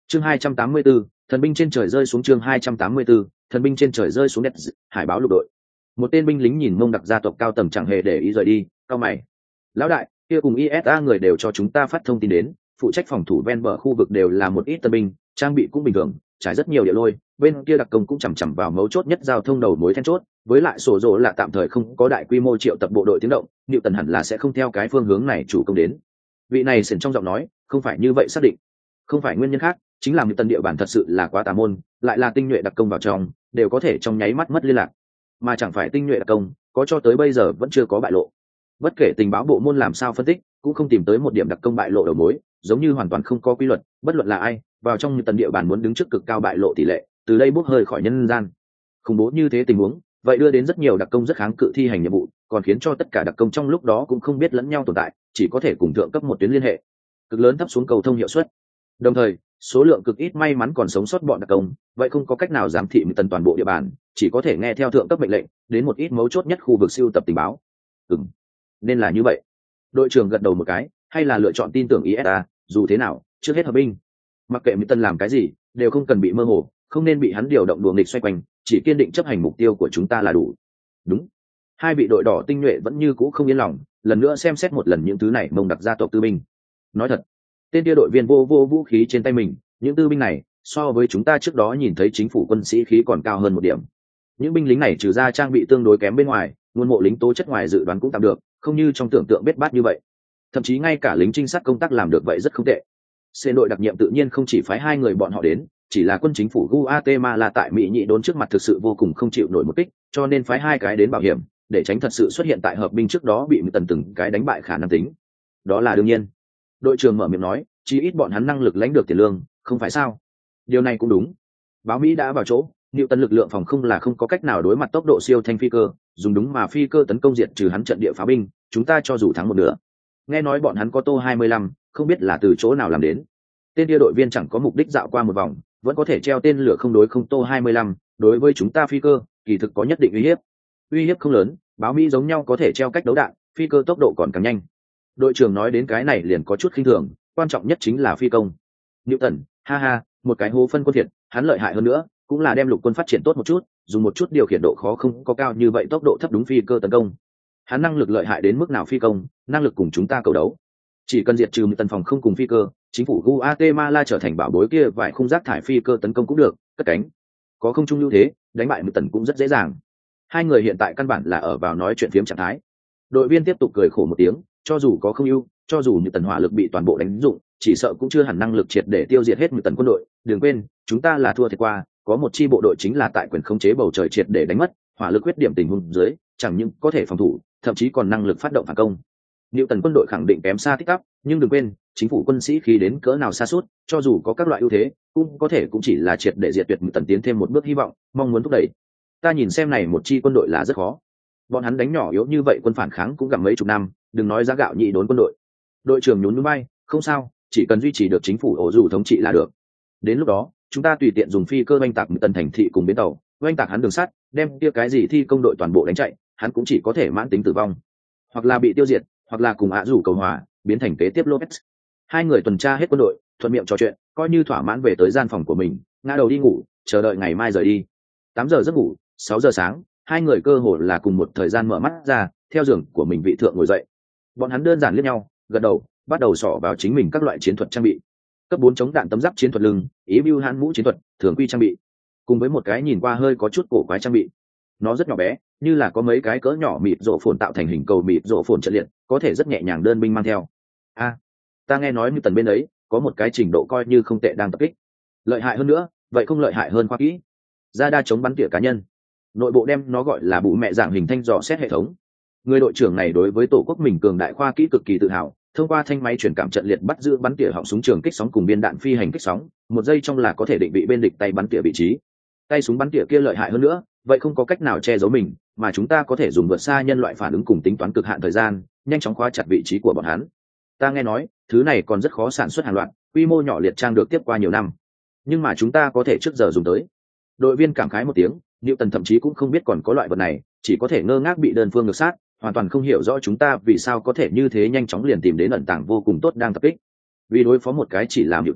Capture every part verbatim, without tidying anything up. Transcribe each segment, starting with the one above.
chương hai trăm tám mươi 284, thần binh trên trời rơi xuống. chương hai trăm tám mươi 284, thần binh trên trời rơi xuống. Đẹp hải báo lục đội. Một tên binh lính nhìn Mông Đặc gia tộc cao tầng chẳng hề để ý rời đi, cao mày. Lão đại, kia cùng i ét a người đều cho chúng ta phát thông tin đến, phụ trách phòng thủ ven bờ khu vực đều là một ít tân binh, trang bị cũng bình thường, trải rất nhiều địa lôi, bên kia đặc công cũng chằm chằm vào mấu chốt nhất giao thông đầu mối then chốt, với lại sổ rồ là tạm thời không có đại quy mô triệu tập bộ đội tiếng động, Niệu Tần hẳn là sẽ không theo cái phương hướng này chủ công đến. Vị này sển trong giọng nói, không phải như vậy xác định, không phải nguyên nhân khác, chính là Niệu Tần địa bàn thật sự là quá tà môn, lại là tinh nhuệ đặc công vào trong, đều có thể trong nháy mắt mất liên lạc, mà chẳng phải tinh nhuệ đặc công, có cho tới bây giờ vẫn chưa có bại lộ. Bất kể tình báo bộ môn làm sao phân tích, cũng không tìm tới một điểm đặc công bại lộ đầu mối, giống như hoàn toàn không có quy luật, bất luận là ai vào trong Niệu Tần địa bàn muốn đứng trước cực cao bại lộ tỷ lệ, từ đây bốc hơi khỏi nhân gian. Khủng bố như thế tình huống, vậy đưa đến rất nhiều đặc công rất kháng cự thi hành nhiệm vụ, còn khiến cho tất cả đặc công trong lúc đó cũng không biết lẫn nhau tồn tại, chỉ có thể cùng thượng cấp một tuyến liên hệ, cực lớn thấp xuống cầu thông hiệu suất. Đồng thời, số lượng cực ít may mắn còn sống sót bọn đặc công, vậy không có cách nào giám thị Niệu Tần toàn bộ địa bàn, chỉ có thể nghe theo thượng cấp mệnh lệnh, đến một ít mấu chốt nhất khu vực siêu tập tình báo. Ừm, nên là như vậy. Đội trưởng gật đầu một cái, hay là lựa chọn tin tưởng i ét a, dù thế nào, trước hết hợp binh. Mặc kệ Niệu Tần làm cái gì, đều không cần bị mơ hồ, không nên bị hắn điều động đùa nghịch xoay quanh, chỉ kiên định chấp hành mục tiêu của chúng ta là đủ. Đúng. Hai vị đội đỏ tinh nhuệ vẫn như cũ không yên lòng, lần nữa xem xét một lần những thứ này Mông Đặc gia tộc tư binh. Nói thật, tên kia đội viên vô vô vũ khí trên tay mình, những tư binh này so với chúng ta trước đó nhìn thấy chính phủ quân sĩ khí còn cao hơn một điểm. Những binh lính này trừ ra trang bị tương đối kém bên ngoài, nguồn mộ lính tố chất ngoài dự đoán cũng tạm được, không như trong tưởng tượng bết bát như vậy. Thậm chí ngay cả lính trinh sát công tác làm được vậy rất không tệ. Xê đội đặc nhiệm tự nhiên không chỉ phái hai người bọn họ đến, chỉ là quân chính phủ Guatemala tại Mỹ nhị đốn trước mặt thực sự vô cùng không chịu nổi một kích, cho nên phái hai cái đến bảo hiểm, để tránh thật sự xuất hiện tại hợp binh trước đó bị Niệu Tần từng cái đánh bại khả năng tính. Đó là đương nhiên. Đội trưởng mở miệng nói, chí ít bọn hắn năng lực lãnh được tiền lương, không phải sao? Điều này cũng đúng. Báo Mỹ đã vào chỗ, Niệu Tần lực lượng phòng không là không có cách nào đối mặt tốc độ siêu thanh phi cơ, dùng đúng mà phi cơ tấn công diệt trừ hắn trận địa pháo binh, chúng ta cho dù thắng một nửa. Nghe nói bọn hắn có tô hai mươi lăm, không biết là từ chỗ nào làm đến. Tên kia đội viên chẳng có mục đích dạo qua một vòng, vẫn có thể treo tên lửa không đối không tô hai mươi lăm, đối với chúng ta phi cơ, kỳ thực có nhất định uy hiếp. Uy hiếp không lớn, báo Mỹ giống nhau có thể treo cách đấu đạn, phi cơ tốc độ còn càng nhanh. Đội trưởng nói đến cái này liền có chút khinh thường, quan trọng nhất chính là phi công. Niệu Tần, ha ha, một cái hố phân quân thiệt, hắn lợi hại hơn nữa, cũng là đem lục quân phát triển tốt một chút, dùng một chút điều khiển độ khó không có cao như vậy tốc độ thấp đúng phi cơ tấn công. Hắn năng lực lợi hại đến mức nào phi công, năng lực cùng chúng ta cầu đấu. Chỉ cần diệt trừ Niệu Tần phòng không cùng phi cơ, chính phủ Guatemala trở thành bảo bối kia vài khung rác thải phi cơ tấn công cũng được, cất cánh. Có không trung ưu thế, đánh bại Niệu Tần cũng rất dễ dàng. Hai người hiện tại căn bản là ở vào nói chuyện phiếm trạng thái. Đội viên tiếp tục cười khổ một tiếng, cho dù có không ưu, cho dù Niệu Tần hỏa lực bị toàn bộ đánh dụng, chỉ sợ cũng chưa hẳn năng lực triệt để tiêu diệt hết Niệu Tần quân đội. Đừng quên, chúng ta là thua thiệt qua, có một chi bộ đội chính là tại quyền khống chế bầu trời triệt để đánh mất, hỏa lực quyết điểm tình huống dưới, chẳng những có thể phòng thủ, thậm chí còn năng lực phát động phản công. Niệu Tần quân đội khẳng định kém xa tích tắp, nhưng đừng quên, chính phủ quân sĩ khí đến cỡ nào xa suốt, cho dù có các loại ưu thế, cũng có thể cũng chỉ là triệt để diệt tuyệt Niệu Tần tiến thêm một bước hy vọng, mong muốn thúc đẩy. Ta nhìn xem này một chi quân đội là rất khó. Bọn hắn đánh nhỏ yếu như vậy quân phản kháng cũng gặp mấy chục năm, đừng nói giá gạo nhị đốn quân đội. Đội trưởng nhún nhún vai, không sao, chỉ cần duy trì được chính phủ ổ dù thống trị là được. Đến lúc đó, chúng ta tùy tiện dùng phi cơ oanh tạc Niệu Tần thành thị cùng bến tàu, oanh tạc hắn đường sắt, đem kia cái gì thi công đội toàn bộ đánh chạy, hắn cũng chỉ có thể mãn tính tử vong, hoặc là bị tiêu diệt, hoặc là cùng ạ rủ cầu hòa, biến thành kế tiếp Lopez. Hai người tuần tra hết quân đội, thuận miệng trò chuyện, coi như thỏa mãn về tới gian phòng của mình, ngã đầu đi ngủ, chờ đợi ngày mai rời đi. Tám giờ giấc ngủ, sáu giờ sáng, hai người cơ hồ là cùng một thời gian mở mắt ra, theo giường của mình vị thượng ngồi dậy. Bọn hắn đơn giản liếc nhau, gật đầu, bắt đầu xỏ vào chính mình các loại chiến thuật trang bị. Cấp bốn chống đạn tấm giáp chiến thuật lưng, ý bưu hãn mũ chiến thuật, thường quy trang bị, cùng với một cái nhìn qua hơi có chút cổ quái trang bị. Nó rất nhỏ bé, như là có mấy cái cỡ nhỏ mịt rộ phồn tạo thành hình cầu mịt rộ phồn trận liệt, có thể rất nhẹ nhàng đơn binh mang theo. A, à, ta nghe nói Niệu Tần bên ấy có một cái trình độ coi như không tệ đang tập kích. Lợi hại hơn nữa, vậy không lợi hại hơn khoa kỹ. Ra đa chống bắn tỉa cá nhân. Nội bộ đem nó gọi là bụ mẹ dạng hình thanh dò xét hệ thống. Người đội trưởng này đối với tổ quốc mình cường đại khoa kỹ cực kỳ tự hào, thông qua thanh máy truyền cảm trận liệt bắt giữ bắn tỉa họng súng trường kích sóng cùng biên đạn phi hành kích sóng, một giây trong là có thể định vị bên địch tay bắn tỉa vị trí. Tay súng bắn tỉa kia lợi hại hơn nữa, vậy không có cách nào che giấu mình, mà chúng ta có thể dùng vượt xa nhân loại phản ứng cùng tính toán cực hạn thời gian, nhanh chóng khóa chặt vị trí của bọn hắn. Ta nghe nói, thứ này còn rất khó sản xuất hàng loạt, quy mô nhỏ liệt trang được tiếp qua nhiều năm, nhưng mà chúng ta có thể trước giờ dùng tới. Đội viên cảm khái một tiếng, Niệu Tần thậm chí cũng không biết còn có loại vật này, chỉ có thể ngơ ngác bị đơn phương ngược sát, hoàn toàn không hiểu rõ chúng ta vì sao có thể như thế nhanh chóng liền tìm đến ẩn tàng vô cùng tốt đang tập kích. Vì đối phó một cái chỉ làm Niệu Tần,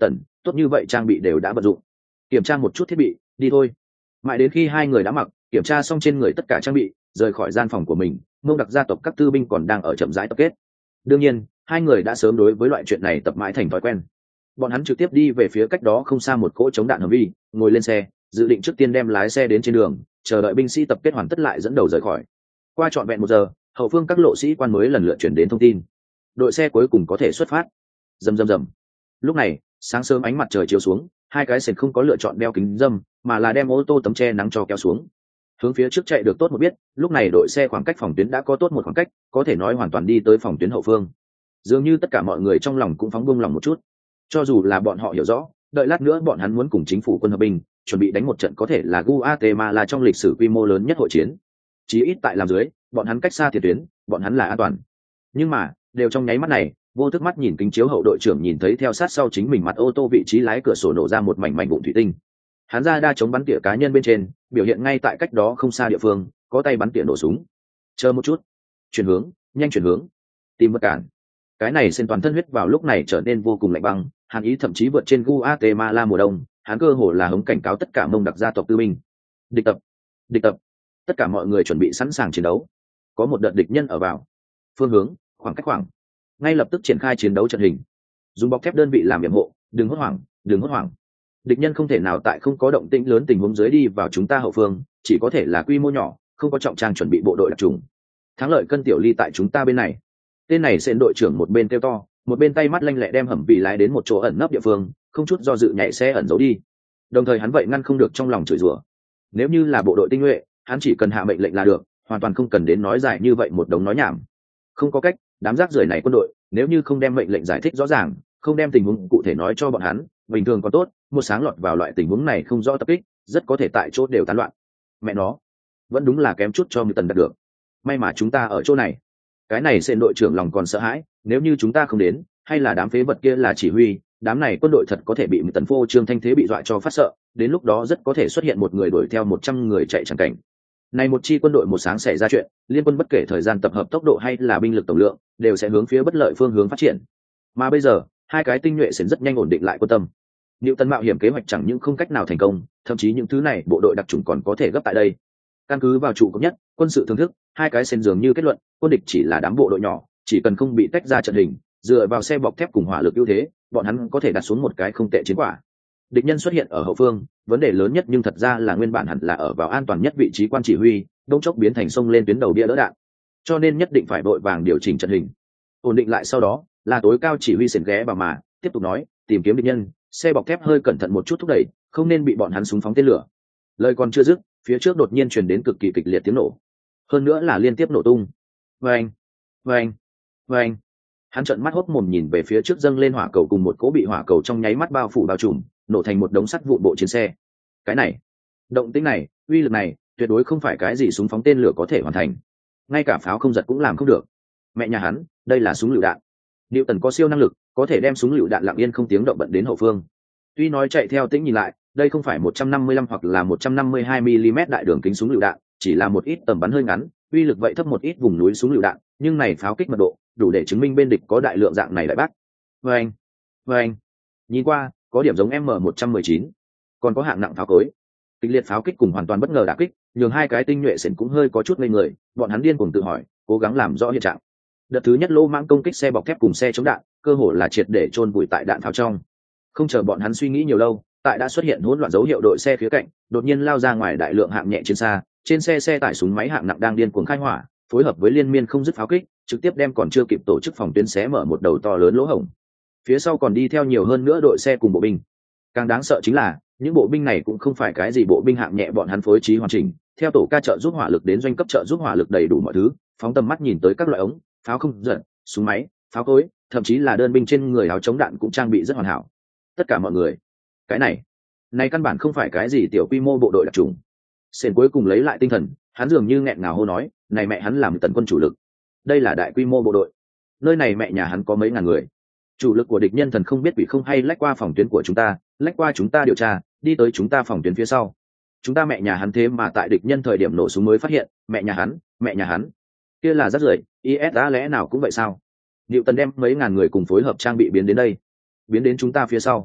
tốt như vậy trang bị đều đã vận dụng. Kiểm tra một chút thiết bị, đi thôi. Mãi đến khi hai người đã mặc, kiểm tra xong trên người tất cả trang bị, rời khỏi gian phòng của mình, Mông Đặc gia tộc các tư binh còn đang ở chậm rãi tập kết. Đương nhiên, hai người đã sớm đối với loại chuyện này tập mãi thành thói quen. Bọn hắn trực tiếp đi về phía cách đó không xa một cỗ chống đạn Humvee, ngồi lên xe, dự định trước tiên đem lái xe đến trên đường, chờ đợi binh sĩ tập kết hoàn tất lại dẫn đầu rời khỏi. Qua trọn vẹn một giờ, hậu phương các lộ sĩ quan mới lần lượt chuyển đến thông tin. Đội xe cuối cùng có thể xuất phát. Rầm rầm rầm. Lúc này, sáng sớm ánh mặt trời chiếu xuống, hai cái sền không có lựa chọn đeo kính râm, mà là đem ô tô tấm che nắng cho kéo xuống. Hướng phía trước chạy được tốt một biết, lúc này đội xe khoảng cách phòng tuyến đã có tốt một khoảng cách, có thể nói hoàn toàn đi tới phòng tuyến hậu phương. Dường như tất cả mọi người trong lòng cũng phóng buông lòng một chút. Cho dù là bọn họ hiểu rõ, đợi lát nữa bọn hắn muốn cùng chính phủ quân hợp binh, chuẩn bị đánh một trận có thể là Guatemala trong lịch sử quy mô lớn nhất hội chiến. Chí ít tại làm dưới, bọn hắn cách xa tiền tuyến, bọn hắn là an toàn. Nhưng mà, đều trong nháy mắt này, vô thức mắt nhìn kính chiếu hậu đội trưởng nhìn thấy theo sát sau chính mình mặt ô tô vị trí lái cửa sổ nổ ra một mảnh mảnh vụn thủy tinh. Hắn ra đa chống bắn tỉa cá nhân bên trên, biểu hiện ngay tại cách đó không xa địa phương, có tay bắn tỉa nổ súng. Chờ một chút, chuyển hướng, nhanh chuyển hướng, tìm vật cản. Cái này xen toàn thân huyết vào lúc này trở nên vô cùng lạnh băng, hàn ý thậm chí vượt trên Guatemala mùa đông, hắn cơ hồ là hống cảnh cáo tất cả Mông Đặc gia tộc tư binh. Địch tập, địch tập. Tất cả mọi người chuẩn bị sẵn sàng chiến đấu. Có một đợt địch nhân ở vào. Phương hướng, khoảng cách khoảng. Ngay lập tức triển khai chiến đấu trận hình. Dùng bọc thép đơn vị làm yểm hộ, đừng hốt hoảng, đừng hốt hoảng. Địch nhân không thể nào tại không có động tĩnh lớn tình huống dưới đi vào chúng ta hậu phương, chỉ có thể là quy mô nhỏ, không có trọng trang chuẩn bị bộ đội đặc trùng. Thắng lợi cân tiểu ly tại chúng ta bên này. Tên này sẽ đội trưởng một bên kêu to, một bên tay mắt lanh lẹ đem hầm vị lái đến một chỗ ẩn nấp địa phương, không chút do dự nhảy xe ẩn giấu đi. Đồng thời hắn vậy ngăn không được trong lòng chửi rủa. Nếu như là bộ đội tinh nhuệ, hắn chỉ cần hạ mệnh lệnh là được, hoàn toàn không cần đến nói dài như vậy một đống nói nhảm. Không có cách, đám rác rưởi này quân đội, nếu như không đem mệnh lệnh giải thích rõ ràng, không đem tình huống cụ thể nói cho bọn hắn, bình thường còn tốt, một sáng lọt vào loại tình huống này không rõ tập kích, rất có thể tại chỗ đều tán loạn. Mẹ nó, vẫn đúng là kém chút cho người tần đạt được. May mà chúng ta ở chỗ này. Cái này sẽ đội trưởng lòng còn sợ hãi, nếu như chúng ta không đến, hay là đám phế vật kia là chỉ huy, đám này quân đội thật có thể bị một tần phô trương thanh thế bị dọa cho phát sợ, đến lúc đó rất có thể xuất hiện một người đuổi theo một trăm người chạy chẳng cảnh. Này một chi quân đội một sáng xảy ra chuyện, liên quân bất kể thời gian tập hợp tốc độ hay là binh lực tổng lượng, đều sẽ hướng phía bất lợi phương hướng phát triển. Mà bây giờ, hai cái tinh nhuệ sẽ rất nhanh ổn định lại quân tâm. Liệu tần mạo hiểm kế hoạch chẳng những không cách nào thành công, thậm chí những thứ này bộ đội đặc chủng còn có thể gấp tại đây. Căn cứ vào trụ cột nhất, quân sự thưởng thức, hai cái sen dường như kết luận, quân địch chỉ là đám bộ đội nhỏ, chỉ cần không bị tách ra trận hình, dựa vào xe bọc thép cùng hỏa lực ưu thế, bọn hắn có thể đặt xuống một cái không tệ chiến quả. Địch nhân xuất hiện ở hậu phương, vấn đề lớn nhất nhưng thật ra là nguyên bản hẳn là ở vào an toàn nhất vị trí quan chỉ huy, đông chốc biến thành sông lên tuyến đầu bia đỡ đạn. Cho nên nhất định phải vội vàng điều chỉnh trận hình. Ổn định lại sau đó, là tối cao chỉ huy sển ghé vào mà, tiếp tục nói, tìm kiếm địch nhân, xe bọc thép hơi cẩn thận một chút thúc đẩy, không nên bị bọn hắn súng phóng tên lửa. Lời còn chưa dứt, phía trước đột nhiên truyền đến cực kỳ kịch liệt tiếng nổ, hơn nữa là liên tiếp nổ tung. Vâng, vâng, vâng. Hắn trợn mắt hốt mồm nhìn về phía trước dâng lên hỏa cầu cùng một cỗ bị hỏa cầu trong nháy mắt bao phủ bao trùm, nổ thành một đống sắt vụn bộ chiến xe. Cái này, động tĩnh này, uy lực này, tuyệt đối không phải cái gì súng phóng tên lửa có thể hoàn thành. Ngay cả pháo không giật cũng làm không được. Mẹ nhà hắn, đây là súng lựu đạn. Newton có siêu năng lực, có thể đem súng lựu đạn lặng yên không tiếng động bận đến hậu phương. Tuy nói chạy theo tĩnh nhìn lại, đây không phải một trăm năm mươi lăm hoặc là một trăm năm mươi hai mi-li-mét đại đường kính súng lựu đạn, chỉ là một ít tầm bắn hơi ngắn, uy lực vậy thấp một ít vùng núi súng lựu đạn, nhưng này pháo kích mật độ, đủ để chứng minh bên địch có đại lượng dạng này đại bác. Vâng, vâng. Nhìn qua, có điểm giống M một trăm mười chín, còn có hạng nặng pháo cối. Kịch liệt pháo kích cùng hoàn toàn bất ngờ đả kích, nhường hai cái tinh nhuệ sển cũng hơi có chút ngây người, bọn hắn điên cuồng tự hỏi, cố gắng làm rõ hiện trạng. Đợt thứ nhất lô mãng công kích xe bọc thép cùng xe chống đạn, cơ hồ là triệt để chôn vùi tại đạn pháo trong. Không chờ bọn hắn suy nghĩ nhiều lâu, tại đã xuất hiện hỗn loạn dấu hiệu đội xe phía cạnh, đột nhiên lao ra ngoài đại lượng hạng nhẹ trên xa, trên xe xe tải súng máy hạng nặng đang điên cuồng khai hỏa, phối hợp với liên miên không dứt pháo kích, trực tiếp đem còn chưa kịp tổ chức phòng tuyến xé mở một đầu to lớn lỗ hổng. Phía sau còn đi theo nhiều hơn nữa đội xe cùng bộ binh. Càng đáng sợ chính là, những bộ binh này cũng không phải cái gì bộ binh hạng nhẹ bọn hắn phối trí hoàn chỉnh, theo tổ ca trợ giúp hỏa lực đến doanh cấp trợ giúp hỏa lực đầy đủ mọi thứ, phóng tầm mắt nhìn tới các loại ống, pháo không giật, súng máy, pháo cối, thậm chí là đơn binh trên người áo chống đạn cũng trang bị rất hoàn hảo. Tất cả mọi người, cái này, này căn bản không phải cái gì tiểu quy mô bộ đội đặc trùng. Sển cuối cùng lấy lại tinh thần, hắn dường như nghẹn ngào hô nói, này mẹ hắn làm tần quân chủ lực, đây là đại quy mô bộ đội, nơi này mẹ nhà hắn có mấy ngàn người. Chủ lực của địch nhân thần không biết bị không hay lách qua phòng tuyến của chúng ta, lách qua chúng ta điều tra, đi tới chúng ta phòng tuyến phía sau. Chúng ta mẹ nhà hắn thế mà tại địch nhân thời điểm nổ súng mới phát hiện, mẹ nhà hắn, mẹ nhà hắn, kia là rất rưởi, i ét a lẽ nào cũng vậy sao? Diệu Tần đem mấy ngàn người cùng phối hợp trang bị biến đến đây, biến đến chúng ta phía sau.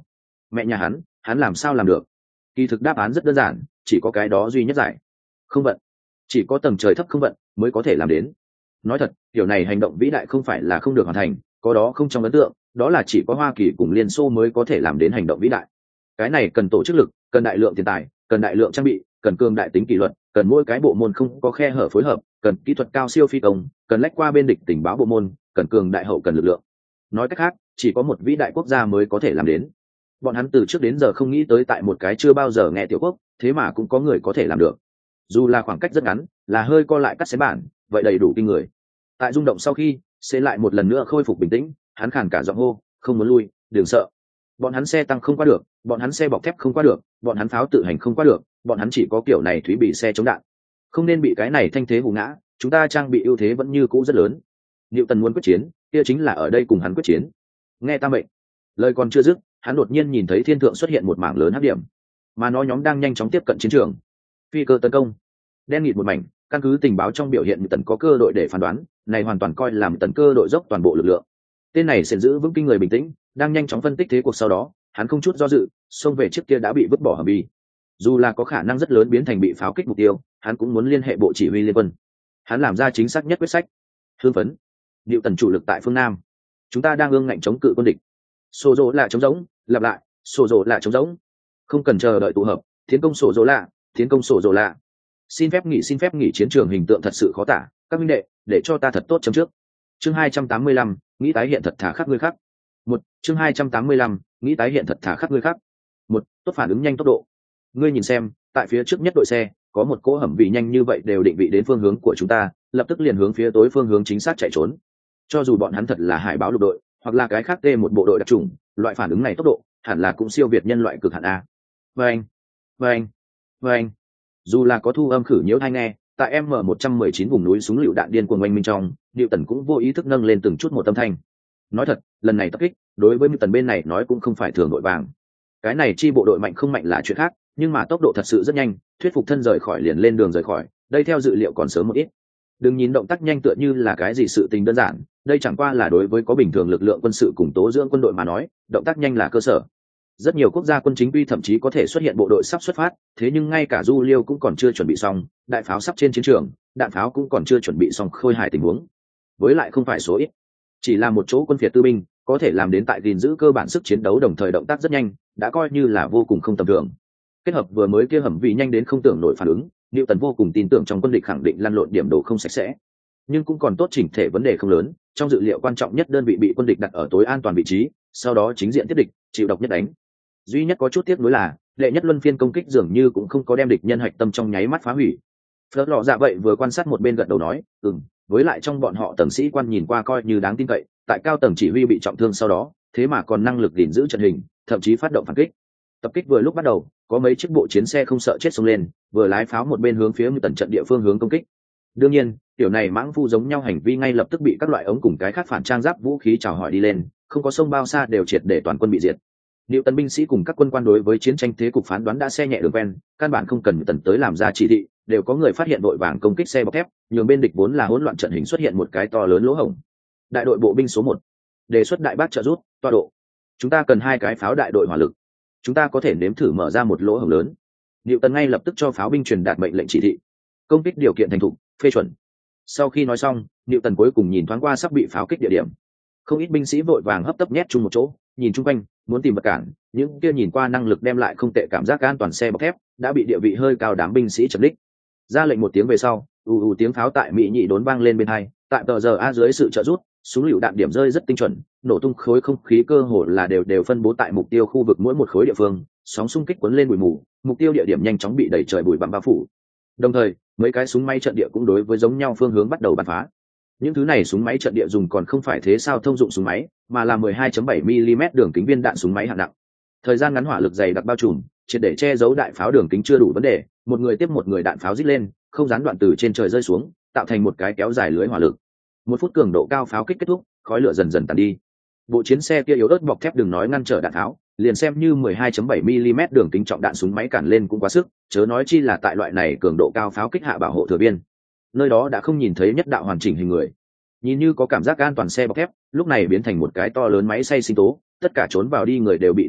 Mẹ nhà hắn, hắn làm sao làm được? Kỳ thực đáp án rất đơn giản, chỉ có cái đó duy nhất giải. Không vận. Chỉ có tầng trời thấp không vận mới có thể làm đến. Nói thật, kiểu này hành động vĩ đại không phải là không được hoàn thành, có đó không trong ấn tượng, đó là chỉ có Hoa Kỳ cùng Liên Xô mới có thể làm đến hành động vĩ đại. Cái này cần tổ chức lực, cần đại lượng tiền tài, cần đại lượng trang bị, cần cường đại tính kỷ luật, cần mỗi cái bộ môn không có khe hở phối hợp, cần kỹ thuật cao siêu phi công, cần lách qua bên địch tình báo bộ môn, cần cường đại hậu cần lực lượng. Nói cách khác, chỉ có một vĩ đại quốc gia mới có thể làm đến. Bọn hắn từ trước đến giờ không nghĩ tới tại một cái chưa bao giờ nghe tiểu quốc, thế mà cũng có người có thể làm được. Dù là khoảng cách rất ngắn, là hơi co lại cắt xén bản, vậy đầy đủ kinh người. Tại rung động sau khi, sẽ lại một lần nữa khôi phục bình tĩnh, hắn khàn cả giọng hô, không muốn lui, đừng sợ. Bọn hắn xe tăng không qua được, bọn hắn xe bọc thép không qua được, bọn hắn pháo tự hành không qua được, bọn hắn chỉ có kiểu này thúy bị xe chống đạn. Không nên bị cái này thanh thế hù ngã, chúng ta trang bị ưu thế vẫn như cũ rất lớn. Diệu Tần muốn quyết chiến, kia chính là ở đây cùng hắn quyết chiến. Nghe ta mệnh. Lời còn chưa dứt, hắn đột nhiên nhìn thấy thiên thượng xuất hiện một mảng lớn hắc điểm, mà nó nhóm đang nhanh chóng tiếp cận chiến trường. Phi cơ tấn công, đen nghịt một mảnh, căn cứ tình báo trong biểu hiện Tần có cơ đội để phán đoán, này hoàn toàn coi làm Tần cơ đội dốc toàn bộ lực lượng. Tên này sẽ giữ vững kinh người bình tĩnh, đang nhanh chóng phân tích thế cuộc sau đó, hắn không chút do dự, xông về chiếc kia đã bị vứt bỏ hầm bi. Dù là có khả năng rất lớn biến thành bị pháo kích mục tiêu, hắn cũng muốn liên hệ bộ chỉ huy liên quân. Hắn làm ra chính xác nhất quyết sách. Hương phấn. Diệu Tần chủ lực tại phương Nam. Chúng ta đang ương ngạnh chống cự quân địch. Sổ dỗ là chống giống, lặp lại, sổ dỗ là chống giống. Không cần chờ đợi tụ hợp, tiến công sổ dỗ lạ, tiến công sổ dỗ lạ. Xin phép nghỉ xin phép nghỉ chiến trường hình tượng thật sự khó tả, các minh đệ, để cho ta thật tốt chấm trước. Chương hai trăm tám mươi lăm, nghĩ tái hiện thật thả khắc ngươi khắc. Một, chương hai trăm tám mươi lăm, nghĩ tái hiện thật thả khắc ngươi khắc. Một, tốt phản ứng nhanh tốc độ. Ngươi nhìn xem, tại phía trước nhất đội xe, có một cỗ hầm vị nhanh như vậy đều định vị đến phương hướng của chúng ta, lập tức liền hướng phía tối phương hướng chính xác chạy trốn. Cho dù bọn hắn thật là hải báo lục đội, hoặc là cái khác tê một bộ đội đặc trùng, loại phản ứng này tốc độ, hẳn là cũng siêu việt nhân loại cực hạn a. Vâng, vâng, vâng. Dù là có thu âm khử nhiễu tai nghe, tại M một trăm mười chín vùng núi súng lựu đạn điên cuồng oanh minh trong, Diệu Tần cũng vô ý thức nâng lên từng chút một âm thanh. Nói thật, lần này tập kích, đối với Diệu Tần bên này nói cũng không phải thường đội vàng. Cái này chi bộ đội mạnh không mạnh là chuyện khác, nhưng mà tốc độ thật sự rất nhanh, thuyết phục thân rời khỏi liền lên đường rời khỏi, đây theo dự liệu còn sớm một ít. Đừng nhìn động tác nhanh tựa như là cái gì sự tình đơn giản, đây chẳng qua là đối với có bình thường lực lượng quân sự cùng tố dưỡng quân đội mà nói, động tác nhanh là cơ sở. Rất nhiều quốc gia quân chính quy thậm chí có thể xuất hiện bộ đội sắp xuất phát, thế nhưng ngay cả du liêu cũng còn chưa chuẩn bị xong, đại pháo sắp trên chiến trường, đạn pháo cũng còn chưa chuẩn bị xong khôi hài tình huống. Với lại không phải số ít, chỉ là một chỗ quân phiệt tư binh có thể làm đến tại gìn giữ cơ bản sức chiến đấu đồng thời động tác rất nhanh, đã coi như là vô cùng không tầm thường. Kết hợp vừa mới kia hầm vì nhanh đến không tưởng nổi phản ứng, Diệu Tần vô cùng tin tưởng trong quân địch khẳng định lăn lộn điểm đồ không sạch sẽ, nhưng cũng còn tốt chỉnh thể vấn đề không lớn. Trong dự liệu quan trọng nhất đơn vị bị quân địch đặt ở tối an toàn vị trí, sau đó chính diện tiếp địch, chịu độc nhất đánh. Duy nhất có chút tiếc nuối là đệ nhất luân phiên công kích dường như cũng không có đem địch nhân hạch tâm trong nháy mắt phá hủy. Phớt lọ dạ vậy vừa quan sát một bên gật đầu nói, ừm, với lại trong bọn họ tầng sĩ quan nhìn qua coi như đáng tin cậy, tại cao tầng chỉ huy bị trọng thương sau đó, thế mà còn năng lực gìn giữ trận hình, thậm chí phát động phản kích. Tập kích vừa lúc bắt đầu, có mấy chiếc bộ chiến xe không sợ chết xông lên, vừa lái pháo một bên hướng phía một tần trận địa phương hướng công kích. Đương nhiên, tiểu này mãng phu giống nhau hành vi ngay lập tức bị các loại ống cùng cái khác phản trang giáp vũ khí chào hỏi đi lên, không có sông bao xa đều triệt để toàn quân bị diệt. Diệu Tần binh sĩ cùng các quân quan đối với chiến tranh thế cục phán đoán đã xe nhẹ đường quen, căn bản không cần Tần tới làm ra chỉ thị, đều có người phát hiện đội vàng công kích xe bọc thép, nhường bên địch vốn là hỗn loạn trận hình xuất hiện một cái to lớn lỗ hổng. Đại đội bộ binh số một đề xuất đại bác trợ rút, tọa độ. Chúng ta cần hai cái pháo đại đội hỏa lực. Chúng ta có thể nếm thử mở ra một lỗ hổng lớn. Diệu Tần ngay lập tức cho pháo binh truyền đạt mệnh lệnh chỉ thị. Công kích điều kiện thành thục, phê chuẩn. Sau khi nói xong, Diệu Tần cuối cùng nhìn thoáng qua sắp bị pháo kích địa điểm. Không ít binh sĩ vội vàng hấp tấp nhét chung một chỗ, nhìn chung quanh, muốn tìm vật cản. Những kia nhìn qua năng lực đem lại không tệ cảm giác an toàn xe bọc thép, đã bị địa vị hơi cao đám binh sĩ chấm đích. Ra lệnh một tiếng về sau, ù ù tiếng pháo tại mỹ nhị đốn vang lên bên hai. Tại tờ giờ a dưới sự trợ giúp, súng lựu đạn điểm rơi rất tinh chuẩn, nổ tung khối không khí cơ hồ là đều đều phân bố tại mục tiêu khu vực mỗi một khối địa phương, sóng xung kích cuốn lên bụi mù, mục tiêu địa điểm nhanh chóng bị đẩy trời bụi bặm bao phủ. Đồng thời, mấy cái súng máy trận địa cũng đối với giống nhau phương hướng bắt đầu bắn phá. Những thứ này súng máy trận địa dùng còn không phải thế sao thông dụng súng máy, mà là mười hai chấm bảy mi li mét đường kính viên đạn súng máy hạng nặng. Thời gian ngắn hỏa lực dày đặc bao trùm, triệt để che giấu đại pháo đường kính chưa đủ vấn đề, một người tiếp một người đạn pháo rít lên, không gián đoạn từ trên trời rơi xuống, tạo thành một cái kéo dài lưới hỏa lực. Một phút cường độ cao pháo kích kết thúc, khói lửa dần dần tàn đi. Bộ chiến xe kia yếu ớt bọc thép đừng nói ngăn trở đạn tháo, liền xem như mười hai chấm bảy mi li mét đường kính trọng đạn súng máy cản lên cũng quá sức, chớ nói chi là tại loại này cường độ cao pháo kích hạ bảo hộ thừa biên. Nơi đó đã không nhìn thấy nhất đạo hoàn chỉnh hình người, nhìn như có cảm giác an toàn xe bọc thép, lúc này biến thành một cái to lớn máy xay sinh tố, tất cả trốn vào đi người đều bị đánh nát,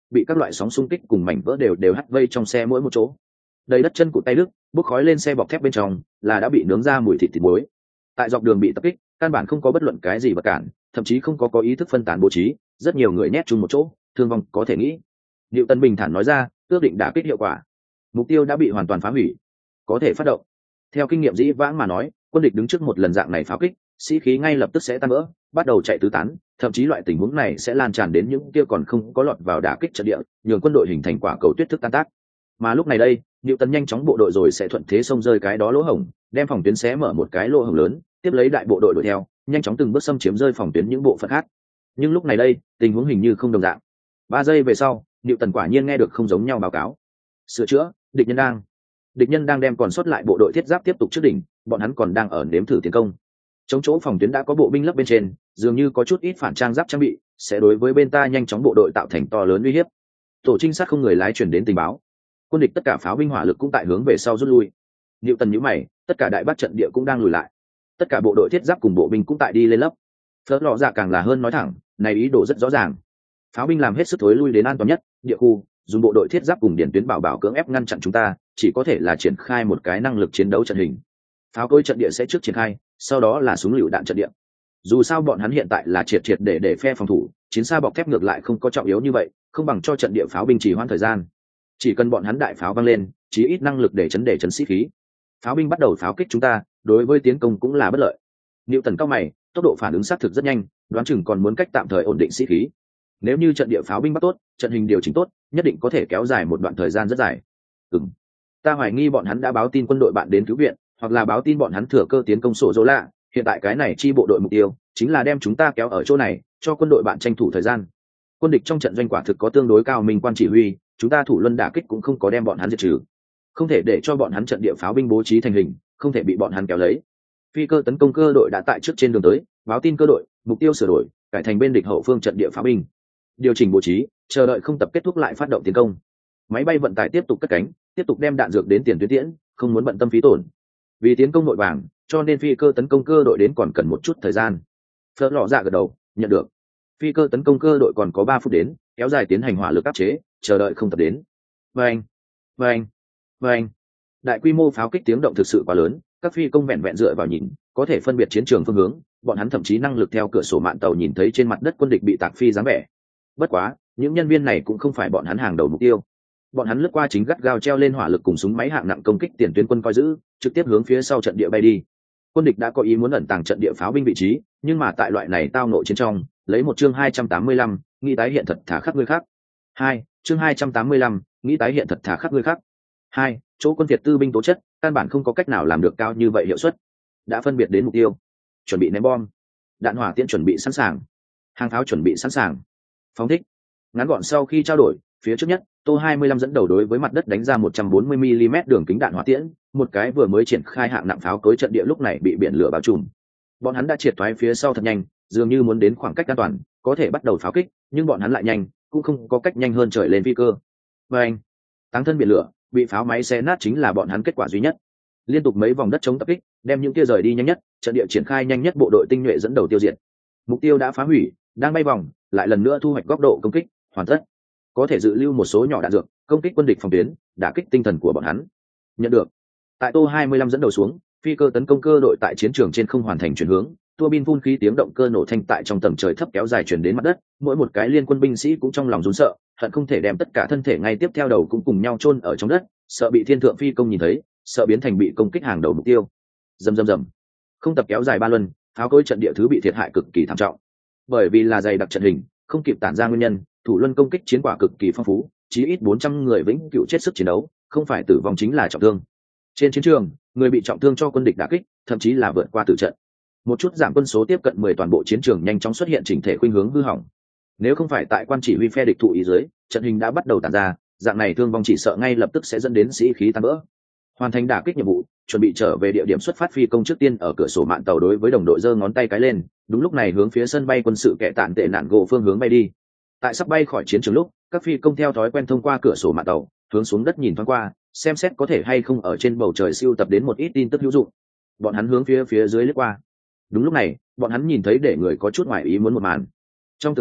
bị các loại sóng xung kích cùng mảnh vỡ đều đều hắt vây trong xe mỗi một chỗ. Đầy đất chân cụt tay đứt, bốc khói lên xe bọc thép bên trong là đã bị nướng ra mùi thịt thịt muối. Tại dọc đường bị tập kích, căn bản không có bất luận cái gì vật cản, thậm chí không có có ý thức phân tán bố trí, rất nhiều người nhét chung một chỗ, thương vong có thể nghĩ. Diệu Tân bình thản nói ra, ước định đã kích hiệu quả, mục tiêu đã bị hoàn toàn phá hủy, có thể phát động. Theo kinh nghiệm dĩ vãng mà nói, quân địch đứng trước một lần dạng này pháo kích, sĩ khí ngay lập tức sẽ tan vỡ, bắt đầu chạy tứ tán, thậm chí loại tình huống này sẽ lan tràn đến những kia còn không có lọt vào đả kích trận địa, nhường quân đội hình thành quả cầu tuyết thức tan tác. Mà lúc này đây, Diệu Tần nhanh chóng bộ đội rồi sẽ thuận thế xông rơi cái đó lỗ hổng, đem phòng tuyến xé mở một cái lỗ hổng lớn, tiếp lấy đại bộ đội đuổi theo, nhanh chóng từng bước xâm chiếm rơi phòng tuyến những bộ phận khác. Nhưng lúc này đây, tình huống hình như không đồng dạng. Ba giây về sau, Diệu Tần quả nhiên nghe được không giống nhau báo cáo. Sửa chữa, địch nhân đang địch nhân đang đem còn sót lại bộ đội thiết giáp tiếp tục trước đỉnh, bọn hắn còn đang ở nếm thử tiến công. Chống chỗ phòng tuyến đã có bộ binh lấp bên trên, dường như có chút ít phản trang giáp trang bị, sẽ đối với bên ta nhanh chóng bộ đội tạo thành to lớn uy hiếp. Tổ trinh sát không người lái chuyển đến tình báo, quân địch tất cả pháo binh hỏa lực cũng tại hướng về sau rút lui. Diệu Tần nhíu mày, tất cả đại bắc trận địa cũng đang lùi lại, tất cả bộ đội thiết giáp cùng bộ binh cũng tại đi lên lấp. Phớt lọ dạ càng là hơn nói thẳng, này ý đồ rất rõ ràng. Pháo binh làm hết sức thối lui đến an toàn nhất địa khu, dùng bộ đội thiết giáp cùng điển tuyến bảo bảo cưỡng ép ngăn chặn chúng ta, chỉ có thể là triển khai một cái năng lực chiến đấu trận hình. Pháo cối trận địa sẽ trước triển khai, sau đó là súng lựu đạn trận địa. Dù sao bọn hắn hiện tại là triệt triệt để để phe phòng thủ, chiến xa bọc thép ngược lại không có trọng yếu như vậy, không bằng cho trận địa pháo binh chỉ hoãn thời gian. Chỉ cần bọn hắn đại pháo vang lên, chí ít năng lực để chấn để chấn sĩ khí. Pháo binh bắt đầu pháo kích chúng ta, đối với tiến công cũng là bất lợi. Niệu Tần cao mày, tốc độ phản ứng xác thực rất nhanh, đoán chừng còn muốn cách tạm thời ổn định sĩ khí. Nếu như trận địa pháo binh bắt tốt, trận hình điều chỉnh tốt, nhất định có thể kéo dài một đoạn thời gian rất dài. Ừm, ta hoài nghi bọn hắn đã báo tin quân đội bạn đến cứu viện, hoặc là báo tin bọn hắn thừa cơ tiến công sổ dỗ lạ. Hiện tại cái này chi bộ đội mục tiêu chính là đem chúng ta kéo ở chỗ này, cho quân đội bạn tranh thủ thời gian. Quân địch trong trận doanh quả thực có tương đối cao minh quan chỉ huy, chúng ta thủ luân đả kích cũng không có đem bọn hắn diệt trừ, không thể để cho bọn hắn trận địa pháo binh bố trí thành hình, không thể bị bọn hắn kéo lấy. Phi cơ tấn công cơ đội đã tại trước trên đường tới, báo tin cơ đội, mục tiêu sửa đổi, cải thành bên địch hậu phương trận địa pháo binh, điều chỉnh bố trí, chờ đợi không tập kết thúc lại phát động tiến công. Máy bay vận tải tiếp tục cất cánh, tiếp tục đem đạn dược đến tiền tuyến tiễn, không muốn bận tâm phí tổn. Vì tiến công nội vàng, cho nên phi cơ tấn công cơ đội đến còn cần một chút thời gian. Phớt lọ dạ gật đầu, nhận được. Phi cơ tấn công cơ đội còn có ba phút đến, kéo dài tiến hành hỏa lực áp chế, chờ đợi không tập đến. Vâng, vâng, vâng. Đại quy mô pháo kích tiếng động thực sự quá lớn, các phi công vẹn vẹn dựa vào nhìn, có thể phân biệt chiến trường phương hướng, bọn hắn thậm chí năng lực theo cửa sổ mạn tàu nhìn thấy trên mặt đất quân địch bị tạc phi dáng vẻ. Bất quá, những nhân viên này cũng không phải bọn hắn hàng đầu mục tiêu. Bọn hắn lướt qua chính gắt gao treo lên hỏa lực cùng súng máy hạng nặng công kích tiền tuyến quân coi giữ, trực tiếp hướng phía sau trận địa bay đi. Quân địch đã có ý muốn ẩn tàng trận địa pháo binh vị trí, nhưng mà tại loại này tao nội chiến trong, lấy một chương hai trăm tám mươi lăm, nghĩ tái hiện thật thả khắc ngươi khác. Hai, chương hai trăm tám mươi lăm, nghĩ tái hiện thật thả khắc ngươi khác. Hai, chỗ quân Việt tư binh tố chất, căn bản không có cách nào làm được cao như vậy hiệu suất. Đã phân biệt đến mục tiêu, chuẩn bị ném bom, đạn hỏa tiễn chuẩn bị sẵn sàng, hàng pháo chuẩn bị sẵn sàng. Phóng thích. Ngắn gọn sau khi trao đổi, phía trước nhất, Tô hai mươi lăm dẫn đầu đối với mặt đất đánh ra một trăm bốn mươi mi-li-mét đường kính đạn hỏa tiễn, một cái vừa mới triển khai hạng nặng pháo cối trận địa lúc này bị biển lửa bao trùm. Bọn hắn đã triệt thoái phía sau thật nhanh, dường như muốn đến khoảng cách an toàn, có thể bắt đầu pháo kích, nhưng bọn hắn lại nhanh, cũng không có cách nhanh hơn trời lên phi cơ. Và anh, táng thân biển lửa, bị pháo máy xé nát chính là bọn hắn kết quả duy nhất. Liên tục mấy vòng đất chống tập kích, đem những kia rời đi nhanh nhất, trận địa triển khai nhanh nhất bộ đội tinh nhuệ dẫn đầu tiêu diệt. Mục tiêu đã phá hủy, đang bay vòng, lại lần nữa thu hoạch góc độ công kích, hoàn tất. Có thể dự lưu một số nhỏ đạn dược, công kích quân địch phòng tuyến, đả kích tinh thần của bọn hắn. Nhận được. Tại Tô hai mươi lăm dẫn đầu xuống, phi cơ tấn công cơ đội tại chiến trường trên không hoàn thành chuyển hướng, tua bin phun khí tiếng động cơ nổ thanh tại trong tầng trời thấp kéo dài chuyển đến mặt đất, mỗi một cái liên quân binh sĩ cũng trong lòng run sợ, hận không thể đem tất cả thân thể ngay tiếp theo đầu cũng cùng nhau chôn ở trong đất, sợ bị thiên thượng phi công nhìn thấy, sợ biến thành bị công kích hàng đầu mục tiêu. Rầm rầm rầm. Không tập kéo dài ba luân, pháo cối trận địa thứ bị thiệt hại cực kỳ thảm trọng. Bởi vì là dày đặc trận hình, không kịp tản ra nguyên nhân, thủ luân công kích chiến quả cực kỳ phong phú, chí ít bốn trăm người vĩnh cửu chết sức chiến đấu, không phải tử vong chính là trọng thương. Trên chiến trường, người bị trọng thương cho quân địch đả kích, thậm chí là vượt qua tử trận. Một chút giảm quân số tiếp cận mười toàn bộ chiến trường nhanh chóng xuất hiện chỉnh thể khuynh hướng hư hỏng. Nếu không phải tại quan chỉ huy phe địch thụ ý dưới, trận hình đã bắt đầu tản ra, dạng này thương vong chỉ sợ ngay lập tức sẽ dẫn đến sĩ khí tan vỡ. Hoàn thành đả kích nhiệm vụ, chuẩn bị trở về địa điểm xuất phát phi công trước tiên ở cửa sổ mạn tàu đối với đồng đội giơ ngón tay cái lên, đúng lúc này hướng phía sân bay quân sự kẻ tản tệ nạn gỗ phương hướng bay đi. Tại sắp bay khỏi chiến trường lúc, các phi công theo thói quen thông qua cửa sổ mạn tàu, hướng xuống đất nhìn thoáng qua, xem xét có thể hay không ở trên bầu trời siêu tập đến một ít tin tức hữu dụng. Bọn hắn hướng phía phía dưới lướt qua. Đúng lúc này, bọn hắn nhìn thấy để người có chút ngoài ý muốn một màn. Trong tưởng tượng,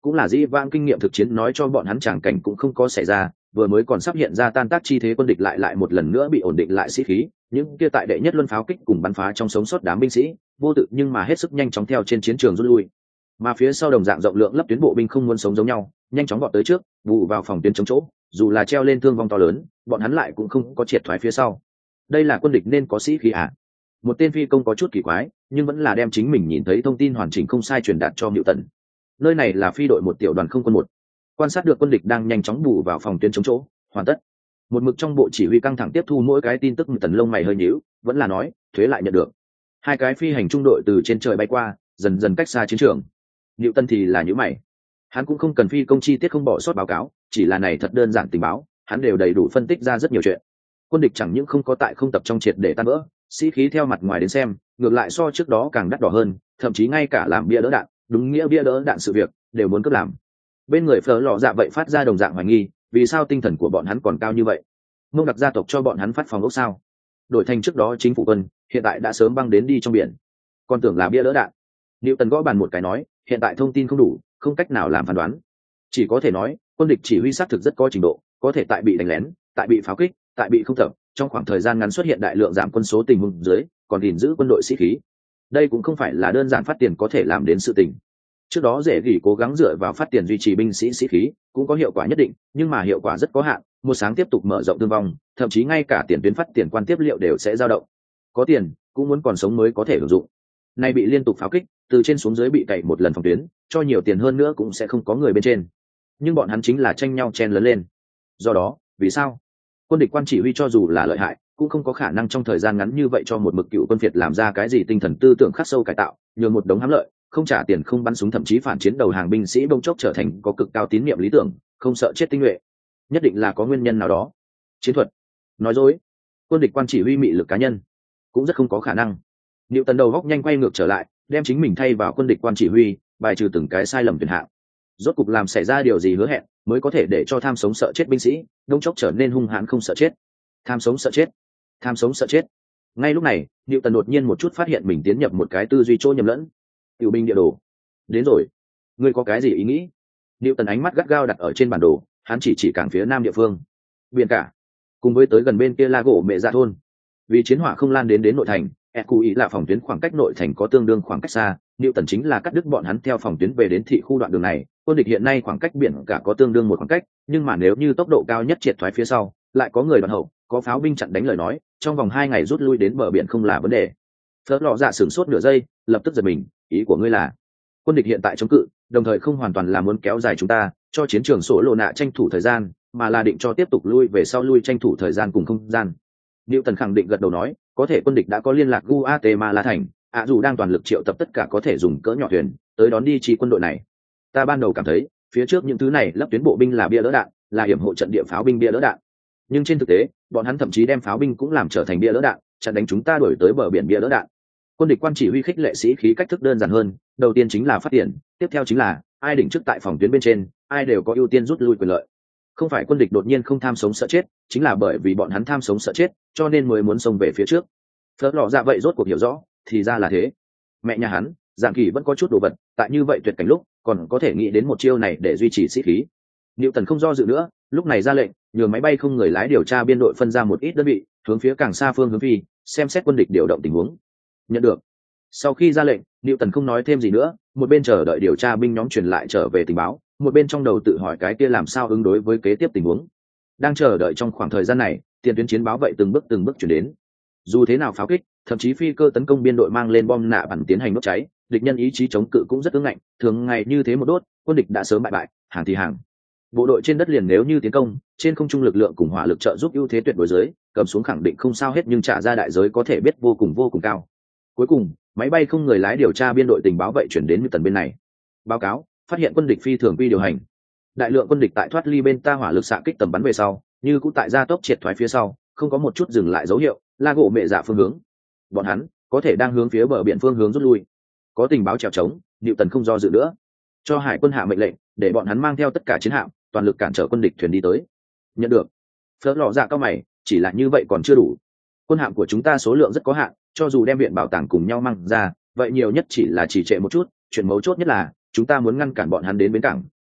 cũng là dĩ vãng kinh nghiệm thực chiến nói cho bọn hắn tràng cảnh cũng không có xảy ra, vừa mới còn sắp hiện ra tan tác chi thế, quân địch lại lại một lần nữa bị ổn định lại sĩ khí, những kia tại đệ nhất luân pháo kích cùng bắn phá trong sống sót đám binh sĩ vô tự nhưng mà hết sức nhanh chóng theo trên chiến trường rút lui, mà phía sau đồng dạng rộng lượng lấp tuyến bộ binh không muốn sống giống nhau, nhanh chóng vọt tới trước vụ vào phòng tuyến chống chỗ, dù là treo lên thương vong to lớn bọn hắn lại cũng không có triệt thoái phía sau. Đây là quân địch nên có sĩ khí à? Một tên phi công có chút kỳ quái nhưng vẫn là đem chính mình nhìn thấy thông tin hoàn chỉnh không sai truyền đạt cho Nữu Tần. Nơi này là phi đội một tiểu đoàn không quân một, quan sát được quân địch đang nhanh chóng bù vào phòng tuyến chống chỗ, hoàn tất. Một mực trong bộ chỉ huy căng thẳng tiếp thu mỗi cái tin tức, Tần lông mày hơi nhíu, vẫn là nói thuế lại nhận được. Hai cái phi hành trung đội từ trên trời bay qua, dần dần cách xa chiến trường. Nữu Tần thì là nhíu mày, hắn cũng không cần phi công chi tiết không bỏ sót báo cáo, chỉ là này thật đơn giản tình báo, hắn đều đầy đủ phân tích ra rất nhiều chuyện. Quân địch chẳng những không có tại không tập trong triệt để tan vỡ, sĩ khí theo mặt ngoài đến xem ngược lại so trước đó càng đắt đỏ hơn, thậm chí ngay cả làm bia đỡ đạn, đúng nghĩa bia đỡ đạn sự việc đều muốn cướp làm. Bên người Phở Lọ Dạ vậy phát ra đồng dạng hoài nghi, vì sao tinh thần của bọn hắn còn cao như vậy? Mông Đặc gia tộc cho bọn hắn phát phòng ốc sao? Đổi thành trước đó chính phủ quân, hiện tại đã sớm băng đến đi trong biển. Còn tưởng là bia đỡ đạn. Nữu Tần gõ bàn một cái nói, hiện tại thông tin không đủ, không cách nào làm phán đoán. Chỉ có thể nói, quân địch chỉ huy xác thực rất có trình độ, có thể tại bị đánh lén, tại bị pháo kích, tại bị không tập, trong khoảng thời gian ngắn xuất hiện đại lượng giảm quân số tình huống dưới, còn gìn giữ quân đội sĩ khí. Đây cũng không phải là đơn giản phát tiền có thể làm đến sự tình. Trước đó dễ gỉ cố gắng dựa vào phát tiền duy trì binh sĩ sĩ khí cũng có hiệu quả nhất định, nhưng mà hiệu quả rất có hạn, một sáng tiếp tục mở rộng thương vong, thậm chí ngay cả tiền tuyến phát tiền quan tiếp liệu đều sẽ dao động. Có tiền cũng muốn còn sống mới có thể sử dụng. Nay bị liên tục pháo kích, từ trên xuống dưới bị cày một lần phòng tuyến, cho nhiều tiền hơn nữa cũng sẽ không có người bên trên. Nhưng bọn hắn chính là tranh nhau chen lớn lên. Do đó, vì sao quân địch quan chỉ huy cho dù là lợi hại cũng không có khả năng trong thời gian ngắn như vậy cho một mực cựu quân Việt làm ra cái gì tinh thần tư tưởng khắc sâu cải tạo, nhường một đống hám lợi, không trả tiền không bắn súng thậm chí phản chiến đầu hàng binh sĩ bông chốc trở thành có cực cao tín nhiệm lý tưởng, không sợ chết tinh nhuệ. Nhất định là có nguyên nhân nào đó. Chiến thuật, nói dối, quân địch quan chỉ huy mị lực cá nhân, cũng rất không có khả năng. Nữu Tần đầu góc nhanh quay ngược trở lại, đem chính mình thay vào quân địch quan chỉ huy, bài trừ từng cái sai lầm tuyển hạng. Rốt cục làm xảy ra điều gì hứa hẹn mới có thể để cho tham sống sợ chết binh sĩ đông chốc trở nên hung hãn không sợ chết? Tham sống sợ chết, tham sống sợ chết. Ngay lúc này, Nữu Tần đột nhiên một chút phát hiện mình tiến nhập một cái tư duy chỗ nhầm lẫn. Tiểu binh địa đồ đến rồi, ngươi có cái gì ý nghĩ? Nữu Tần ánh mắt gắt gao đặt ở trên bản đồ, hắn chỉ chỉ cảng phía nam địa phương, biển cả, cùng với tới gần bên kia la gỗ mẹ dạ thôn. Vì chiến hỏa không lan đến đến nội thành, e cú ý là phòng tuyến khoảng cách nội thành có tương đương khoảng cách xa, Nữu Tần chính là cắt đứt bọn hắn theo phòng tuyến về đến thị khu đoạn đường này. Quân địch hiện nay khoảng cách biển cả có tương đương một khoảng cách, nhưng mà nếu như tốc độ cao nhất triệt thoái phía sau, lại có người đoạn hậu, có pháo binh chặn đánh lời nói, trong vòng hai ngày rút lui đến bờ biển không là vấn đề. Phớt Lọ Dạ sửng sốt nửa giây, lập tức giật mình, ý của ngươi là quân địch hiện tại chống cự, đồng thời không hoàn toàn là muốn kéo dài chúng ta, cho chiến trường sổ lộ nạ tranh thủ thời gian, mà là định cho tiếp tục lui về sau lui tranh thủ thời gian cùng không gian. Nữu Tần khẳng định gật đầu nói, có thể quân địch đã có liên lạc Guatemala thành, ạ dù đang toàn lực triệu tập tất cả có thể dùng cỡ nhỏ thuyền tới đón đi chi quân đội này. Ta ban đầu cảm thấy phía trước những thứ này lấp tuyến bộ binh là bia đỡ đạn, là hiểm hộ trận địa pháo binh bia đỡ đạn, nhưng trên thực tế bọn hắn thậm chí đem pháo binh cũng làm trở thành bia đỡ đạn, chặn đánh chúng ta đuổi tới bờ biển bia đỡ đạn. Quân địch quan chỉ huy khích lệ sĩ khí cách thức đơn giản hơn, đầu tiên chính là phát tiền, tiếp theo chính là ai đỉnh trước tại phòng tuyến bên trên, ai đều có ưu tiên rút lui quyền lợi. Không phải quân địch đột nhiên không tham sống sợ chết, chính là bởi vì bọn hắn tham sống sợ chết, cho nên mới muốn xông về phía trước. Phớt Lọ Dạ vậy rốt cuộc hiểu rõ, thì ra là thế. Mẹ nhà hắn, Giản Kỳ vẫn có chút đồ vật, tại như vậy tuyệt cảnh lúc, còn có thể nghĩ đến một chiêu này để duy trì sĩ khí. Nữu Tần không do dự nữa, lúc này ra lệnh, nhường máy bay không người lái điều tra biên đội phân ra một ít đơn vị, hướng phía càng xa phương hướng phi, xem xét quân địch điều động tình huống. Nhận được. Sau khi ra lệnh, Nữu Tần không nói thêm gì nữa, một bên chờ đợi điều tra binh nhóm truyền lại trở về tình báo, một bên trong đầu tự hỏi cái kia làm sao ứng đối với kế tiếp tình huống. Đang chờ đợi trong khoảng thời gian này, tiền tuyến chiến báo vậy từng bước từng bước chuyển đến. Dù thế nào pháo kích, thậm chí phi cơ tấn công biên đội mang lên bom nạ bắn tiến hành đốt cháy, địch nhân ý chí chống cự cũng rất ứng ngạnh, thường ngày như thế một đốt, quân địch đã sớm bại bại, hàng thì hàng. Bộ đội trên đất liền nếu như tiến công, trên không trung lực lượng cùng hỏa lực trợ giúp ưu thế tuyệt đối dưới, cầm xuống khẳng định không sao hết nhưng trả ra đại giới có thể biết vô cùng vô cùng cao. Cuối cùng, máy bay không người lái điều tra biên đội tình báo vậy chuyển đến Newton bên này. Báo cáo, phát hiện quân địch phi thường quy điều hành. Đại lượng quân địch tại thoát ly bên ta hỏa lực xạ kích tầm bắn về sau, như cũng tại gia tốc triệt thoái phía sau, không có một chút dừng lại dấu hiệu, la gỗ mẹ dạ phương hướng. Bọn hắn có thể đang hướng phía bờ biển phương hướng rút lui. Có tình báo trèo trống, Newton không do dự nữa, cho hải quân hạ mệnh lệnh, để bọn hắn mang theo tất cả chiến hạm, toàn lực cản trở quân địch thuyền đi tới. Nhận được. Phớt Lọ Dạ cao mày, chỉ là như vậy còn chưa đủ. Quân hạm của chúng ta số lượng rất có hạn, cho dù đem viện bảo tàng cùng nhau mang ra, vậy nhiều nhất chỉ là trì trệ một chút, chuyện mấu chốt nhất là chúng ta muốn ngăn cản bọn hắn đến bến cảng,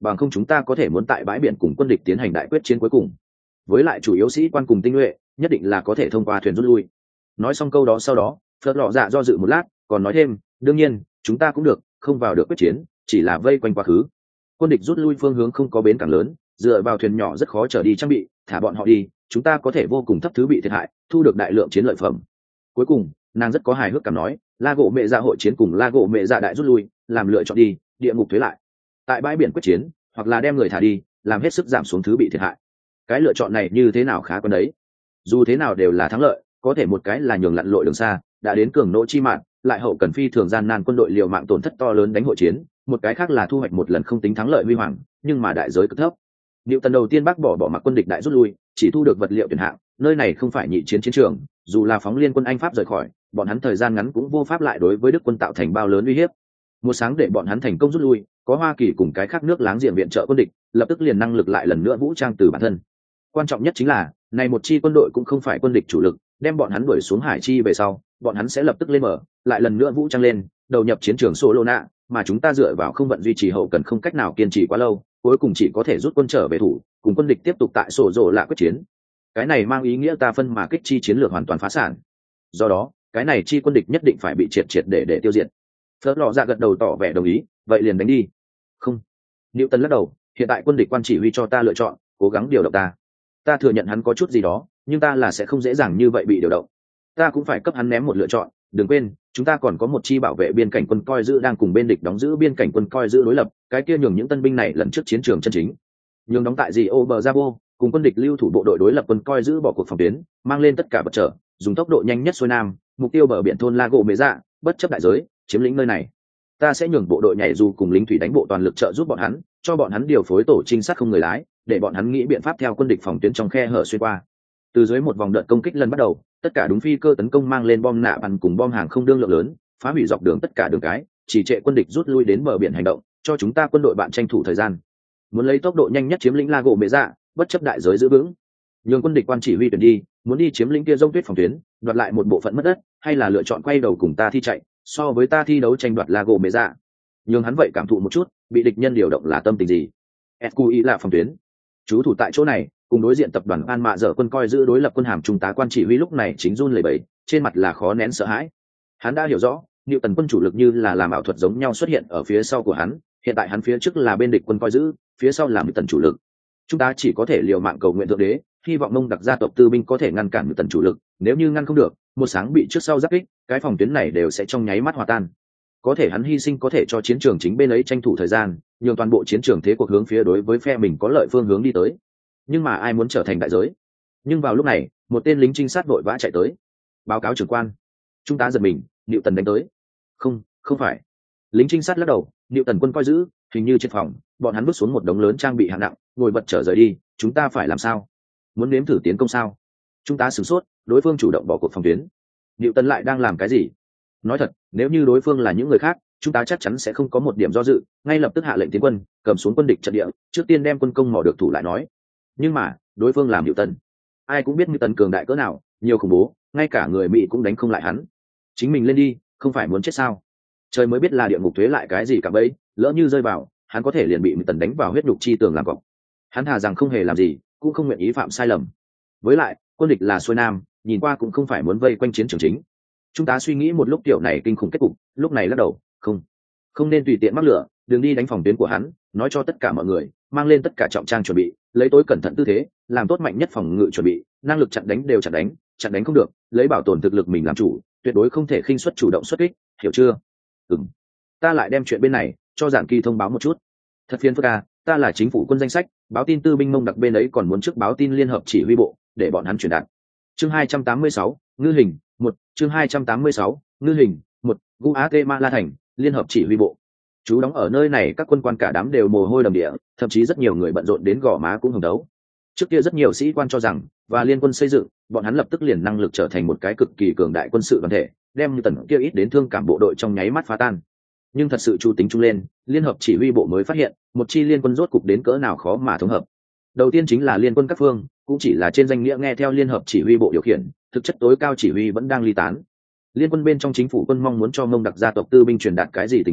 bằng không chúng ta có thể muốn tại bãi biển cùng quân địch tiến hành đại quyết chiến cuối cùng. Với lại chủ yếu sĩ quan cùng tinh nhuệ nhất định là có thể thông qua thuyền rút lui. Nói xong câu đó sau đó, Phớt Lọ Dạ do dự một lát, còn nói thêm, đương nhiên chúng ta cũng được, không vào được quyết chiến, chỉ là vây quanh quá khứ. Quân địch rút lui phương hướng không có bến cảng lớn, dựa vào thuyền nhỏ rất khó trở đi trang bị, thả bọn họ đi, chúng ta có thể vô cùng thấp thứ bị thiệt hại, thu được đại lượng chiến lợi phẩm. Cuối cùng nàng rất có hài hước cảm nói, La gỗ mẹ dạ hội chiến cùng La gỗ mẹ dạ đại rút lui, làm lựa chọn đi, địa ngục thuế lại tại bãi biển quyết chiến, hoặc là đem người thả đi, làm hết sức giảm xuống thứ bị thiệt hại. Cái lựa chọn này như thế nào khá con đấy, dù thế nào đều là thắng lợi, có thể một cái là nhường lặn lội đường xa, đã đến cường nỗ chi mạng, lại hậu cần phi thường gian nan quân đội liều mạng tổn thất to lớn đánh hội chiến, một cái khác là thu hoạch một lần không tính thắng lợi huy hoàng, nhưng mà đại giới cực thấp. Liệu tần đầu tiên bác bỏ bỏ mặc quân địch đại rút lui, chỉ thu được vật liệu tuyển hạng, nơi này không phải nhị chiến chiến trường, dù là phóng liên quân Anh Pháp rời khỏi, bọn hắn thời gian ngắn cũng vô pháp lại đối với Đức quân tạo thành bao lớn uy hiếp. Một sáng để bọn hắn thành công rút lui, có Hoa Kỳ cùng cái khác nước láng giềng viện trợ quân địch, lập tức liền năng lực lại lần nữa vũ trang từ bản thân. Quan trọng nhất chính là, này một chi quân đội cũng không phải quân địch chủ lực, đem bọn hắn đuổi xuống hải chi về sau, bọn hắn sẽ lập tức lên mở, lại lần nữa vũ trang lên, đầu nhập chiến trường Solona, mà chúng ta dựa vào không vận duy trì hậu cần không cách nào kiên trì quá lâu, cuối cùng chỉ có thể rút quân trở về thủ, cùng quân địch tiếp tục tại sổ rồ lạ quyết chiến. Cái này mang ý nghĩa ta phân mà kích chi chiến lược hoàn toàn phá sản. Do đó, cái này chi quân địch nhất định phải bị triệt triệt để để tiêu diệt. Phớt Lọ Dạ gật đầu tỏ vẻ đồng ý, vậy liền đánh đi. Không. Newton lắc đầu, hiện tại quân địch quan chỉ huy cho ta lựa chọn, cố gắng điều động ta. Ta thừa nhận hắn có chút gì đó, nhưng ta là sẽ không dễ dàng như vậy bị điều động. Ta cũng phải cấp hắn ném một lựa chọn, đừng quên, chúng ta còn có một chi bảo vệ biên cảnh quân coi giữ đang cùng bên địch đóng giữ biên cảnh quân coi giữ đối lập, cái kia nhường những tân binh này lần trước chiến trường chân chính. Nhường đóng tại gì Oberzabo, cùng quân địch lưu thủ bộ đội đối lập quân coi giữ bỏ cuộc phòng tuyến, mang lên tất cả vật trợ, dùng tốc độ nhanh nhất xuôi nam, mục tiêu bờ biển thôn Lago Mễ Dạ, bất chấp đại giới, chiếm lĩnh nơi này. Ta sẽ nhường bộ đội nhảy dù cùng lính thủy đánh bộ toàn lực trợ giúp bọn hắn, cho bọn hắn điều phối tổ trinh sát không người lái, để bọn hắn nghĩ biện pháp theo quân địch phòng tuyến trong khe hở xuyên qua. Từ dưới một vòng đợt công kích lần bắt đầu, tất cả đúng phi cơ tấn công mang lên bom nạ bắn cùng bom hàng không đương lượng lớn, phá hủy dọc đường tất cả đường cái, chỉ trệ quân địch rút lui đến bờ biển hành động, cho chúng ta quân đội bạn tranh thủ thời gian, muốn lấy tốc độ nhanh nhất chiếm lĩnh Lago Mễ Dạ, bất chấp đại giới giữ vững. Nhường quân địch quan chỉ huy tuyển đi, muốn đi chiếm lĩnh kia rông tuyết phòng tuyến, đoạt lại một bộ phận mất đất, hay là lựa chọn quay đầu cùng ta thi chạy, so với ta thi đấu tranh đoạt Lago Mễ Dạ. Nhường hắn vậy cảm thụ một chút, bị địch nhân điều động là tâm tình gì. ét quy i là phòng tuyến. Chú thủ tại chỗ này, cùng đối diện tập đoàn An Mạ dở quân coi giữ đối lập quân hàm trung tá quan chỉ huy lúc này chính run lẩy bẩy, trên mặt là khó nén sợ hãi. Hắn đã hiểu rõ, Niệu Tần quân chủ lực như là làm ảo thuật giống nhau xuất hiện ở phía sau của hắn, hiện tại hắn phía trước là bên địch quân coi giữ, phía sau là Niệu Tần chủ lực. Chúng ta chỉ có thể liều mạng cầu nguyện thượng đế, hy vọng Mông Đặc gia tộc tư binh có thể ngăn cản Niệu Tần chủ lực, nếu như ngăn không được, một sáng bị trước sau giáp kích, cái phòng tuyến này đều sẽ trong nháy mắt hòa tan. Có thể hắn hy sinh có thể cho chiến trường chính bên ấy tranh thủ thời gian, nhường toàn bộ chiến trường thế cuộc hướng phía đối với phe mình có lợi phương hướng đi tới. Nhưng mà ai muốn trở thành đại giới? Nhưng vào lúc này, một tên lính trinh sát vội vã chạy tới, báo cáo trưởng quan. Chúng ta giật mình, Niệu Tần đánh tới. Không, không phải. Lính trinh sát lắc đầu, Niệu Tần quân coi giữ, hình như trên phòng, bọn hắn bước xuống một đống lớn trang bị hạng nặng, ngồi bật trở rời đi. Chúng ta phải làm sao? Muốn nếm thử tiến công sao? Chúng ta sửng sốt, đối phương chủ động bỏ cuộc phòng tuyến. Niệu Tần lại đang làm cái gì? Nói thật, nếu như đối phương là những người khác, chúng ta chắc chắn sẽ không có một điểm do dự, ngay lập tức hạ lệnh tiến quân, cầm xuống quân địch trận địa, trước tiên đem quân công mỏ được thủ lại nói. Nhưng mà, đối phương làm Niệu Tần. Ai cũng biết Niệu Tần cường đại cỡ nào, nhiều khủng bố, ngay cả người Mỹ cũng đánh không lại hắn. Chính mình lên đi, không phải muốn chết sao? Trời mới biết là địa ngục thuế lại cái gì cả bấy, lỡ như rơi vào, hắn có thể liền bị Niệu Tần đánh vào huyết nhục chi tường làm cọc. Hắn thà rằng không hề làm gì, cũng không nguyện ý phạm sai lầm. Với lại, quân địch là xuôi nam, nhìn qua cũng không phải muốn vây quanh chiến trường chính. Chúng ta suy nghĩ một lúc tiểu này kinh khủng kết cục, lúc này lắc đầu, không, không nên tùy tiện mắc lửa, đừng đi đánh phòng tuyến của hắn, nói cho tất cả mọi người, mang lên tất cả trọng trang chuẩn bị, lấy tối cẩn thận tư thế, làm tốt mạnh nhất phòng ngự chuẩn bị, năng lực chặn đánh đều chặn đánh, chặn đánh không được, lấy bảo tồn thực lực mình làm chủ, tuyệt đối không thể khinh suất chủ động xuất kích, hiểu chưa? Ừm. Ta lại đem chuyện bên này cho Giản Kỳ thông báo một chút. Thật phiền phức à, ta là chính phủ quân danh sách, báo tin tư binh Mông Đặc bên ấy còn muốn trước báo tin liên hợp chỉ huy bộ, để bọn hắn truyền đạt. Chương hai trăm tám mươi sáu, ngư hình, một, chương hai trăm tám mươi sáu, ngư hình, một, Guatemala thành, liên hợp chỉ huy bộ. Chú đóng ở nơi này các quân quan cả đám đều mồ hôi đầm địa, thậm chí rất nhiều người bận rộn đến gò má cũng hồng đấu. Trước kia rất nhiều sĩ quan cho rằng, và liên quân xây dựng, bọn hắn lập tức liền năng lực trở thành một cái cực kỳ cường đại quân sự đoàn thể, đem như tần kia ít đến thương cảm bộ đội trong nháy mắt phá tan. Nhưng thật sự chu tính chung lên, liên hợp chỉ huy bộ mới phát hiện, một chi liên quân rốt cục đến cỡ nào khó mà thống hợp. Đầu tiên chính là liên quân các phương, cũng chỉ là trên danh nghĩa nghe theo liên hợp chỉ huy bộ điều khiển, thực chất tối cao chỉ huy vẫn đang ly tán. Liên quân bên trong chính phủ quân mong muốn cho Mông Đặc gia tộc tư binh truyền đạt cái gì tình báo,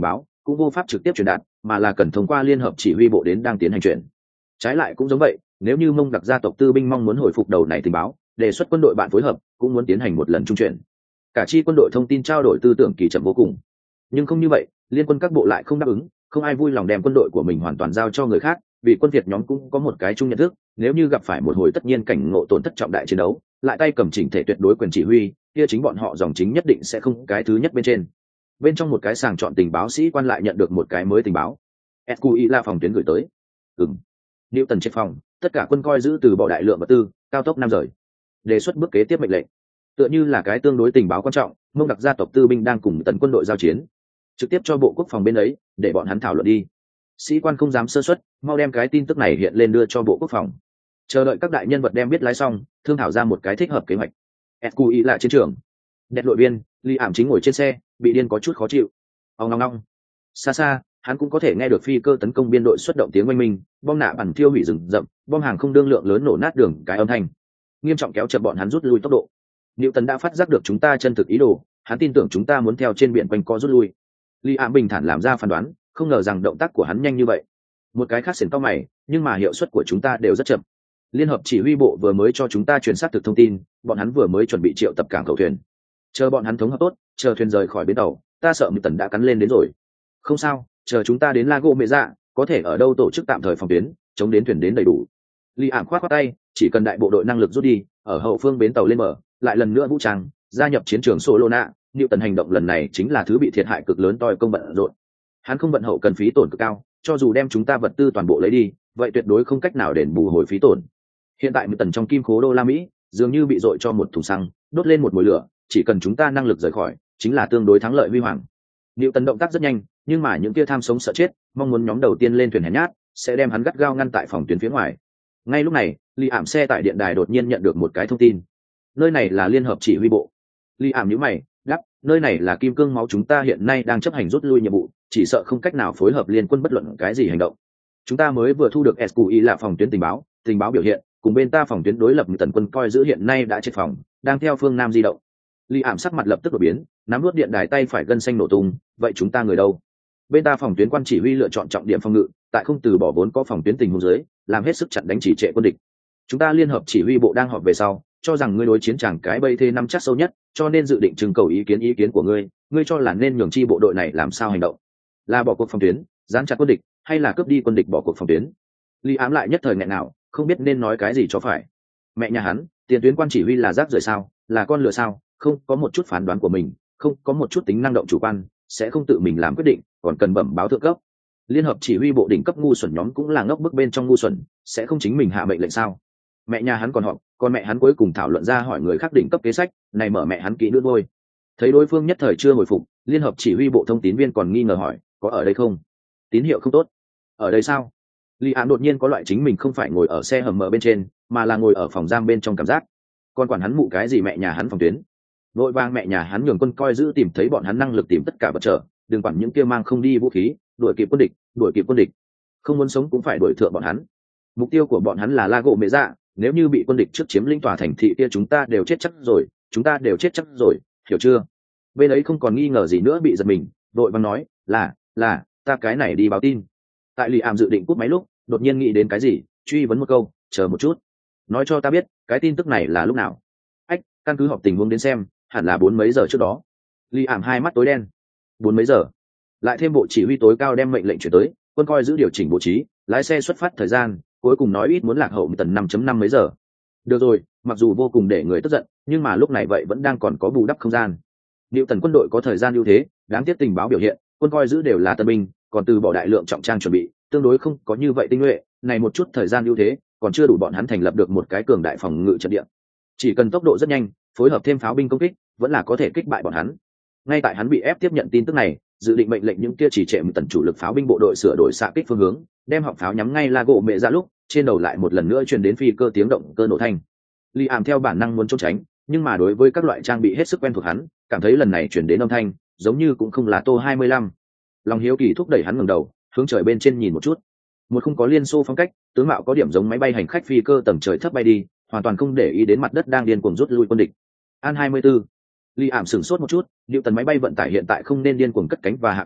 cũng vô pháp trực tiếp truyền đạt, mà là cần thông qua liên hợp chỉ huy bộ đến đang tiến hành chuyển. Trái lại cũng giống vậy, nếu như Mông Đặc gia tộc tư binh mong muốn hồi phục đầu này tình báo, đề xuất quân đội bạn phối hợp, cũng muốn tiến hành một lần trung chuyển. Cả chi quân đội thông tin trao đổi tư tưởng kỳ chậm vô cùng. Nhưng không như vậy, liên quân các bộ lại không đáp ứng, không ai vui lòng đem quân đội của mình hoàn toàn giao cho người khác, vì quân Việt nhóm cũng có một cái chung nhận thức, nếu như gặp phải một hồi tất nhiên cảnh ngộ tổn thất trọng đại chiến đấu, lại tay cầm chỉnh thể tuyệt đối quyền chỉ huy, kia chính bọn họ dòng chính nhất định sẽ không cái thứ nhất bên trên. Bên trong một cái sàng chọn tình báo sĩ quan lại nhận được một cái mới tình báo. ét quy i là phòng tuyến gửi tới. Ừm. Newton check phòng, tất cả quân coi giữ từ bỏ đại lượng vật tư, cao tốc năm rời. Đề xuất bước kế tiếp mệnh lệnh. Tựa như là cái tương đối tình báo quan trọng, Mông Đặc gia tộc tư binh đang cùng tần quân đội giao chiến, trực tiếp cho bộ quốc phòng bên ấy để bọn hắn thảo luận đi. Sĩ quan không dám sơ suất, mau đem cái tin tức này hiện lên đưa cho bộ quốc phòng. Chờ đợi các đại nhân vật đem biết lái xong, thương thảo ra một cái thích hợp kế hoạch. ét quy i là chiến trường. Đẹp đội viên, Lý Ảm chính ngồi trên xe, bị điên có chút khó chịu. Ong ong ong. Xa xa, hắn cũng có thể nghe được phi cơ tấn công biên đội xuất động tiếng oanh minh, bom nạ bắn thiêu hủy rừng rậm, bom hàng không đương lượng lớn nổ nát đường cái âm thanh, nghiêm trọng kéo chậm bọn hắn rút lui tốc độ. Newton đã phát giác được chúng ta chân thực ý đồ, hắn tin tưởng chúng ta muốn theo trên biển quanh co rút lui. Lý Ảm bình thản làm ra phán đoán, không ngờ rằng động tác của hắn nhanh như vậy. Một cái khác xiển cao mày, nhưng mà hiệu suất của chúng ta đều rất chậm. Liên hợp chỉ huy bộ vừa mới cho chúng ta truyền xác thực thông tin, bọn hắn vừa mới chuẩn bị triệu tập cảng tàu thuyền. Chờ bọn hắn thống hợp tốt, chờ thuyền rời khỏi bến tàu, ta sợ Newton đã cắn lên đến rồi. Không sao, chờ chúng ta đến Lago Mẹ Dạ, có thể ở đâu tổ chức tạm thời phòng tuyến, chống đến thuyền đến đầy đủ. Lý Ảm khoát khoát tay, chỉ cần đại bộ đội năng lực rút đi, ở hậu phương bến tàu lên mở, lại lần nữa vũ trang, gia nhập chiến trường Solona, Newton hành động lần này chính là thứ bị thiệt hại cực lớn toi công bận rộn. Hắn không vận hậu cần phí tổn cực cao, cho dù đem chúng ta vật tư toàn bộ lấy đi, vậy tuyệt đối không cách nào đền bù hồi phí tổn. Hiện tại Newton trong kim khố đô la Mỹ, dường như bị dội cho một thùng xăng, đốt lên một mùi lửa, chỉ cần chúng ta năng lực rời khỏi, chính là tương đối thắng lợi huy hoàng. Newton động tác rất nhanh, nhưng mà những kia tham sống sợ chết, mong muốn nhóm đầu tiên lên thuyền hèn nhát, sẽ đem hắn gắt gao ngăn tại phòng tuyến phía ngoài. Ngay lúc này, Lý Ảm xe tại điện đài đột nhiên nhận được một cái thông tin. Nơi này là liên hợp chỉ huy bộ. Lý Ảm nhíu mày, đáp, nơi này là kim cương máu, chúng ta hiện nay đang chấp hành rút lui nhiệm vụ, chỉ sợ không cách nào phối hợp liên quân bất luận cái gì hành động. Chúng ta mới vừa thu được ét quy i là phòng tuyến tình báo, tình báo biểu hiện, cùng bên ta phòng tuyến đối lập tần quân coi giữ hiện nay đã chết phòng, đang theo phương nam di động. Lý Ảm sắc mặt lập tức đổi biến, nắm nuốt điện đài tay phải gân xanh nổ tung, vậy chúng ta người đâu? Bên ta phòng tuyến quan chỉ huy lựa chọn trọng điểm phòng ngự, tại không từ bỏ vốn có phòng tuyến tình huống dưới, làm hết sức chặn đánh chỉ trệ quân địch. Chúng ta liên hợp chỉ huy bộ đang họp về sau, cho rằng ngươi đối chiến chẳng cái bây thế năm chắc sâu nhất, cho nên dự định trưng cầu ý kiến ý kiến của ngươi, ngươi cho là nên nhường chi bộ đội này làm sao hành động? Là bỏ cuộc phòng tuyến, giáng chặt quân địch, hay là cướp đi quân địch bỏ cuộc phòng tuyến? Lý Ám lại nhất thời nghẹn nào, không biết nên nói cái gì cho phải. Mẹ nhà hắn, tiền tuyến quan chỉ huy là rác rưởi sao, là con lừa sao, không có một chút phán đoán của mình, không có một chút tính năng động chủ quan, sẽ không tự mình làm quyết định, còn cần bẩm báo thượng cấp. Liên hợp chỉ huy bộ đỉnh cấp ngu xuẩn nhóm cũng là ngốc bức bên trong ngu xuẩn, sẽ không chính mình hạ mệnh lệnh sao? Mẹ nhà hắn còn họp, còn mẹ hắn cuối cùng thảo luận ra hỏi người khác đỉnh cấp kế sách, này mở mẹ hắn kỹ nữa thôi. Thấy đối phương nhất thời chưa hồi phục, liên hợp chỉ huy bộ thông tín viên còn nghi ngờ hỏi, có ở đây không? Tín hiệu không tốt. Ở đây sao? Lý Án đột nhiên có loại chính mình không phải ngồi ở xe hầm mở bên trên, mà là ngồi ở phòng giam bên trong cảm giác. Còn quản hắn mụ cái gì mẹ nhà hắn phòng tuyến? Vội vàng mẹ nhà hắn nhường quân coi giữ tìm thấy bọn hắn năng lực tìm tất cả vật trở, đừng quản những kia mang không đi vũ khí, đuổi kịp quân địch, đuổi kịp quân địch. Không muốn sống cũng phải đuổi thượng bọn hắn. Mục tiêu của bọn hắn là Lago Mẹ Dạ, nếu như bị quân địch trước chiếm lĩnh tòa thành thị kia chúng ta đều chết chắc rồi, chúng ta đều chết chắc rồi, hiểu chưa? Bên ấy không còn nghi ngờ gì nữa bị giật mình, đội vàng nói, là, là, ta cái này đi báo tin. Tại Lý Ảm dự định cúp máy lúc, đột nhiên nghĩ đến cái gì, truy vấn một câu, chờ một chút, nói cho ta biết, cái tin tức này là lúc nào? Ách, căn cứ họp tình huống đến xem, hẳn là bốn mấy giờ trước đó. Lý Ảm hai mắt tối đen. Bốn mấy giờ? Lại thêm bộ chỉ huy tối cao đem mệnh lệnh chuyển tới, quân coi giữ điều chỉnh bố trí, lái xe xuất phát thời gian, cuối cùng nói ít muốn lạc hậu tần năm chấm năm mấy giờ. Được rồi, mặc dù vô cùng để người tức giận, nhưng mà lúc này vậy vẫn đang còn có bù đắp không gian. Liệu tần quân đội có thời gian ưu thế, đáng tiếc tình báo biểu hiện, quân coi giữ đều là tân binh, còn từ bỏ đại lượng trọng trang chuẩn bị, tương đối không có như vậy tinh nhuệ, này một chút thời gian ưu thế, còn chưa đủ bọn hắn thành lập được một cái cường đại phòng ngự trận địa. Chỉ cần tốc độ rất nhanh, phối hợp thêm pháo binh công kích, vẫn là có thể kích bại bọn hắn. Ngay tại hắn bị ép tiếp nhận tin tức này, dự định mệnh lệnh những kia chỉ trệ một tần chủ lực pháo binh bộ đội sửa đổi xạ kích phương hướng, đem họng pháo nhắm ngay Lago Mẹ Dạ lúc, trên đầu lại một lần nữa truyền đến phi cơ tiếng động cơ nổ thanh. Lý Ảm theo bản năng muốn trốn tránh, nhưng mà đối với các loại trang bị hết sức quen thuộc hắn, cảm thấy lần này truyền đến âm thanh, giống như cũng không là tô hai mươi lăm. Lòng hiếu kỳ thúc đẩy hắn ngẩng đầu, hướng trời bên trên nhìn một chút. Một không có liên xô phong cách, tướng mạo có điểm giống máy bay hành khách phi cơ tầng trời thấp bay đi, hoàn toàn không để ý đến mặt đất đang điên cuồng rút lui quân địch. An hai mươi tư. Lý Ảm sửng sốt một chút, liệu tần máy bay vận tải hiện tại không nên điên cuồng cất cánh và hạ cánh,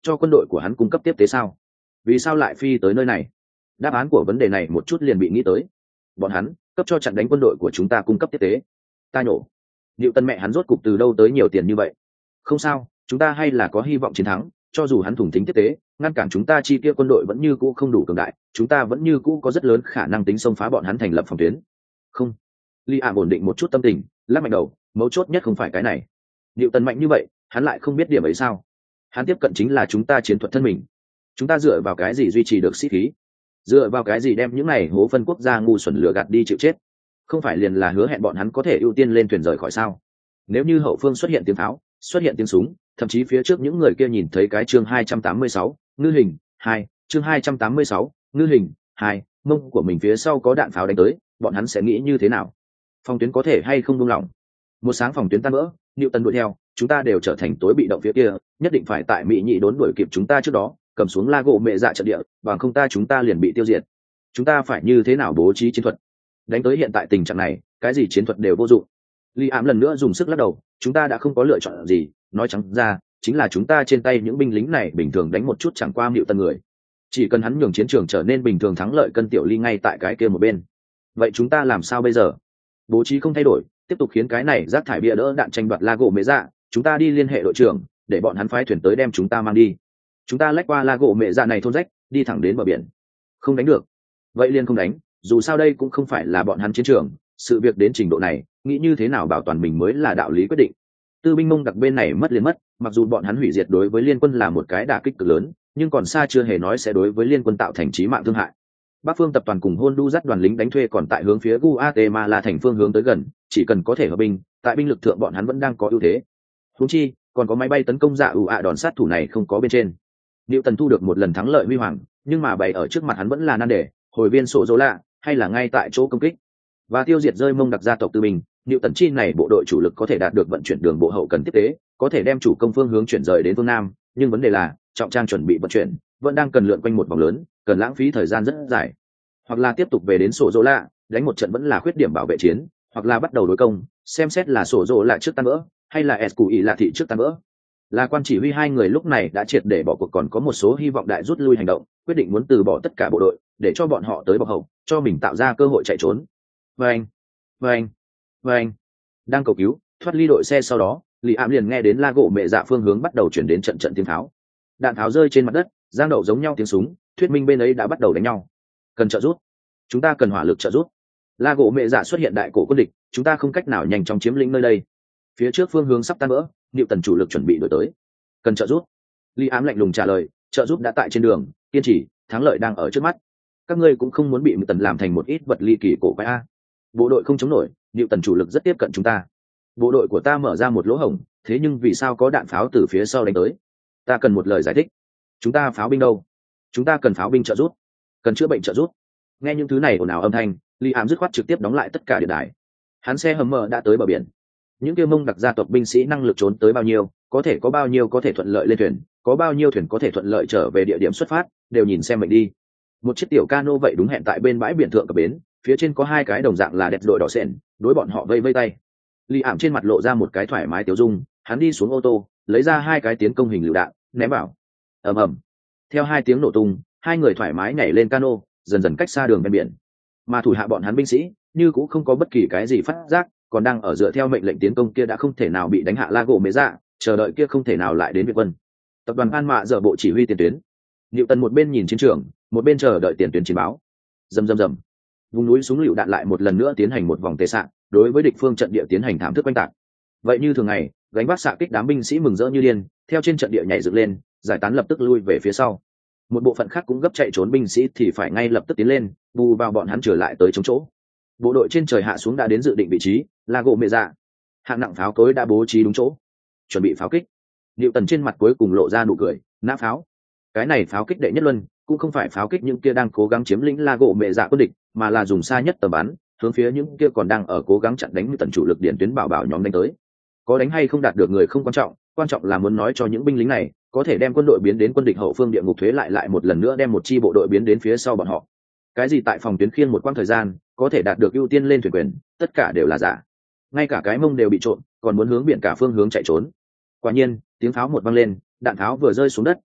cho quân đội của hắn cung cấp tiếp tế sao? Vì sao lại phi tới nơi này? Đáp án của vấn đề này một chút liền bị nghĩ tới. Bọn hắn cấp cho chặn đánh quân đội của chúng ta cung cấp tiếp tế. Ta nhổ. Liệu Tân mẹ hắn rốt cục từ đâu tới nhiều tiền như vậy? Không sao, chúng ta hay là có hy vọng chiến thắng, cho dù hắn thủng tính tiếp tế, ngăn cản chúng ta chi kia quân đội vẫn như cũ không đủ cường đại, chúng ta vẫn như cũ có rất lớn khả năng tính xông phá bọn hắn thành lập phòng tuyến. Không. Li ảm ổn định một chút tâm tình, lắc mạnh đầu, mấu chốt nhất không phải cái này. Liệu Tân mạnh như vậy, hắn lại không biết điểm ấy sao? Hắn tiếp cận chính là chúng ta chiến thuật thân mình. Chúng ta dựa vào cái gì duy trì được sĩ khí? Dựa vào cái gì đem những này hố phân quốc gia ngu xuẩn lừa gạt đi chịu chết? Không phải liền là hứa hẹn bọn hắn có thể ưu tiên lên thuyền rời khỏi sao? Nếu như hậu phương xuất hiện tiếng pháo, xuất hiện tiếng súng, thậm chí phía trước những người kia nhìn thấy cái chương hai trăm tám mươi sáu, ngư hình hai, chương hai trăm tám mươi sáu, ngư hình hai, mông của mình phía sau có đạn pháo đánh tới, bọn hắn sẽ nghĩ như thế nào? Phòng tuyến có thể hay không buông lỏng? Một sáng phòng tuyến tan vỡ, Newton đuổi theo, chúng ta đều trở thành tối bị động phía kia, nhất định phải tại Mỹ nhị đốn đuổi kịp chúng ta trước đó, cầm xuống la gỗ mẹ dạ trận địa, bằng không ta chúng ta liền bị tiêu diệt. Chúng ta phải như thế nào bố trí chiến thuật? Đánh tới hiện tại tình trạng này, cái gì chiến thuật đều vô dụng. Lý Ám lần nữa dùng sức lắc đầu, chúng ta đã không có lựa chọn gì, nói trắng ra, chính là chúng ta trên tay những binh lính này bình thường đánh một chút chẳng qua Newton người. Chỉ cần hắn nhường chiến trường trở nên bình thường thắng lợi cân tiểu ly ngay tại cái kia một bên. Vậy chúng ta làm sao bây giờ? Bố trí không thay đổi, tiếp tục khiến cái này rác thải bia đỡ đạn tranh đoạt la gỗ mẹ dạ, chúng ta đi liên hệ đội trưởng, để bọn hắn phái thuyền tới đem chúng ta mang đi. Chúng ta lách qua la gỗ mẹ dạ này thôn rách, đi thẳng đến bờ biển. Không đánh được, vậy liền không đánh, dù sao đây cũng không phải là bọn hắn chiến trường, sự việc đến trình độ này, nghĩ như thế nào bảo toàn mình mới là đạo lý quyết định. Tư binh mông đặc bên này mất liền mất, mặc dù bọn hắn hủy diệt đối với liên quân là một cái đả kích cực lớn, nhưng còn xa chưa hề nói sẽ đối với liên quân tạo thành chí mạng thương hại. Bắc phương tập toàn cùng Honduras dắt đoàn lính đánh thuê còn tại hướng phía Guatemala thành phương hướng tới gần, chỉ cần có thể hợp binh, tại binh lực thượng bọn hắn vẫn đang có ưu thế. Huống chi, còn có máy bay tấn công dạ ủ ạ đòn sát thủ này không có bên trên. Newton thu được một lần thắng lợi huy hoàng, nhưng mà bày ở trước mặt hắn vẫn là nan đề, hồi viên sổ dỗ lạ, hay là ngay tại chỗ công kích và tiêu diệt rơi mông đặc gia tộc tư binh. Newton chi này bộ đội chủ lực có thể đạt được vận chuyển đường bộ hậu cần tiếp tế, có thể đem chủ công phương hướng chuyển rời đến phương nam, nhưng vấn đề là trọng trang chuẩn bị vận chuyển vẫn đang cần lượn quanh một vòng lớn, cần lãng phí thời gian rất dài. Hoặc là tiếp tục về đến sổ dỗ lạ, đánh một trận vẫn là khuyết điểm bảo vệ chiến, hoặc là bắt đầu đối công, xem xét là sổ dỗ lạ trước tan vỡ, hay là s cù là thị trước tan vỡ. Là quan chỉ huy hai người lúc này đã triệt để bỏ cuộc, còn có một số hy vọng đại rút lui hành động, quyết định muốn từ bỏ tất cả bộ đội để cho bọn họ tới bọc hậu, cho mình tạo ra cơ hội chạy trốn. Vâng, vâng, vâng. Đang cầu cứu thoát ly đội xe sau đó, Lý Ám liền nghe đến la gỗ mẹ dạ phương hướng bắt đầu chuyển đến trận trận tiếng tháo, đạn tháo rơi trên mặt đất, giang đậu giống nhau tiếng súng, thuyết minh bên ấy đã bắt đầu đánh nhau. Cần trợ giúp, chúng ta cần hỏa lực trợ giúp. La gỗ mẹ dạ xuất hiện đại cổ quân địch, chúng ta không cách nào nhanh chóng chiếm lĩnh nơi đây. Phía trước phương hướng sắp tan vỡ, Niệu Tần chủ lực chuẩn bị đổi tới. Cần trợ giúp. Lý Ám lạnh lùng trả lời, trợ giúp đã tại trên đường, kiên trì, thắng lợi đang ở trước mắt. Các ngươi cũng không muốn bị Niệu Tần làm thành một ít vật ly kỳ cổ quái a. Bộ đội không chống nổi, Niệu Tần chủ lực rất tiếp cận chúng ta. Bộ đội của ta mở ra một lỗ hổng, thế nhưng vì sao có đạn pháo từ phía sau đánh tới? Ta cần một lời giải thích. Chúng ta pháo binh đâu? Chúng ta cần pháo binh trợ giúp, cần chữa bệnh trợ giúp. Nghe những thứ này ồn ào âm thanh, Lý Ám dứt khoát trực tiếp đóng lại tất cả điện đài. Hắn xe hầm mờ đã tới bờ biển. Những kia mông đặc gia tộc binh sĩ năng lực trốn tới bao nhiêu, có thể có bao nhiêu có thể thuận lợi lên thuyền, có bao nhiêu thuyền có thể thuận lợi trở về địa điểm xuất phát, đều nhìn xem mệnh đi. Một chiếc tiểu cano vậy đúng hẹn tại bên bãi biển thượng cập bến, phía trên có hai cái đồng dạng là đẹp đội đỏ sện, đối bọn họ vây vây tay. Lý Ám trên mặt lộ ra một cái thoải mái tiêu dung, hắn đi xuống ô tô, lấy ra hai cái tiến công hình lựu đạn, ném vào. Ầm ầm. Theo hai tiếng nổ tung, hai người thoải mái nhảy lên cano, dần dần cách xa đường ven biển. Mà thủ hạ bọn hắn binh sĩ, như cũng không có bất kỳ cái gì phát giác, còn đang ở dựa theo mệnh lệnh tiến công kia đã không thể nào bị đánh hạ la gỗ mế dạ, chờ đợi kia không thể nào lại đến Việt Vân. Tập đoàn An Mạ giờ bộ chỉ huy tiền tuyến. Diệu Tần một bên nhìn chiến trường, một bên chờ đợi tiền tuyến chiến báo. Rầm rầm rầm. Vùng núi súng lựu đạn lại một lần nữa tiến hành một vòng tề xạ, đối với địch phương trận địa tiến hành thảm thức oanh tạc. Vậy như thường ngày, gánh vác xạ kích đám binh sĩ mừng rỡ như điên, theo trên trận địa nhảy dựng lên, giải tán lập tức lui về phía sau. Một bộ phận khác cũng gấp chạy trốn binh sĩ thì phải ngay lập tức tiến lên, bù vào bọn hắn trở lại tới chống chỗ. Bộ đội trên trời hạ xuống đã đến dự định vị trí, là gỗ mẹ dạ. Hạng nặng pháo cối đã bố trí đúng chỗ, chuẩn bị pháo kích. Diệu Tần trên mặt cuối cùng lộ ra nụ cười, nã pháo. Cái này pháo kích đệ nhất luân, cũng không phải pháo kích những kia đang cố gắng chiếm lĩnh la gỗ mẹ dạ quân địch, mà là dùng xa nhất tầm bắn, hướng phía những kia còn đang ở cố gắng chặn đánh Tần chủ lực điển tuyến bảo bảo nhóm đánh tới. Có đánh hay không đạt được người không quan trọng, quan trọng là muốn nói cho những binh lính này, có thể đem quân đội biến đến quân địch hậu phương địa ngục thuế lại lại một lần nữa đem một chi bộ đội biến đến phía sau bọn họ. Cái gì tại phòng tuyến khiên một quãng thời gian, có thể đạt được ưu tiên lên thuyền quyền, tất cả đều là giả. Ngay cả cái mông đều bị trộn, còn muốn hướng biển cả phương hướng chạy trốn. Quả nhiên, tiếng pháo một vang lên, đạn pháo vừa rơi xuống đất,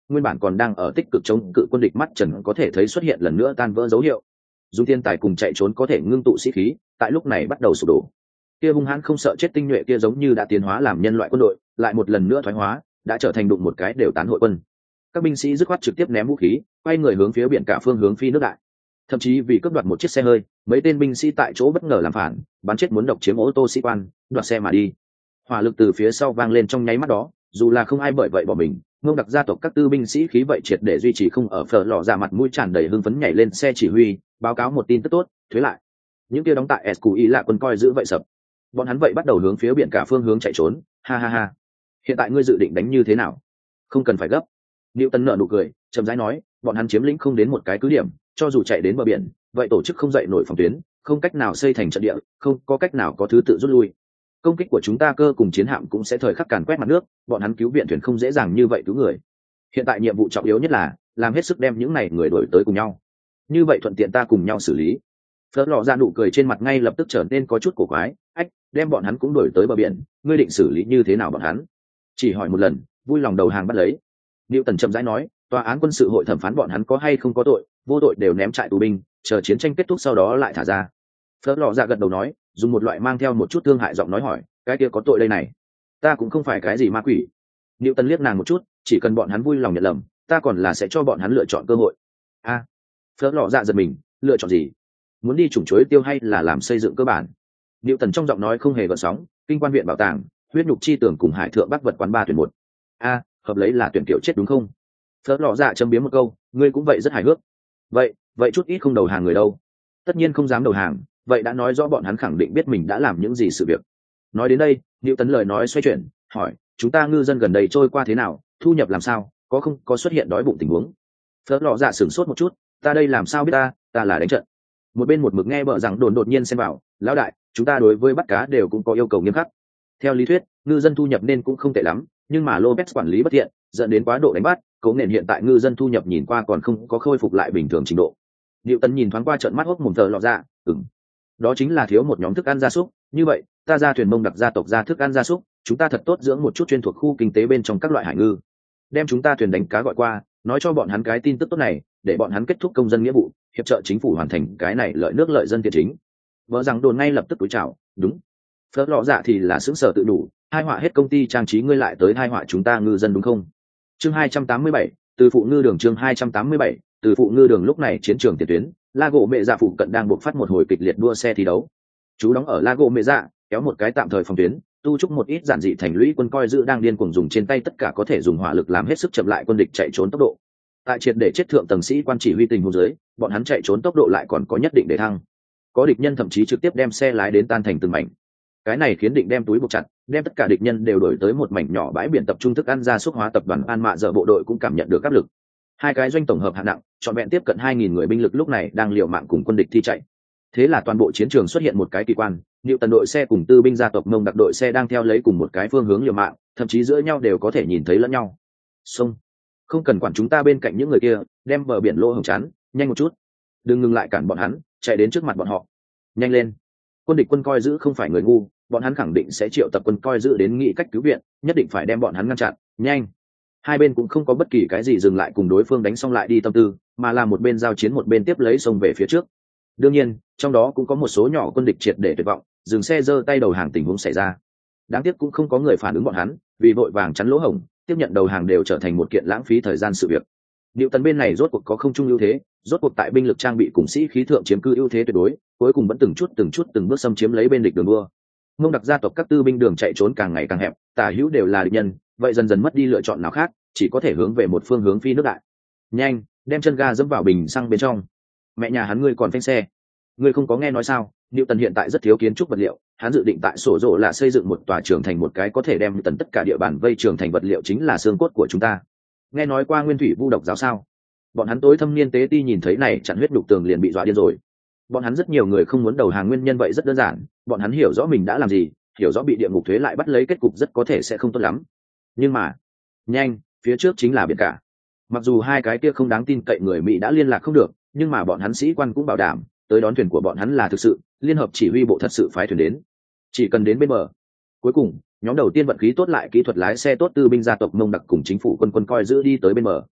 nguyên bản còn đang ở tích cực chống cự quân địch mắt trần có thể thấy xuất hiện lần nữa tan vỡ dấu hiệu. Dùng thiên tài cùng chạy trốn có thể ngưng tụ sĩ khí, tại lúc này bắt đầu sụp đổ. Kia hung hãn không sợ chết tinh nhuệ kia giống như đã tiến hóa làm nhân loại quân đội, lại một lần nữa thoái hóa, đã trở thành đụng một cái đều tán hội quân. Các binh sĩ dứt khoát trực tiếp ném vũ khí, quay người hướng phía biển cả phương hướng phi nước đại. Thậm chí vì cướp đoạt một chiếc xe hơi, mấy tên binh sĩ tại chỗ bất ngờ làm phản, bắn chết muốn độc chiếm ô tô sĩ quan, đoạt xe mà đi. Hỏa lực từ phía sau vang lên trong nháy mắt đó, dù là không ai bởi vậy bỏ mình, Ngông Đặc gia tộc các tư binh sĩ khí vậy triệt để duy trì không ở phở lò ra mặt mũi tràn đầy hưng phấn nhảy lên xe chỉ huy, báo cáo một tin tức tốt, thuế lại. Những kia đóng tại ét quy là quân coi giữ vậy sập. Bọn hắn vậy bắt đầu hướng phía biển cả phương hướng chạy trốn, ha ha ha. Hiện tại ngươi dự định đánh như thế nào? Không cần phải gấp. Newton nở nụ cười, chậm rãi nói, bọn hắn chiếm lĩnh không đến một cái cứ điểm, cho dù chạy đến bờ biển, vậy tổ chức không dậy nổi phòng tuyến, không cách nào xây thành trận địa, không có cách nào có thứ tự rút lui. Công kích của chúng ta cơ cùng chiến hạm cũng sẽ thời khắc càn quét mặt nước, bọn hắn cứu viện thuyền không dễ dàng như vậy cứu người. Hiện tại nhiệm vụ trọng yếu nhất là làm hết sức đem những này người đuổi tới cùng nhau. Như vậy thuận tiện ta cùng nhau xử lý. Phớt lọ ra nụ cười trên mặt ngay lập tức trở nên có chút cổ quái, ách, đem bọn hắn cũng đuổi tới bờ biển, ngươi định xử lý như thế nào bọn hắn? Chỉ hỏi một lần, vui lòng đầu hàng bắt lấy. Newton chậm rãi nói, tòa án quân sự hội thẩm phán bọn hắn có hay không có tội, vô tội đều ném trại tù binh, chờ chiến tranh kết thúc sau đó lại thả ra. Phớt lọ ra gật đầu nói, dùng một loại mang theo một chút thương hại giọng nói hỏi, cái kia có tội đây này? Ta cũng không phải cái gì ma quỷ. Newton liếc nàng một chút, chỉ cần bọn hắn vui lòng nhận lầm, ta còn là sẽ cho bọn hắn lựa chọn cơ hội. A, à, Phớt lọ dạ giật mình, lựa chọn gì? Muốn đi trùng chuối tiêu hay là làm xây dựng cơ bản? Newton trong giọng nói không hề gợn sóng, kinh quan viện bảo tàng, huyết nhục chi tưởng cùng hải thượng bắc vật quán ba tuyển một. A, à, hợp lấy là tuyển kiểu chết đúng không? Phớt lọ dạ châm biếm một câu, ngươi cũng vậy rất hài hước. Vậy, vậy chút ít không đầu hàng người đâu? Tất nhiên không dám đầu hàng, vậy đã nói rõ bọn hắn khẳng định biết mình đã làm những gì sự việc. Nói đến đây, Newton lời nói xoay chuyển, hỏi, chúng ta ngư dân gần đây trôi qua thế nào, thu nhập làm sao, có không có xuất hiện đói bụng tình huống? Phớt lọ dạ sửng sốt một chút, ta đây làm sao biết ta, ta là đánh trận. Một bên một mực nghe bợ rằng đồn đột nhiên xen vào, lão đại, chúng ta đối với bắt cá đều cũng có yêu cầu nghiêm khắc. Theo lý thuyết, ngư dân thu nhập nên cũng không tệ lắm, nhưng mà Lopez quản lý bất thiện, dẫn đến quá độ đánh bắt, cấu nền hiện tại ngư dân thu nhập nhìn qua còn không có khôi phục lại bình thường trình độ. Newton nhìn thoáng qua trận mắt hốc mồm thờ lọ dạ, ừm, đó chính là thiếu một nhóm thức ăn gia súc. Như vậy, ta ra thuyền Mông Đặc gia tộc ra thức ăn gia súc, chúng ta thật tốt dưỡng một chút chuyên thuộc khu kinh tế bên trong các loại hải ngư, đem chúng ta thuyền đánh cá gọi qua, nói cho bọn hắn cái tin tức tốt này, để bọn hắn kết thúc công dân nghĩa vụ, hiệp trợ chính phủ hoàn thành cái này lợi nước lợi dân thiện chính. Vợ rằng đồn ngay lập tức túi chào, đúng. Phớt lọ dạ thì là sững sờ tự đủ, hai họa hết công ty trang trí ngươi lại tới hai họa chúng ta ngư dân đúng không? Chương hai trăm tám mươi bảy, từ phụ ngư đường chương hai trăm tám mươi bảy, từ phụ ngư đường lúc này chiến trường tiền tuyến, La gỗ mẹ dạ phụ cận đang buộc phát một hồi kịch liệt đua xe thi đấu. Chú đóng ở La gỗ mẹ dạ, kéo một cái tạm thời phòng tuyến, tu trúc một ít giản dị thành lũy quân coi giữ đang điên cuồng dùng trên tay tất cả có thể dùng hỏa lực làm hết sức chậm lại quân địch chạy trốn tốc độ. Tại triệt để chết thượng tầng sĩ quan chỉ huy tình huống dưới, bọn hắn chạy trốn tốc độ lại còn có nhất định để thăng. Có địch nhân thậm chí trực tiếp đem xe lái đến tan thành từng mảnh. Cái này khiến định đem túi buộc chặt, đem tất cả địch nhân đều đổi tới một mảnh nhỏ bãi biển tập trung thức ăn gia súc hóa tập đoàn An Mạ Dở bộ đội cũng cảm nhận được áp lực. Hai cái doanh tổng hợp hạng nặng, trọn vẹn tiếp cận hai nghìn người binh lực lúc này đang liều mạng cùng quân địch thi chạy. Thế là toàn bộ chiến trường xuất hiện một cái kỳ quan, Newton đội xe cùng tư binh gia tộc Mông Đặc đội xe đang theo lấy cùng một cái phương hướng liều mạng, thậm chí giữa nhau đều có thể nhìn thấy lẫn nhau. Xông, không cần quản chúng ta bên cạnh những người kia, đem bờ biển lỗ hổng chắn, nhanh một chút, đừng ngừng lại cản bọn hắn, chạy đến trước mặt bọn họ, nhanh lên. Quân địch quân coi giữ không phải người ngu, bọn hắn khẳng định sẽ triệu tập quân coi giữ đến nghị cách cứu viện, nhất định phải đem bọn hắn ngăn chặn, nhanh. Hai bên cũng không có bất kỳ cái gì dừng lại cùng đối phương đánh xong lại đi tâm tư, mà là một bên giao chiến một bên tiếp lấy sông về phía trước. Đương nhiên, trong đó cũng có một số nhỏ quân địch triệt để tuyệt vọng, dừng xe giơ tay đầu hàng tình huống xảy ra. Đáng tiếc cũng không có người phản ứng bọn hắn, vì vội vàng chắn lỗ hổng, tiếp nhận đầu hàng đều trở thành một kiện lãng phí thời gian sự việc. Newton bên này rốt cuộc có không trung ưu thế, rốt cuộc tại binh lực trang bị cùng sĩ khí thượng chiếm cư ưu thế tuyệt đối, cuối cùng vẫn từng chút từng chút từng bước xâm chiếm lấy bên địch đường đua. Mông Đặc gia tộc các tư binh đường chạy trốn càng ngày càng hẹp, tả hữu đều là địch nhân, vậy dần dần mất đi lựa chọn nào khác, chỉ có thể hướng về một phương hướng phi nước đại. Nhanh, đem chân ga dẫm vào bình xăng bên trong. Mẹ nhà hắn ngươi còn phanh xe. Ngươi không có nghe nói sao? Newton hiện tại rất thiếu kiến trúc vật liệu, hắn dự định tại sổ rộ là xây dựng một tòa trường thành một cái có thể đem tần tất cả địa bàn vây trường thành vật liệu chính là xương cốt của chúng ta. Nghe nói qua nguyên thủy vu độc giáo sao? Bọn hắn tối thâm niên tế ti nhìn thấy này chặn huyết đục tường liền bị dọa điên rồi. Bọn hắn rất nhiều người không muốn đầu hàng nguyên nhân vậy rất đơn giản, bọn hắn hiểu rõ mình đã làm gì, hiểu rõ bị địa ngục thuế lại bắt lấy kết cục rất có thể sẽ không tốt lắm. Nhưng mà, nhanh, phía trước chính là biển cả. Mặc dù hai cái kia không đáng tin cậy người Mỹ đã liên lạc không được, nhưng mà bọn hắn sĩ quan cũng bảo đảm, tới đón thuyền của bọn hắn là thực sự, liên hợp chỉ huy bộ thật sự phái thuyền đến. Chỉ cần đến bên bờ. Cuối cùng, nhóm đầu tiên vận khí tốt lại kỹ thuật lái xe tốt tư binh gia tộc Mông Đặc cùng chính phủ quân quân coi giữ đi tới bên bờ.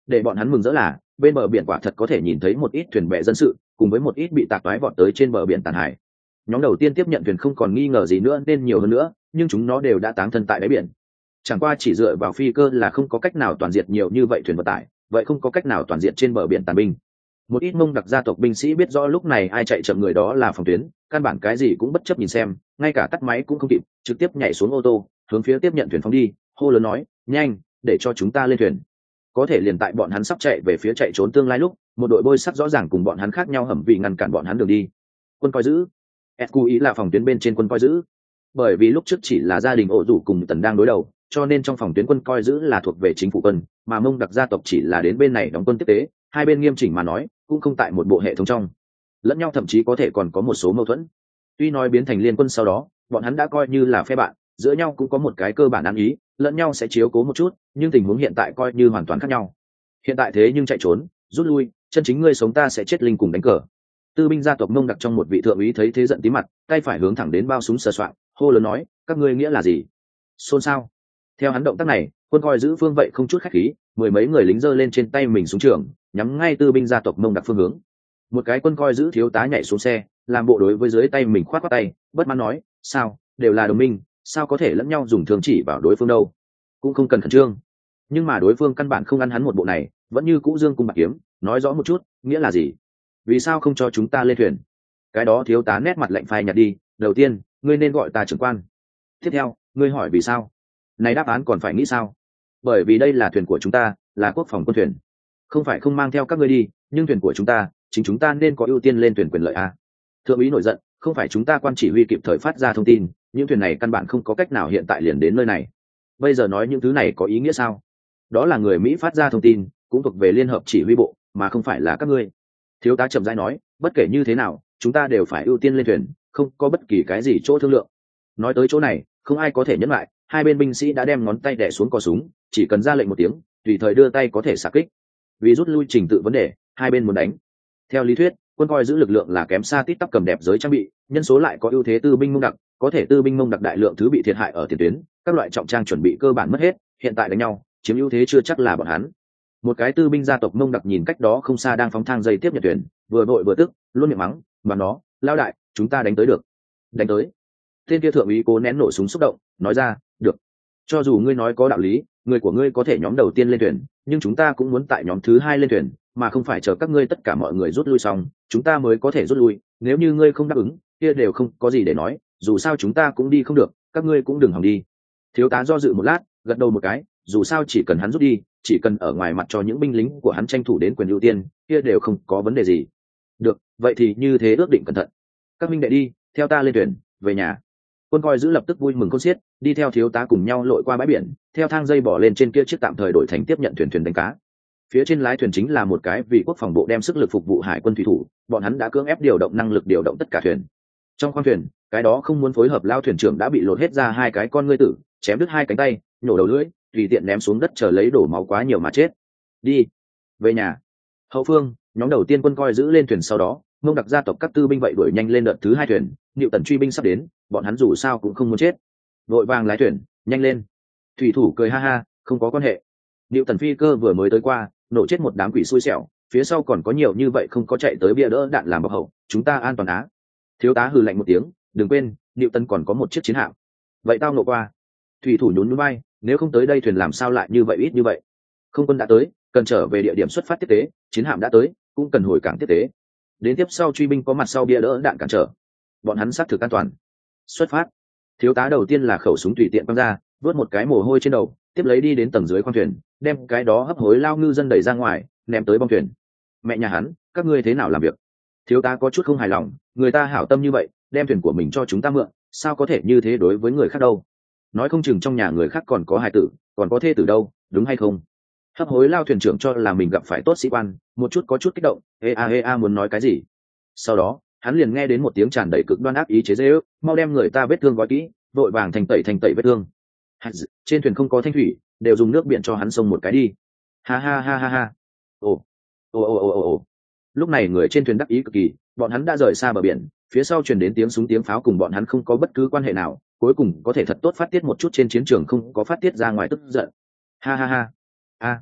Để bọn hắn mừng rỡ là bên bờ biển quả thật có thể nhìn thấy một ít thuyền bè dân sự cùng với một ít bị tạc toái vọt tới trên bờ biển tàn hải. Nhóm đầu tiên tiếp nhận thuyền không còn nghi ngờ gì nữa nên nhiều hơn nữa, nhưng chúng nó đều đã táng thân tại đáy biển. Chẳng qua chỉ dựa vào phi cơ là không có cách nào toàn diệt nhiều như vậy thuyền vận tải, vậy không có cách nào toàn diệt trên bờ biển tàn binh. Một ít Mông Đặc gia tộc binh sĩ biết rõ lúc này ai chạy chậm người đó là phòng tuyến, căn bản cái gì cũng bất chấp nhìn xem, ngay cả tắt máy cũng không kịp, trực tiếp nhảy xuống ô tô hướng phía tiếp nhận thuyền phóng đi, hô lớn nói nhanh, để cho chúng ta lên thuyền. Có thể liền tại bọn hắn sắp chạy về phía chạy trốn tương lai lúc, một đội bôi sắt rõ ràng cùng bọn hắn khác nhau hầm vì ngăn cản bọn hắn đường đi. Quân coi giữ, Escu ý là phòng tuyến bên trên quân coi giữ. Bởi vì lúc trước chỉ là gia đình ổ rủ cùng tần đang đối đầu, cho nên trong phòng tuyến quân coi giữ là thuộc về chính phủ quân, mà Mông Đặc gia tộc chỉ là đến bên này đóng quân tiếp tế, hai bên nghiêm chỉnh mà nói cũng không tại một bộ hệ thống trong, lẫn nhau thậm chí có thể còn có một số mâu thuẫn. Tuy nói biến thành liên quân sau đó bọn hắn đã coi như là phe bạn, giữa nhau cũng có một cái cơ bản ăn ý, lẫn nhau sẽ chiếu cố một chút, nhưng tình huống hiện tại coi như hoàn toàn khác nhau. Hiện tại thế nhưng chạy trốn rút lui, chân chính ngươi sống ta sẽ chết linh cùng đánh cờ. Tư binh gia tộc Mông Đặc trong một vị thượng úy thấy thế giận tí mặt, tay phải hướng thẳng đến bao súng sờ soạng, hô lớn nói các ngươi nghĩa là gì? Xôn xao. Theo hắn động tác này, quân coi giữ phương vậy không chút khách khí, mười mấy người lính giơ lên trên tay mình súng trường, nhắm ngay tư binh gia tộc Mông Đặc phương hướng. Một cái quân coi giữ thiếu tá nhảy xuống xe, làm bộ đối với dưới tay mình khoát khoát tay, bất mãn nói sao đều là đồng minh, sao có thể lẫn nhau dùng thương chỉ vào đối phương đâu, cũng không cần khẩn trương. Nhưng mà đối phương căn bản không ăn hắn một bộ này, vẫn như cũ dương cung bạc kiếm, nói rõ một chút nghĩa là gì, vì sao không cho chúng ta lên thuyền? Cái đó thiếu tá nét mặt lạnh phai nhạt đi, đầu tiên ngươi nên gọi ta trưởng quan, tiếp theo ngươi hỏi vì sao, này đáp án còn phải nghĩ sao? Bởi vì đây là thuyền của chúng ta, là quốc phòng quân thuyền, không phải không mang theo các ngươi đi, nhưng thuyền của chúng ta, chính chúng ta nên có ưu tiên lên thuyền quyền lợi a. Thượng úy nổi giận, không phải chúng ta quan chỉ huy kịp thời phát ra thông tin, những thuyền này căn bản không có cách nào hiện tại liền đến nơi này. Bây giờ nói những thứ này có ý nghĩa sao? Đó là người Mỹ phát ra thông tin, cũng thuộc về liên hợp chỉ huy bộ, mà không phải là các ngươi. Thiếu tá chậm rãi nói, bất kể như thế nào chúng ta đều phải ưu tiên lên thuyền, không có bất kỳ cái gì chỗ thương lượng. Nói tới chỗ này không ai có thể nhẫn lại, hai bên binh sĩ đã đem ngón tay đè xuống cò súng, chỉ cần ra lệnh một tiếng tùy thời đưa tay có thể xạ kích. Vì rút lui trình tự vấn đề, hai bên muốn đánh. Theo lý thuyết quân coi giữ lực lượng là kém xa tít tắp cầm đẹp giới trang bị, nhân số lại có ưu thế tư binh Mông Đặc, có thể tư binh Mông Đặc đại lượng thứ bị thiệt hại ở tiền tuyến, các loại trọng trang chuẩn bị cơ bản mất hết, hiện tại đánh nhau chiếm ưu thế chưa chắc là bọn hắn. Một cái tư binh gia tộc Mông Đặc nhìn cách đó không xa đang phóng thang dây tiếp nhận thuyền, vừa vội vừa tức, luôn miệng mắng mà nó lao đại chúng ta đánh tới được. Đánh tới. Tên kia thượng úy cố nén nổ súng xúc động, nói ra được, cho dù ngươi nói có đạo lý, người của ngươi có thể nhóm đầu tiên lên thuyền, nhưng chúng ta cũng muốn tại nhóm thứ hai lên thuyền, mà không phải chờ các ngươi tất cả mọi người rút lui xong chúng ta mới có thể rút lui. Nếu như ngươi không đáp ứng kia đều không có gì để nói, dù sao chúng ta cũng đi không được, các ngươi cũng đừng hòng đi. Thiếu tá do dự một lát, gật đầu một cái, dù sao chỉ cần hắn rút đi, chỉ cần ở ngoài mặt cho những binh lính của hắn tranh thủ đến quyền ưu tiên, kia đều không có vấn đề gì. Được, vậy thì như thế ước định cẩn thận. Các minh đệ đi theo ta lên thuyền về nhà. Quân coi giữ lập tức vui mừng khôn xiết, đi theo thiếu tá cùng nhau lội qua bãi biển, theo thang dây bỏ lên trên kia chiếc tạm thời đổi thành tiếp nhận thuyền thuyền đánh cá. Phía trên lái thuyền chính là một cái vì quốc phòng bộ đem sức lực phục vụ hải quân thủy thủ, bọn hắn đã cưỡng ép điều động năng lực điều động tất cả thuyền. Trong khoang thuyền, cái đó không muốn phối hợp lao thuyền trưởng đã bị lột hết ra hai cái con ngươi tử, chém đứt hai cánh tay, nhổ đầu lưỡi, tùy tiện ném xuống đất chờ lấy đổ máu quá nhiều mà chết. Đi về nhà. Hậu phương, nhóm đầu tiên quân coi giữ lên thuyền, sau đó Mông Đặc gia tộc các tư binh vậy đuổi nhanh lên đợt thứ hai thuyền. Niệu Tần truy binh sắp đến, bọn hắn dù sao cũng không muốn chết, vội vàng lái thuyền nhanh lên. Thủy thủ cười ha ha, không có quan hệ, Niệu Tần phi cơ vừa mới tới qua, nổ chết một đám quỷ xui xẻo, phía sau còn có nhiều như vậy không có chạy tới bia đỡ đạn làm bọc hậu, chúng ta an toàn á. Thiếu tá hừ lạnh một tiếng, đừng quên Niệu Tần còn có một chiếc chiến hạm. Vậy tao nổ qua. Thủy thủ nhún nhún vai, nếu không tới đây thuyền làm sao lại như vậy ít như vậy. Không quân đã tới, cần trở về địa điểm xuất phát tiếp tế, chiến hạm đã tới, cũng cần hồi cảng tiếp tế. Đến tiếp sau truy binh có mặt sau bia đỡ đạn cản trở, bọn hắn xác thực an toàn. Xuất phát. Thiếu tá đầu tiên là khẩu súng tùy tiện quăng ra, vớt một cái mồ hôi trên đầu, tiếp lấy đi đến tầng dưới khoang thuyền, đem cái đó hấp hối lao ngư dân đẩy ra ngoài, ném tới bong thuyền. Mẹ nhà hắn, các ngươi thế nào làm việc? Thiếu tá có chút không hài lòng, người ta hảo tâm như vậy đem thuyền của mình cho chúng ta mượn, sao có thể như thế đối với người khác đâu? Nói không chừng trong nhà người khác còn có hài tử, còn có thê tử đâu, đúng hay không? Hấp hối lao thuyền trưởng cho là mình gặp phải tốt sĩ quan, một chút có chút kích động, ê a ê a muốn nói cái gì. Sau đó hắn liền nghe đến một tiếng tràn đầy cực đoan ác ý chế giễu, mau đem người ta vết thương gói kỹ, vội vàng thành tẩy thành tẩy vết thương. Trên thuyền không có thanh thủy, đều dùng nước biển cho hắn xông một cái đi. Ha ha ha ha ha. Ồ ồ ồ ồ ồ. Lúc này người trên thuyền đắc ý cực kỳ, bọn hắn đã rời xa bờ biển, phía sau truyền đến tiếng súng tiếng pháo cùng bọn hắn không có bất cứ quan hệ nào, cuối cùng có thể thật tốt phát tiết một chút trên chiến trường không có phát tiết ra ngoài tức giận. Ha ha ha. A.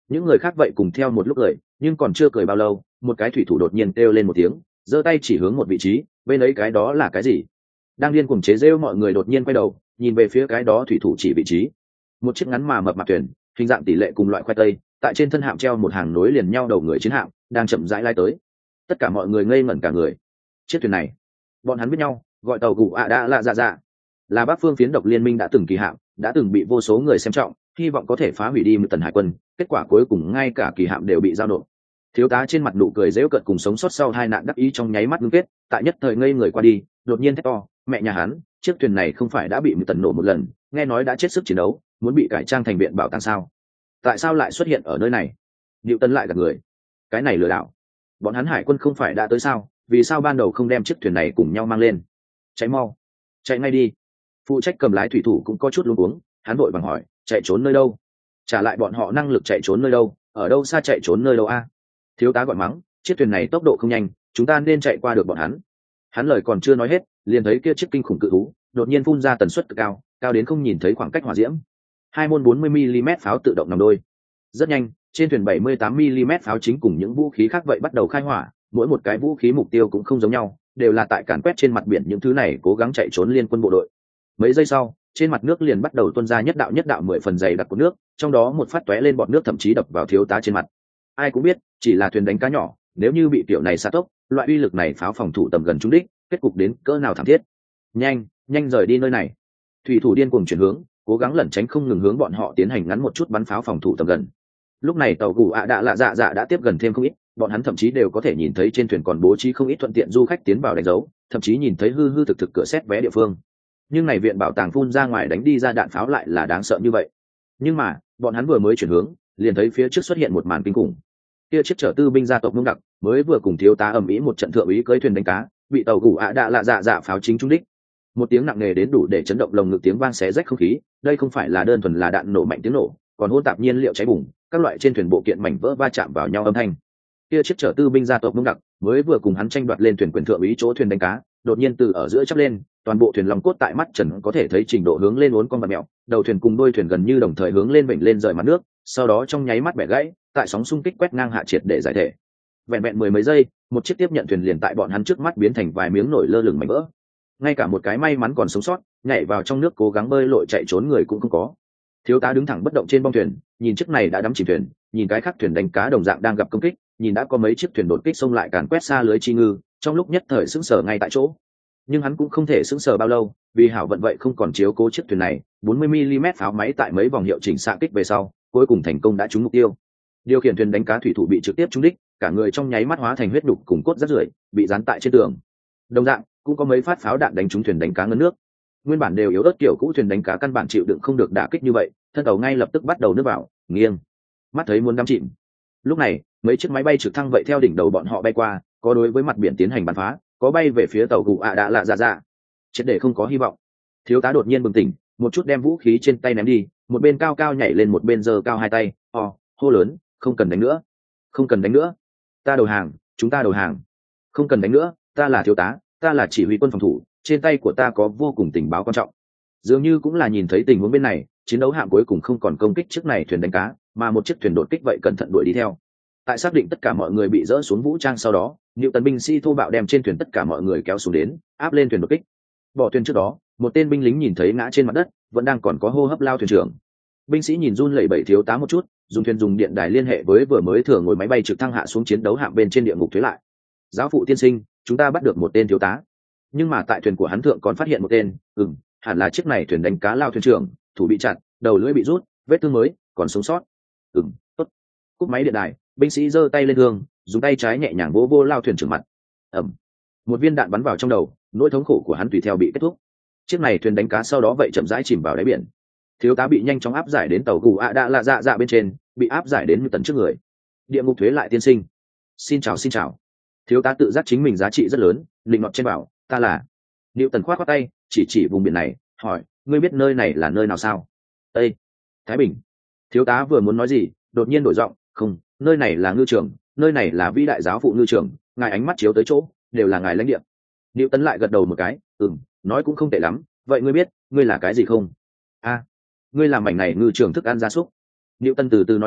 những người khác vậy cùng theo một lúc cười, nhưng còn chưa cười bao lâu, một cái thủy thủ đột nhiên kêu lên một tiếng, giơ tay chỉ hướng một vị trí, bên ấy cái đó là cái gì? Đang điên cuồng chế giễu mọi người đột nhiên quay đầu, nhìn về phía cái đó thủy thủ chỉ vị trí. Một chiếc ngắn mà mập mạp thuyền, hình dạng tỷ lệ cùng loại khoai tây, tại trên thân hạm treo một hàng nối liền nhau đầu người chiến hạm, đang chậm rãi lai tới. Tất cả mọi người ngây ngẩn cả người. Chiếc thuyền này, bọn hắn biết nhau, gọi tàu gù ạ đã lạ dạ dạ, là Bắc phương phiến độc liên minh đã từng kỳ hạm, đã từng bị vô số người xem trọng, hy vọng có thể phá hủy đi một tần hải quân, kết quả cuối cùng ngay cả kỳ hạm đều bị giao nộp. Thiếu tá trên mặt nụ cười giễu cợt cùng sống sót sau hai nạn đắc ý trong nháy mắt ngưng kết, tại nhất thời ngây người qua đi, đột nhiên thét to, mẹ nhà hắn, chiếc thuyền này không phải đã bị một tần nổ một lần, nghe nói đã chết sức chiến đấu, muốn bị cải trang thành viện bảo tàng sao? Tại sao lại xuất hiện ở nơi này? Diệu Tân lại gạt người, cái này lừa đảo. Bọn hắn hải quân không phải đã tới sao? Vì sao ban đầu không đem chiếc thuyền này cùng nhau mang lên? Chạy mau, chạy ngay đi. Phụ trách cầm lái thủy thủ cũng có chút luống cuống, hắn vội vàng hỏi, chạy trốn nơi đâu? Trả lại bọn họ năng lực chạy trốn nơi đâu? Ở đâu xa chạy trốn nơi đâu a? Thiếu tá gọi mắng, chiếc thuyền này tốc độ không nhanh, chúng ta nên chạy qua được bọn hắn. Hắn lời còn chưa nói hết, liền thấy kia chiếc kinh khủng cự thú đột nhiên phun ra tần suất cực cao, cao đến không nhìn thấy khoảng cách hỏa diễm. Hai môn bốn mươi mi-li-mét pháo tự động nằm đôi. Rất nhanh, trên thuyền bảy mươi tám mi-li-mét pháo chính cùng những vũ khí khác vậy bắt đầu khai hỏa, mỗi một cái vũ khí mục tiêu cũng không giống nhau, đều là tại càn quét trên mặt biển những thứ này cố gắng chạy trốn liên quân bộ đội. Mấy giây sau, trên mặt nước liền bắt đầu tuôn ra nhất đạo nhất đạo mười phần dày đặc của nước, trong đó một phát tóe lên bọt nước thậm chí đập vào thiếu tá trên mặt. Ai cũng biết, chỉ là thuyền đánh cá nhỏ, nếu như bị tiểu này sa tốc, loại uy lực này pháo phòng thủ tầm gần trúng đích, kết cục đến cỡ nào thảm thiết. Nhanh, nhanh rời đi nơi này. Thủy thủ điên cuồng chuyển hướng, cố gắng lẩn tránh không ngừng hướng bọn họ tiến hành ngắn một chút bắn pháo phòng thủ tầm gần. Lúc này tàu gù ạ đạ lạ dạ dạ đã tiếp gần thêm không ít, bọn hắn thậm chí đều có thể nhìn thấy trên thuyền còn bố trí không ít thuận tiện du khách tiến vào đánh dấu, thậm chí nhìn thấy hư hư thực thực cửa xét vé địa phương. Nhưng này viện bảo tàng phun ra ngoài đánh đi ra đạn pháo lại là đáng sợ như vậy. Nhưng mà bọn hắn vừa mới chuyển hướng, liền thấy phía trước xuất hiện một màn kinh khủng. Kia chiếc chở tư binh gia tộc Mông Đặc mới vừa cùng thiếu tá ầm ĩ một trận thượng úy cưỡi thuyền đánh cá, bị tàu gù ạ đạ lạ dạ dạ pháo chính trúng đích. Một tiếng nặng nề đến đủ để chấn động lồng ngực tiếng vang xé rách không khí, đây không phải là đơn thuần là đạn nổ mạnh tiếng nổ, còn hỗn tạp nhiên liệu cháy bùng, các loại trên thuyền bộ kiện mảnh vỡ va chạm vào nhau âm thanh. Kia chiếc chở tư binh gia tộc Mông Đặc mới vừa cùng hắn tranh đoạt lên thuyền quyền thượng úy chỗ thuyền đánh cá, đột nhiên từ ở giữa chắp lên, toàn bộ thuyền lòng cốt tại mắt trần có thể thấy trình độ hướng lên uốn cong và mèo, đầu thuyền cùng đuôi thuyền gần như đồng thời hướng lên vểnh lên rời mặt nước, sau đó trong nháy mắt bẻ gãy, tại sóng xung kích quét ngang hạ triệt để giải thể. Vẹn vẹn mười mấy giây, một chiếc tiếp nhận thuyền liền tại bọn hắn trước mắt biến thành vài miếng nổi lơ lửng mảnh vỡ. Ngay cả một cái may mắn còn sống sót, nhảy vào trong nước cố gắng bơi lội chạy trốn người cũng không có. Thiếu tá đứng thẳng bất động trên bong thuyền, nhìn chiếc này đã đắm chìm thuyền, nhìn cái khác thuyền đánh cá đồng dạng đang gặp công kích, nhìn đã có mấy chiếc thuyền đột kích xông lại càn quét xa lưới chi ngư, trong lúc nhất thời sững sờ ngay tại chỗ. Nhưng hắn cũng không thể sững sờ bao lâu, vì hảo vận vậy không còn chiếu cố chiếc thuyền này, bốn mươi mi-li-mét pháo máy tại mấy vòng hiệu chỉnh xạ kích về sau, cuối cùng thành công đã trúng mục tiêu. Điều khiển thuyền đánh cá thủy thủ bị trực tiếp trúng đích, cả người trong nháy mắt hóa thành huyết đục cùng cốt rác rưởi, bị dán tại trên tường. Đồng dạng, cũng có mấy phát pháo đạn đánh trúng thuyền đánh cá ngấn nước. Nguyên bản đều yếu ớt kiểu cũ thuyền đánh cá căn bản chịu đựng không được đả kích như vậy, thân tàu ngay lập tức bắt đầu nước vào, nghiêng. Mắt thấy muốn đắm chìm. Lúc này, mấy chiếc máy bay trực thăng vậy theo đỉnh đầu bọn họ bay qua, có đối với mặt biển tiến hành bắn phá, có bay về phía tàu gù ạ đã lạ dạ dạ. Triệt để không có hy vọng. Thiếu tá đột nhiên bừng tỉnh, một chút đem vũ khí trên tay ném đi, một bên cao cao nhảy lên một bên giơ cao hai tay, hò, hô lớn, không cần đánh nữa, không cần đánh nữa, ta đầu hàng, chúng ta đầu hàng, không cần đánh nữa, ta là thiếu tá, ta là chỉ huy quân phòng thủ, trên tay của ta có vô cùng tình báo quan trọng. Dường như cũng là nhìn thấy tình huống bên này, chiến đấu hạm cuối cùng không còn công kích chiếc này thuyền đánh cá, mà một chiếc thuyền đột kích vậy cẩn thận đuổi đi theo. Tại xác định tất cả mọi người bị dỡ xuống vũ trang sau đó, Niệu Tần binh sĩ thô bạo đem trên thuyền tất cả mọi người kéo xuống đến, áp lên thuyền đột kích. Bỏ thuyền trước đó, một tên binh lính nhìn thấy ngã trên mặt đất, vẫn đang còn có hô hấp lao thuyền trưởng. Binh sĩ nhìn run lẩy bẩy thiếu tá một chút, dùng thuyền dùng điện đài liên hệ với vừa mới thừa ngồi máy bay trực thăng hạ xuống chiến đấu hạm bên trên địa ngục thuế lại. Giáo phụ tiên sinh, chúng ta bắt được một tên thiếu tá, nhưng mà tại thuyền của hắn thượng còn phát hiện một tên, ừm, hẳn là chiếc này thuyền đánh cá lao thuyền trưởng, thủ bị chặt, đầu lưỡi bị rút, vết thương mới, còn sống sót. Ừm, tốt. Cúp máy điện đài, binh sĩ giơ tay lên thương, dùng tay trái nhẹ nhàng vỗ vô lao thuyền trưởng mặt. Ầm. Một viên đạn bắn vào trong đầu, nỗi thống khổ của hắn tùy theo bị kết thúc. Chiếc này thuyền đánh cá sau đó vậy chậm rãi chìm vào đáy biển. Thiếu tá bị nhanh chóng áp giải đến tàu gù ạ đã lạ dạ dạ bên trên, bị áp giải đến Như Tần trước người. Địa ngục thuế lại tiên sinh. Xin chào xin chào. Thiếu tá tự giác chính mình giá trị rất lớn, định nọt trên bảo, ta là. Niệu Tần khoát khoát tay, chỉ chỉ vùng biển này, hỏi, ngươi biết nơi này là nơi nào sao? Ê! Thái Bình. Thiếu tá vừa muốn nói gì, đột nhiên đổi giọng, không, nơi này là ngư trường, nơi này là vĩ đại giáo phụ ngư trường, ngài ánh mắt chiếu tới chỗ, đều là ngài lãnh địa. Niệu Tần lại gật đầu một cái, ừm, nói cũng không tệ lắm, vậy ngươi biết, ngươi là cái gì không? A, ngươi làm mảnh này ngư trường thức ăn gia súc. Niệu Tần từ từ nói xong,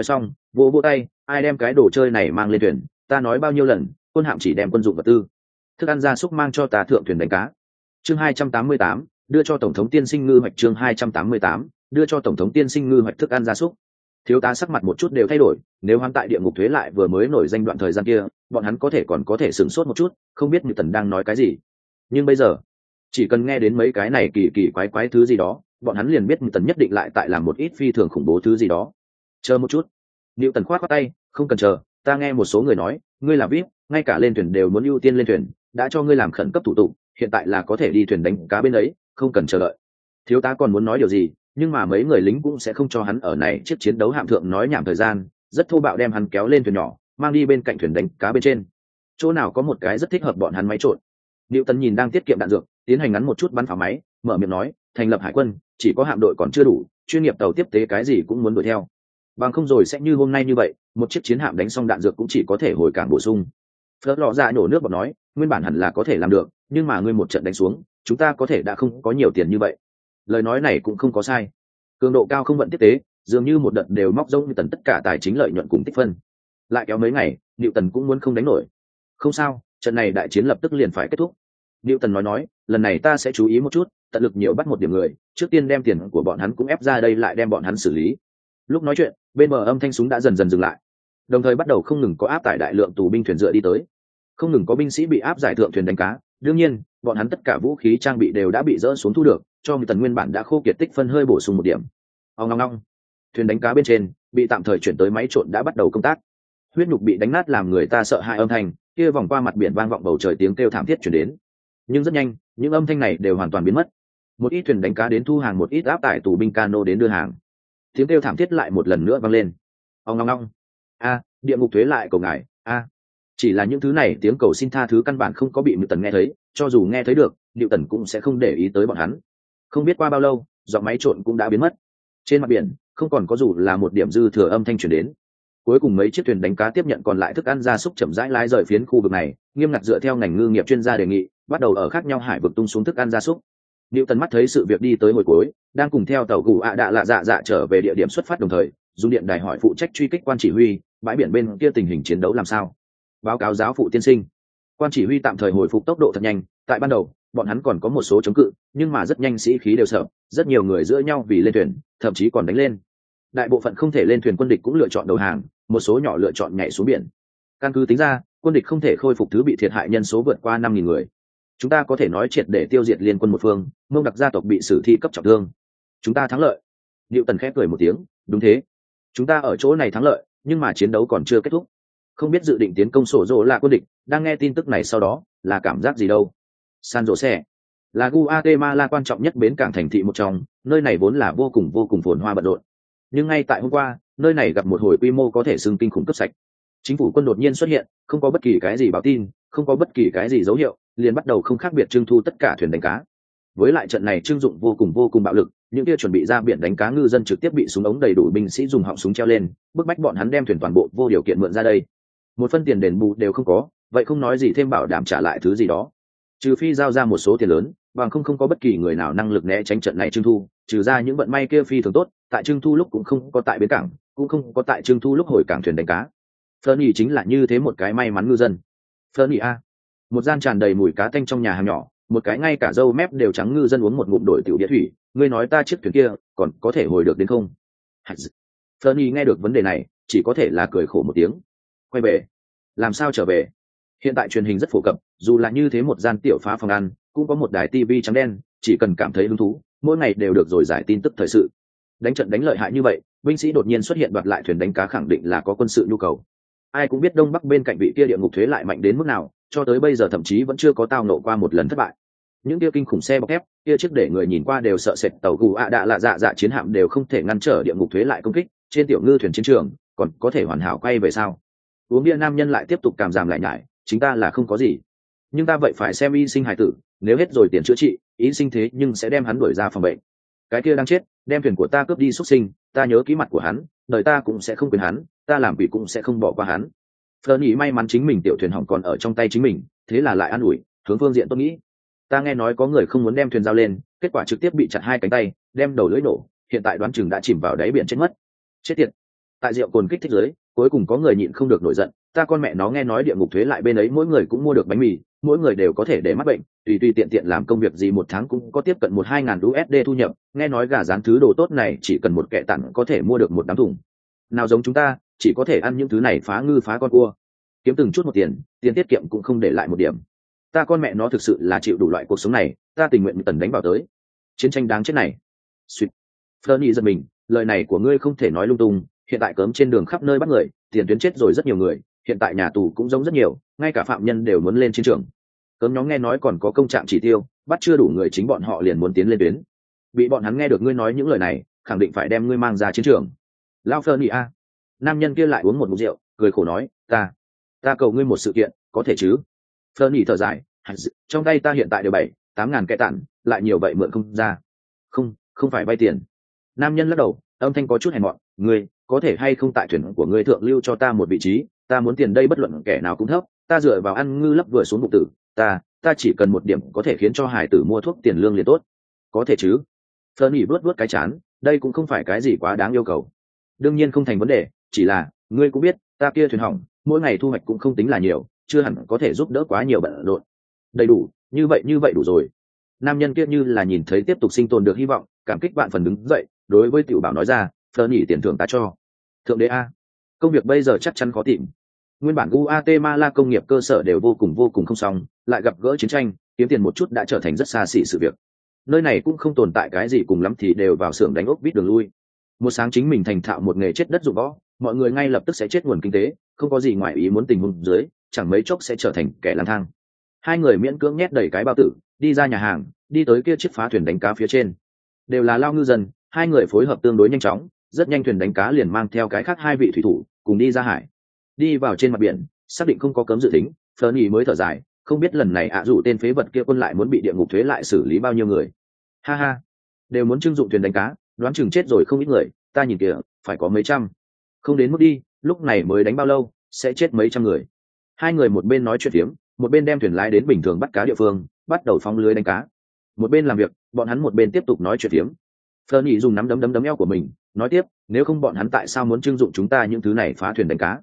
Vỗ vỗ tay, ai đem cái đồ chơi này mang lên thuyền, ta nói bao nhiêu lần, quân hạm chỉ đem quân dụng vật tư, thức ăn gia súc mang cho ta thượng thuyền đánh cá. Chương hai trăm tám mươi tám, đưa cho tổng thống tiên sinh ngư hoạch. Chương hai trăm tám mươi tám, đưa cho tổng thống tiên sinh ngư hoạch thức ăn gia súc. Thiếu tá sắc mặt một chút đều thay đổi, nếu hắn tại địa ngục thuế lại vừa mới nổi danh đoạn thời gian kia, bọn hắn có thể còn có thể sửng sốt một chút, không biết Newton đang nói cái gì. Nhưng bây giờ, chỉ cần nghe đến mấy cái này kỳ kỳ quái quái thứ gì đó, bọn hắn liền biết Newton nhất định lại tại làm một ít phi thường khủng bố thứ gì đó. Chờ một chút. Newton khoát khoát tay, không cần chờ, ta nghe một số người nói, ngươi là vê i pê, ngay cả lên thuyền đều muốn ưu tiên lên thuyền, đã cho ngươi làm khẩn cấp thủ tục, hiện tại là có thể đi thuyền đánh cá bên ấy, không cần chờ đợi. Thiếu tá còn muốn nói điều gì, nhưng mà mấy người lính cũng sẽ không cho hắn ở này chiếc chiến đấu hạm thượng nói nhảm thời gian, rất thô bạo đem hắn kéo lên thuyền nhỏ, mang đi bên cạnh thuyền đánh cá bên trên. Chỗ nào có một cái rất thích hợp bọn hắn máy trộn. Newton nhìn đang tiết kiệm đạn dược, tiến hành ngắn một chút bắn pháo máy, mở miệng nói, thành lập hải quân, chỉ có hạm đội còn chưa đủ, chuyên nghiệp tàu tiếp tế cái gì cũng muốn đuổi theo. Bằng không rồi sẽ như hôm nay như vậy, một chiếc chiến hạm đánh xong đạn dược cũng chỉ có thể hồi cảng bổ sung. Phớt lọ ra nổ nước bọt nói, nguyên bản hẳn là có thể làm được, nhưng mà ngươi một trận đánh xuống, chúng ta có thể đã không có nhiều tiền như vậy. Lời nói này cũng không có sai. Cường độ cao không vận tiếp tế, dường như một đợt đều móc rỗng như tần tất cả tài chính lợi nhuận cùng tích phân. Lại kéo mấy ngày, Niệu Tần cũng muốn không đánh nổi. Không sao, trận này đại chiến lập tức liền phải kết thúc. Niệu Tần nói nói, lần này ta sẽ chú ý một chút, tận lực nhiều bắt một điểm người, trước tiên đem tiền của bọn hắn cũng ép ra đây lại đem bọn hắn xử lý. Lúc nói chuyện, bên bờ âm thanh súng đã dần dần dừng lại, đồng thời bắt đầu không ngừng có áp tải đại lượng tù binh thuyền dựa đi tới, không ngừng có binh sĩ bị áp giải thượng thuyền đánh cá. Đương nhiên, bọn hắn tất cả vũ khí trang bị đều đã bị dỡ xuống thu được, cho Niệu Tần nguyên bản đã khô kiệt tích phân hơi bổ sung một điểm. Ong ong ong, thuyền đánh cá bên trên bị tạm thời chuyển tới máy trộn đã bắt đầu công tác. Huyết nhục bị đánh nát làm người ta sợ hãi âm thanh, kia vòng qua mặt biển vang vọng bầu trời tiếng kêu thảm thiết chuyển đến. Nhưng rất nhanh, những âm thanh này đều hoàn toàn biến mất. Một ít thuyền đánh cá đến thu hàng một ít áp tải tù binh cano đến đưa hàng. Tiếng kêu thảm thiết lại một lần nữa vang lên. Ong ong ong. A, địa ngục thuế lại cầu ngài. A. Chỉ là những thứ này tiếng cầu xin tha thứ căn bản không có bị Niệu Tần nghe thấy, cho dù nghe thấy được, Niệu Tần cũng sẽ không để ý tới bọn hắn. Không biết qua bao lâu, giọng máy trộn cũng đã biến mất. Trên mặt biển, không còn có dù là một điểm dư thừa âm thanh truyền đến. Cuối cùng mấy chiếc thuyền đánh cá tiếp nhận còn lại thức ăn gia súc chậm rãi lái rời phiến khu vực này, nghiêm ngặt dựa theo ngành ngư nghiệp chuyên gia đề nghị, bắt đầu ở khác nhau hải vực tung xuống thức ăn gia súc. Niệu Tần mắt thấy sự việc đi tới hồi cuối, đang cùng theo tàu gù ạ đạ lạ dạ dạ trở về địa điểm xuất phát đồng thời, dùng điện đài hỏi phụ trách truy kích quan chỉ huy, bãi biển bên kia tình hình chiến đấu làm sao? Báo cáo giáo phụ tiên sinh. Quan chỉ huy tạm thời hồi phục tốc độ thật nhanh, tại ban đầu, bọn hắn còn có một số chống cự, nhưng mà rất nhanh sĩ khí đều sợ, rất nhiều người giữa nhau vì lên thuyền, thậm chí còn đánh lên. Đại bộ phận không thể lên thuyền quân địch cũng lựa chọn đầu hàng, một số nhỏ lựa chọn nhảy xuống biển. Căn cứ tính ra, quân địch không thể khôi phục thứ bị thiệt hại nhân số vượt qua năm nghìn người. Chúng ta có thể nói triệt để tiêu diệt liên quân một phương, Mông Đặc gia tộc bị sử thi cấp trọng thương. Chúng ta thắng lợi. Diệu Tần khẽ cười một tiếng, đúng thế. Chúng ta ở chỗ này thắng lợi, nhưng mà chiến đấu còn chưa kết thúc. Không biết dự định tiến công sổ rồ là quân địch, đang nghe tin tức này sau đó, là cảm giác gì đâu? San Jose là Guatemala quan trọng nhất bến cảng thành thị một trong, nơi này vốn là vô cùng vô cùng phồn hoa bận rộn. Nhưng ngay tại hôm qua, nơi này gặp một hồi quy mô có thể xưng kinh khủng cấp sạch. Chính phủ quân đột nhiên xuất hiện, không có bất kỳ cái gì báo tin, không có bất kỳ cái gì dấu hiệu, liền bắt đầu không khác biệt trưng thu tất cả thuyền đánh cá. Với lại trận này trưng dụng vô cùng vô cùng bạo lực, những kia chuẩn bị ra biển đánh cá ngư dân trực tiếp bị súng ống đầy đủ binh sĩ dùng họng súng treo lên, bức bách bọn hắn đem thuyền toàn bộ vô điều kiện mượn ra đây. Một phân tiền đền bù đều không có, vậy không nói gì thêm bảo đảm trả lại thứ gì đó. Trừ phi giao ra một số tiền lớn, bằng không không có bất kỳ người nào năng lực né tránh trận này trưng thu, trừ ra những vận may kia phi thường tốt, tại trưng thu lúc cũng không có tại bến cảng, cũng không có tại trưng thu lúc hồi cảng thuyền đánh cá. Fernie chính là như thế một cái may mắn ngư dân. Fernie a, một gian tràn đầy mùi cá tanh trong nhà hàng nhỏ, một cái ngay cả râu mép đều trắng ngư dân uống một ngụm đổi tiểu địa thủy, ngươi nói ta chiếc thuyền kia còn có thể hồi được đến không? Fernie nghe được vấn đề này, chỉ có thể là cười khổ một tiếng. Quay về, làm sao trở về? Hiện tại truyền hình rất phổ cập, dù là như thế một gian tiểu phá phòng ăn, cũng có một đài tivi trắng đen, chỉ cần cảm thấy hứng thú, mỗi ngày đều được rồi giải tin tức thời sự. Đánh trận đánh lợi hại như vậy, binh sĩ đột nhiên xuất hiện đoạt lại thuyền đánh cá khẳng định là có quân sự nhu cầu. Ai cũng biết đông bắc bên cạnh vị kia địa ngục thuế lại mạnh đến mức nào, cho tới bây giờ thậm chí vẫn chưa có tao nộ qua một lần thất bại. Những kia kinh khủng xe bọc thép, kia chiếc để người nhìn qua đều sợ sệt tàu gù ạ đạ lạ dạ dạ chiến hạm đều không thể ngăn trở địa ngục thuế lại công kích, trên tiểu ngư thuyền chiến trường, còn có thể hoàn hảo quay về sao? Uống bia nam nhân lại tiếp tục cảm giảm lại nhải, chính ta là không có gì, nhưng ta vậy phải xem y sinh hải tử, nếu hết rồi tiền chữa trị, ý sinh thế nhưng sẽ đem hắn đuổi ra phòng bệnh. Cái kia đang chết, đem thuyền của ta cướp đi xuất sinh, ta nhớ ký mặt của hắn, đời ta cũng sẽ không quên hắn, ta làm vì cũng sẽ không bỏ qua hắn. Fernie may mắn chính mình tiểu thuyền hỏng còn ở trong tay chính mình, thế là lại an ủi, hướng phương diện tôi nghĩ. Ta nghe nói có người không muốn đem thuyền giao lên, kết quả trực tiếp bị chặt hai cánh tay, đem đầu lưỡi nổ, hiện tại đoán chừng đã chìm vào đáy biển chết mất. Chết tiệt. tại rượu cồn kích thích giới cuối cùng có người nhịn không được nổi giận, ta con mẹ nó nghe nói địa ngục thuế lại bên ấy mỗi người cũng mua được bánh mì, mỗi người đều có thể để mắc bệnh, tùy tùy tiện tiện làm công việc gì một tháng cũng có tiếp cận một hai ngàn u ét đê thu nhập, nghe nói gà rán thứ đồ tốt này chỉ cần một kẻ tặng có thể mua được một đám thùng, nào giống chúng ta chỉ có thể ăn những thứ này phá ngư phá con cua, kiếm từng chút một tiền, tiền tiết kiệm cũng không để lại một điểm. Ta con mẹ nó thực sự là chịu đủ loại cuộc sống này, ta tình nguyện tần đánh vào tới chiến tranh đáng chết này. Suýt. Fernie giật mình, lời này của ngươi không thể nói lung tung, hiện tại cấm trên đường khắp nơi bắt người, tiền tuyến chết rồi rất nhiều người, hiện tại nhà tù cũng giống rất nhiều, ngay cả phạm nhân đều muốn lên chiến trường. Cấm nhóm nghe nói còn có công trạng chỉ tiêu, bắt chưa đủ người chính bọn họ liền muốn tiến lên tuyến. Bị bọn hắn nghe được ngươi nói những lời này, khẳng định phải đem ngươi mang ra chiến trường. Lao Fernie a. Nam nhân kia lại uống một ngụm rượu, cười khổ nói, ta, ta cầu ngươi một sự kiện, có thể chứ? Fernie thở dài, trong tay ta hiện tại đều bảy, tám ngàn kẻ tản, lại nhiều vậy mượn không ra. Không, không phải vay tiền. Nam nhân lắc đầu, âm thanh có chút hèn mọn, ngươi có thể hay không tại thuyền của ngươi thượng lưu cho ta một vị trí, ta muốn tiền đây bất luận kẻ nào cũng thấp, ta dựa vào ăn ngư lấp vừa xuống bụng tử, ta, ta chỉ cần một điểm có thể khiến cho hải tử mua thuốc tiền lương liền tốt. Có thể chứ? Fernie vuốt vuốt cái chán, đây cũng không phải cái gì quá đáng yêu cầu. Đương nhiên không thành vấn đề, chỉ là ngươi cũng biết, ta kia thuyền hỏng, mỗi ngày thu hoạch cũng không tính là nhiều, chưa hẳn có thể giúp đỡ quá nhiều bận rộn. Đầy đủ, như vậy như vậy đủ rồi. Nam nhân kia như là nhìn thấy tiếp tục sinh tồn được hy vọng, cảm kích vạn phần đứng dậy, đối với tiểu bảo nói ra, Fernie tiền thưởng ta cho. Thượng đế a, công việc bây giờ chắc chắn khó tìm. Nguyên bản Guatemala công nghiệp cơ sở đều vô cùng vô cùng không xong, lại gặp gỡ chiến tranh, kiếm tiền một chút đã trở thành rất xa xỉ sự việc. Nơi này cũng không tồn tại cái gì, cùng lắm thì đều vào xưởng đánh ốc vít đường lui. Một sáng chính mình thành thạo một nghề chết đất dụng võ, mọi người ngay lập tức sẽ chết nguồn kinh tế, không có gì ngoài ý muốn tình huống dưới, chẳng mấy chốc sẽ trở thành kẻ lang thang. Hai người miễn cưỡng nhét đầy cái bao tử, đi ra nhà hàng, đi tới kia chiếc phá thuyền đánh cá phía trên. Đều là lao ngư dân, hai người phối hợp tương đối nhanh chóng, rất nhanh thuyền đánh cá liền mang theo cái khác hai vị thủy thủ cùng đi ra hải. Đi vào trên mặt biển, xác định không có cấm dự tính, Fernie mới thở dài, không biết lần này ạ à dụ tên phế vật kia quân lại muốn bị địa ngục thuế lại xử lý bao nhiêu người. Ha ha, đều muốn trưng dụng thuyền đánh cá, đoán chừng chết rồi không ít người, ta nhìn kìa, phải có mấy trăm. Không đến mức đi, lúc này mới đánh bao lâu, sẽ chết mấy trăm người. Hai người một bên nói chuyện phiếm, một bên đem thuyền lái đến bình thường bắt cá địa phương, bắt đầu phóng lưới đánh cá. Một bên làm việc, bọn hắn một bên tiếp tục nói chuyện phiếm. Fernie dùng nắm đấm đấm đấm eo của mình, nói tiếp, nếu không bọn hắn tại sao muốn trưng dụng chúng ta những thứ này phá thuyền đánh cá?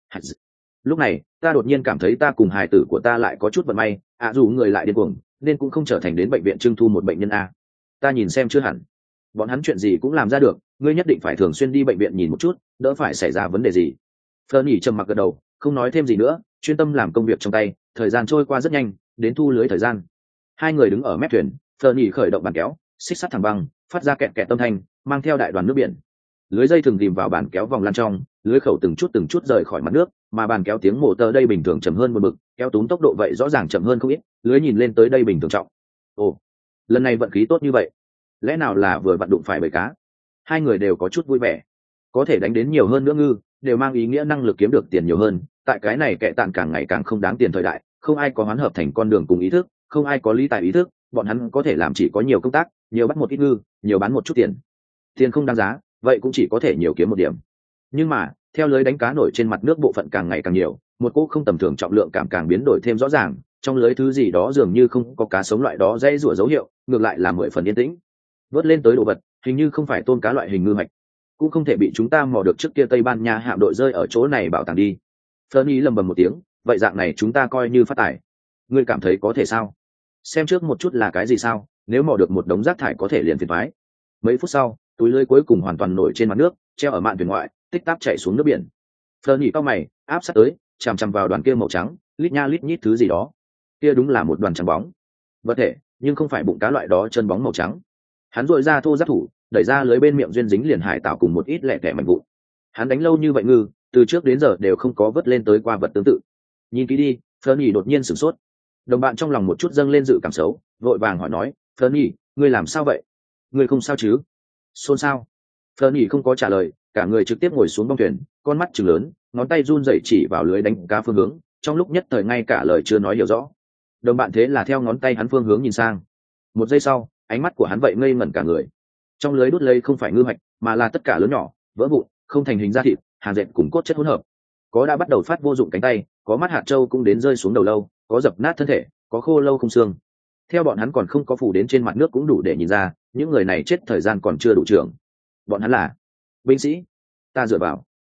Lúc này, ta đột nhiên cảm thấy ta cùng hài tử của ta lại có chút vận may, ạ à, dù người lại điên cuồng, nên cũng không trở thành đến bệnh viện trưng thu một bệnh nhân a. Ta nhìn xem chưa hẳn. Bọn hắn chuyện gì cũng làm ra được, ngươi nhất định phải thường xuyên đi bệnh viện nhìn một chút, đỡ phải xảy ra vấn đề gì. Fernie trầm mặc gật đầu, không nói thêm gì nữa, chuyên tâm làm công việc trong tay. Thời gian trôi qua rất nhanh, đến thu lưới thời gian. Hai người đứng ở mép thuyền, Fernie khởi động bàn kéo, xích sắt thẳng băng, phát ra kẹt kẹt âm thanh, mang theo đại đoàn nước biển. Lưới dây thường dìm vào bàn kéo vòng lan trong, lưới khẩu từng chút từng chút rời khỏi mặt nước, mà bàn kéo tiếng mổ tơ đây bình thường chậm hơn một bực, kéo túm tốc độ vậy rõ ràng chậm hơn không ít, lưới nhìn lên tới đây bình thường trọng. Ồ, lần này vận khí tốt như vậy, lẽ nào là vừa vặn đụng phải bầy cá? Hai người đều có chút vui vẻ, có thể đánh đến nhiều hơn nữa ngư, đều mang ý nghĩa năng lực kiếm được tiền nhiều hơn. Tại cái này kẻ tạn càng ngày càng không đáng tiền thời đại, không ai có hoán hợp thành con đường cùng ý thức, không ai có lý tài ý thức, bọn hắn có thể làm chỉ có nhiều công tác, nhiều bắt một ít ngư, nhiều bán một chút tiền. Tiền không đáng giá, vậy cũng chỉ có thể nhiều kiếm một điểm. Nhưng mà theo lưới đánh cá nổi trên mặt nước bộ phận càng ngày càng nhiều, một cỗ không tầm thường trọng lượng cảm càng biến đổi thêm rõ ràng, trong lưới thứ gì đó dường như không có cá sống loại đó dây rủa dấu hiệu, ngược lại là mười phần yên tĩnh. Vớt lên tới đồ vật hình như không phải tôm cá loại hình ngư mạch, cũng không thể bị chúng ta mò được trước kia Tây Ban Nha hạm đội rơi ở chỗ này bảo tàng đi. Fernie lầm bầm một tiếng, vậy dạng này chúng ta coi như phát tài. Ngươi cảm thấy có thể sao? Xem trước một chút là cái gì sao, nếu mò được một đống rác thải có thể liền phiền toái. Mấy phút sau, túi lưới cuối cùng hoàn toàn nổi trên mặt nước, treo ở mạn thuyền ngoại, tích tắc chảy xuống nước biển. Fernie cau mày, áp sát tới, chằm chằm vào đoàn kia màu trắng, lít nha lít nhít thứ gì đó. Kia đúng là một đoàn trắng bóng. Vật thể, nhưng không phải bụng cá loại đó chân bóng màu trắng. Hắn duỗi ra thô giáp thủ, đẩy ra lưới bên miệng duyên dính liền hải tạo cùng một ít lẻ tẻ mảnh vụn. Hắn đánh lâu như vậy ngư, từ trước đến giờ đều không có vớt lên tới qua vật tương tự. Nhìn kỹ đi, Fernie đột nhiên sửng sốt. Đồng bạn trong lòng một chút dâng lên dự cảm xấu, vội vàng hỏi nói, Fernie, ngươi làm sao vậy? Ngươi không sao chứ? Xôn xao. Fernie không có trả lời, cả người trực tiếp ngồi xuống bong thuyền, con mắt trừng lớn, ngón tay run rẩy chỉ vào lưới đánh cá phương hướng, trong lúc nhất thời ngay cả lời chưa nói hiểu rõ. Đồng bạn thế là theo ngón tay hắn phương hướng nhìn sang. Một giây sau, ánh mắt của hắn vậy ngây ngẩn cả người. Trong lưới đút lây không phải ngư mạch, mà là tất cả lớn nhỏ, vỡ vụn, không thành hình da thịt, hàng dệt cùng cốt chất hỗn hợp. Có đã bắt đầu phát vô dụng cánh tay, có mắt hạt châu cũng đến rơi xuống đầu lâu, có dập nát thân thể, có khô lâu không xương. Theo bọn hắn còn không có phủ đến trên mặt nước cũng đủ để nhìn ra, những người này chết thời gian còn chưa đủ trưởng. Bọn hắn là binh sĩ. Ta dựa vào.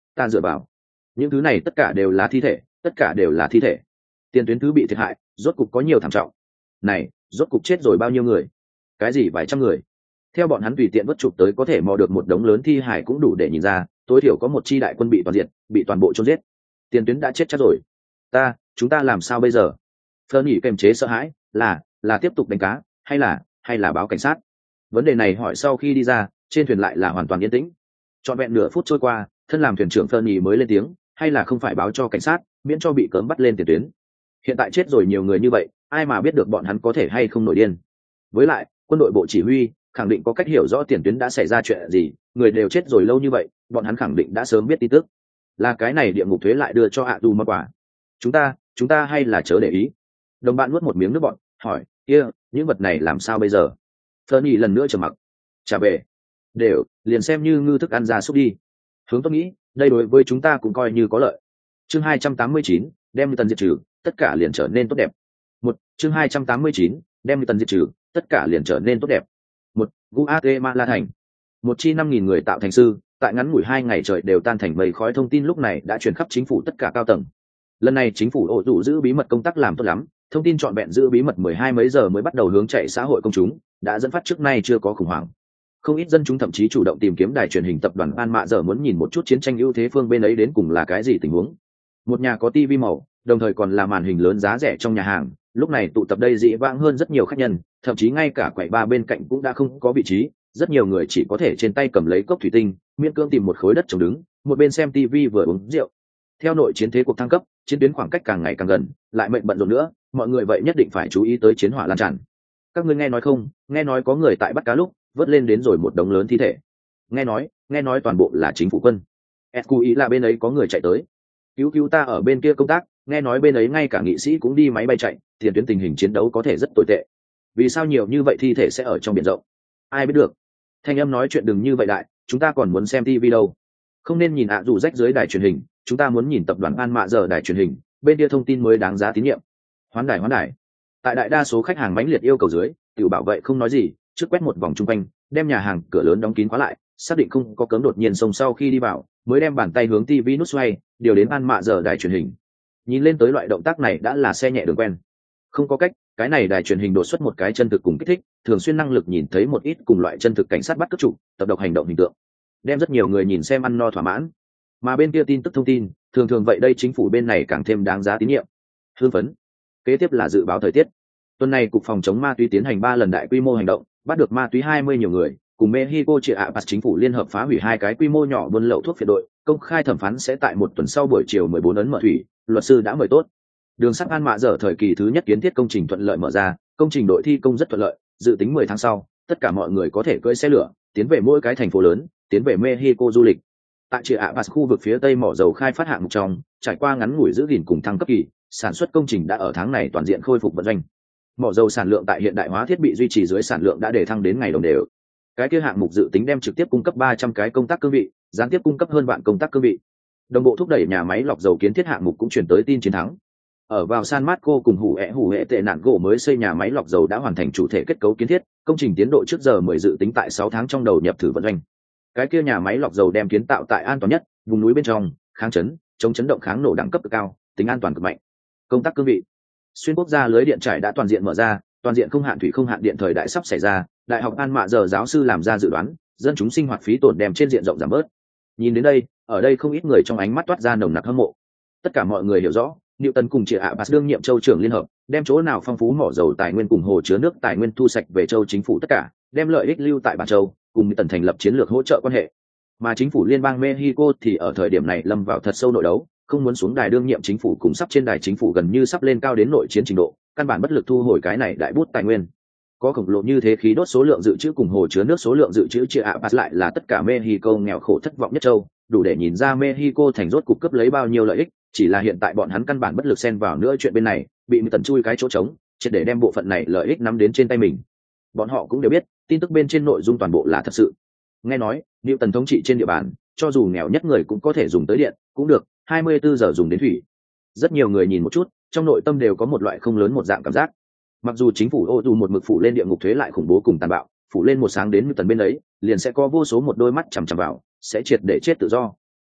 ta dựa vào những thứ này tất cả đều là thi thể, tất cả đều là thi thể. Tiền tuyến thứ bị thiệt hại rốt cục có nhiều thảm trọng. Này, rốt cục chết rồi bao nhiêu người? Cái gì vài trăm người? Theo bọn hắn tùy tiện vớt chụp tới có thể mò được một đống lớn thi hải cũng đủ để nhìn ra, tối thiểu có một chi đại quân bị toàn diện, bị toàn bộ chôn giết. Tiền tuyến đã chết chắc rồi. Ta, chúng ta làm sao bây giờ? Phơ nhỉ kềm chế sợ hãi, là là tiếp tục đánh cá, hay là hay là báo cảnh sát? Vấn đề này hỏi sau khi đi ra, trên thuyền lại là hoàn toàn yên tĩnh. Trọn vẹn nửa phút trôi qua, thân làm thuyền trưởng Phơ nhỉ mới lên tiếng, hay là không phải báo cho cảnh sát, miễn cho bị cấm bắt lên tiền tuyến. Hiện tại chết rồi nhiều người như vậy, ai mà biết được bọn hắn có thể hay không nổi điên. Với lại, quân đội bộ chỉ huy khẳng định có cách hiểu rõ tiền tuyến đã xảy ra chuyện gì, người đều chết rồi lâu như vậy, bọn hắn khẳng định đã sớm biết tin tức. Là cái này địa ngục thuế lại đưa cho ạ dù mật quả. Chúng ta, chúng ta hay là chớ để ý. Đồng bạn nuốt một miếng nước bọn, hỏi, kia, những vật này làm sao bây giờ? Fernie lần nữa trầm mặc. Trả về. Đều, liền xem như ngư thức ăn ra súc đi. Hướng tôi nghĩ, đây đối với chúng ta cũng coi như có lợi. Chương hai trăm tám mươi chín, đem tần diệt trừ, tất cả liền trở nên tốt đẹp. Một, chương hai trăm tám mươi chín, đem tần diệt trừ, tất cả liền trở nên tốt đẹp. Một, Guatemala thành. Một chi năm nghìn người tạo thành sư, tại ngắn ngủi hai ngày trời đều tan thành mây khói. Thông tin lúc này đã truyền khắp chính phủ tất cả cao tầng. Lần này chính phủ ổ dụ giữ bí mật công tác làm tốt lắm, thông tin trọn vẹn giữ bí mật mười hai mấy giờ mới bắt đầu hướng chạy xã hội công chúng, đã dẫn phát trước nay chưa có khủng hoảng. Không ít dân chúng thậm chí chủ động tìm kiếm đài truyền hình tập đoàn An Mạ giờ muốn nhìn một chút chiến tranh ưu thế phương bên ấy đến cùng là cái gì tình huống. Một nhà có tivi màu, đồng thời còn là màn hình lớn giá rẻ trong nhà hàng, lúc này tụ tập đây dị vãng hơn rất nhiều khách nhân, thậm chí ngay cả quầy ba bên cạnh cũng đã không có vị trí, rất nhiều người chỉ có thể trên tay cầm lấy cốc thủy tinh, miễn cưỡng tìm một khối đất trống đứng, một bên xem tivi vừa uống rượu. Theo nội chiến thế cuộc thăng cấp, chiến tuyến khoảng cách càng ngày càng gần, lại mệnh bận rộn nữa, mọi người vậy nhất định phải chú ý tới chiến hỏa lan tràn. Các ngươi nghe nói không, nghe nói có người tại bắt cá lúc vớt lên đến rồi một đống lớn thi thể. Nghe nói, nghe nói toàn bộ là chính phủ quân. Escu ý là bên ấy có người chạy tới. Cứu cứu ta ở bên kia công tác, nghe nói bên ấy ngay cả nghị sĩ cũng đi máy bay chạy, tiền tuyến tình hình chiến đấu có thể rất tồi tệ. Vì sao nhiều như vậy thi thể sẽ ở trong biển rộng? Ai biết được. Thanh âm nói chuyện đừng như vậy đại, chúng ta còn muốn xem tivi đâu. Không nên nhìn ạ dù rách dưới đài truyền hình, chúng ta muốn nhìn tập đoàn An Mạ giờ đài truyền hình, bên kia thông tin mới đáng giá tín nhiệm. Hoán đài hoán đài. Tại đại đa số khách hàng mãnh liệt yêu cầu dưới, tiểu bảo vệ không nói gì, trước quét một vòng chung quanh, đem nhà hàng cửa lớn đóng kín khóa lại, xác định không có cấm đột nhiên xông sau khi đi vào, mới đem bàn tay hướng tivi nút xoay, điều đến An Mạ giờ đài truyền hình. Nhìn lên tới loại động tác này đã là xe nhẹ đường quen. Không có cách, cái này đài truyền hình đột xuất một cái chân thực cùng kích thích, thường xuyên năng lực nhìn thấy một ít cùng loại chân thực cảnh sát bắt cướp chủ, tập độc hành động hình tượng, đem rất nhiều người nhìn xem ăn no thỏa mãn. Mà bên kia tin tức thông tin, thường thường vậy đây chính phủ bên này càng thêm đáng giá tín nhiệm. Hương phấn. Kế tiếp là dự báo thời tiết. Tuần này cục phòng chống ma túy tiến hành ba lần đại quy mô hành động, bắt được ma túy hai mươi nhiều người, cùng Mexico chia ạ chính phủ liên hợp phá hủy hai cái quy mô nhỏ buôn lậu thuốc phiện đội, công khai thẩm phán sẽ tại một tuần sau buổi chiều mười bốn ấn mở thủy, luật sư đã mời tốt. Đường sắt An Mạ giờ thời kỳ thứ nhất kiến thiết công trình thuận lợi mở ra, công trình đội thi công rất thuận lợi, dự tính mười tháng sau, tất cả mọi người có thể cưỡi xe lửa, tiến về mỗi cái thành phố lớn, tiến về Mexico du lịch. Tại Chia ạ khu vực phía tây mỏ dầu khai phát hạng mục trong, trải qua ngắn ngủi giữ gìn cùng thăng cấp kỳ, sản xuất công trình đã ở tháng này toàn diện khôi phục vận doanh. Mỏ dầu sản lượng tại hiện đại hóa thiết bị duy trì dưới sản lượng đã để thăng đến ngày đồng đều. Cái kia hạng mục dự tính đem trực tiếp cung cấp ba trăm cái công tác cương vị, gián tiếp cung cấp hơn vạn công tác cương vị. Đồng bộ thúc đẩy nhà máy lọc dầu kiến thiết hạng mục cũng chuyển tới tin chiến thắng. Ở vào San Marco cùng hủ ẹ hủ ẹ tệ nạn gỗ mới xây nhà máy lọc dầu đã hoàn thành chủ thể kết cấu kiến thiết, công trình tiến độ trước giờ mười dự tính tại sáu tháng trong đầu nhập thử vận doanh. Cái kia nhà máy lọc dầu đem kiến tạo tại an toàn nhất, vùng núi bên trong, kháng chấn, chống chấn động kháng nổ đẳng cấp cực cao, tính an toàn cực mạnh. Công tác cương vị. Xuyên quốc gia lưới điện trải đã toàn diện mở ra, toàn diện không hạn thủy không hạn điện thời đại sắp xảy ra, đại học An Mạ giờ giáo sư làm ra dự đoán, dân chúng sinh hoạt phí tổn đem trên diện rộng giảm bớt. Nhìn đến đây, ở đây không ít người trong ánh mắt toát ra nồng nặc hâm mộ. Tất cả mọi người hiểu rõ, Newton cùng Chia ạ đương nhiệm châu trưởng liên hợp, đem chỗ nào phong phú mỏ dầu tài nguyên cùng hồ chứa nước tài nguyên thu sạch về châu chính phủ tất cả, đem lợi ích lưu tại bản châu, cùng Newton thành lập chiến lược hỗ trợ quan hệ. Mà chính phủ liên bang Mexico thì ở thời điểm này lâm vào thật sâu nội đấu, không muốn xuống đài đương nhiệm chính phủ cùng sắp trên đài chính phủ gần như sắp lên cao đến nội chiến trình độ, căn bản bất lực thu hồi cái này đại bút tài nguyên. Có khổng lồ như thế khí đốt số lượng dự trữ cùng hồ chứa nước số lượng dự trữ Chia ạ lại là tất cả Mexico nghèo khổ thất vọng nhất châu, đủ để nhìn ra Mexico thành rốt cục cấp lấy bao nhiêu lợi ích, chỉ là hiện tại bọn hắn căn bản bất lực xen vào nữa chuyện bên này, bị tần chui cái chỗ trống, triệt để đem bộ phận này lợi ích nắm đến trên tay mình. Bọn họ cũng đều biết, tin tức bên trên nội dung toàn bộ là thật sự. Nghe nói, Newton thống trị trên địa bàn, cho dù nghèo nhất người cũng có thể dùng tới điện, cũng được, hai mươi bốn giờ dùng đến thủy. Rất nhiều người nhìn một chút, trong nội tâm đều có một loại không lớn một dạng cảm giác. Mặc dù chính phủ ô dù một mực phủ lên địa ngục thuế lại khủng bố cùng tàn bạo, phủ lên một sáng đến Newton bên ấy, liền sẽ có vô số một đôi mắt chằm chằm vào, sẽ triệt để chết tự do.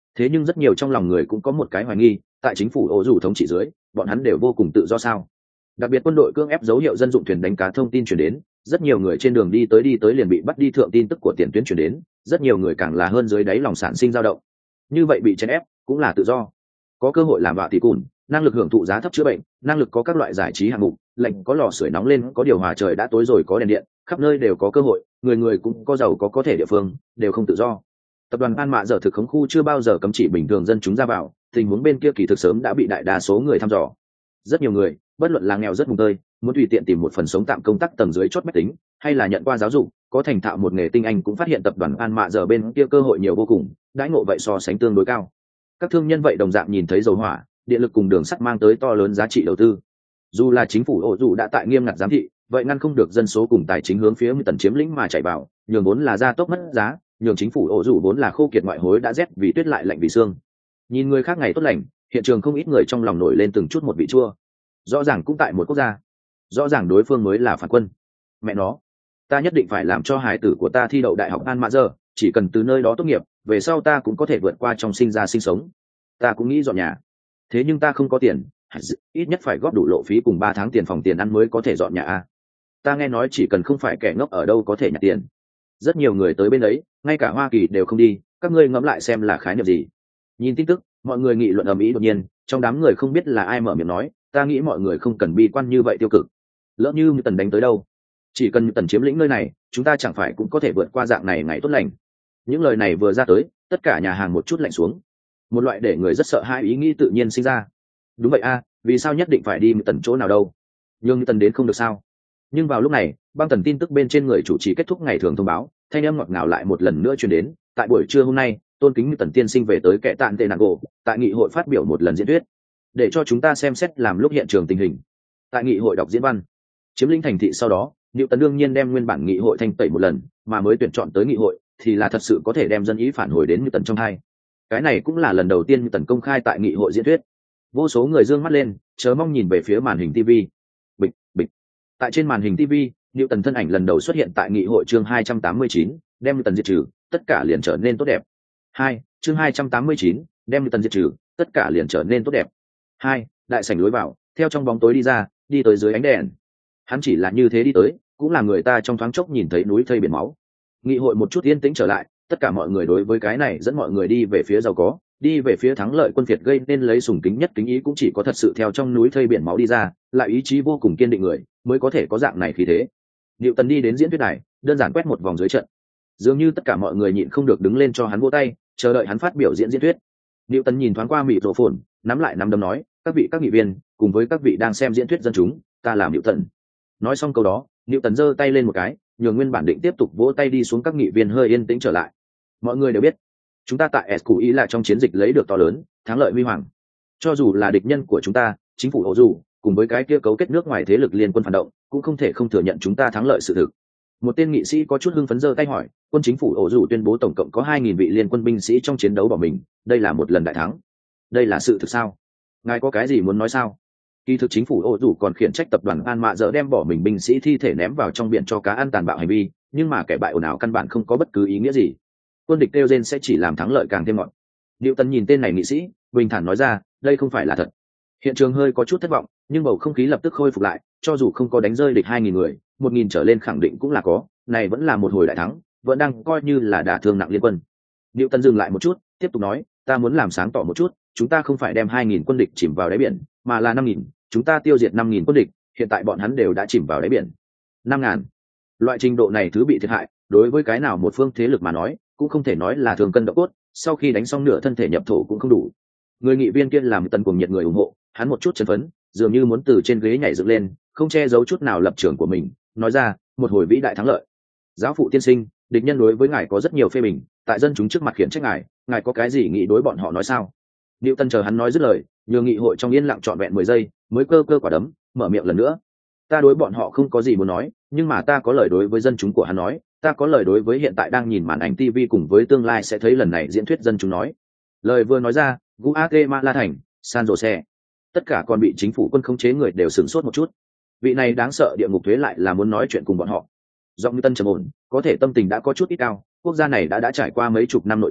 Thế nhưng rất nhiều trong lòng người cũng có một cái hoài nghi, tại chính phủ ổ dù thống trị dưới, bọn hắn đều vô cùng tự do sao? Đặc biệt quân đội cưỡng ép dấu hiệu dân dụng thuyền đánh cá thông tin truyền đến, rất nhiều người trên đường đi tới đi tới liền bị bắt đi thượng tin tức của tiền tuyến truyền đến, rất nhiều người càng là hơn dưới đáy lòng sản sinh dao động. Như vậy bị chèn ép cũng là tự do, có cơ hội làm vạ tỷ cùn, năng lực hưởng thụ giá thấp chữa bệnh, năng lực có các loại giải trí hạng mục, lạnh có lò sưởi nóng lên, có điều hòa trời đã tối rồi có đèn điện, khắp nơi đều có cơ hội, người người cũng có giàu có có thể địa phương đều không tự do. Tập đoàn An Mạ giờ thực khống khu chưa bao giờ cấm chỉ bình thường dân chúng ra vào, tình huống bên kia kỳ thực sớm đã bị đại đa số người thăm dò. Rất nhiều người, bất luận là nghèo rất vùng tơi, muốn tùy tiện tìm một phần sống tạm công tác tầng dưới chót máy tính, hay là nhận qua giáo dục, có thành thạo một nghề tinh anh cũng phát hiện tập đoàn An Mạ giờ bên kia cơ hội nhiều vô cùng, đãi ngộ vậy so sánh tương đối cao. Các thương nhân vậy đồng dạng nhìn thấy dầu hỏa, điện lực cùng đường sắt mang tới to lớn giá trị đầu tư. Dù là chính phủ ổ dù đã tại nghiêm ngặt giám thị, vậy ngăn không được dân số cùng tài chính hướng phía tần chiếm lĩnh mà chạy vào, nhường vốn là gia tốc mất giá, nhường chính phủ ổ dù vốn là khô kiệt ngoại hối đã rét vì tuyết lại lạnh vì xương. Nhìn người khác ngày tốt lành, hiện trường không ít người trong lòng nổi lên từng chút một vị chua. Rõ ràng cũng tại một quốc gia, rõ ràng đối phương mới là phản quân. Mẹ nó, ta nhất định phải làm cho hài tử của ta thi đậu đại học An Mạ giờ, chỉ cần từ nơi đó tốt nghiệp, về sau ta cũng có thể vượt qua trong sinh ra sinh sống. Ta cũng nghĩ dọn nhà, thế nhưng ta không có tiền, ít nhất phải góp đủ lộ phí cùng ba tháng tiền phòng tiền ăn mới có thể dọn nhà a. Ta nghe nói chỉ cần không phải kẻ ngốc ở đâu có thể nhặt tiền. Rất nhiều người tới bên đấy, ngay cả Hoa Kỳ đều không đi, các ngươi ngẫm lại xem là khái niệm gì. Nhìn tin tức, mọi người nghị luận ầm ĩ đột nhiên, trong đám người không biết là ai mở miệng nói, ta nghĩ mọi người không cần bi quan như vậy tiêu cực. Lỡ như Tần đánh tới đâu, chỉ cần Tần chiếm lĩnh nơi này, chúng ta chẳng phải cũng có thể vượt qua dạng này ngày tốt lành. Những lời này vừa ra tới, tất cả nhà hàng một chút lạnh xuống. Một loại để người rất sợ hãi ý nghĩ tự nhiên sinh ra. Đúng vậy a, vì sao nhất định phải đi Tần chỗ nào đâu? Nhưng Tần đến không được sao? Nhưng vào lúc này, băng tần tin tức bên trên người chủ trì kết thúc ngày thường thông báo, thanh âm ngọt ngào lại một lần nữa truyền đến. Tại buổi trưa hôm nay, tôn kính Tần tiên sinh về tới kẻ tạn tệ nạn gỗ, tại nghị hội phát biểu một lần diễn thuyết, để cho chúng ta xem xét làm lúc hiện trường tình hình. Tại nghị hội đọc diễn văn, chiếm lĩnh thành thị sau đó, Niệu Tần đương nhiên đem nguyên bản nghị hội thanh tẩy một lần, mà mới tuyển chọn tới nghị hội thì là thật sự có thể đem dân ý phản hồi đến Niệu Tần trong hai. Cái này cũng là lần đầu tiên Niệu Tần công khai tại nghị hội diễn thuyết. Vô số người dương mắt lên, chờ mong nhìn về phía màn hình ti vi. Bịch, bịch. Tại trên màn hình ti vi, Niệu Tần thân ảnh lần đầu xuất hiện tại nghị hội chương hai trăm tám mươi chín, đem Niệu Tần diệt trừ, tất cả liền trở nên tốt đẹp. Hai, chương hai trăm tám mươi chín, đem Niệu Tần diệt trừ, tất cả liền trở nên tốt đẹp. Hai, đại sảnh lối vào, theo trong bóng tối đi ra, đi tới dưới ánh đèn. Hắn chỉ là như thế đi tới, cũng là người ta trong thoáng chốc nhìn thấy núi thây biển máu. Nghị hội một chút yên tĩnh trở lại, tất cả mọi người đối với cái này dẫn mọi người đi về phía giàu có, đi về phía thắng lợi quân Việt gây nên lấy sùng kính nhất kính ý cũng chỉ có thật sự theo trong núi thây biển máu đi ra, lại ý chí vô cùng kiên định người, mới có thể có dạng này khí thế. Niệu Tần đi đến diễn thuyết đài, đơn giản quét một vòng dưới trận. Dường như tất cả mọi người nhịn không được đứng lên cho hắn vỗ tay, chờ đợi hắn phát biểu diễn diễn thuyết. Niệu Tần nhìn thoáng qua mịt rộ phồn, nắm lại nắm đấm nói, các vị các nghị viên, cùng với các vị đang xem diễn thuyết dân chúng, ta là Niệu Tần. Nói xong câu đó, Niệu Tần giơ tay lên một cái, nhường nguyên bản định tiếp tục vỗ tay đi xuống các nghị viên hơi yên tĩnh trở lại. Mọi người đều biết, chúng ta tại ét quy i là trong chiến dịch lấy được to lớn thắng lợi huy hoàng. Cho dù là địch nhân của chúng ta, chính phủ ổ dù cùng với cái kia cấu kết nước ngoài thế lực liên quân phản động, cũng không thể không thừa nhận chúng ta thắng lợi sự thực. Một tên nghị sĩ có chút hưng phấn giơ tay hỏi, quân chính phủ ổ dù tuyên bố tổng cộng có hai nghìn vị liên quân binh sĩ trong chiến đấu bỏ mình, đây là một lần đại thắng. Đây là sự thực sao? Ngài có cái gì muốn nói sao? Kỳ thực chính phủ ổ dù còn khiển trách tập đoàn An Mạ dở đem bỏ mình binh sĩ thi thể ném vào trong biển cho cá ăn tàn bạo hành vi, nhưng mà kẻ bại ồn ào căn bản không có bất cứ ý nghĩa gì. Quân địch kêu gen sẽ chỉ làm thắng lợi càng thêm ngọn. Niệu Tần nhìn tên này nghị sĩ, bình thản nói ra, đây không phải là thật. Hiện trường hơi có chút thất vọng, nhưng bầu không khí lập tức khôi phục lại, cho dù không có đánh rơi địch hai nghìn người, một nghìn trở lên khẳng định cũng là có, này vẫn là một hồi đại thắng, vẫn đang coi như là đả thương nặng liên quân. Niệu Tần dừng lại một chút, tiếp tục nói, ta muốn làm sáng tỏ một chút, chúng ta không phải đem hai nghìn quân địch chìm vào đáy biển, mà là năm nghìn, chúng ta tiêu diệt năm nghìn quân địch, hiện tại bọn hắn đều đã chìm vào đáy biển. năm nghìn. Loại trình độ này thứ bị thiệt hại, đối với cái nào một phương thế lực mà nói, cũng không thể nói là thường cân độ cốt, sau khi đánh xong nửa thân thể nhập thổ cũng không đủ. Người nghị viên kia làm Tần cuồng nhiệt người ủng hộ, hắn một chút chấn phấn, dường như muốn từ trên ghế nhảy dựng lên, không che giấu chút nào lập trường của mình, nói ra, một hồi vĩ đại thắng lợi. Giáo phụ tiên sinh, địch nhân đối với ngài có rất nhiều phê bình, tại dân chúng trước mặt khiển trách ngài, ngài có cái gì nghĩ đối bọn họ nói sao? Niệu Tần chờ hắn nói dứt lời, nhường nghị hội trong yên lặng trọn vẹn mười giây, mới cơ cơ quả đấm, mở miệng lần nữa. Ta đối bọn họ không có gì muốn nói, nhưng mà ta có lời đối với dân chúng của hắn nói, ta có lời đối với hiện tại đang nhìn màn ảnh ti vi cùng với tương lai sẽ thấy lần này diễn thuyết dân chúng nói. Lời vừa nói ra, Guatemala thành, San Jose, tất cả còn bị chính phủ quân khống chế người đều sửng sốt một chút. Vị này đáng sợ địa ngục thuế lại là muốn nói chuyện cùng bọn họ. Giọng như Tân trầm ổn, có thể tâm tình đã có chút ít cao, quốc gia này đã đã trải qua mấy chục năm nội chiến,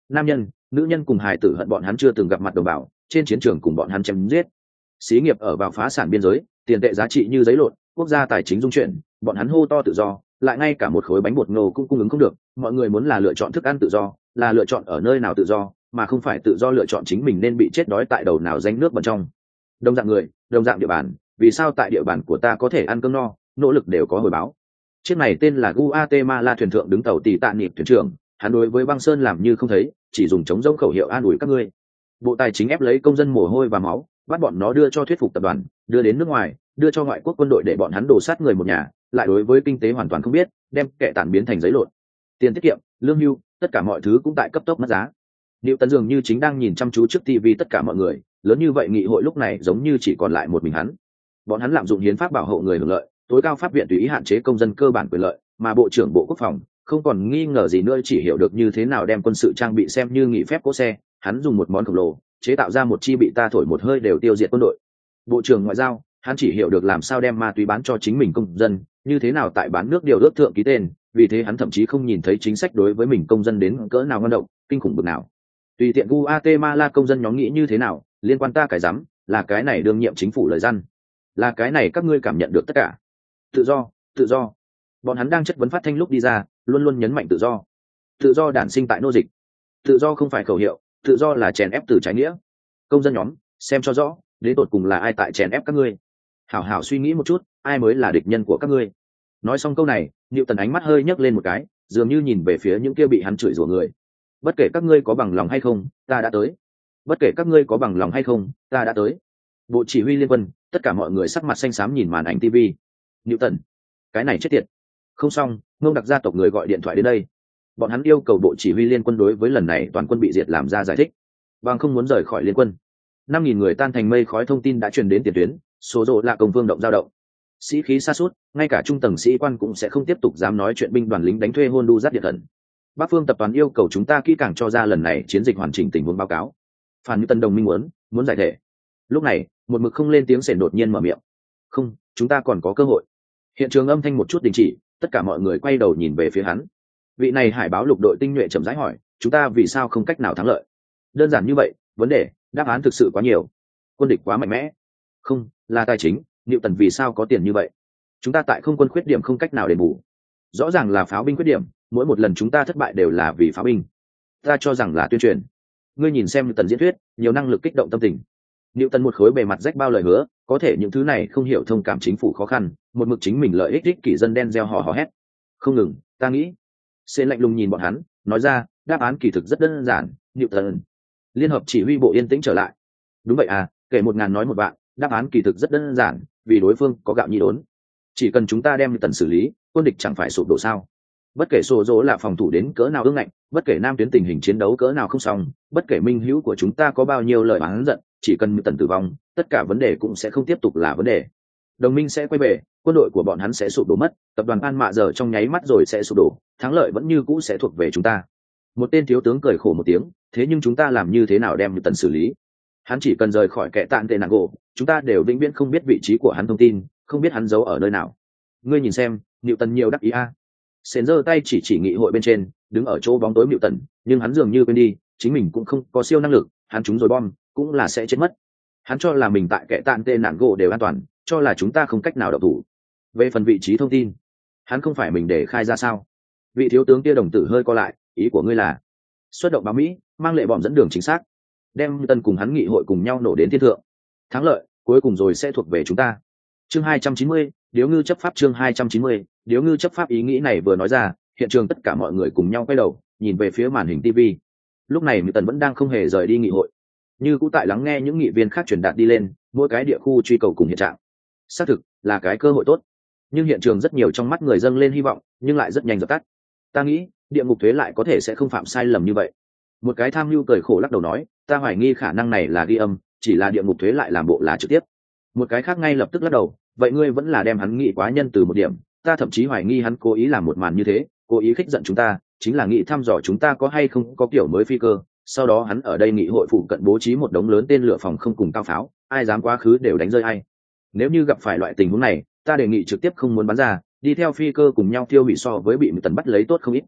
nam nhân nữ nhân cùng hài tử hận bọn hắn chưa từng gặp mặt đồng bào, trên chiến trường cùng bọn hắn chém giết. Xí nghiệp ở vào phá sản biên giới, tiền tệ giá trị như giấy lộn, quốc gia tài chính dung chuyển, bọn hắn hô to tự do, lại ngay cả một khối bánh bột ngô cũng cung ứng không được. Mọi người muốn là lựa chọn thức ăn tự do, là lựa chọn ở nơi nào tự do, mà không phải tự do lựa chọn chính mình nên bị chết đói tại đầu nào danh nước bẩn trong. Đồng dạng người, đồng dạng địa bàn, vì sao tại địa bàn của ta có thể ăn cơm no, nỗ lực đều có hồi báo. Chiếc này tên là Guatemala thuyền thượng đứng tàu tì tạ niệm thuyền trưởng, hắn đối với băng sơn làm như không thấy, chỉ dùng chống rỗng khẩu hiệu an ủi các ngươi. Bộ tài chính ép lấy công dân mồ hôi và máu, bắt bọn nó đưa cho thuyết phục tập đoàn, đưa đến nước ngoài, đưa cho ngoại quốc quân đội để bọn hắn đổ sát người một nhà, lại đối với kinh tế hoàn toàn không biết, đem kệ tản biến thành giấy lộn. Tiền tiết kiệm, lương hưu, tất cả mọi thứ cũng tại cấp tốc mất giá. Liệu Tấn dường như chính đang nhìn chăm chú trước ti vi tất cả mọi người, lớn như vậy nghị hội lúc này giống như chỉ còn lại một mình hắn. Bọn hắn lạm dụng hiến pháp bảo hộ người hưởng lợi, tối cao pháp viện tùy ý hạn chế công dân cơ bản quyền lợi, mà bộ trưởng bộ quốc phòng không còn nghi ngờ gì nữa chỉ hiểu được như thế nào đem quân sự trang bị xem như nghỉ phép cỗ xe. Hắn dùng một món khổng lồ chế tạo ra một chi bị ta thổi một hơi đều tiêu diệt quân đội. Bộ trưởng ngoại giao hắn chỉ hiểu được làm sao đem ma túy bán cho chính mình công dân, như thế nào tại bán nước điều ước thượng ký tên, vì thế hắn thậm chí không nhìn thấy chính sách đối với mình công dân đến cỡ nào ngon động, kinh khủng bực nào. Tùy tiện Guatemala công dân nhóm nghĩ như thế nào, liên quan ta cái rắm, là cái này đương nhiệm chính phủ lời răn, là cái này các ngươi cảm nhận được tất cả. Tự do, tự do. Bọn hắn đang chất vấn phát thanh lúc đi ra, luôn luôn nhấn mạnh tự do. Tự do đản sinh tại nô dịch. Tự do không phải khẩu hiệu, tự do là chèn ép từ trái nghĩa. Công dân nhóm, xem cho rõ, đến tột cùng là ai tại chèn ép các ngươi. Hảo hảo suy nghĩ một chút, ai mới là địch nhân của các ngươi. Nói xong câu này, Niệu Tần ánh mắt hơi nhấc lên một cái, dường như nhìn về phía những kia bị hắn chửi rủa người. Bất kể các ngươi có bằng lòng hay không, ta đã tới. Bất kể các ngươi có bằng lòng hay không, ta đã tới. Bộ chỉ huy liên quân, tất cả mọi người sắc mặt xanh xám nhìn màn ảnh ti vi. Niệu Tần, cái này chết tiệt. Không xong, Ngông Đặc gia tộc người gọi điện thoại đến đây. Bọn hắn yêu cầu bộ chỉ huy liên quân đối với lần này toàn quân bị diệt làm ra giải thích, bằng không muốn rời khỏi liên quân. Năm nghìn người tan thành mây khói thông tin đã truyền đến tiền tuyến, số rộ là công vương động dao động. Sĩ khí sa sút, ngay cả trung tầng sĩ quan cũng sẽ không tiếp tục dám nói chuyện binh đoàn lính đánh thuê Honduras điện thần. Bắc phương tập đoàn yêu cầu chúng ta kỹ càng cho ra lần này chiến dịch hoàn chỉnh tình huống báo cáo. Phản Như Tân đồng minh muốn, muốn giải thể. Lúc này, một mực không lên tiếng sển đột nhiên mở miệng. Không, chúng ta còn có cơ hội. Hiện trường âm thanh một chút đình chỉ, tất cả mọi người quay đầu nhìn về phía hắn. Vị này hải báo lục đội tinh nhuệ chậm rãi hỏi, chúng ta vì sao không cách nào thắng lợi? Đơn giản như vậy, vấn đề, đáp án thực sự quá nhiều. Quân địch quá mạnh mẽ. Không, là tài chính, Niệu Tần vì sao có tiền như vậy? Chúng ta tại không quân khuyết điểm không cách nào đền bù. Rõ ràng là pháo binh khuyết điểm, mỗi một lần chúng ta thất bại đều là vì pháo binh. Ta cho rằng là tuyên truyền. Ngươi nhìn xem Niệu Tần diễn thuyết, nhiều năng lực kích động tâm tình. Niệu Tần một khối bề mặt rách bao lời hứa, có thể những thứ này không hiểu thông cảm chính phủ khó khăn, một mực chính mình lợi ích ích kỷ dân đen gieo hò hò hét. Không ngừng, ta nghĩ. Sến lạnh lùng nhìn bọn hắn, nói ra, đáp án kỳ thực rất đơn giản, Niệu Tần. Liên hợp chỉ huy bộ yên tĩnh trở lại. Đúng vậy à, kể một ngàn nói một vạn, đáp án kỳ thực rất đơn giản, vì đối phương có gạo nhi đốn. Chỉ cần chúng ta đem Niệu Tần xử lý, quân địch chẳng phải sụp đổ sao? Bất kể sổ dỗ là phòng thủ đến cỡ nào ương ngạnh, bất kể nam tuyến tình hình chiến đấu cỡ nào không xong, bất kể minh hữu của chúng ta có bao nhiêu lời oán giận, chỉ cần Niệu Tần tử vong, tất cả vấn đề cũng sẽ không tiếp tục là vấn đề. Đồng minh sẽ quay về, quân đội của bọn hắn sẽ sụp đổ mất, tập đoàn An Mạ giờ trong nháy mắt rồi sẽ sụp đổ, thắng lợi vẫn như cũ sẽ thuộc về chúng ta. Một tên thiếu tướng cười khổ một tiếng, thế nhưng chúng ta làm như thế nào đem Niệu Tần xử lý? Hắn chỉ cần rời khỏi kẻ tạn tệ nạn gỗ, chúng ta đều vĩnh viễn không biết vị trí của hắn thông tin, không biết hắn giấu ở nơi nào. Ngươi nhìn xem, Niệu Tần nhiều đắc ý a. À. Sến giơ tay chỉ chỉ nghị hội bên trên, đứng ở chỗ bóng tối Niệu Tần, nhưng hắn dường như quên đi, chính mình cũng không có siêu năng lực, hắn trúng rồi bom, cũng là sẽ chết mất. Hắn cho là mình tại kẻ tạn tệ nạn gỗ đều an toàn, cho là chúng ta không cách nào độc thủ. Về phần vị trí thông tin, hắn không phải mình để khai ra sao? Vị thiếu tướng kia đồng tử hơi co lại, ý của ngươi là xuất động báo Mỹ, mang lệ bom dẫn đường chính xác, đem Tân cùng hắn nghị hội cùng nhau nổ đến thiên thượng. Thắng lợi cuối cùng rồi sẽ thuộc về chúng ta. Chương hai trăm chín mươi, điếu ngư chấp pháp. Chương hai trăm chín mươi, điếu ngư chấp pháp. Ý nghĩ này vừa nói ra, hiện trường tất cả mọi người cùng nhau quay đầu, nhìn về phía màn hình ti vi. Lúc này Tần vẫn đang không hề rời đi nghị hội, như cũng tại lắng nghe những nghị viên khác truyền đạt đi lên, mỗi cái địa khu truy cầu cùng hiện trạng. Xác thực là cái cơ hội tốt, nhưng hiện trường rất nhiều trong mắt người dâng lên hy vọng, nhưng lại rất nhanh dập tắt. Ta nghĩ địa ngục thuế lại có thể sẽ không phạm sai lầm như vậy. Một cái tham mưu cười khổ lắc đầu nói, ta hoài nghi khả năng này là ghi âm, chỉ là địa ngục thuế lại làm bộ là trực tiếp. Một cái khác ngay lập tức lắc đầu, vậy ngươi vẫn là đem hắn nghĩ quá nhân từ một điểm, ta thậm chí hoài nghi hắn cố ý làm một màn như thế, cố ý khích giận chúng ta, chính là nghĩ thăm dò chúng ta có hay không có kiểu mới phi cơ. Sau đó hắn ở đây nghị hội phụ cận bố trí một đống lớn tên lửa phòng không cùng cao pháo, ai dám quá khứ đều đánh rơi ai. Nếu như gặp phải loại tình huống này, ta đề nghị trực tiếp không muốn bắn ra, đi theo phi cơ cùng nhau tiêu hủy so với bị Tần bắt lấy tốt không ít.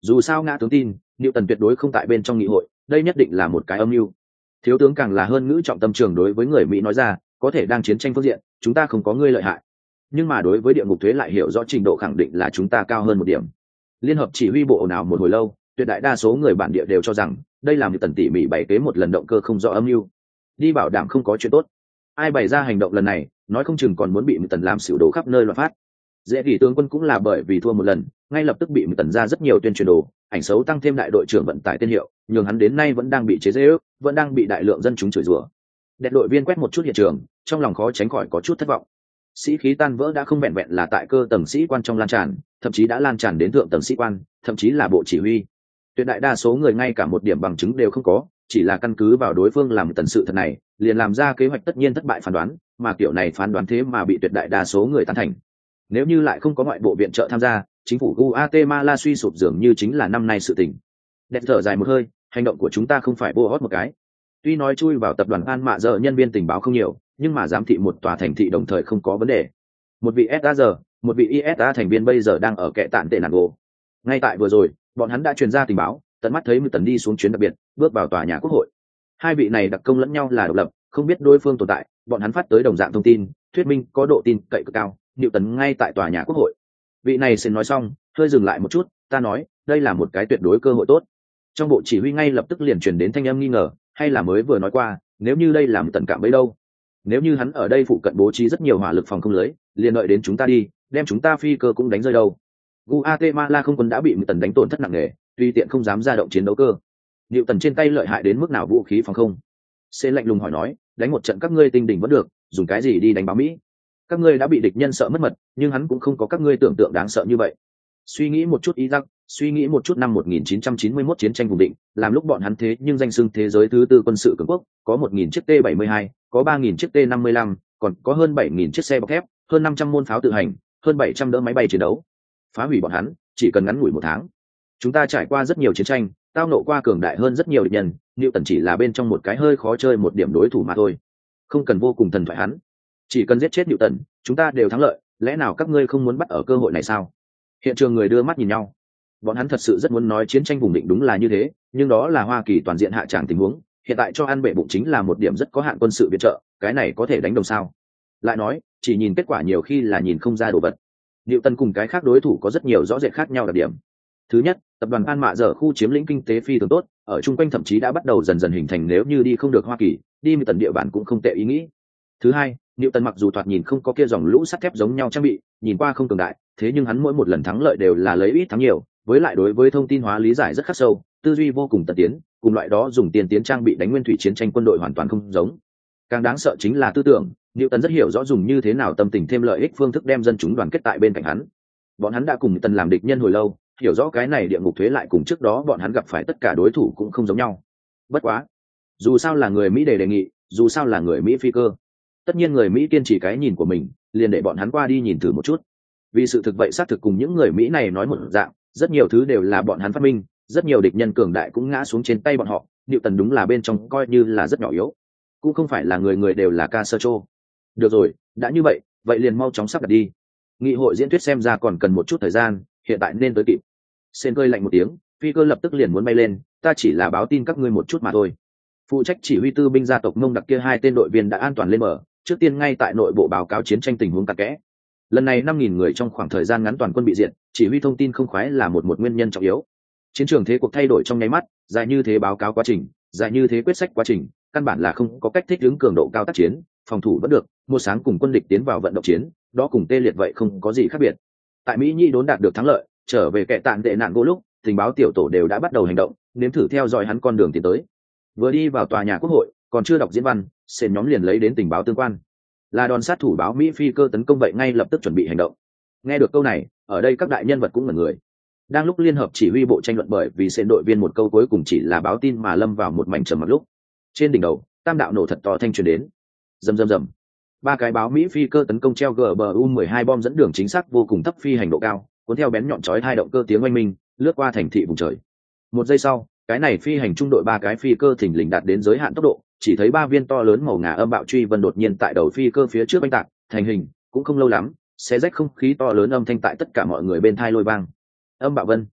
Dù sao ngã tướng tin Niệu Tần tuyệt đối không tại bên trong nghị hội, đây nhất định là một cái âm mưu. Thiếu tướng càng là hơn ngữ trọng tâm trường đối với người Mỹ nói ra, có thể đang chiến tranh phương diện chúng ta không có ngươi lợi hại, nhưng mà đối với địa ngục thuế lại hiểu rõ trình độ khẳng định là chúng ta cao hơn một điểm. Liên hợp chỉ huy bộ ồn ào một hồi lâu, tuyệt đại đa số người bản địa đều cho rằng đây là một tần tỉ mỉ bày kế một lần động cơ không rõ âm mưu, đi bảo đảm không có chuyện tốt. Ai bày ra hành động lần này nói không chừng còn muốn bị một tần làm xỉu đổ khắp nơi loạn phát. Dễ kỳ tướng quân cũng là bởi vì thua một lần ngay lập tức bị một tần ra rất nhiều tuyên truyền đồ ảnh xấu, tăng thêm đại đội trưởng vận tải tên hiệu, nhường hắn đến nay vẫn đang bị chế giễu, vẫn đang bị đại lượng dân chúng chửi rủa. Đẹp đội viên quét một chút hiện trường, trong lòng khó tránh khỏi có chút thất vọng. Sĩ khí tan vỡ đã không vẹn vẹn là tại cơ tầng sĩ quan trong lan tràn, thậm chí đã lan tràn đến thượng tầng sĩ quan, thậm chí là bộ chỉ huy. Tuyệt đại đa số người ngay cả một điểm bằng chứng đều không có, chỉ là căn cứ vào đối phương làm tần sự thật này, liền làm ra kế hoạch tất nhiên thất bại phán đoán, mà kiểu này phán đoán thế mà bị tuyệt đại đa số người tán thành. Nếu như lại không có ngoại bộ viện trợ tham gia, chính phủ Guatemala suy sụp dường như chính là năm nay sự tình. Đẹp thở dài một hơi, hành động của chúng ta không phải vô hót một cái. Tuy nói chui vào tập đoàn An Mạ Dợ nhân viên tình báo không nhiều, nhưng mà giám thị một tòa thành thị đồng thời không có vấn đề. Một vị ét a rờ, một vị i ét a thành viên bây giờ đang ở kệ tạn tệ nạn gỗ. Ngay tại vừa rồi, bọn hắn đã truyền ra tình báo, tận mắt thấy một tần đi xuống chuyến đặc biệt, bước vào tòa nhà quốc hội. Hai vị này đặc công lẫn nhau là độc lập, không biết đối phương tồn tại, bọn hắn phát tới đồng dạng thông tin, thuyết minh có độ tin cậy cực cao, Niệu Tấn ngay tại tòa nhà quốc hội. Vị này xin nói xong, hơi dừng lại một chút, ta nói, đây là một cái tuyệt đối cơ hội tốt. Trong bộ chỉ huy ngay lập tức liền truyền đến thanh âm nghi ngờ, hay là mới vừa nói qua, nếu như đây là một tần cạm bẫy đâu? Nếu như hắn ở đây phụ cận bố trí rất nhiều hỏa lực phòng không lưới, liền đợi đến chúng ta đi, đem chúng ta phi cơ cũng đánh rơi đâu. Guatemala không quân đã bị một tần đánh tổn thất nặng nề, tuy tiện không dám ra động chiến đấu cơ. Niệu Tần trên tay lợi hại đến mức nào vũ khí phòng không? Sẽ lạnh lùng hỏi nói, đánh một trận các ngươi tinh đỉnh vẫn được, dùng cái gì đi đánh báo Mỹ? Các ngươi đã bị địch nhân sợ mất mật, nhưng hắn cũng không có các ngươi tưởng tượng đáng sợ như vậy. Suy nghĩ một chút Iraq, suy nghĩ một chút năm một nghìn chín trăm chín mươi mốt chiến tranh vùng định, làm lúc bọn hắn thế nhưng danh xưng thế giới thứ tư quân sự cường quốc, có một nghìn chiếc T bảy mươi hai, có ba nghìn chiếc T năm mươi lăm, còn có hơn bảy nghìn chiếc xe bọc thép, hơn năm trăm môn pháo tự hành, hơn bảy trăm đỡ máy bay chiến đấu. Phá hủy bọn hắn, chỉ cần ngắn ngủi một tháng. Chúng ta trải qua rất nhiều chiến tranh, tao nộ qua cường đại hơn rất nhiều địch nhân, Niệu Tần chỉ là bên trong một cái hơi khó chơi một điểm đối thủ mà thôi. Không cần vô cùng thần thoại hắn, chỉ cần giết chết Niệu Tần, chúng ta đều thắng lợi, lẽ nào các ngươi không muốn bắt ở cơ hội này sao? Hiện trường người đưa mắt nhìn nhau. Bọn hắn thật sự rất muốn nói chiến tranh vùng định đúng là như thế, nhưng đó là Hoa Kỳ toàn diện hạ tràng tình huống, hiện tại cho ăn bệ bụng chính là một điểm rất có hạn quân sự viện trợ, cái này có thể đánh đồng sao? Lại nói, chỉ nhìn kết quả nhiều khi là nhìn không ra đồ vật. Niệu Tần cùng cái khác đối thủ có rất nhiều rõ rệt khác nhau đặc điểm. Thứ nhất, tập đoàn An Mạ Dở khu chiếm lĩnh kinh tế phi thường tốt, ở chung quanh thậm chí đã bắt đầu dần dần hình thành nếu như đi không được Hoa Kỳ, đi một tần địa bàn cũng không tệ ý nghĩ. Thứ hai, Niệu Tần mặc dù thoạt nhìn không có kia dòng lũ sắt thép giống nhau trang bị, nhìn qua không cường đại, thế nhưng hắn mỗi một lần thắng lợi đều là lấy ít thắng nhiều, với lại đối với thông tin hóa lý giải rất khắc sâu, tư duy vô cùng tân tiến, cùng loại đó dùng tiền tiến trang bị đánh nguyên thủy chiến tranh quân đội hoàn toàn không giống. Càng đáng sợ chính là tư tưởng, Niệu Tần rất hiểu rõ dùng như thế nào tâm tình thêm lợi ích phương thức đem dân chúng đoàn kết tại bên cạnh hắn. Bọn hắn đã cùng Tần làm địch nhân hồi lâu, hiểu rõ cái này địa ngục thuế lại cùng trước đó bọn hắn gặp phải tất cả đối thủ cũng không giống nhau. Bất quá, dù sao là người Mỹ đề đề nghị, dù sao là người Mỹ phi cơ, tất nhiên người Mỹ kiên trì cái nhìn của mình, liền để bọn hắn qua đi nhìn thử một chút. Vì sự thực vậy xác thực cùng những người Mỹ này nói một dạng, rất nhiều thứ đều là bọn hắn phát minh, rất nhiều địch nhân cường đại cũng ngã xuống trên tay bọn họ. Niệu Tần đúng là bên trong coi như là rất nhỏ yếu, cũng không phải là người người đều là ca sơ chô. Được rồi, đã như vậy, vậy liền mau chóng sắp đặt đi. Nghị hội diễn thuyết xem ra còn cần một chút thời gian, hiện tại nên tới kịp. Sen cơi lạnh một tiếng, phi cơ lập tức liền muốn bay lên, ta chỉ là báo tin các ngươi một chút mà thôi. Phụ trách chỉ huy tư binh gia tộc Mông Đặc kia hai tên đội viên đã an toàn lên mở, trước tiên ngay tại nội bộ báo cáo chiến tranh tình huống cặn kẽ. Lần này năm nghìn người trong khoảng thời gian ngắn toàn quân bị diệt, chỉ huy thông tin không khoái là một một nguyên nhân trọng yếu. Chiến trường thế cuộc thay đổi trong nháy mắt, dài như thế báo cáo quá trình, dài như thế quyết sách quá trình, căn bản là không có cách thích ứng cường độ cao tác chiến, phòng thủ vẫn được, một sáng cùng quân địch tiến vào vận động chiến, đó cùng tê liệt vậy không có gì khác biệt. Tại Mỹ Nhi đốn đạt được thắng lợi, trở về kệ tạn tệ nạn gỗ lúc, tình báo tiểu tổ đều đã bắt đầu hành động, nếm thử theo dõi hắn con đường tiến tới. Vừa đi vào tòa nhà quốc hội, còn chưa đọc diễn văn, sền nhóm liền lấy đến tình báo tương quan. Là đòn sát thủ báo Mỹ phi cơ tấn công vậy ngay lập tức chuẩn bị hành động. Nghe được câu này, ở đây các đại nhân vật cũng ngẩn người. Đang lúc liên hợp chỉ huy bộ tranh luận bởi vì sền đội viên một câu cuối cùng chỉ là báo tin mà lâm vào một mảnh trầm mặc lúc. Trên đỉnh đầu, tam đạo nổ thật to thanh truyền đến. Rầm rầm rầm. Ba cái báo Mỹ phi cơ tấn công treo G B U mười hai bom dẫn đường chính xác vô cùng thấp phi hành độ cao, cuốn theo bén nhọn chói hai động cơ tiếng oanh minh, lướt qua thành thị vùng trời. Một giây sau, cái này phi hành trung đội ba cái phi cơ thình lình đạt đến giới hạn tốc độ, chỉ thấy ba viên to lớn màu ngà âm bạo truy vân đột nhiên tại đầu phi cơ phía trước oanh tạc thành hình, cũng không lâu lắm, xé rách không khí to lớn âm thanh tại tất cả mọi người bên thai lôi vang. Âm bạo vân.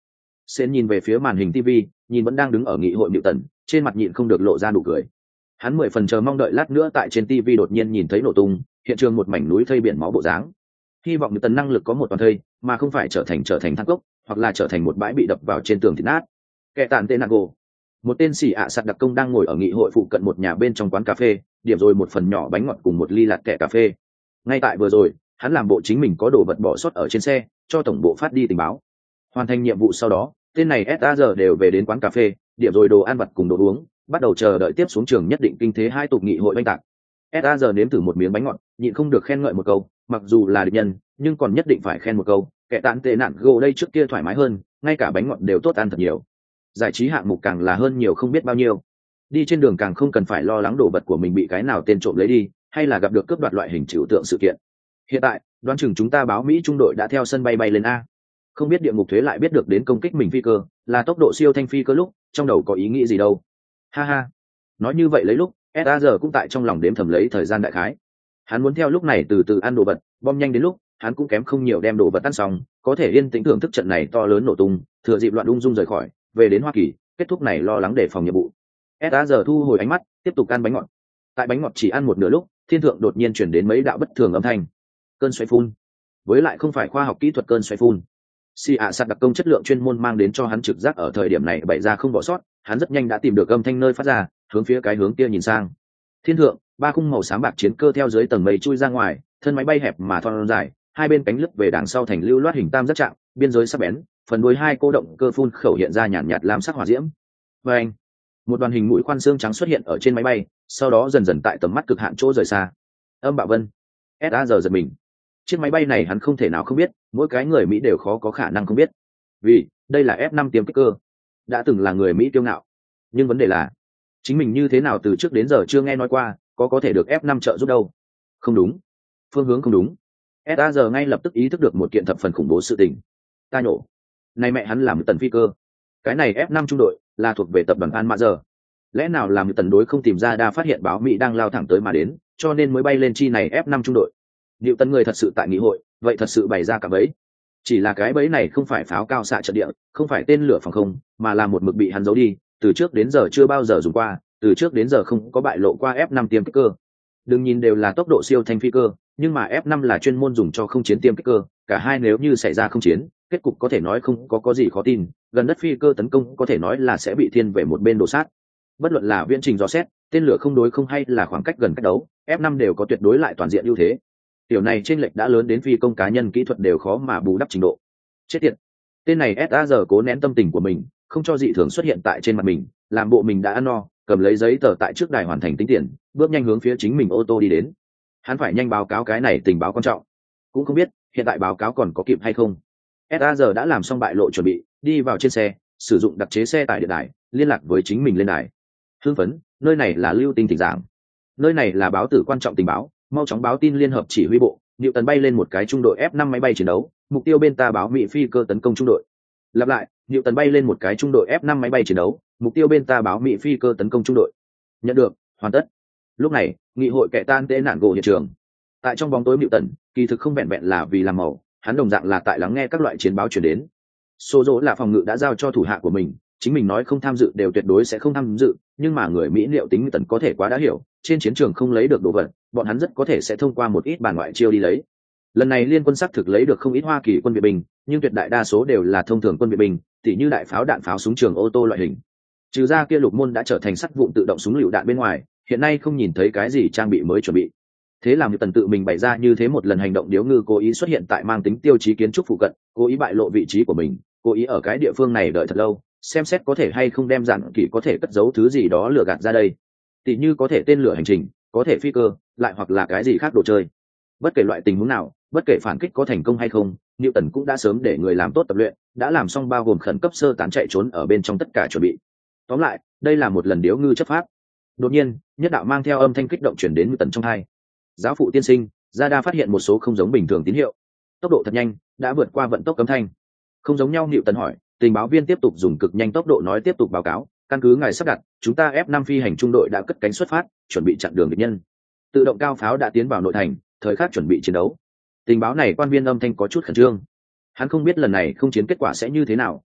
Sen nhìn về phía màn hình ti vi, nhìn vẫn đang đứng ở nghị hội Newton, trên mặt nhịn không được lộ ra nụ cười. Hắn mười phần chờ mong đợi lát nữa tại trên ti vi đột nhiên nhìn thấy nổ tung, hiện trường một mảnh núi thây biển máu bộ dáng. Hy vọng Newton năng lực có một toàn thây, mà không phải trở thành trở thành than cốc, hoặc là trở thành một bãi bị đập vào trên tường thịt nát. Kẻ tàn tên Nago, một tên xì ạ sạt đặc công đang ngồi ở nghị hội phụ cận một nhà bên trong quán cà phê, điểm rồi một phần nhỏ bánh ngọt cùng một ly lạt kẻ cà phê. Ngay tại vừa rồi, hắn làm bộ chính mình có đồ vật bỏ sót ở trên xe, cho tổng bộ phát đi tình báo. Hoàn thành nhiệm vụ sau đó, tên này ét a rờ đều về đến quán cà phê, điểm rồi đồ ăn vặt cùng đồ uống, bắt đầu chờ đợi tiếp xuống trường nhất định kinh thế hai tục nghị hội oanh tạc. ét a rờ nếm thử một miếng bánh ngọt, nhịn không được khen ngợi một câu, mặc dù là địch nhân, nhưng còn nhất định phải khen một câu, kẻ tán tệ nạn gỗ đây trước kia thoải mái hơn, ngay cả bánh ngọt đều tốt ăn thật nhiều. Giải trí hạng mục càng là hơn nhiều không biết bao nhiêu. Đi trên đường càng không cần phải lo lắng đồ vật của mình bị cái nào tên trộm lấy đi, hay là gặp được cướp đoạt loại hình trừu tượng sự kiện. Hiện tại, đoán chừng chúng ta báo Mỹ trung đội đã theo sân bay bay lên a. Không biết địa ngục thuế lại biết được đến công kích mình phi cơ, là tốc độ siêu thanh phi cơ lúc, trong đầu có ý nghĩ gì đâu. Ha ha. Nói như vậy lấy lúc, ét a rờ cũng tại trong lòng đếm thầm lấy thời gian đại khái. Hắn muốn theo lúc này từ từ ăn đồ vật, bom nhanh đến lúc, hắn cũng kém không nhiều đem đồ vật ăn xong, có thể yên tĩnh thưởng thức trận này to lớn nổ tung, thừa dịp loạn ung dung rời khỏi, về đến Hoa Kỳ, kết thúc này lo lắng đề phòng nhiệm vụ. ét a rờ thu hồi ánh mắt, tiếp tục ăn bánh ngọt. Tại bánh ngọt chỉ ăn một nửa lúc, thiên thượng đột nhiên chuyển đến mấy đạo bất thường âm thanh. Cơn xoáy phun. Với lại không phải khoa học kỹ thuật cơn xoáy phun. Si ạ sạt đặc công chất lượng chuyên môn mang đến cho hắn trực giác ở thời điểm này bày ra không bỏ sót, hắn rất nhanh đã tìm được âm thanh nơi phát ra, hướng phía cái hướng kia nhìn sang. Thiên thượng, ba khung màu xám bạc chiến cơ theo dưới tầng mây chui ra ngoài, thân máy bay hẹp mà thon dài, hai bên cánh lướt về đằng sau thành lưu loát hình tam giác trạng, biên giới sắc bén, phần đuôi hai cô động cơ phun khẩu hiện ra nhàn nhạt lam sắc hỏa diễm. Và anh, một đoàn hình mũi khoan xương trắng xuất hiện ở trên máy bay, sau đó dần dần tại tầm mắt cực hạn chỗ rời xa. Âm bạo vân. ét a rờ giật mình. Chiếc máy bay này hắn không thể nào không biết, mỗi cái người Mỹ đều khó có khả năng không biết. Vì, đây là ép năm tiêm kích cơ. Đã từng là người Mỹ kiêu ngạo. Nhưng vấn đề là, chính mình như thế nào từ trước đến giờ chưa nghe nói qua, có có thể được ép năm trợ giúp đâu. Không đúng. Phương hướng không đúng. ét a rờ ngay lập tức ý thức được một kiện thập phần khủng bố sự tình. Ta nhổ. Này mẹ hắn làm một tần phi cơ. Cái này ép năm trung đội, là thuộc về tập đoàn An Mã Giờ. Lẽ nào làm một tần đối không tìm ra đa phát hiện báo Mỹ đang lao thẳng tới mà đến, cho nên mới bay lên chi này ép năm trung đội. Liệu tần người thật sự tại nghị hội, vậy thật sự bày ra cả bẫy. Chỉ là cái bẫy này không phải pháo cao xạ trận địa, không phải tên lửa phòng không, mà là một mực bị hắn giấu đi, từ trước đến giờ chưa bao giờ dùng qua, từ trước đến giờ không có bại lộ qua ép năm tiêm kích cơ. Đừng nhìn đều là tốc độ siêu thanh phi cơ, nhưng mà ép năm là chuyên môn dùng cho không chiến tiêm kích cơ, cả hai nếu như xảy ra không chiến, kết cục có thể nói không có có gì khó tin, gần đất phi cơ tấn công có thể nói là sẽ bị thiên về một bên đổ sát. Bất luận là viễn trình dò xét, tên lửa không đối không hay là khoảng cách gần cách đấu, ép năm đều có tuyệt đối lại toàn diện ưu thế. Điều này trên lệch đã lớn đến phi công cá nhân kỹ thuật đều khó mà bù đắp trình độ. Chết tiệt. Tên này ét a rờ cố nén tâm tình của mình, không cho dị thường xuất hiện tại trên mặt mình, làm bộ mình đã ăn no, cầm lấy giấy tờ tại trước đài hoàn thành tính tiền, bước nhanh hướng phía chính mình ô tô đi đến. Hắn phải nhanh báo cáo cái này tình báo quan trọng. Cũng không biết hiện tại báo cáo còn có kịp hay không. ét a rờ đã làm xong bại lộ chuẩn bị, đi vào trên xe, sử dụng đặc chế xe tải điện đài, liên lạc với chính mình lên đài. Hưng phấn, nơi này là lưu tinh thỉnh giảng. Nơi này là báo tử quan trọng tình báo, mau chóng báo tin liên hợp chỉ huy bộ, Diệu Tần bay lên một cái trung đội ép năm máy bay chiến đấu, mục tiêu bên ta báo Mỹ phi cơ tấn công trung đội. Lặp lại, Diệu Tần bay lên một cái trung đội ép năm máy bay chiến đấu, mục tiêu bên ta báo Mỹ phi cơ tấn công trung đội. Nhận được, hoàn tất. Lúc này, nghị hội kẻ tan tệ nạn gỗ hiện trường. Tại trong bóng tối Diệu Tần, kỳ thực không vẹn vẹn là vì làm màu, hắn đồng dạng là tại lắng nghe các loại chiến báo truyền đến. Số dỗ là phòng ngự đã giao cho thủ hạ của mình, chính mình nói không tham dự đều tuyệt đối sẽ không tham dự, nhưng mà người Mỹ liệu tính Tần có thể quá đã hiểu, trên chiến trường không lấy được đồ vật, bọn hắn rất có thể sẽ thông qua một ít bàn ngoại chiêu đi lấy. Lần này liên quân xác thực lấy được không ít Hoa Kỳ quân viện binh, nhưng tuyệt đại đa số đều là thông thường quân viện binh, tỉ như đại pháo đạn pháo súng trường ô tô loại hình. Trừ ra kia lục môn đã trở thành sắt vụn tự động súng lựu đạn bên ngoài, hiện nay không nhìn thấy cái gì trang bị mới chuẩn bị. Thế làm Tần tự mình bày ra như thế một lần hành động điếu ngư cố ý xuất hiện tại mang tính tiêu chí kiến trúc phụ cận, cố ý bại lộ vị trí của mình, cố ý ở cái địa phương này đợi thật lâu, xem xét có thể hay không đem dạn kỳ có thể cất giấu thứ gì đó lừa gạt ra đây. Tỉ như có thể tên lửa hành trình, có thể phi cơ, lại hoặc là cái gì khác đồ chơi. Bất kể loại tình huống nào, bất kể phản kích có thành công hay không, Newton cũng đã sớm để người làm tốt tập luyện, đã làm xong bao gồm khẩn cấp sơ tán chạy trốn ở bên trong tất cả chuẩn bị. Tóm lại, đây là một lần điếu ngư chấp pháp. Đột nhiên, nhất đạo mang theo âm thanh kích động chuyển đến Newton trong tai. Giáo phụ tiên sinh, Radar phát hiện một số không giống bình thường tín hiệu. Tốc độ thật nhanh, đã vượt qua vận tốc cấm thanh. Không giống nhau, Newton hỏi, tình báo viên tiếp tục dùng cực nhanh tốc độ nói tiếp tục báo cáo, căn cứ ngài sắp đặt, chúng ta ép năm phi hành trung đội đã cất cánh xuất phát, chuẩn bị chặn đường địch nhân. Tự động cao pháo đã tiến vào nội thành, thời khắc chuẩn bị chiến đấu. Tình báo này quan viên âm thanh có chút khẩn trương. Hắn không biết lần này không chiến kết quả sẽ như thế nào,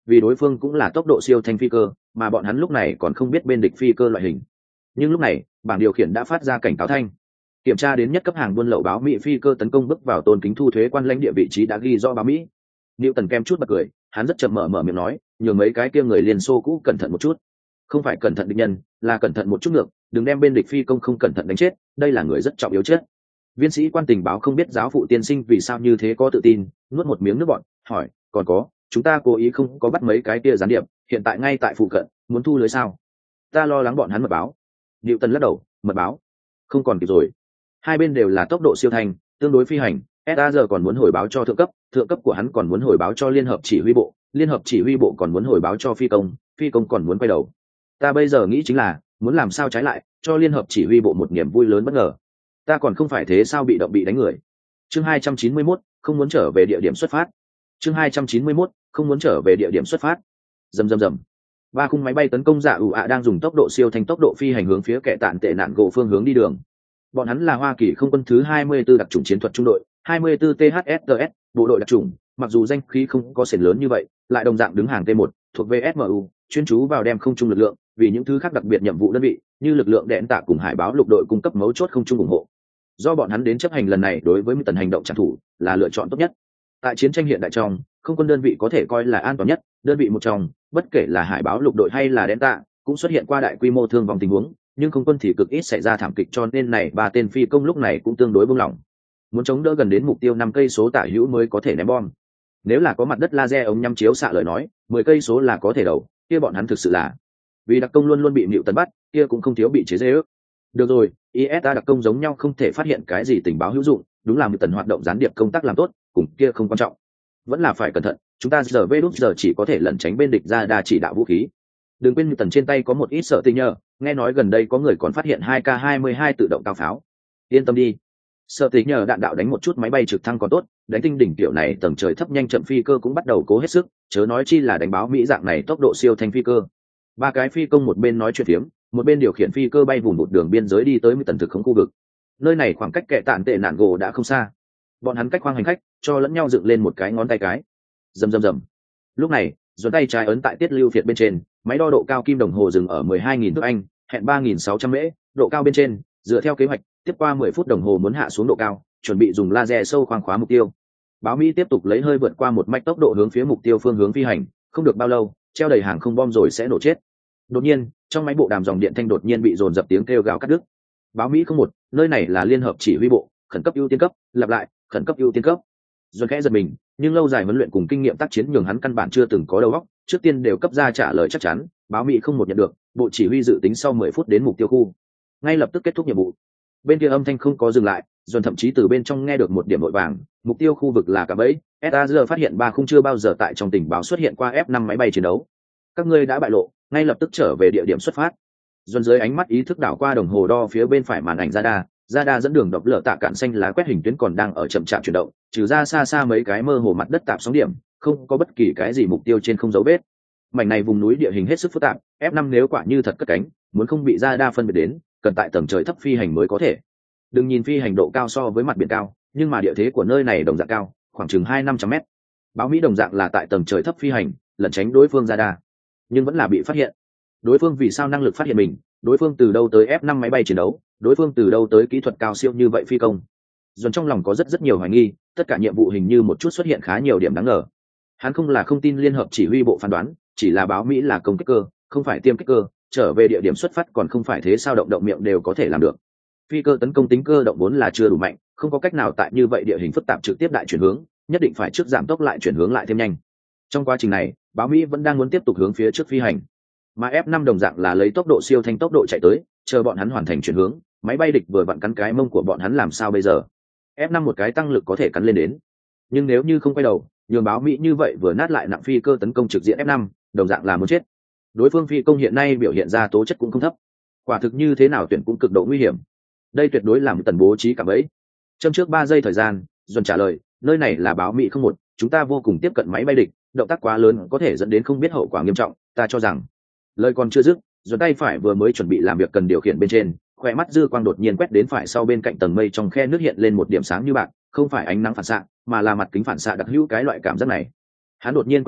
vì đối phương cũng là tốc độ siêu thanh phi cơ, mà bọn hắn lúc này còn không biết bên địch phi cơ loại hình. Nhưng lúc này bảng điều khiển đã phát ra cảnh cáo thanh, kiểm tra đến nhất cấp hàng buôn lậu báo Mỹ phi cơ tấn công bước vào tôn kính thu thuế quan lãnh địa vị trí đã ghi rõ báo Mỹ. Newton kem chút bật cười, hắn rất chậm mở mở miệng nói, nhường mấy cái kia người Liên Xô cũ cẩn thận một chút, không phải cẩn thận địch nhân, là cẩn thận một chút ngược, đừng đem bên địch phi công không cẩn thận đánh chết, đây là người rất trọng yếu chết. Viên sĩ quan tình báo không biết giáo phụ tiên sinh vì sao như thế có tự tin, nuốt một miếng nước bọt, hỏi, còn có, chúng ta cố ý không có bắt mấy cái kia gián điệp, hiện tại ngay tại phụ cận, muốn thu lưới sao? Ta lo lắng bọn hắn mật báo. Newton lắc đầu, mật báo, không còn kịp rồi. Hai bên đều là tốc độ siêu thanh, tương đối phi hành, ét a giờ còn muốn hồi báo cho thượng cấp, thượng cấp của hắn còn muốn hồi báo cho liên hợp chỉ huy bộ, liên hợp chỉ huy bộ còn muốn hồi báo cho phi công, phi công còn muốn quay đầu. Ta bây giờ nghĩ chính là muốn làm sao trái lại, cho liên hợp chỉ huy bộ một niềm vui lớn bất ngờ. Ta còn không phải thế sao bị động bị đánh người. Chương hai trăm chín mươi mốt, không muốn trở về địa điểm xuất phát. Chương hai trăm chín mươi mốt, không muốn trở về địa điểm xuất phát. Rầm rầm rầm. Ba khung máy bay tấn công giả ủ ạ đang dùng tốc độ siêu thanh tốc độ phi hành hướng phía kẻ tạn tệ nạn gỗ phương hướng đi đường. Bọn hắn là Hoa Kỳ không quân thứ hai mươi tư đặc chủng chiến thuật trung đội, hai mươi tư T H S T S, bộ đội đặc chủng, mặc dù danh khí không có sển lớn như vậy, lại đồng dạng đứng hàng T một, thuộc về S M U, chuyên chú vào đem không trung lực lượng, vì những thứ khác đặc biệt nhiệm vụ đơn vị, như lực lượng đẽn tạ cùng hải báo lục đội cung cấp mấu chốt không trung ủng hộ. Do bọn hắn đến chấp hành lần này đối với tần hành động trả thủ là lựa chọn tốt nhất. Tại chiến tranh hiện đại trong, không quân đơn vị có thể coi là an toàn nhất, đơn vị một trong, bất kể là hải báo lục đội hay là đẽn tạ, cũng xuất hiện qua đại quy mô thương vong tình huống, nhưng không quân thì cực ít xảy ra thảm kịch, cho nên này ba tên phi công lúc này cũng tương đối buông lỏng. Muốn chống đỡ gần đến mục tiêu năm cây số tả hữu mới có thể ném bom. Nếu là có mặt đất laser ống nhắm chiếu xạ lời nói, mười cây số là có thể đầu, kia bọn hắn thực sự là vì đặc công luôn luôn bị Newton bắt, kia cũng không thiếu bị chế giễu. Được rồi, i ét a đặc công giống nhau không thể phát hiện cái gì tình báo hữu dụng, đúng là Newton hoạt động gián điệp công tác làm tốt, cùng kia không quan trọng. Vẫn là phải cẩn thận, chúng ta giờ vê đút giờ chỉ có thể lẩn tránh bên địch ra đa chỉ đạo vũ khí. Đừng quên Newton trên tay có một ít sợ tinh nhờ, nghe nói gần đây có người còn phát hiện hai K hai mươi hai tự động cao pháo. Yên tâm đi, sợ tinh nhờ đạn đạo đánh một chút máy bay trực thăng còn tốt, đánh tinh đỉnh kiểu này tầng trời thấp nhanh chậm phi cơ cũng bắt đầu cố hết sức, chớ nói chi là đánh báo Mỹ dạng này tốc độ siêu thanh phi cơ. Ba cái phi công một bên nói chuyện phiếm, một bên điều khiển phi cơ bay vùng một đường biên giới đi tới một tần thực không khu vực. Nơi này khoảng cách kẻ tạn tệ nạn gỗ đã không xa, bọn hắn cách khoang hành khách cho lẫn nhau dựng lên một cái ngón tay cái. Rầm rầm rầm. Lúc này giơ tay trái ấn tại tiết lưu phiệt bên trên, máy đo độ cao kim đồng hồ dừng ở mười hai nghìn thước anh, hẹn ba nghìn sáu trăm mễ, độ cao bên trên, dựa theo kế hoạch, tiếp qua mười phút đồng hồ muốn hạ xuống độ cao, chuẩn bị dùng laser sâu khoang khóa mục tiêu. Báo Mỹ tiếp tục lấy hơi vượt qua một mạch tốc độ hướng phía mục tiêu phương hướng phi hành, không được bao lâu, treo đầy hàng không bom rồi sẽ nổ chết. Đột nhiên, trong máy bộ đàm dòng điện thanh đột nhiên bị dồn dập tiếng kêu gào cắt đứt. Báo Mỹ không một, nơi này là liên hợp chỉ huy bộ, khẩn cấp ưu tiên cấp, lặp lại, khẩn cấp ưu tiên cấp. Dồn khẽ giật mình, nhưng lâu dài huấn luyện cùng kinh nghiệm tác chiến nhường hắn căn bản chưa từng có đầu óc, trước tiên đều cấp ra trả lời chắc chắn, báo Mỹ không một nhận được, bộ chỉ huy dự tính sau mười phút đến mục tiêu khu, ngay lập tức kết thúc nhiệm vụ. Bên kia âm thanh không có dừng lại, dồn thậm chí từ bên trong nghe được một điểm vội vàng, mục tiêu khu vực là cả bẫy, ét a giê phát hiện ba khung chưa bao giờ tại trong tình báo xuất hiện qua F năm máy bay chiến đấu. Các ngươi đã bại lộ, ngay lập tức trở về địa điểm xuất phát. Dồn dưới ánh mắt ý thức đảo qua đồng hồ đo phía bên phải màn ảnh radar, radar dẫn đường độc lửa tạ cạn xanh lá quét hình tuyến còn đang ở chậm chạp chuyển động, trừ ra xa xa mấy cái mơ hồ mặt đất tạp sóng điểm, không có bất kỳ cái gì mục tiêu trên không dấu vết. Mảnh này vùng núi địa hình hết sức phức tạp, F năm nếu quả như thật cất cánh, muốn không bị radar phân biệt đến, cần tại tầng trời thấp phi hành mới có thể. Đừng nhìn phi hành độ cao so với mặt biển cao, nhưng mà địa thế của nơi này đồng dạng cao, khoảng chừng hai năm trăm mét. Báo Mỹ đồng dạng là tại tầng trời thấp phi hành, lẩn tránh đối phương radar, nhưng vẫn là bị phát hiện. Đối phương vì sao năng lực phát hiện mình? Đối phương từ đâu tới F năm máy bay chiến đấu? Đối phương từ đâu tới kỹ thuật cao siêu như vậy phi công? Dồn trong lòng có rất rất nhiều hoài nghi, tất cả nhiệm vụ hình như một chút xuất hiện khá nhiều điểm đáng ngờ. Hắn không là không tin liên hợp chỉ huy bộ phán đoán, chỉ là báo Mỹ là công kích cơ, không phải tiêm kích cơ, trở về địa điểm xuất phát còn không phải thế sao động động miệng đều có thể làm được. Phi cơ tấn công tính cơ động vốn là chưa đủ mạnh, không có cách nào tại như vậy địa hình phức tạp trực tiếp đại chuyển hướng, nhất định phải trước giảm tốc lại chuyển hướng lại thêm nhanh. Trong quá trình này, báo Mỹ vẫn đang muốn tiếp tục hướng phía trước phi hành, mà F năm đồng dạng là lấy tốc độ siêu thanh tốc độ chạy tới, chờ bọn hắn hoàn thành chuyển hướng, máy bay địch vừa vặn cắn cái mông của bọn hắn làm sao bây giờ? F năm một cái tăng lực có thể cắn lên đến, nhưng nếu như không quay đầu, nhường báo Mỹ như vậy vừa nát lại nặng phi cơ tấn công trực diện F năm, đồng dạng là muốn chết. Đối phương phi công hiện nay biểu hiện ra tố chất cũng không thấp, quả thực như thế nào tuyển cũng cực độ nguy hiểm. Đây tuyệt đối là một tần bố trí cả bẫy. Trong trước ba giây thời gian, Duẩn trả lời, nơi này là báo Mỹ không một, chúng ta vô cùng tiếp cận máy bay địch, động tác quá lớn có thể dẫn đến không biết hậu quả nghiêm trọng, ta cho rằng. Lời còn chưa dứt, Duẩn tay phải vừa mới chuẩn bị làm việc cần điều khiển bên trên, khỏe mắt dư quang đột nhiên quét đến phải sau bên cạnh tầng mây trong khe nước hiện lên một điểm sáng như bạc, không phải ánh nắng phản xạ, mà là mặt kính phản xạ đặc hữu cái loại cảm giác này. Hắn đột nhiên quay đầu,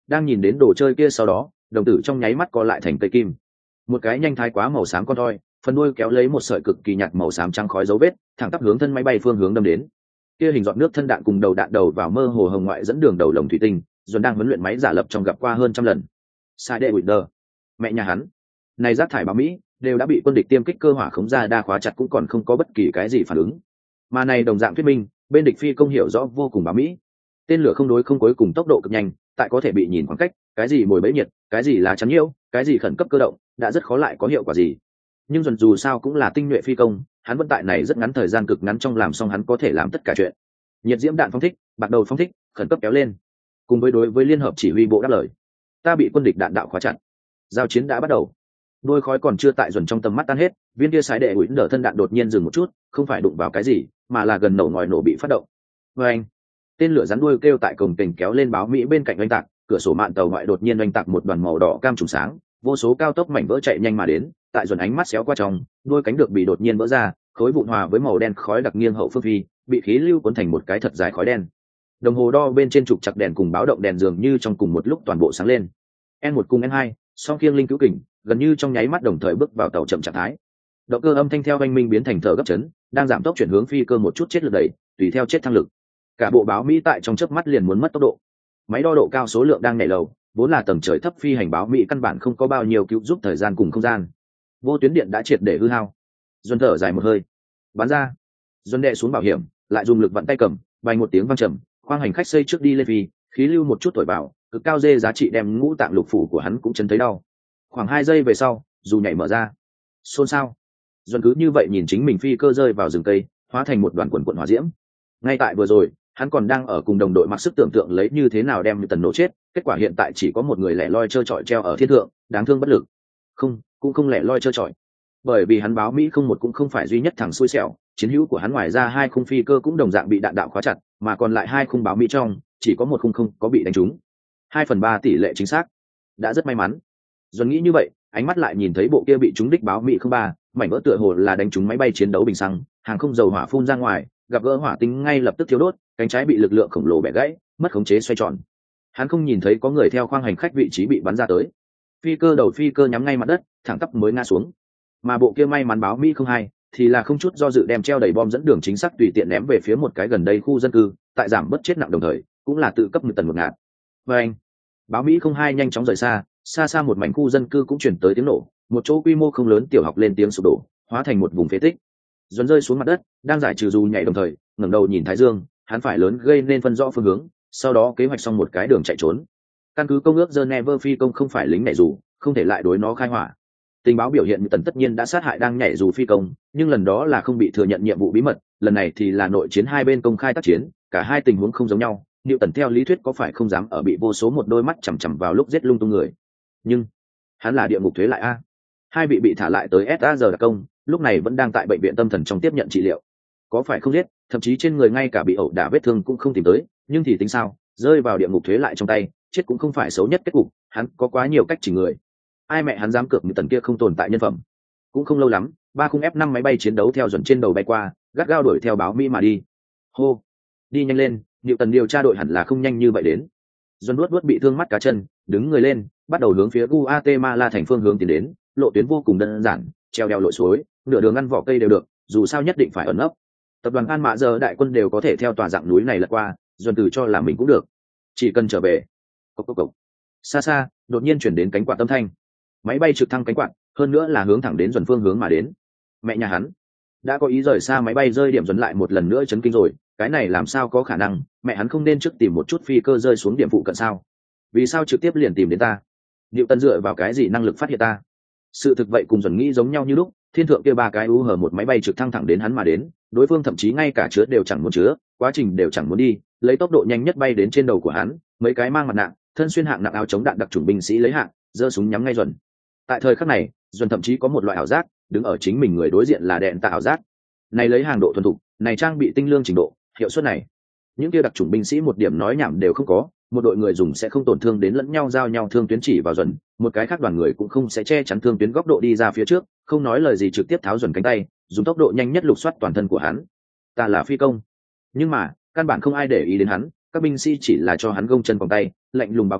đang nhìn đến đồ chơi kia sau đó đồng tử trong nháy mắt co lại thành cây kim. Một cái nhanh thái quá màu xám con thoi, phần đuôi kéo lấy một sợi cực kỳ nhạt màu xám trắng khói dấu vết, thẳng tắp hướng thân máy bay phương hướng đâm đến. Kia hình giọt nước thân đạn cùng đầu đạn đầu vào mơ hồ hồng ngoại dẫn đường đầu lồng thủy tinh, Duẩn đang huấn luyện máy giả lập trong gặp qua hơn trăm lần. Sai đệ Winder, mẹ nhà hắn, này rác thải báo Mỹ đều đã bị quân địch tiêm kích cơ hỏa khống ra đa khóa chặt cũng còn không có bất kỳ cái gì phản ứng. Mà này đồng dạng thuyết minh, bên địch phi công hiểu rõ vô cùng báo Mỹ. Tên lửa không đối không cuối cùng tốc độ cực nhanh, tại có thể bị nhìn khoảng cách, cái gì mồi bẫy nhiệt, cái gì là chắn nhiễu, cái gì khẩn cấp cơ động, đã rất khó lại có hiệu quả gì. Nhưng dần dù sao cũng là tinh nhuệ phi công, hắn vẫn tại này rất ngắn thời gian cực ngắn trong làm xong hắn có thể làm tất cả chuyện. Nhiệt diễm đạn phóng thích, bạc đầu phóng thích, khẩn cấp kéo lên. Cùng với đối với liên hợp chỉ huy bộ đáp lời, ta bị quân địch đạn đạo khóa chặt. Giao chiến đã bắt đầu. Đôi khói còn chưa tại dần trong tầm mắt tan hết, viên kia sái đệ ủi đỡ thân đạn đột nhiên dừng một chút, không phải đụng vào cái gì, mà là gần nổ ngòi nổ bị phát động. Và anh, tên lửa rắn đuôi kêu tại cổng cảnh kéo lên báo Mỹ bên cạnh oanh tạc, cửa sổ mạn tàu ngoại đột nhiên oanh tạc một đoàn màu đỏ cam trùng sáng, vô số cao tốc mảnh vỡ chạy nhanh mà đến, tại dần ánh mắt xéo qua trong, đôi cánh được bị đột nhiên vỡ ra, khối vụn hòa với màu đen khói đặc nghiêng hậu phương phi, bị khí lưu cuốn thành một cái thật dài khói đen. Đồng hồ đo bên trên trục chặt đèn cùng báo động đèn dường như trong cùng một lúc toàn bộ sáng lên. N một cùng N hai, song khiêng linh cứu kình, gần như trong nháy mắt đồng thời bước vào tàu chậm trạng thái. Động cơ âm thanh theo oanh minh biến thành thở gấp chấn, đang giảm tốc chuyển hướng phi cơ một chút chết lực đẩy, tùy theo chết thăng lực. Cả bộ báo Mỹ tại trong chớp mắt liền muốn mất tốc độ. Máy đo độ cao số lượng đang nhảy lầu, vốn là tầng trời thấp phi hành báo Mỹ căn bản không có bao nhiêu cứu giúp thời gian cùng không gian. Vô tuyến điện đã triệt để hư hao. Duẩn thở dài một hơi, bắn ra. Duẩn đệ xuống bảo hiểm, lại dùng lực vặn tay cầm, vang một tiếng vang trầm, khoang hành khách xây trước đi lên phi, khí lưu một chút thổi vào, cực cao dê giá trị đem ngũ tạng lục phủ của hắn cũng chấn thấy đau. Khoảng hai giây về sau, dù nhảy mở ra, xôn xao. Duẩn cứ như vậy nhìn chính mình phi cơ rơi vào rừng cây, hóa thành một đoàn quần quần hỏa diễm. Ngay tại vừa rồi, hắn còn đang ở cùng đồng đội mặc sức tưởng tượng lấy như thế nào đem Tần nổ chết, kết quả hiện tại chỉ có một người lẻ loi trơ trọi treo ở thiên thượng, đáng thương bất lực. Không, cũng không lẻ loi trơ trọi, bởi vì hắn báo Mỹ không một cũng không phải duy nhất thằng xui xẻo, chiến hữu của hắn ngoài ra hai khung phi cơ cũng đồng dạng bị đạn đạo khóa chặt, mà còn lại hai khung báo Mỹ trong, chỉ có một khung không có bị đánh trúng. Hai phần ba tỷ lệ chính xác, đã rất may mắn. Duẩn nghĩ như vậy, ánh mắt lại nhìn thấy bộ kia bị trúng đích báo Mỹ không ba, mảnh vỡ tựa hồ là đánh trúng máy bay chiến đấu bình xăng, hàng không dầu hỏa phun ra ngoài, gặp gỡ hỏa tinh ngay lập tức thiêu đốt, cánh trái bị lực lượng khổng lồ bẻ gãy, mất khống chế xoay tròn. Hắn không nhìn thấy có người theo khoang hành khách vị trí bị bắn ra tới. Phi cơ đầu phi cơ nhắm ngay mặt đất, thẳng tắp mới ngã xuống. Mà bộ kia may mắn báo Mỹ không hai thì là không chút do dự đem treo đầy bom dẫn đường chính xác tùy tiện ném về phía một cái gần đây khu dân cư, tại giảm bớt chết nặng đồng thời, cũng là tự cấp một tần một ngạt. Và anh, báo Mỹ không hai nhanh chóng rời xa, xa xa một mảnh khu dân cư cũng chuyển tới tiếng nổ, một chỗ quy mô không lớn tiểu học lên tiếng sụp đổ, hóa thành một vùng phế tích. Duẩn rơi xuống mặt đất, đang giải trừ dù nhảy đồng thời, ngẩng đầu nhìn thái dương, hắn phải lớn gây nên phân rõ phương hướng, sau đó kế hoạch xong một cái đường chạy trốn. Căn cứ công ước Geneva phi công không phải lính nhảy dù, không thể lại đối nó khai hỏa. Tình báo biểu hiện như Tần tất nhiên đã sát hại đang nhảy dù phi công, nhưng lần đó là không bị thừa nhận nhiệm vụ bí mật, lần này thì là nội chiến hai bên công khai tác chiến, cả hai tình huống không giống nhau. Liệu Tần theo lý thuyết có phải không dám ở bị vô số một đôi mắt chằm chằm vào lúc giết lung tung người, nhưng hắn là địa ngục thuế lại a. Hai vị bị thả lại tới ét a giờ đặc công, lúc này vẫn đang tại bệnh viện tâm thần trong tiếp nhận trị liệu. Có phải không giết, thậm chí trên người ngay cả bị ẩu đả vết thương cũng không tìm tới, nhưng thì tính sao, rơi vào địa ngục thuế lại trong tay, chết cũng không phải xấu nhất kết cục, hắn có quá nhiều cách chỉ người. Ai mẹ hắn dám cược như Tần kia không tồn tại nhân phẩm. Cũng không lâu lắm, ba khung F năm máy bay chiến đấu theo Duẩn trên đầu bay qua, gắt gao đuổi theo báo Mỹ mà đi. Hô, đi nhanh lên, Liệu Tần điều tra đội hẳn là không nhanh như vậy đến. Duẩn nuốt nuốt bị thương mắt cá chân, đứng người lên, bắt đầu hướng phía Guatemala thành phương hướng tiến đến, lộ tuyến vô cùng đơn giản, treo đèo lội suối, nửa đường ăn vỏ cây đều được, dù sao nhất định phải ẩn nấp. Tập đoàn An Mã giờ đại quân đều có thể theo tòa dạng núi này lật qua, Duẩn từ cho là mình cũng được, chỉ cần trở về. Cốc cốc cốc. Xa xa, đột nhiên chuyển đến cánh quạt âm thanh. Máy bay trực thăng cánh quạt, hơn nữa là hướng thẳng đến Duẩn phương hướng mà đến. Mẹ nhà hắn đã có ý rời xa máy bay rơi điểm Duẩn lại một lần nữa chấn kinh rồi, cái này làm sao có khả năng, mẹ hắn không nên trước tìm một chút phi cơ rơi xuống điểm phụ cận sao? Vì sao trực tiếp liền tìm đến ta? Liệu Tần dựa vào cái gì năng lực phát hiện ta? Sự thực vậy cùng Duẩn nghĩ giống nhau như lúc, thiên thượng kia ba cái u hở một máy bay trực thăng thẳng đến hắn mà đến, đối phương thậm chí ngay cả chứa đều chẳng muốn chứa, quá trình đều chẳng muốn đi, lấy tốc độ nhanh nhất bay đến trên đầu của hắn, mấy cái mang mặt nạ, thân xuyên hạng nặng áo chống đạn đặc chủng binh sĩ lấy hạng, giơ súng nhắm ngay Duẩn. Tại thời khắc này, Duẩn thậm chí có một loại ảo giác, đứng ở chính mình người đối diện là đèn tạ ảo giác. Này lấy hàng độ thuần thục, này trang bị tinh lương trình độ, hiệu suất này, những kia đặc chủng binh sĩ một điểm nói nhảm đều không có, một đội người dùng sẽ không tổn thương đến lẫn nhau, giao nhau thương tuyến chỉ vào Duẩn, một cái khác đoàn người cũng không sẽ che chắn thương tuyến góc độ đi ra phía trước, không nói lời gì trực tiếp tháo Duẩn cánh tay, dùng tốc độ nhanh nhất lục soát toàn thân của hắn. Ta là phi công, nhưng mà căn bản không ai để ý đến hắn, các binh sĩ chỉ là cho hắn gông chân vòng tay, lạnh lùng báo cáo,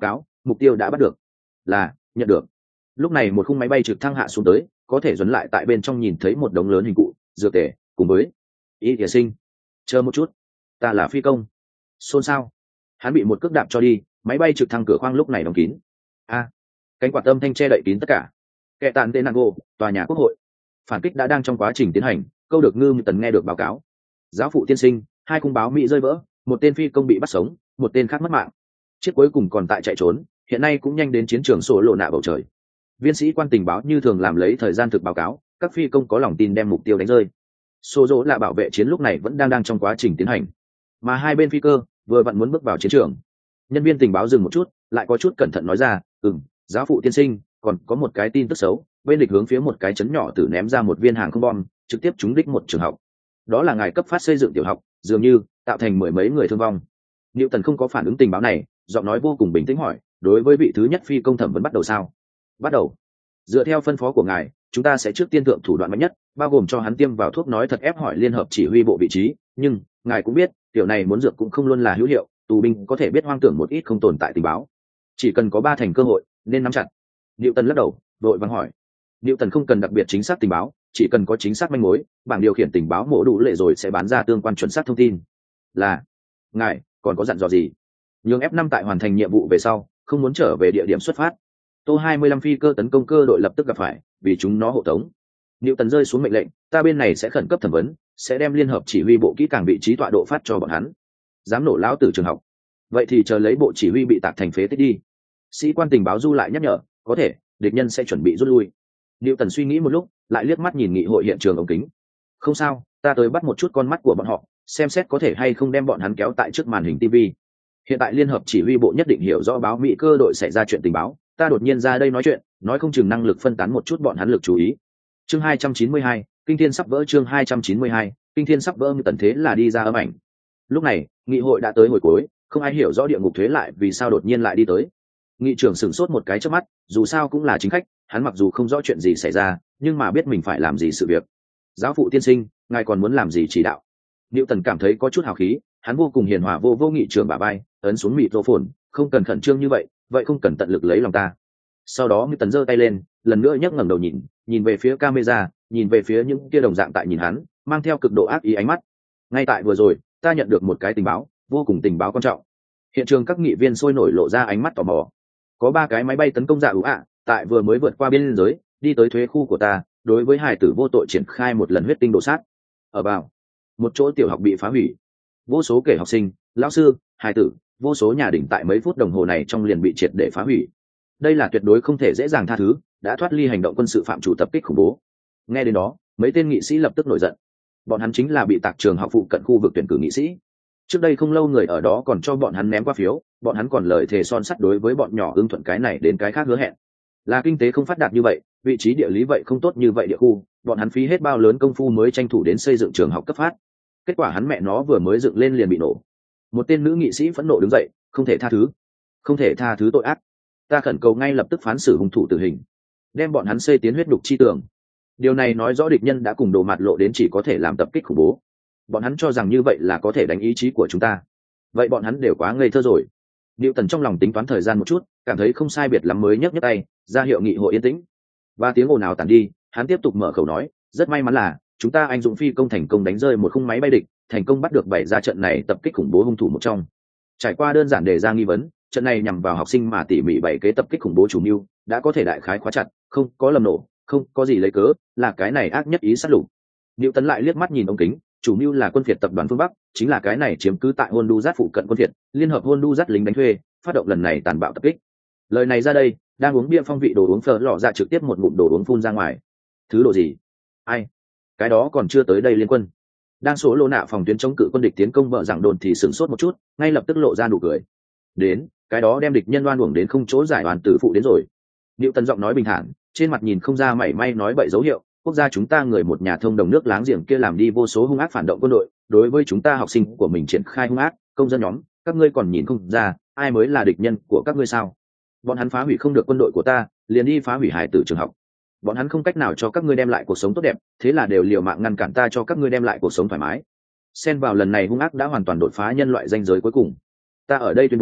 mục tiêu đã bắt được. Là, nhận được. Lúc này một khung máy bay trực thăng hạ xuống tới, có thể dẫn lại tại bên trong nhìn thấy một đống lớn hình cụ, dược tề, cùng với y địa sinh. Chờ một chút, ta là phi công. Xôn xao. Hắn bị một cước đạp cho đi, máy bay trực thăng cửa khoang lúc này đóng kín. A, cánh quạt âm thanh che đậy kín tất cả. Kẻ tàn tên Nago, tòa nhà quốc hội. Phản kích đã đang trong quá trình tiến hành, câu được Ngư Tần nghe được báo cáo. Giáo phụ tiên sinh, hai khung báo Mỹ rơi vỡ, một tên phi công bị bắt sống, một tên khác mất mạng. Chiếc cuối cùng còn tại chạy trốn, hiện nay cũng nhanh đến chiến trường sổ lộ nạ bầu trời. Viên sĩ quan tình báo như thường làm lấy thời gian thực báo cáo, các phi công có lòng tin đem mục tiêu đánh rơi. Sô dỗ là bảo vệ chiến lúc này vẫn đang đang trong quá trình tiến hành, mà hai bên phi cơ vừa vặn muốn bước vào chiến trường. Nhân viên tình báo dừng một chút, lại có chút cẩn thận nói ra, ừm, giáo phụ tiên sinh, còn có một cái tin tức xấu, bên địch hướng phía một cái chấn nhỏ tử ném ra một viên hàng không bom, trực tiếp trúng đích một trường học. Đó là ngài cấp phát xây dựng tiểu học, dường như tạo thành mười mấy người thương vong. Liệu Tần không có phản ứng tình báo này, giọng nói vô cùng bình tĩnh hỏi, đối với vị thứ nhất phi công thẩm vấn bắt đầu sao? Bắt đầu. Dựa theo phân phó của ngài, chúng ta sẽ trước tiên thượng thủ đoạn mạnh nhất, bao gồm cho hắn tiêm vào thuốc nói thật ép hỏi liên hợp chỉ huy bộ vị trí, nhưng ngài cũng biết, tiểu này muốn dược cũng không luôn là hữu hiệu, tù binh có thể biết hoang tưởng một ít không tồn tại tình báo. Chỉ cần có ba thành cơ hội, nên nắm chặt. Liệu Tần lắc đầu, đội vắng hỏi. Liệu Tần không cần đặc biệt chính xác tình báo, chỉ cần có chính xác manh mối, bảng điều khiển tình báo mổ đủ lệ rồi sẽ bán ra tương quan chuẩn xác thông tin. Là, ngài còn có dặn dò gì? Nhưng F năm tại hoàn thành nhiệm vụ về sau, không muốn trở về địa điểm xuất phát. Tô hai mươi lăm phi cơ tấn công cơ đội lập tức gặp phải, vì chúng nó hộ tống. Liệu Tần rơi xuống mệnh lệnh, ta bên này sẽ khẩn cấp thẩm vấn, sẽ đem liên hợp chỉ huy bộ kỹ càng vị trí tọa độ phát cho bọn hắn. Dám nổ lão tử trường học. Vậy thì chờ lấy bộ chỉ huy bị tạc thành phế tích đi. Sĩ quan tình báo du lại nhắc nhở, có thể, địch nhân sẽ chuẩn bị rút lui. Liệu Tần suy nghĩ một lúc, lại liếc mắt nhìn nghị hội hiện trường ống kính. Không sao, ta tới bắt một chút con mắt của bọn họ, xem xét có thể hay không đem bọn hắn kéo tại trước màn hình ti vi. Hiện tại liên hợp chỉ huy bộ nhất định hiểu rõ báo Mỹ cơ đội xảy ra chuyện tình báo, ta đột nhiên ra đây nói chuyện, nói không chừng năng lực phân tán một chút bọn hắn lực chú ý. Chương hai trăm chín mươi hai, kinh thiên sắp vỡ. Chương hai trăm chín mươi hai, kinh thiên sắp vỡ. Như Tần thế là đi ra âm ảnh. Lúc này, nghị hội đã tới hồi cuối, không ai hiểu rõ địa ngục thuế lại vì sao đột nhiên lại đi tới. Nghị trưởng sửng sốt một cái trước mắt, dù sao cũng là chính khách, hắn mặc dù không rõ chuyện gì xảy ra, nhưng mà biết mình phải làm gì sự việc. Giáo phụ tiên sinh, ngài còn muốn làm gì chỉ đạo? Niệu Tần cảm thấy có chút hào khí, hắn vô cùng hiền hòa vô vô nghị trưởng bả vai, ấn xuống mịt rô phồn, không cần khẩn trương như vậy, vậy không cần tận lực lấy lòng ta. Sau đó Niệu Tần giơ tay lên, lần nữa nhấc ngẩng đầu nhìn, nhìn về phía camera, nhìn về phía những kia đồng dạng tại nhìn hắn, mang theo cực độ ác ý ánh mắt. Ngay tại vừa rồi, ta nhận được một cái tình báo, vô cùng tình báo quan trọng. Hiện trường các nghị viên sôi nổi lộ ra ánh mắt tò mò. Có ba cái máy bay tấn công dạ ủ ạ, tại vừa mới vượt qua biên giới, đi tới thuế khu của ta, đối với hài tử vô tội triển khai một lần huyết tinh đổ sát. Ở vào một chỗ tiểu học bị phá hủy, vô số kể học sinh, lão sư, hài tử, vô số nhà đỉnh tại mấy phút đồng hồ này trong liền bị triệt để phá hủy. Đây là tuyệt đối không thể dễ dàng tha thứ, đã thoát ly hành động quân sự phạm chủ tập kích khủng bố. Nghe đến đó, mấy tên nghị sĩ lập tức nổi giận. Bọn hắn chính là bị tạc trường học phụ cận khu vực tuyển cử nghị sĩ. Trước đây không lâu người ở đó còn cho bọn hắn ném qua phiếu, bọn hắn còn lời thề son sắt đối với bọn nhỏ ưng thuận cái này đến cái khác hứa hẹn. Là kinh tế không phát đạt như vậy, vị trí địa lý vậy không tốt như vậy địa khu, bọn hắn phí hết bao lớn công phu mới tranh thủ đến xây dựng trường học cấp phát. Kết quả hắn mẹ nó vừa mới dựng lên liền bị nổ. Một tên nữ nghị sĩ phẫn nộ đứng dậy, không thể tha thứ, không thể tha thứ tội ác. Ta khẩn cầu ngay lập tức phán xử hung thủ tử hình, đem bọn hắn xây tiến huyết đục chi tường. Điều này nói rõ địch nhân đã cùng đồ mặt lộ đến chỉ có thể làm tập kích khủng bố. Bọn hắn cho rằng như vậy là có thể đánh ý chí của chúng ta, vậy bọn hắn đều quá ngây thơ rồi. Diệu Tần trong lòng tính toán thời gian một chút, cảm thấy không sai biệt lắm mới nhấc nhấc tay ra hiệu nghị hội yên tĩnh. Và tiếng ồn ào tàn đi, hắn tiếp tục mở khẩu nói, rất may mắn là chúng ta anh dũng phi công thành công đánh rơi một khung máy bay địch, thành công bắt được bảy ra trận này tập kích khủng bố hung thủ một trong. Trải qua đơn giản đề ra nghi vấn, trận này nhằm vào học sinh mà tỉ mỉ bảy kế tập kích khủng bố chủ mưu đã có thể đại khái khóa chặt, không có lầm nổ, không có gì lấy cớ, là cái này ác nhất ý sát lục. Diệu Tần lại liếc mắt nhìn ống kính, chủ mưu là quân phiệt tập đoàn phương Bắc, chính là cái này chiếm cứ tại Honduras phụ cận quân phiệt, liên hợp Honduras lính đánh thuê, phát động lần này tàn bạo tập kích. Lời này ra đây, đang uống bia phong vị đồ uống phở lọ ra trực tiếp một ngụm đồ uống phun ra ngoài. Thứ đồ gì? Ai? Cái đó còn chưa tới đây liên quân. Đang số lô nạ phòng tuyến chống cự quân địch tiến công vợ giảng đồn thì sửng sốt một chút, ngay lập tức lộ ra nụ cười. Đến, cái đó đem địch nhân đoan uổng đến không chỗ giải oan tử phụ đến rồi. Diệu Tần giọng nói bình thản, trên mặt nhìn không ra mảy may nói bậy dấu hiệu. Quốc gia chúng ta người một nhà thông đồng nước láng giềng kia làm đi vô số hung ác phản động quân đội, đối với chúng ta học sinh của mình triển khai hung ác, công dân nhóm, các ngươi còn nhìn không ra ai mới là địch nhân của các ngươi sao? Bọn hắn phá hủy không được quân đội của ta, liền đi phá hủy hải tử trường học. Bọn hắn không cách nào cho các ngươi đem lại cuộc sống tốt đẹp, thế là đều liều mạng ngăn cản ta cho các ngươi đem lại cuộc sống thoải mái. Xen vào lần này hung ác đã hoàn toàn đột phá nhân loại ranh giới cuối cùng. Ta ở đây tuyên bố,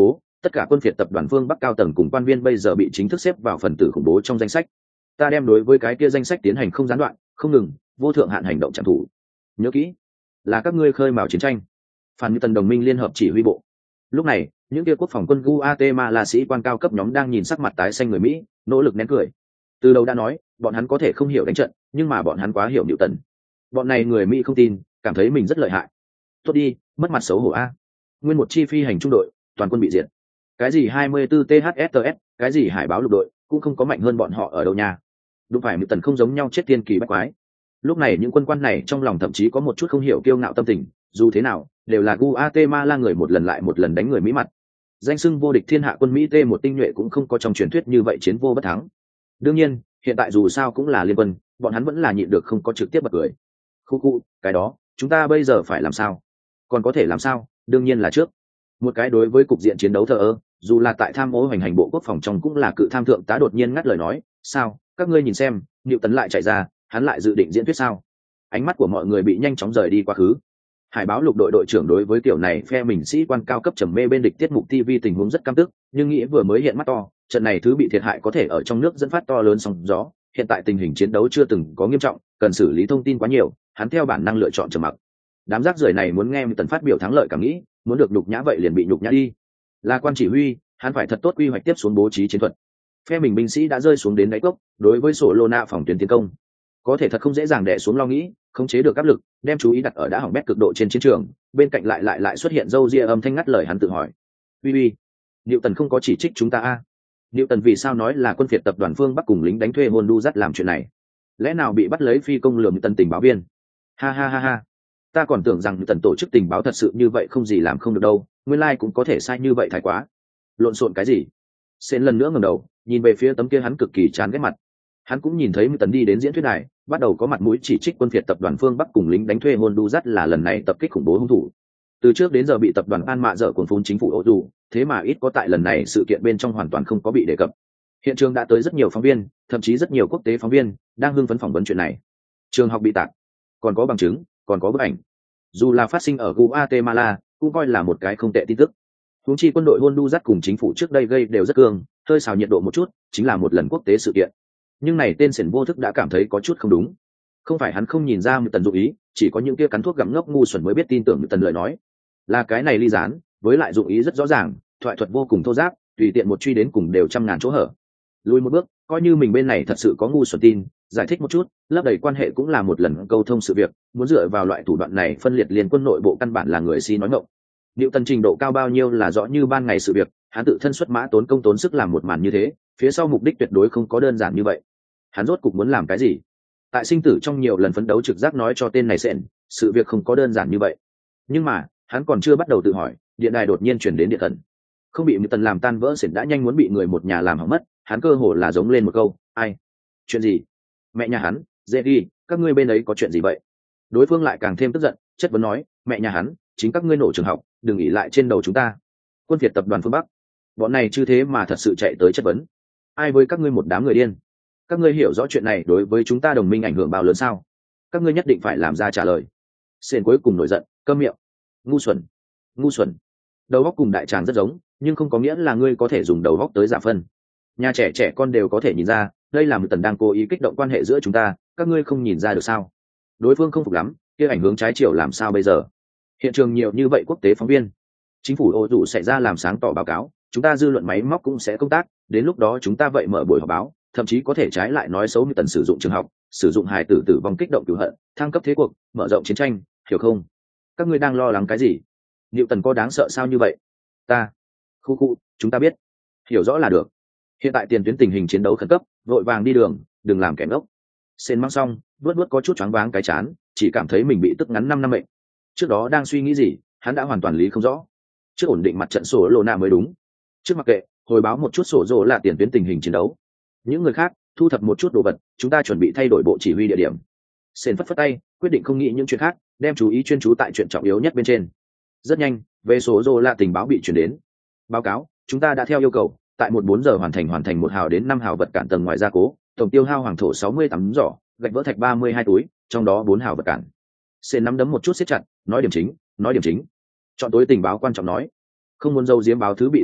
tất cả quân phiệt tập đoàn phương Bắc cao tầng cùng quan viên bây giờ bị chính thức xếp vào phần tử khủng bố trong danh sách. Ta đem đối với cái kia danh sách tiến hành không gián đoạn, không ngừng, vô thượng hạn hành động trảm thủ. Nhớ kỹ, là các ngươi khơi mào chiến tranh. Phản Như Tần đồng minh liên hợp chỉ huy bộ. Lúc này, những kia quốc phòng quân Guatemala sĩ quan cao cấp nhóm đang nhìn sắc mặt tái xanh người Mỹ, nỗ lực nén cười. Từ đầu đã nói, bọn hắn có thể không hiểu đánh trận, nhưng mà bọn hắn quá hiểu Newton. Bọn này người Mỹ không tin, cảm thấy mình rất lợi hại. Tốt đi, mất mặt xấu hổ a. Nguyên một chi phi hành trung đội, toàn quân bị diệt. Cái gì hai mươi tư T H S T S, cái gì hải báo lục đội, cũng không có mạnh hơn bọn họ ở đâu nha. Đúng phải Newton không giống nhau chết tiên kỳ bách quái. Lúc này những quân quan này trong lòng thậm chí có một chút không hiểu kiêu ngạo tâm tình, dù thế nào, đều là Guatemala người một lần lại một lần đánh người Mỹ mặt. Danh xưng vô địch thiên hạ quân Mỹ T một tinh nhuệ cũng không có trong truyền thuyết như vậy chiến vô bất thắng. Đương nhiên, hiện tại dù sao cũng là liên quân, bọn hắn vẫn là nhịn được không có trực tiếp bật cười. Khu khu, cái đó, chúng ta bây giờ phải làm sao? Còn có thể làm sao? Đương nhiên là trước. Một cái đối với cục diện chiến đấu thờ ơ, dù là tại tham ô hoành hành bộ quốc phòng trong cũng là cự tham thượng tá đột nhiên ngắt lời nói, sao? Các ngươi nhìn xem, Niệu Tấn lại chạy ra, hắn lại dự định diễn thuyết sao? Ánh mắt của mọi người bị nhanh chóng rời đi quá khứ. Hải báo lục đội đội trưởng đối với kiểu này phe mình sĩ quan cao cấp trầm mê bên địch tiết mục ti vi tình huống rất căm tức, nhưng nghĩ vừa mới hiện mắt to, trận này thứ bị thiệt hại có thể ở trong nước dẫn phát to lớn sóng gió, hiện tại tình hình chiến đấu chưa từng có nghiêm trọng, cần xử lý thông tin quá nhiều, hắn theo bản năng lựa chọn trầm mặc. Đám rác rưởi này muốn nghe Tần phát biểu thắng lợi cảm nghĩ, muốn được nhục nhã vậy liền bị nhục nhã đi. Là quan chỉ huy, hắn phải thật tốt quy hoạch tiếp xuống bố trí chiến thuật. Phe mình binh sĩ đã rơi xuống đến đáy cốc, đối với sổ lô na phòng tuyến tiến công, có thể thật không dễ dàng đè xuống lo nghĩ, khống chế được áp lực, đem chú ý đặt ở đã hỏng bét cực độ trên chiến trường. Bên cạnh lại lại lại xuất hiện râu ria âm thanh ngắt lời hắn tự hỏi. Uy uy, Niệu Tần không có chỉ trích chúng ta a? À? Niệu Tần vì sao nói là quân phiệt tập đoàn phương Bắc cùng lính đánh thuê Honduras làm chuyện này? Lẽ nào bị bắt lấy phi công lừa Niệu Tần tình báo viên? Ha ha ha ha, ta còn tưởng rằng Niệu Tần tổ chức tình báo thật sự như vậy không gì làm không được đâu, nguyên lai like cũng có thể sai như vậy thái quá. Lộn xộn cái gì? Sen lần nữa ngẩng đầu, nhìn về phía tấm kia hắn cực kỳ chán ghét mặt. Hắn cũng nhìn thấy Niệu Tần đi đến diễn thuyết này, bắt đầu có mặt mũi chỉ trích quân phiệt tập đoàn phương Bắc cùng lính đánh thuê Honduras là lần này tập kích khủng bố hung thủ. Từ trước đến giờ bị tập đoàn An Mạ dở cuồng phun chính phủ ổ dù, thế mà ít có tại lần này sự kiện bên trong hoàn toàn không có bị đề cập. Hiện trường đã tới rất nhiều phóng viên, thậm chí rất nhiều quốc tế phóng viên đang hưng phấn phỏng vấn chuyện này. Trường học bị tạc, còn có bằng chứng, còn có bức ảnh. Dù là phát sinh ở Guatemala, cũng coi là một cái không tệ tin tức. Huống chi quân đội Honduras cùng chính phủ trước đây gây đều rất cương, hơi xào nhiệt độ một chút, chính là một lần quốc tế sự kiện. Nhưng này tên sển vô thức đã cảm thấy có chút không đúng. Không phải hắn không nhìn ra Niệu Tần dụng ý, chỉ có những kia cắn thuốc gặm ngốc ngu xuẩn mới biết tin tưởng Niệu Tần lời nói. Là cái này ly gián, với lại dụng ý rất rõ ràng, thoại thuật vô cùng thô giáp, tùy tiện một truy đến cùng đều trăm ngàn chỗ hở. Lùi một bước, coi như mình bên này thật sự có ngu xuẩn tin, giải thích một chút, lấp đầy quan hệ cũng là một lần câu thông sự việc, muốn dựa vào loại thủ đoạn này phân liệt liên quân nội bộ căn bản là người si nói ngọng. Niệu Tần trình độ cao bao nhiêu là rõ như ban ngày sự việc, hắn tự thân xuất mã tốn công tốn sức làm một màn như thế, phía sau mục đích tuyệt đối không có đơn giản như vậy. Hắn rốt cục muốn làm cái gì? Tại sinh tử trong nhiều lần phấn đấu trực giác nói cho tên này sện, sự việc không có đơn giản như vậy. Nhưng mà, hắn còn chưa bắt đầu tự hỏi, điện đài đột nhiên chuyển đến điện thần. Không bị Niệu Tần làm tan vỡ sện đã nhanh muốn bị người một nhà làm hỏng mất, hắn cơ hồ là giống lên một câu, ai? Chuyện gì? Mẹ nhà hắn, dễ đi, các ngươi bên ấy có chuyện gì vậy? Đối phương lại càng thêm tức giận, chất vấn nói, mẹ nhà hắn, chính các ngươi nổ trường học, đừng ỉ lại trên đầu chúng ta. Quân phiệt tập đoàn phương Bắc, bọn này chứ thế mà thật sự chạy tới chất vấn. Ai với các ngươi một đám người điên? Các ngươi hiểu rõ chuyện này đối với chúng ta đồng minh ảnh hưởng bao lớn sao? Các ngươi nhất định phải làm ra trả lời. Sên cuối cùng nổi giận, câm miệng. Ngu xuẩn, ngu xuẩn. Đầu óc cùng đại tràng rất giống, nhưng không có nghĩa là ngươi có thể dùng đầu óc tới giả phân. Nhà trẻ trẻ con đều có thể nhìn ra, đây là một tần đang cố ý kích động quan hệ giữa chúng ta, các ngươi không nhìn ra được sao? Đối phương không phục lắm, kia ảnh hướng trái chiều làm sao bây giờ? Hiện trường nhiều như vậy quốc tế phóng viên, chính phủ ô dù sẽ ra làm sáng tỏ báo cáo, chúng ta dư luận máy móc cũng sẽ công tác, đến lúc đó chúng ta vậy mở buổi họp báo, thậm chí có thể trái lại nói xấu như tần sử dụng trường học, sử dụng hài tử tử vong kích động cửu hận, thăng cấp thế cuộc, mở rộng chiến tranh, hiểu không? Các ngươi đang lo lắng cái gì? Niệu Tần có đáng sợ sao như vậy? Ta, khu khu, chúng ta biết, hiểu rõ là được. Hiện tại tiền tuyến tình hình chiến đấu khẩn cấp, vội vàng đi đường, đừng làm kẻ ngốc. Sên mang xong, vuốt vuốt có chút choáng váng cái chán, chỉ cảm thấy mình bị tức ngắn năm năm mệnh. Trước đó đang suy nghĩ gì, hắn đã hoàn toàn lý không rõ. Trước ổn định mặt trận sổ lô nạ mới đúng. Trước mặc kệ, hồi báo một chút sổ rồ là tiền tuyến tình hình chiến đấu. Những người khác, thu thập một chút đồ vật, chúng ta chuẩn bị thay đổi bộ chỉ huy địa điểm. Sên phất phất tay, quyết định không nghĩ những chuyện khác, đem chú ý chuyên chú tại chuyện trọng yếu nhất bên trên. Rất nhanh, về sổ rồ là tình báo bị chuyển đến. Báo cáo, chúng ta đã theo yêu cầu, tại một bốn giờ hoàn thành hoàn thành một hào đến năm hào vật cản tầng ngoài gia cố, tổng tiêu hao hoàng thổ sáu mươi tám giỏ, gạch vỡ thạch ba mươi hai túi, trong đó bốn hào vật cản. Sên nắm đấm một chút siết chặt, nói điểm chính, nói điểm chính. Chọn tối tình báo quan trọng nói, không muốn dâu diếm báo thứ bị thiệt hại,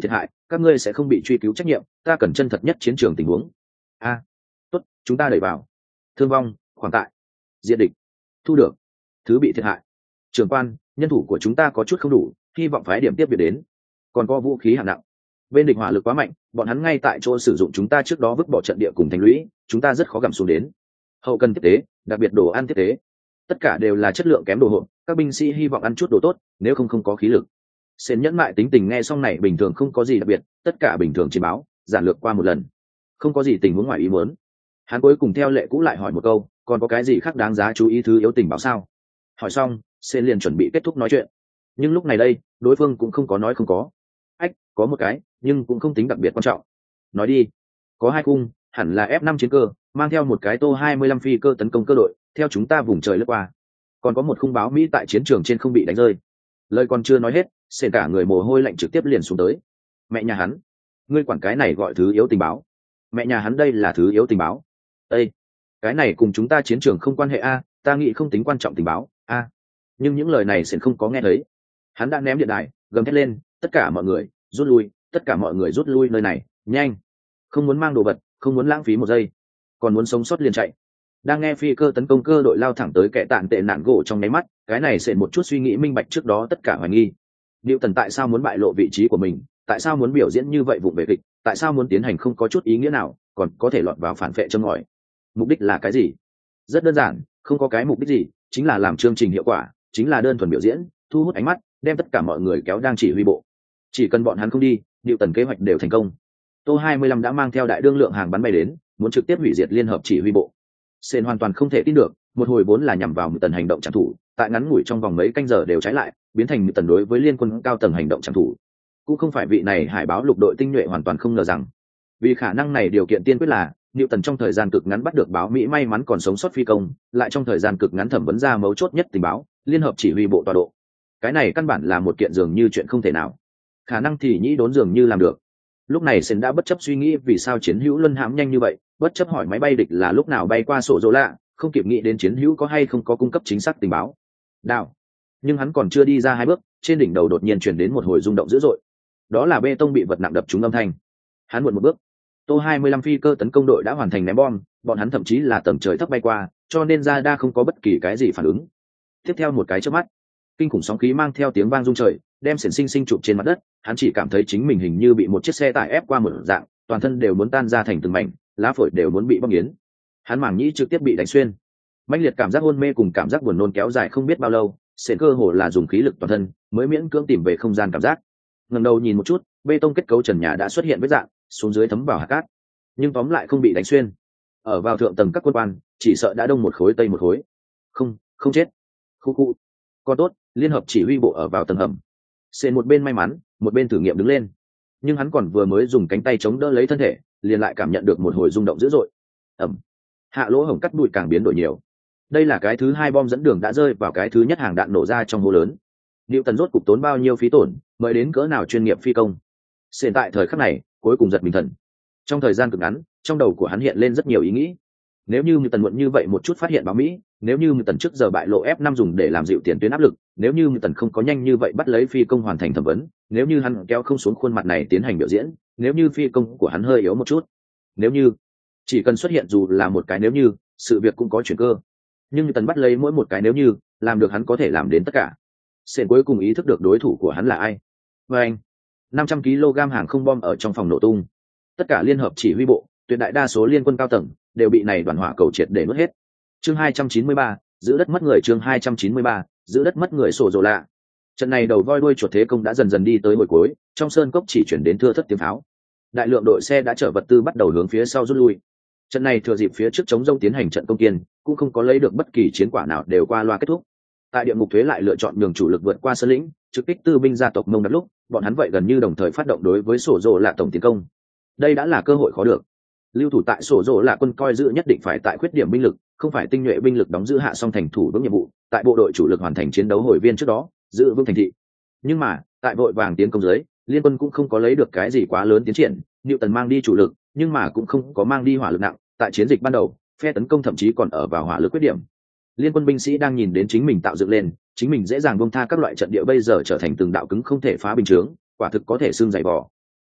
các ngươi sẽ không bị truy cứu trách nhiệm, ta cần chân thật nhất chiến trường tình huống. A, tốt, chúng ta đẩy vào. Thương vong, khoảng tại. Diện địch. Thu được. Thứ bị thiệt hại. Trưởng quan, nhân thủ của chúng ta có chút không đủ, hy vọng phái điểm tiếp việc đến. Còn có vũ khí hạng nặng. Bên địch hỏa lực quá mạnh, bọn hắn ngay tại chỗ sử dụng chúng ta trước đó vứt bỏ trận địa cùng thành lũy, chúng ta rất khó gặm xuống đến. Hậu cần tiếp tế, đặc biệt đồ ăn tiếp tế, tất cả đều là chất lượng kém đồ hộp, các binh sĩ hy vọng ăn chút đồ tốt, nếu không không có khí lực. Sến nhẫn mại tính tình nghe xong này bình thường không có gì đặc biệt, tất cả bình thường chỉ báo, giản lược qua một lần, không có gì tình huống ngoài ý muốn. Hắn cuối cùng theo lệ cũ lại hỏi một câu, còn có cái gì khác đáng giá chú ý thứ yếu tình báo sao? Hỏi xong, Sến liền chuẩn bị kết thúc nói chuyện, nhưng lúc này đây, đối phương cũng không có nói không có. Ách, có một cái, nhưng cũng không tính đặc biệt quan trọng. Nói đi. Có hai cung, hẳn là F năm chiến cơ, mang theo một cái tô hai mươi lăm phi cơ tấn công cơ đội, theo chúng ta vùng trời lướt qua. Còn có một khung báo Mỹ tại chiến trường trên không bị đánh rơi. Lời còn chưa nói hết, Sến cả người mồ hôi lạnh trực tiếp liền xuống tới. Mẹ nhà hắn, ngươi quản cái này gọi thứ yếu tình báo? Mẹ nhà hắn đây là thứ yếu tình báo? Ê, cái này cùng chúng ta chiến trường không quan hệ a, ta nghĩ không tính quan trọng tình báo a. Nhưng những lời này Sến không có nghe thấy. Hắn đã ném điện đài, gầm thét lên, tất cả mọi người rút lui, tất cả mọi người rút lui nơi này, nhanh, không muốn mang đồ vật, không muốn lãng phí một giây, còn muốn sống sót liền chạy. Đang nghe phi cơ tấn công cơ đội lao thẳng tới kẻ tạn tệ nạn gỗ trong nháy mắt, cái này Sến một chút suy nghĩ minh bạch trước đó tất cả hoài nghi. Newton tại sao muốn bại lộ vị trí của mình, tại sao muốn biểu diễn như vậy vụng về kịch, tại sao muốn tiến hành không có chút ý nghĩa nào, còn có thể lọt vào phản vệ châm ngòi. Mục đích là cái gì? Rất đơn giản, không có cái mục đích gì, chính là làm chương trình hiệu quả, chính là đơn thuần biểu diễn, thu hút ánh mắt, đem tất cả mọi người kéo đang chỉ huy bộ. Chỉ cần bọn hắn không đi, Newton kế hoạch đều thành công. Tô hai mươi lăm đã mang theo đại đương lượng hàng bắn bay đến, muốn trực tiếp hủy diệt liên hợp chỉ huy bộ. Sến hoàn toàn không thể tin được, một hồi vốn là nhằm vào Newton hành động trảm thủ, tại ngắn ngủi trong vòng mấy canh giờ đều trái lại, biến thành Newton đối với liên quân cao tầng hành động trảm thủ. Cũng không phải vị này hải báo lục đội tinh nhuệ hoàn toàn không ngờ rằng, vì khả năng này điều kiện tiên quyết là Newton trong thời gian cực ngắn bắt được báo Mỹ may mắn còn sống sót phi công, lại trong thời gian cực ngắn thẩm vấn ra mấu chốt nhất tình báo, liên hợp chỉ huy bộ tọa độ. Cái này căn bản là một kiện dường như chuyện không thể nào. Khả năng thì nhĩ đốn dường như làm được. Lúc này Sến đã bất chấp suy nghĩ vì sao chiến hữu luân hãm nhanh như vậy, bất chấp hỏi máy bay địch là lúc nào bay qua sổ dỗ lạ, không kịp nghĩ đến chiến hữu có hay không có cung cấp chính xác tình báo. Đào. Nhưng hắn còn chưa đi ra hai bước, trên đỉnh đầu đột nhiên truyền đến một hồi rung động dữ dội. Đó là bê tông bị vật nặng đập trúng âm thanh. Hắn muộn một bước. Tô hai mươi lăm phi cơ tấn công đội đã hoàn thành ném bom, bọn hắn thậm chí là tầm trời thấp bay qua, cho nên radar không có bất kỳ cái gì phản ứng. Tiếp theo một cái chớp mắt, kinh khủng sóng khí mang theo tiếng vang rung trời, đem Sến sinh sinh chụp trên mặt đất. Hắn chỉ cảm thấy chính mình hình như bị một chiếc xe tải ép qua một dạng, toàn thân đều muốn tan ra thành từng mảnh, lá phổi đều muốn bị bong nghiến. Hắn màng nhĩ trực tiếp bị đánh xuyên. Mãnh liệt cảm giác hôn mê cùng cảm giác buồn nôn kéo dài không biết bao lâu, Sến cơ hồ là dùng khí lực toàn thân mới miễn cưỡng tìm về không gian cảm giác. Ngẩng đầu nhìn một chút, bê tông kết cấu trần nhà đã xuất hiện vết dạng, xuống dưới thấm vào hạt cát, nhưng tóm lại không bị đánh xuyên. Ở vào thượng tầng các quân quan, chỉ sợ đã đông một khối tây một khối. Không, không chết. Khu khu. Còn tốt, liên hợp chỉ huy bộ ở vào tầng hầm. Sến một bên may mắn, một bên thử nghiệm đứng lên. Nhưng hắn còn vừa mới dùng cánh tay chống đỡ lấy thân thể, liền lại cảm nhận được một hồi rung động dữ dội. Ầm. Hạ lỗ hổng cắt bụi càng biến đổi nhiều. Đây là cái thứ hai bom dẫn đường đã rơi vào cái thứ nhất hàng đạn nổ ra trong hố lớn. Newton rốt cục tốn bao nhiêu phí tổn, mới đến cỡ nào chuyên nghiệp phi công. Sến tại thời khắc này, cuối cùng giật mình thần. Trong thời gian cực ngắn, trong đầu của hắn hiện lên rất nhiều ý nghĩ. Nếu như Newton muộn như vậy một chút phát hiện báo Mỹ, nếu như Newton trước giờ bại lộ F năm dùng để làm dịu tiền tuyến áp lực, nếu như Newton không có nhanh như vậy bắt lấy phi công hoàn thành thẩm vấn, nếu như hắn kéo không xuống khuôn mặt này tiến hành biểu diễn, nếu như phi công của hắn hơi yếu một chút, nếu như chỉ cần xuất hiện dù là một cái nếu như, sự việc cũng có chuyển cơ. Nhưng Newton bắt lấy mỗi một cái nếu như, làm được hắn có thể làm đến tất cả. Sến cuối cùng ý thức được đối thủ của hắn là ai. Và anh, năm trăm ki lô gam hàng không bom ở trong phòng nổ tung. Tất cả liên hợp chỉ huy bộ, tuyệt đại đa số liên quân cao tầng đều bị này đoàn hỏa cầu triệt để nuốt hết. Chương hai trăm chín mươi ba, giữ đất mất người. Chương hai trăm chín mươi ba, giữ đất mất người sổ dồ lạ. Trận này đầu voi đuôi chuột thế công đã dần dần đi tới hồi cuối, trong sơn cốc chỉ chuyển đến thưa thất tiếng pháo. Đại lượng đội xe đã chở vật tư bắt đầu hướng phía sau rút lui. Trận này thừa dịp phía trước chống rông tiến hành trận công kiên, cũng không có lấy được bất kỳ chiến quả nào, đều qua loa kết thúc. Tại địa ngục thuế lại lựa chọn nhường chủ lực vượt qua sơn lĩnh, trực kích tư binh gia tộc Mông Đặc lúc, bọn hắn vậy gần như đồng thời phát động đối với sổ dồ lạ tổng tiến công. Đây đã là cơ hội khó được. Lưu thủ tại sổ dồ lạ quân coi giữ nhất định phải tại khuyết điểm binh lực, không phải tinh nhuệ binh lực đóng giữ hạ song thành thủ vững nhiệm vụ, tại bộ đội chủ lực hoàn thành chiến đấu hồi viên trước đó, giữ vững thành thị. Nhưng mà, tại vội vàng tiến công dưới, liên quân cũng không có lấy được cái gì quá lớn tiến triển. Newton mang đi chủ lực, nhưng mà cũng không có mang đi hỏa lực nặng. Tại chiến dịch ban đầu, phe tấn công thậm chí còn ở vào hỏa lực quyết điểm. Liên quân binh sĩ đang nhìn đến chính mình tạo dựng lên, chính mình dễ dàng buông tha các loại trận địa bây giờ trở thành từng đạo cứng không thể phá bình chướng, quả thực có thể xương dày vò.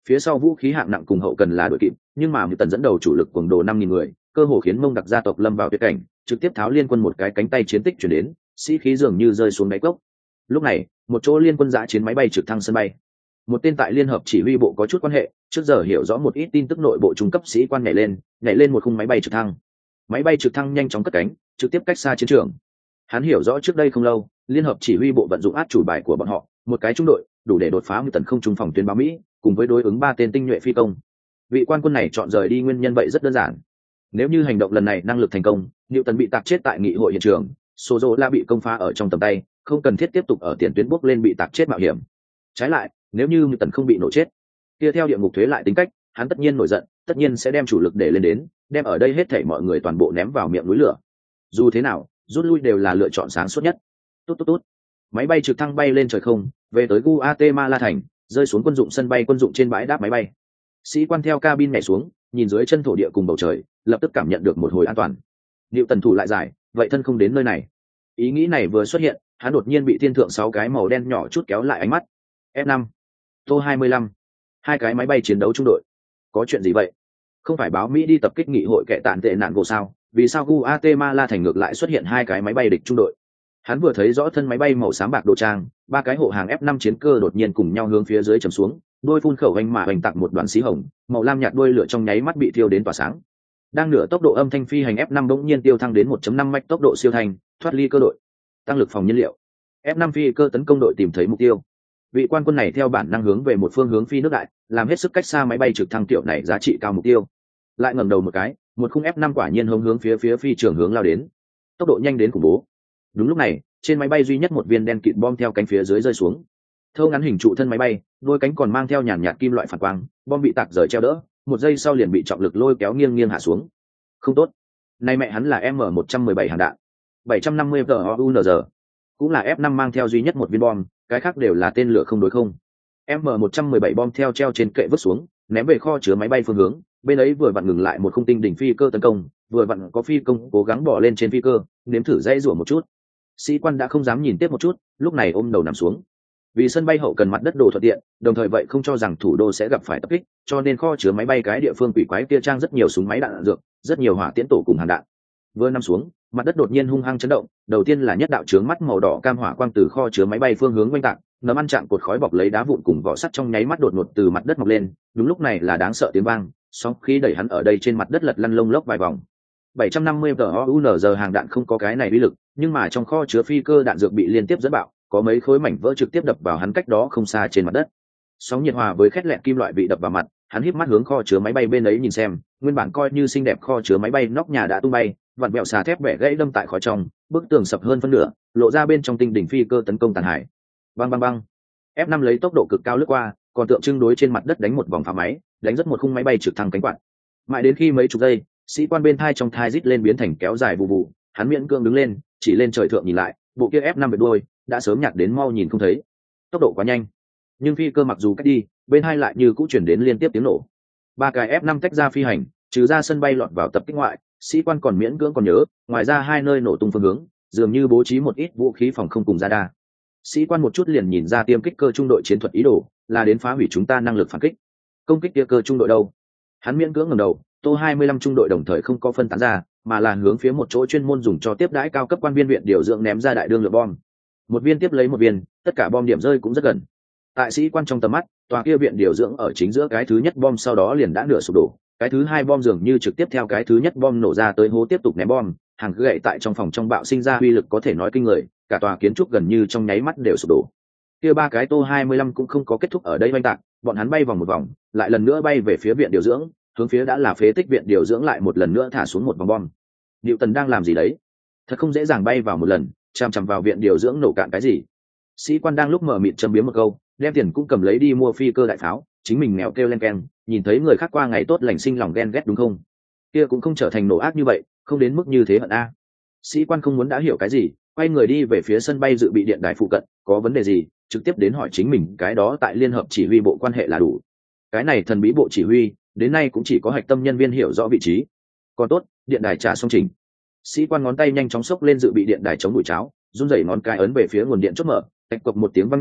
Phía sau vũ khí hạng nặng cùng hậu cần là đội kịp, nhưng mà Newton dẫn đầu chủ lực cuồng đồ năm nghìn người, cơ hồ khiến Mông Đặc gia tộc lâm vào tuyệt cảnh, trực tiếp tháo liên quân một cái cánh tay chiến tích chuyển đến, sĩ khí dường như rơi xuống đáy cốc. Lúc này, một chỗ liên quân giã chiến máy bay trực thăng sân bay. Một tên tại liên hợp chỉ huy bộ có chút quan hệ, trước giờ hiểu rõ một ít tin tức nội bộ trung cấp sĩ quan nhảy lên, nhảy lên một khung máy bay trực thăng. Máy bay trực thăng nhanh chóng cất cánh, trực tiếp cách xa chiến trường. Hắn hiểu rõ trước đây không lâu, liên hợp chỉ huy bộ vận dụng át chủ bài của bọn họ, một cái trung đội, đủ để đột phá một tấn không trung phòng tuyến báo Mỹ, cùng với đối ứng ba tên tinh nhuệ phi công. Vị quan quân này chọn rời đi nguyên nhân vậy rất đơn giản. Nếu như hành động lần này năng lực thành công, Newton bị tạc chết tại nghị hội hiện trường, Sozo la bị công phá ở trong tầm tay, không cần thiết tiếp tục ở tiền tuyến bước lên bị tạc chết mạo hiểm. Trái lại, nếu như Newton không bị nổ chết, kia theo địa ngục thuế lại tính cách, hắn tất nhiên nổi giận, tất nhiên sẽ đem chủ lực để lên đến, đem ở đây hết thảy mọi người toàn bộ ném vào miệng núi lửa. Dù thế nào, rút lui đều là lựa chọn sáng suốt nhất. Tốt tốt tốt. Máy bay trực thăng bay lên trời không, về tới Guatemala thành, rơi xuống quân dụng sân bay quân dụng trên bãi đáp máy bay. Sĩ quan theo cabin nhảy xuống, nhìn dưới chân thổ địa cùng bầu trời, lập tức cảm nhận được một hồi an toàn. Liệu tần thủ lại giải, vậy thân không đến nơi này. Ý nghĩ này vừa xuất hiện, hắn đột nhiên bị thiên thượng sáu cái màu đen nhỏ chút kéo lại ánh mắt. F năm, tô hai mươi lăm, hai cái máy bay chiến đấu trung đội. Có chuyện gì vậy? Không phải báo Mỹ đi tập kích nghị hội kẻ tàn tệ nạn gỗ sao? Vì sao Guatemala thành ngược lại xuất hiện hai cái máy bay địch trung đội? Hắn vừa thấy rõ thân máy bay màu xám bạc đồ trang, ba cái hộ hàng F năm chiến cơ đột nhiên cùng nhau hướng phía dưới chầm xuống, đôi phun khẩu anh mà hoành tặng một đoàn xí hồng, màu lam nhạt đuôi lửa trong nháy mắt bị thiêu đến tỏa sáng. Đang nửa tốc độ âm thanh phi hành F năm bỗng nhiên tiêu thăng đến một chấm năm mach tốc độ siêu thanh, thoát ly cơ đội, tăng lực phòng nhiên liệu. F năm phi cơ tấn công đội tìm thấy mục tiêu. Vị quan quân này theo bản năng hướng về một phương hướng phi nước đại, làm hết sức cách xa máy bay trực thăng tiểu này giá trị cao mục tiêu. Lại ngẩng đầu một cái, một khung F năm quả nhiên hướng hướng phía phía phi trường hướng lao đến. Tốc độ nhanh đến khủng bố. Đúng lúc này, trên máy bay duy nhất một viên đen kịt bom theo cánh phía dưới rơi xuống. Thâu ngắn hình trụ thân máy bay, đôi cánh còn mang theo nhàn nhạt kim loại phản quang, bom bị tạc rời treo đỡ, một giây sau liền bị trọng lực lôi kéo nghiêng nghiêng hạ xuống. Không tốt, nay mẹ hắn là M một trăm mười bảy hàng đạn, bảy trăm năm mươi TOUNZ, cũng là F năm mang theo duy nhất một viên bom, cái khác đều là tên lửa không đối không. M một trăm mười bảy bom theo treo trên kệ vứt xuống, ném về kho chứa máy bay phương hướng, bên ấy vừa vặn ngừng lại một khung tinh đỉnh phi cơ tấn công, vừa vặn có phi công cố gắng bỏ lên trên phi cơ, nếm thử dãy rủa một chút. Sĩ quan đã không dám nhìn tiếp một chút, lúc này ôm đầu nằm xuống. Vì sân bay hậu cần mặt đất đồ thuận tiện, đồng thời vậy không cho rằng thủ đô sẽ gặp phải tập kích, cho nên kho chứa máy bay cái địa phương quỷ quái kia trang rất nhiều súng máy đạn, đạn dược, rất nhiều hỏa tiễn tổ cùng hàng đạn. Vừa nằm xuống, mặt đất đột nhiên hung hăng chấn động, đầu tiên là nhất đạo chướng mắt màu đỏ cam hỏa quang từ kho chứa máy bay phương hướng quanh tạc, nấm ăn chạm cột khói bọc lấy đá vụn cùng vỏ sắt trong nháy mắt đột ngột từ mặt đất mọc lên, đúng lúc này là đáng sợ tiếng vang, sóng khí đẩy hắn ở đây trên mặt đất lật lăn lông lốc vài vòng. bảy trăm năm mươi TOUNZ hàng đạn không có cái này uy lực, nhưng mà trong kho chứa phi cơ đạn dược bị liên tiếp dẫn bạo, có mấy khối mảnh vỡ trực tiếp đập vào hắn cách đó không xa trên mặt đất. Sóng nhiệt hòa với khét lẹt kim loại bị đập vào mặt, hắn híp mắt hướng kho chứa máy bay bên ấy nhìn xem, nguyên bản coi như xinh đẹp kho chứa máy bay nóc nhà đã tung bay, vặn bẹo xà thép bẻ gãy đâm tại khói trong, bức tường sập hơn phân nửa, lộ ra bên trong tinh đỉnh phi cơ tấn công tàn hải. Bang bang bang. F năm lấy tốc độ cực cao lướt qua, còn tượng trưng đối trên mặt đất đánh một vòng phá máy, đánh rất một khung máy bay trực thăng cánh quạt. Mãi đến khi mấy chục giây, sĩ quan bên thai trong thai rít lên biến thành kéo dài bù bù, hắn miễn cương đứng lên, chỉ lên trời thượng nhìn lại, bộ kia F năm về đuôi đã sớm nhạt đến mau nhìn không thấy. Tốc độ quá nhanh, nhưng phi cơ mặc dù cách đi, bên hai lại như cũng chuyển đến liên tiếp tiếng nổ. Ba cái F năm tách ra phi hành, trừ ra sân bay lọt vào tập kích ngoại, sĩ quan còn miễn cưỡng còn nhớ, ngoài ra hai nơi nổ tung phương hướng, dường như bố trí một ít vũ khí phòng không cùng radar. Sĩ quan một chút liền nhìn ra tiêm kích cơ trung đội chiến thuật ý đồ, là đến phá hủy chúng ta năng lực phản kích. Công kích kia cơ trung đội đâu? Hắn miễn cưỡng ngẩng đầu, tô hai mươi lăm trung đội đồng thời không có phân tán ra, mà là hướng phía một chỗ chuyên môn dùng cho tiếp đãi cao cấp quan viên viện điều dưỡng ném ra đại đương lượng bom. Một viên tiếp lấy một viên, tất cả bom điểm rơi cũng rất gần. Tại sĩ quan trong tầm mắt, tòa kia viện điều dưỡng ở chính giữa cái thứ nhất bom sau đó liền đã nửa sụp đổ, cái thứ hai bom dường như trực tiếp theo cái thứ nhất bom nổ ra tới hố tiếp tục ném bom, hàng gậy tại trong phòng trong bạo sinh ra uy lực có thể nói kinh người, cả tòa kiến trúc gần như trong nháy mắt đều sụp đổ. Kia ba cái tô hai mươi lăm cũng không có kết thúc ở đây oanh tạc, bọn hắn bay vòng một vòng, lại lần nữa bay về phía viện điều dưỡng, hướng phía đã là phế tích viện điều dưỡng lại một lần nữa thả xuống một vòng bom. Newton đang làm gì đấy? Thật không dễ dàng bay vào một lần, chằm chằm vào viện điều dưỡng nổ cạn cái gì? Sĩ quan đang lúc mở mịt châm biếm một câu, đem tiền cũng cầm lấy đi mua phi cơ đại pháo, chính mình mèo kêu lên keng, nhìn thấy người khác qua ngày tốt lành sinh lòng ghen ghét đúng không? Kia cũng không trở thành nổ ác như vậy, không đến mức như thế hận a. Sĩ quan không muốn đã hiểu cái gì, quay người đi về phía sân bay dự bị điện đài phụ cận, có vấn đề gì, trực tiếp đến hỏi chính mình, cái đó tại liên hợp chỉ huy bộ quan hệ là đủ. Cái này thần bí bộ chỉ huy, đến nay cũng chỉ có hạch tâm nhân viên hiểu rõ vị trí. Còn tốt, điện đài trả xong trình. Sĩ quan ngón tay nhanh chóng xốc lên dự bị điện đài chống bụi cháo, run rẩy ngón cái ấn về phía nguồn điện chốt mở, tạch cộc một tiếng vang nhỏ,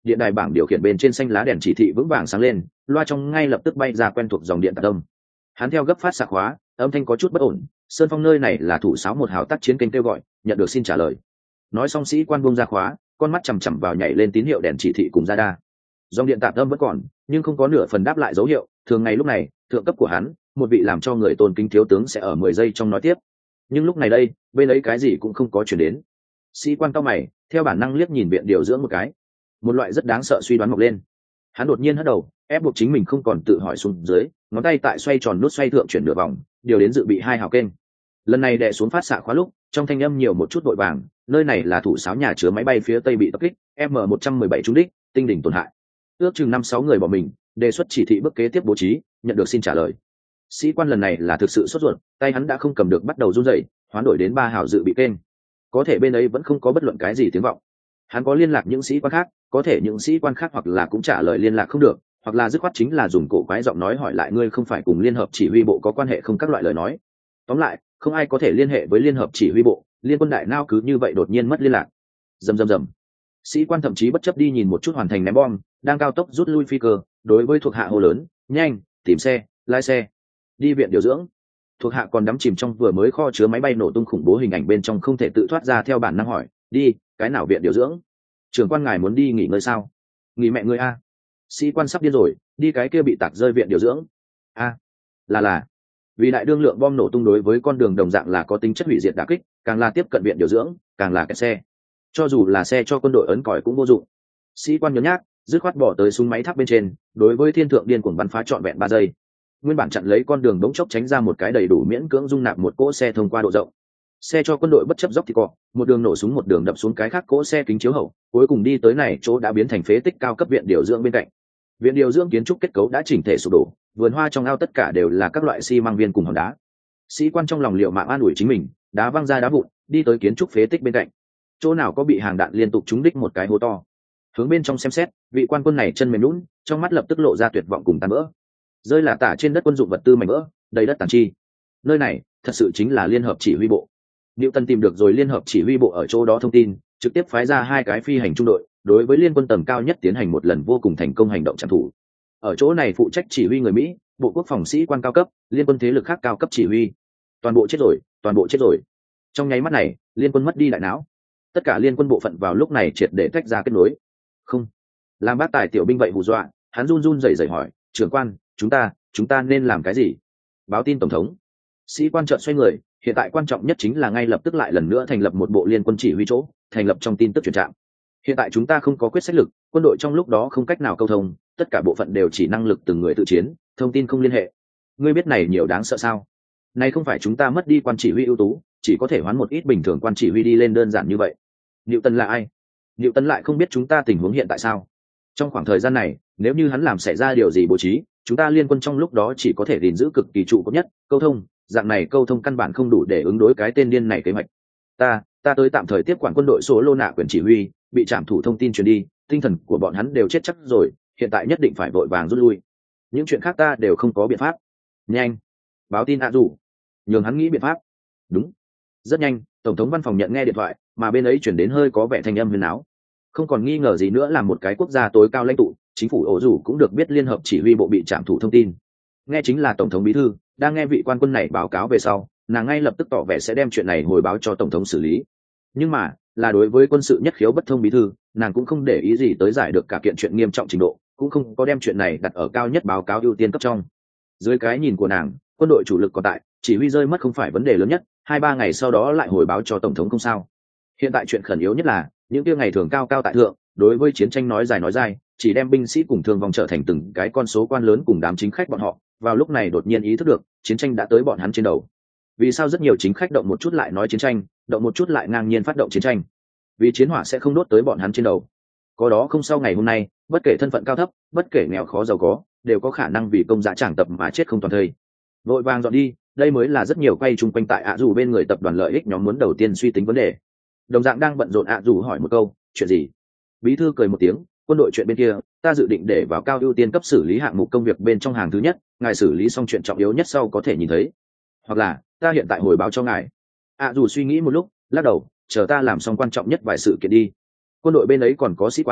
điện đài bảng điều khiển bên trên xanh lá đèn chỉ thị vững vàng sáng lên, loa trong ngay lập tức bay ra quen thuộc dòng điện tạc âm. Hắn theo gấp phát xạ khóa, âm thanh có chút bất ổn. Sơn Phong nơi này là thủ sáo một hào tác chiến kênh kêu gọi, nhận được xin trả lời. Nói xong sĩ quan buông ra khóa, con mắt chằm chằm vào nhảy lên tín hiệu đèn chỉ thị cùng radar. Dòng điện tạc âm vẫn còn, nhưng không có nửa phần đáp lại dấu hiệu. Thường ngày lúc này, thượng cấp của hắn, một vị làm cho người tôn kính thiếu tướng sẽ ở mười giây trong nói tiếp. Nhưng lúc này đây, bên ấy cái gì cũng không có chuyển đến. Sĩ quan cao mày, theo bản năng liếc nhìn viện điều dưỡng một cái. Một loại rất đáng sợ suy đoán mọc lên. Hắn đột nhiên hất đầu, ép buộc chính mình không còn tự hỏi xuống dưới, ngón tay tại xoay tròn nút xoay thượng chuyển nửa vòng, điều đến dự bị hai hào kênh. Lần này đè xuống phát xạ khóa lúc, trong thanh âm nhiều một chút vội vàng, nơi này là thủ sáo nhà chứa máy bay phía tây bị tập kích, M một trăm mười bảy trúng đích, tinh đỉnh tổn hại. Ước chừng năm sáu người bỏ mình, đề xuất chỉ thị bước kế tiếp bố trí, nhận được xin trả lời. Sĩ quan lần này là thực sự sốt ruột, tay hắn đã không cầm được bắt đầu run rẩy, hoán đổi đến ba hào dự bị kênh. Có thể bên ấy vẫn không có bất luận cái gì tiếng vọng. Hắn có liên lạc những sĩ quan khác, có thể những sĩ quan khác hoặc là cũng trả lời liên lạc không được, hoặc là dứt khoát chính là dùng cổ quái giọng nói hỏi lại ngươi không phải cùng liên hợp chỉ huy bộ có quan hệ không, các loại lời nói. Tóm lại, không ai có thể liên hệ với liên hợp chỉ huy bộ, liên quân đại nao cứ như vậy đột nhiên mất liên lạc. Rầm rầm rầm. Sĩ quan thậm chí bất chấp đi nhìn một chút hoàn thành ném bom, đang cao tốc rút lui phi cơ, đối với thuộc hạ hô lớn, nhanh, tìm xe, lái xe, đi viện điều dưỡng. Thuộc hạ còn đắm chìm trong vừa mới kho chứa máy bay nổ tung khủng bố hình ảnh bên trong không thể tự thoát ra, theo bản năng hỏi, đi, cái nào viện điều dưỡng? Trưởng quan ngài muốn đi nghỉ ngơi sao? Nghỉ mẹ ngươi a. Sĩ quan sắp điên rồi, đi cái kia bị tạc rơi viện điều dưỡng. A, là là vì đại đương lượng bom nổ tung đối với con đường đồng dạng là có tính chất hủy diệt đả kích, càng là tiếp cận viện điều dưỡng, càng là cái xe. Cho dù là xe cho quân đội ấn còi cũng vô dụng. Sĩ quan nhớ nhác, dứt khoát bỏ tới súng máy tháp bên trên, đối với thiên thượng điên cuồng bắn phá trọn vẹn ba giây. Nguyên bản chặn lấy con đường đống chốc tránh ra một cái đầy đủ miễn cưỡng dung nạp một cỗ xe thông qua độ rộng. Xe cho quân đội bất chấp dốc thì cọ, một đường nổ súng một đường đập xuống cái khác cỗ xe kính chiếu hậu, cuối cùng đi tới này chỗ đã biến thành phế tích cao cấp viện điều dưỡng bên cạnh. Viện điều dưỡng kiến trúc kết cấu đã chỉnh thể sụp đổ, vườn hoa trong ao tất cả đều là các loại xi măng viên cùng hòn đá. Sĩ quan trong lòng liệu mạng an ủi chính mình, đá văng ra đá vụn, đi tới kiến trúc phế tích bên cạnh. Chỗ nào có bị hàng đạn liên tục trúng đích một cái hố to. Hướng bên trong xem xét, vị quan quân này chân mềm nhũn, trong mắt lập tức lộ ra tuyệt vọng cùng tàn vỡ. Rơi là tả trên đất quân dụng vật tư mảnh vỡ, đầy đất tàn chi. Nơi này, thật sự chính là liên hợp chỉ huy bộ. Newton tìm được rồi liên hợp chỉ huy bộ ở chỗ đó thông tin, trực tiếp phái ra hai cái phi hành trung đội, đối với liên quân tầm cao nhất tiến hành một lần vô cùng thành công hành động trảm thủ. Ở chỗ này phụ trách chỉ huy người Mỹ, bộ quốc phòng sĩ quan cao cấp, liên quân thế lực khác cao cấp chỉ huy. Toàn bộ chết rồi, toàn bộ chết rồi. Trong nháy mắt này, liên quân mất đi đại não. Tất cả liên quân bộ phận vào lúc này triệt để tách ra kết nối. Không, làm bác tài tiểu binh vậy hù dọa, hắn run run rẩy rẩy hỏi, trưởng quan, chúng ta, chúng ta nên làm cái gì? Báo tin tổng thống. Sĩ quan chợt xoay người, hiện tại quan trọng nhất chính là ngay lập tức lại lần nữa thành lập một bộ liên quân chỉ huy chỗ, thành lập trong tin tức truyền trạm. Hiện tại chúng ta không có quyết sách lực, quân đội trong lúc đó không cách nào câu thông, tất cả bộ phận đều chỉ năng lực từng người tự chiến, thông tin không liên hệ. Ngươi biết này nhiều đáng sợ sao? Này không phải chúng ta mất đi quan chỉ huy ưu tú, chỉ có thể hoán một ít bình thường quan chỉ huy đi lên đơn giản như vậy. Newton là ai? Newton lại không biết chúng ta tình huống hiện tại sao? Trong khoảng thời gian này, nếu như hắn làm xảy ra điều gì bố trí, chúng ta liên quân trong lúc đó chỉ có thể gìn giữ cực kỳ trụ cột nhất, câu thông, dạng này câu thông căn bản không đủ để ứng đối cái tên điên này kế hoạch. Ta, ta tới tạm thời tiếp quản quân đội số lô nạ quyền chỉ huy, bị trảm thủ thông tin truyền đi, tinh thần của bọn hắn đều chết chắc rồi, hiện tại nhất định phải vội vàng rút lui. Những chuyện khác ta đều không có biện pháp. Nhanh, báo tin ạ rủ, nhường hắn nghĩ biện pháp. Đúng. Rất nhanh, tổng thống văn phòng nhận nghe điện thoại, mà bên ấy chuyển đến hơi có vẻ thanh âm huyền áo. Không còn nghi ngờ gì nữa là một cái quốc gia tối cao lãnh tụ, chính phủ ổ rủ cũng được biết liên hợp chỉ huy bộ bị trảm thủ thông tin. Nghe chính là tổng thống bí thư, đang nghe vị quan quân này báo cáo về sau, nàng ngay lập tức tỏ vẻ sẽ đem chuyện này hồi báo cho tổng thống xử lý. Nhưng mà, là đối với quân sự nhất khiếu bất thông bí thư, nàng cũng không để ý gì tới giải được cả kiện chuyện nghiêm trọng trình độ, cũng không có đem chuyện này đặt ở cao nhất báo cáo ưu tiên cấp trong. Dưới cái nhìn của nàng, quân đội chủ lực còn tại, chỉ huy rơi mất không phải vấn đề lớn nhất, hai ba ngày sau đó lại hồi báo cho tổng thống không sao. Hiện tại chuyện khẩn yếu nhất là những kia ngày thường cao cao tại thượng, đối với chiến tranh nói dài nói dài, chỉ đem binh sĩ cùng thương vong trở thành từng cái con số quan lớn cùng đám chính khách bọn họ, vào lúc này đột nhiên ý thức được chiến tranh đã tới bọn hắn trên đầu. Vì sao rất nhiều chính khách động một chút lại nói chiến tranh, động một chút lại ngang nhiên phát động chiến tranh? Vì chiến hỏa sẽ không đốt tới bọn hắn trên đầu. Có đó không, sau ngày hôm nay, bất kể thân phận cao thấp, bất kể nghèo khó giàu có, đều có khả năng vì công giá tràng tập mà chết không toàn thây. Vội vàng dọn đi, đây mới là rất nhiều quay chung quanh tại ạ dù bên người tập đoàn lợi ích nhóm muốn đầu tiên suy tính vấn đề. Đồng dạng đang bận rộn ạ dù hỏi một câu, chuyện gì? Bí thư cười một tiếng, quân đội chuyện bên kia, ta dự định để vào cao ưu tiên cấp xử lý hạng mục công việc bên trong hàng thứ nhất, ngài xử lý xong chuyện trọng yếu nhất sau có thể nhìn thấy. Hoặc là, ta hiện tại hồi báo cho ngài. ạ dù suy nghĩ một lúc, lắc đầu, chờ ta làm xong quan trọng nhất vài sự kiện đi. Quân đội bên ấy còn có sĩ quan,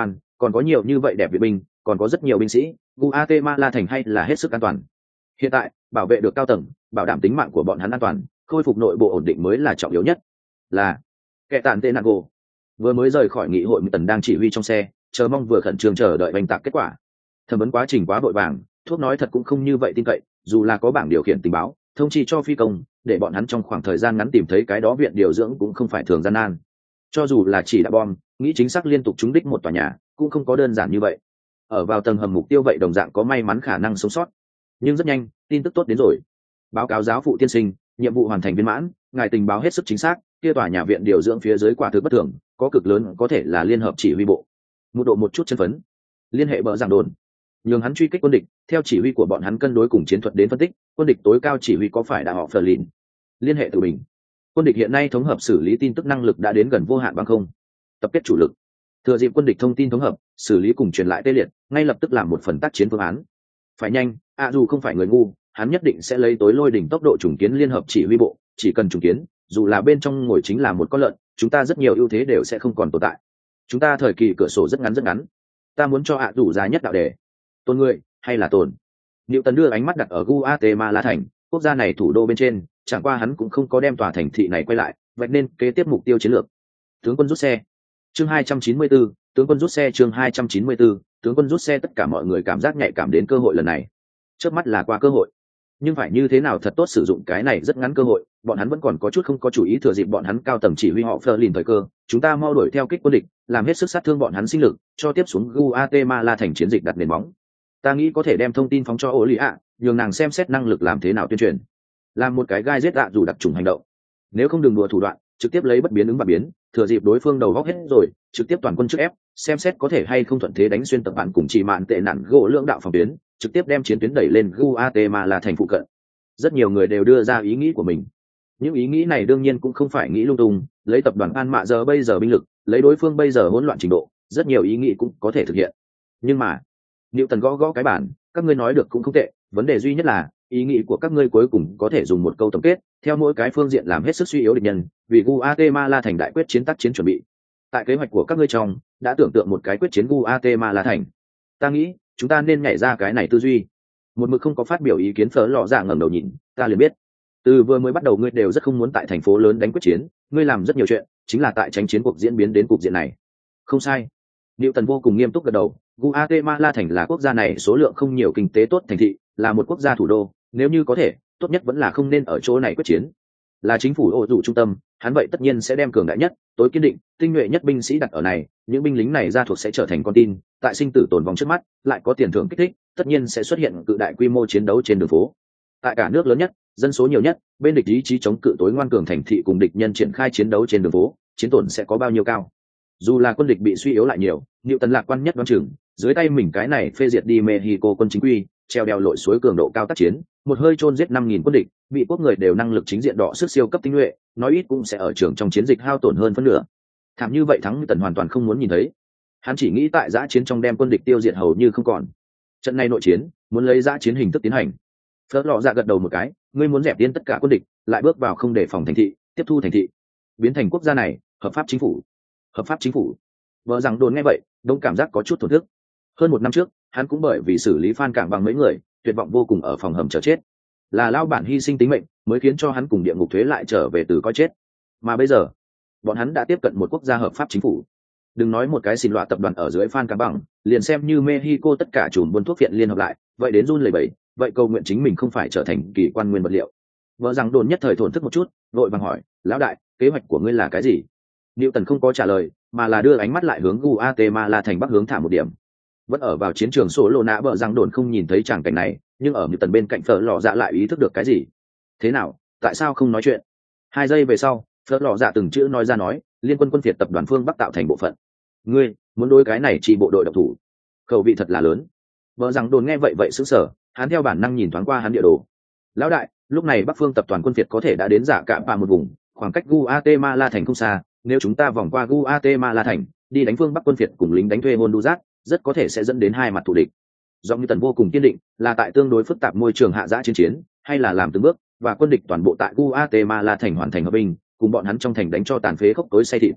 còn có nhiều như vậy đẹp viện binh, còn có rất nhiều binh sĩ, Guatemala thành hay là hết sức an toàn. Hiện tại, bảo vệ được cao tầng, bảo đảm tính mạng của bọn hắn an toàn, khôi phục nội bộ ổn định mới là trọng yếu nhất. Là kẻ tàn tên Nago vừa mới rời khỏi nghị hội, Tần đang chỉ huy trong xe, chờ mong vừa khẩn trương chờ đợi oanh tạc kết quả. Thẩm vấn quá trình quá vội vàng, thuốc nói thật cũng không như vậy tin cậy, dù là có bảng điều khiển tình báo, thông chi cho phi công, để bọn hắn trong khoảng thời gian ngắn tìm thấy cái đó viện điều dưỡng cũng không phải thường gian nan. Cho dù là chỉ đã bom, nghĩ chính xác liên tục trúng đích một tòa nhà, cũng không có đơn giản như vậy. Ở vào tầng hầm mục tiêu vậy đồng dạng có may mắn khả năng sống sót. Nhưng rất nhanh, tin tức tốt đến rồi. Báo cáo giáo phụ tiên sinh, nhiệm vụ hoàn thành viên mãn, ngài tình báo hết sức chính xác, kia tòa nhà viện điều dưỡng phía dưới quả thực bất thường, có cực lớn có thể là liên hợp chỉ huy bộ. Một độ một chút chân phấn. Liên hệ bờ giảng đồn, nhường hắn truy kích quân địch, theo chỉ huy của bọn hắn cân đối cùng chiến thuật đến phân tích, quân địch tối cao chỉ huy có phải là họ Fleur. Liên hệ từ bình. Quân địch hiện nay thống hợp xử lý tin tức năng lực đã đến gần vô hạn bằng không. Tập kết chủ lực. Thừa dịp quân địch thông tin thống hợp, xử lý cùng truyền lại tê liệt, ngay lập tức làm một phần tác chiến phương án. Phải nhanh, à dù không phải người ngu, hắn nhất định sẽ lấy tối lôi đỉnh tốc độ trùng kiến liên hợp chỉ huy bộ, chỉ cần trùng kiến, dù là bên trong ngồi chính là một con lợn, chúng ta rất nhiều ưu thế đều sẽ không còn tồn tại. Chúng ta thời kỳ cửa sổ rất ngắn rất ngắn. Ta muốn cho ạ dù giá nhất đạo đề. Tôn người hay là tồn. Liệu Tần đưa ánh mắt đặt ở Guatemala thành, quốc gia này thủ đô bên trên, chẳng qua hắn cũng không có đem tòa thành thị này quay lại, vậy nên kế tiếp mục tiêu chiến lược. Tướng quân rút xe. Chương hai trăm chín mươi tư, tướng quân rút xe chương hai trăm chín mươi tư, tướng quân rút xe. Tất cả mọi người cảm giác nhạy cảm đến cơ hội lần này. Trước mắt là qua cơ hội, nhưng phải như thế nào thật tốt sử dụng cái này rất ngắn cơ hội, bọn hắn vẫn còn có chút không có chủ ý. Thừa dịp bọn hắn cao tầng chỉ huy họ Fleur thời cơ, chúng ta mau đuổi theo kích quân địch, làm hết sức sát thương bọn hắn sinh lực, cho tiếp xuống Guatemala thành chiến dịch đặt nền móng. Ta nghĩ có thể đem thông tin phóng cho Ô Lý ạ, nhường nàng xem xét năng lực làm thế nào tuyên truyền, làm một cái gai giết ạ dù đặc trùng hành động. Nếu không đừng đùa thủ đoạn, trực tiếp lấy bất biến ứng và biến, thừa dịp đối phương đầu góc hết rồi, trực tiếp toàn quân trước ép, xem xét có thể hay không thuận thế đánh xuyên tập bạn cùng chỉ mạn tệ nạn gỗ lưỡng đạo phòng tuyến, trực tiếp đem chiến tuyến đẩy lên Guatemala thành phụ cận. Rất nhiều người đều đưa ra ý nghĩ của mình. Những ý nghĩ này đương nhiên cũng không phải nghĩ lung tung, lấy tập đoàn An Mạ giờ bây giờ binh lực, lấy đối phương bây giờ hỗn loạn trình độ, rất nhiều ý nghĩ cũng có thể thực hiện. Nhưng mà, Niệu Tần gõ gõ cái bản, các ngươi nói được cũng không tệ, vấn đề duy nhất là ý nghĩ của các ngươi cuối cùng có thể dùng một câu tổng kết, theo mỗi cái phương diện làm hết sức suy yếu địch nhân, vì Guatemala thành đại quyết chiến tác chiến chuẩn bị. Tại kế hoạch của các ngươi trong, đã tưởng tượng một cái quyết chiến Guatemala thành. Ta nghĩ, chúng ta nên nhảy ra cái này tư duy. Một mực không có phát biểu ý kiến Phở Lọ Dạ ngẩng đầu nhìn, ta liền biết, từ vừa mới bắt đầu ngươi đều rất không muốn tại thành phố lớn đánh quyết chiến, ngươi làm rất nhiều chuyện, chính là tại tránh chiến cuộc diễn biến đến cục diện này. Không sai. Niệu Tần vô cùng nghiêm túc gật đầu, Guatemala thành là quốc gia này số lượng không nhiều kinh tế tốt thành thị, là một quốc gia thủ đô, nếu như có thể, tốt nhất vẫn là không nên ở chỗ này quyết chiến. Là chính phủ ổ dụ trung tâm, hắn vậy tất nhiên sẽ đem cường đại nhất, tối kiên định, tinh nhuệ nhất binh sĩ đặt ở này, những binh lính này ra thuộc sẽ trở thành con tin, tại sinh tử tồn vong trước mắt, lại có tiền thưởng kích thích, tất nhiên sẽ xuất hiện cự đại quy mô chiến đấu trên đường phố. Tại cả nước lớn nhất, dân số nhiều nhất, bên địch ý chí chống cự tối ngoan cường thành thị cùng địch nhân triển khai chiến đấu trên đường phố, chiến tổn sẽ có bao nhiêu cao. Dù là quân địch bị suy yếu lại nhiều, Niệu Tần lạc quan nhất đoán chừng, dưới tay mình cái này phê diệt đi Mexico quân chính quy, treo đeo lội suối cường độ cao tác chiến, một hơi chôn giết năm nghìn quân địch, bị quốc người đều năng lực chính diện đọ sức siêu cấp tinh nhuệ, nói ít cũng sẽ ở trường trong chiến dịch hao tổn hơn phân nửa. Thảm như vậy thắng Tần hoàn toàn không muốn nhìn thấy. Hắn chỉ nghĩ tại giã chiến trong đem quân địch tiêu diệt hầu như không còn. Trận này nội chiến, muốn lấy giã chiến hình thức tiến hành. Phớt Lọ Dạ gật đầu một cái, ngươi muốn dẹp điên tất cả quân địch, lại bước vào không để phòng thành thị, tiếp thu thành thị, biến thành quốc gia này hợp pháp chính phủ. Hợp pháp chính phủ. Vợ rằng đồn nghe vậy, đông cảm giác có chút thổn thức. Hơn một năm trước, hắn cũng bởi vì xử lý Phan Cảng bằng mấy người, tuyệt vọng vô cùng ở phòng hầm chờ chết. Là lao bản hy sinh tính mệnh, mới khiến cho hắn cùng địa ngục thuế lại trở về từ coi chết. Mà bây giờ, bọn hắn đã tiếp cận một quốc gia hợp pháp chính phủ. Đừng nói một cái xin loạt tập đoàn ở dưới Phan Cảng bằng, liền xem như Mexico tất cả chùm buôn thuốc viện liên hợp lại, vậy đến run lẩy bẩy, vậy cầu nguyện chính mình không phải trở thành kỳ quan nguyên vật liệu. Vợ rằng đồn nhất thời thổn thức một chút, vội vàng hỏi, lão đại, kế hoạch của ngươi là cái gì? Niệu Tần không có trả lời, mà là đưa ánh mắt lại hướng Guatemala thành bắc hướng thả một điểm. Vẫn ở vào chiến trường số lô nã bờ răng đồn không nhìn thấy tràng cảnh này, nhưng ở Niệu Tần bên cạnh Phở Lọ Dạ lại ý thức được cái gì. Thế nào, tại sao không nói chuyện? Hai giây về sau, Phở Lọ Dạ từng chữ nói ra nói, liên quân quân phiệt tập đoàn phương bắc tạo thành bộ phận. Ngươi muốn đối cái này chỉ bộ đội độc thủ? Khẩu vị thật là lớn. Bờ răng đồn nghe vậy vậy sững sờ, hắn theo bản năng nhìn thoáng qua hắn địa đồ. Lão đại, lúc này bắc phương tập đoàn quân phiệt có thể đã đến giả cạm và một vùng, khoảng cách Guatemala thành không xa. Nếu chúng ta vòng qua Guatemala thành, đi đánh phương bắc quân phiệt cùng lính đánh thuê Honduras, rất có thể sẽ dẫn đến hai mặt thù địch. Giọng Như Tần vô cùng kiên định, là tại tương đối phức tạp môi trường hạ giã chiến chiến, hay là làm từng bước và quân địch toàn bộ tại Guatemala thành hoàn thành hòa bình, cùng bọn hắn trong thành đánh cho tàn phế khốc tối say thịt.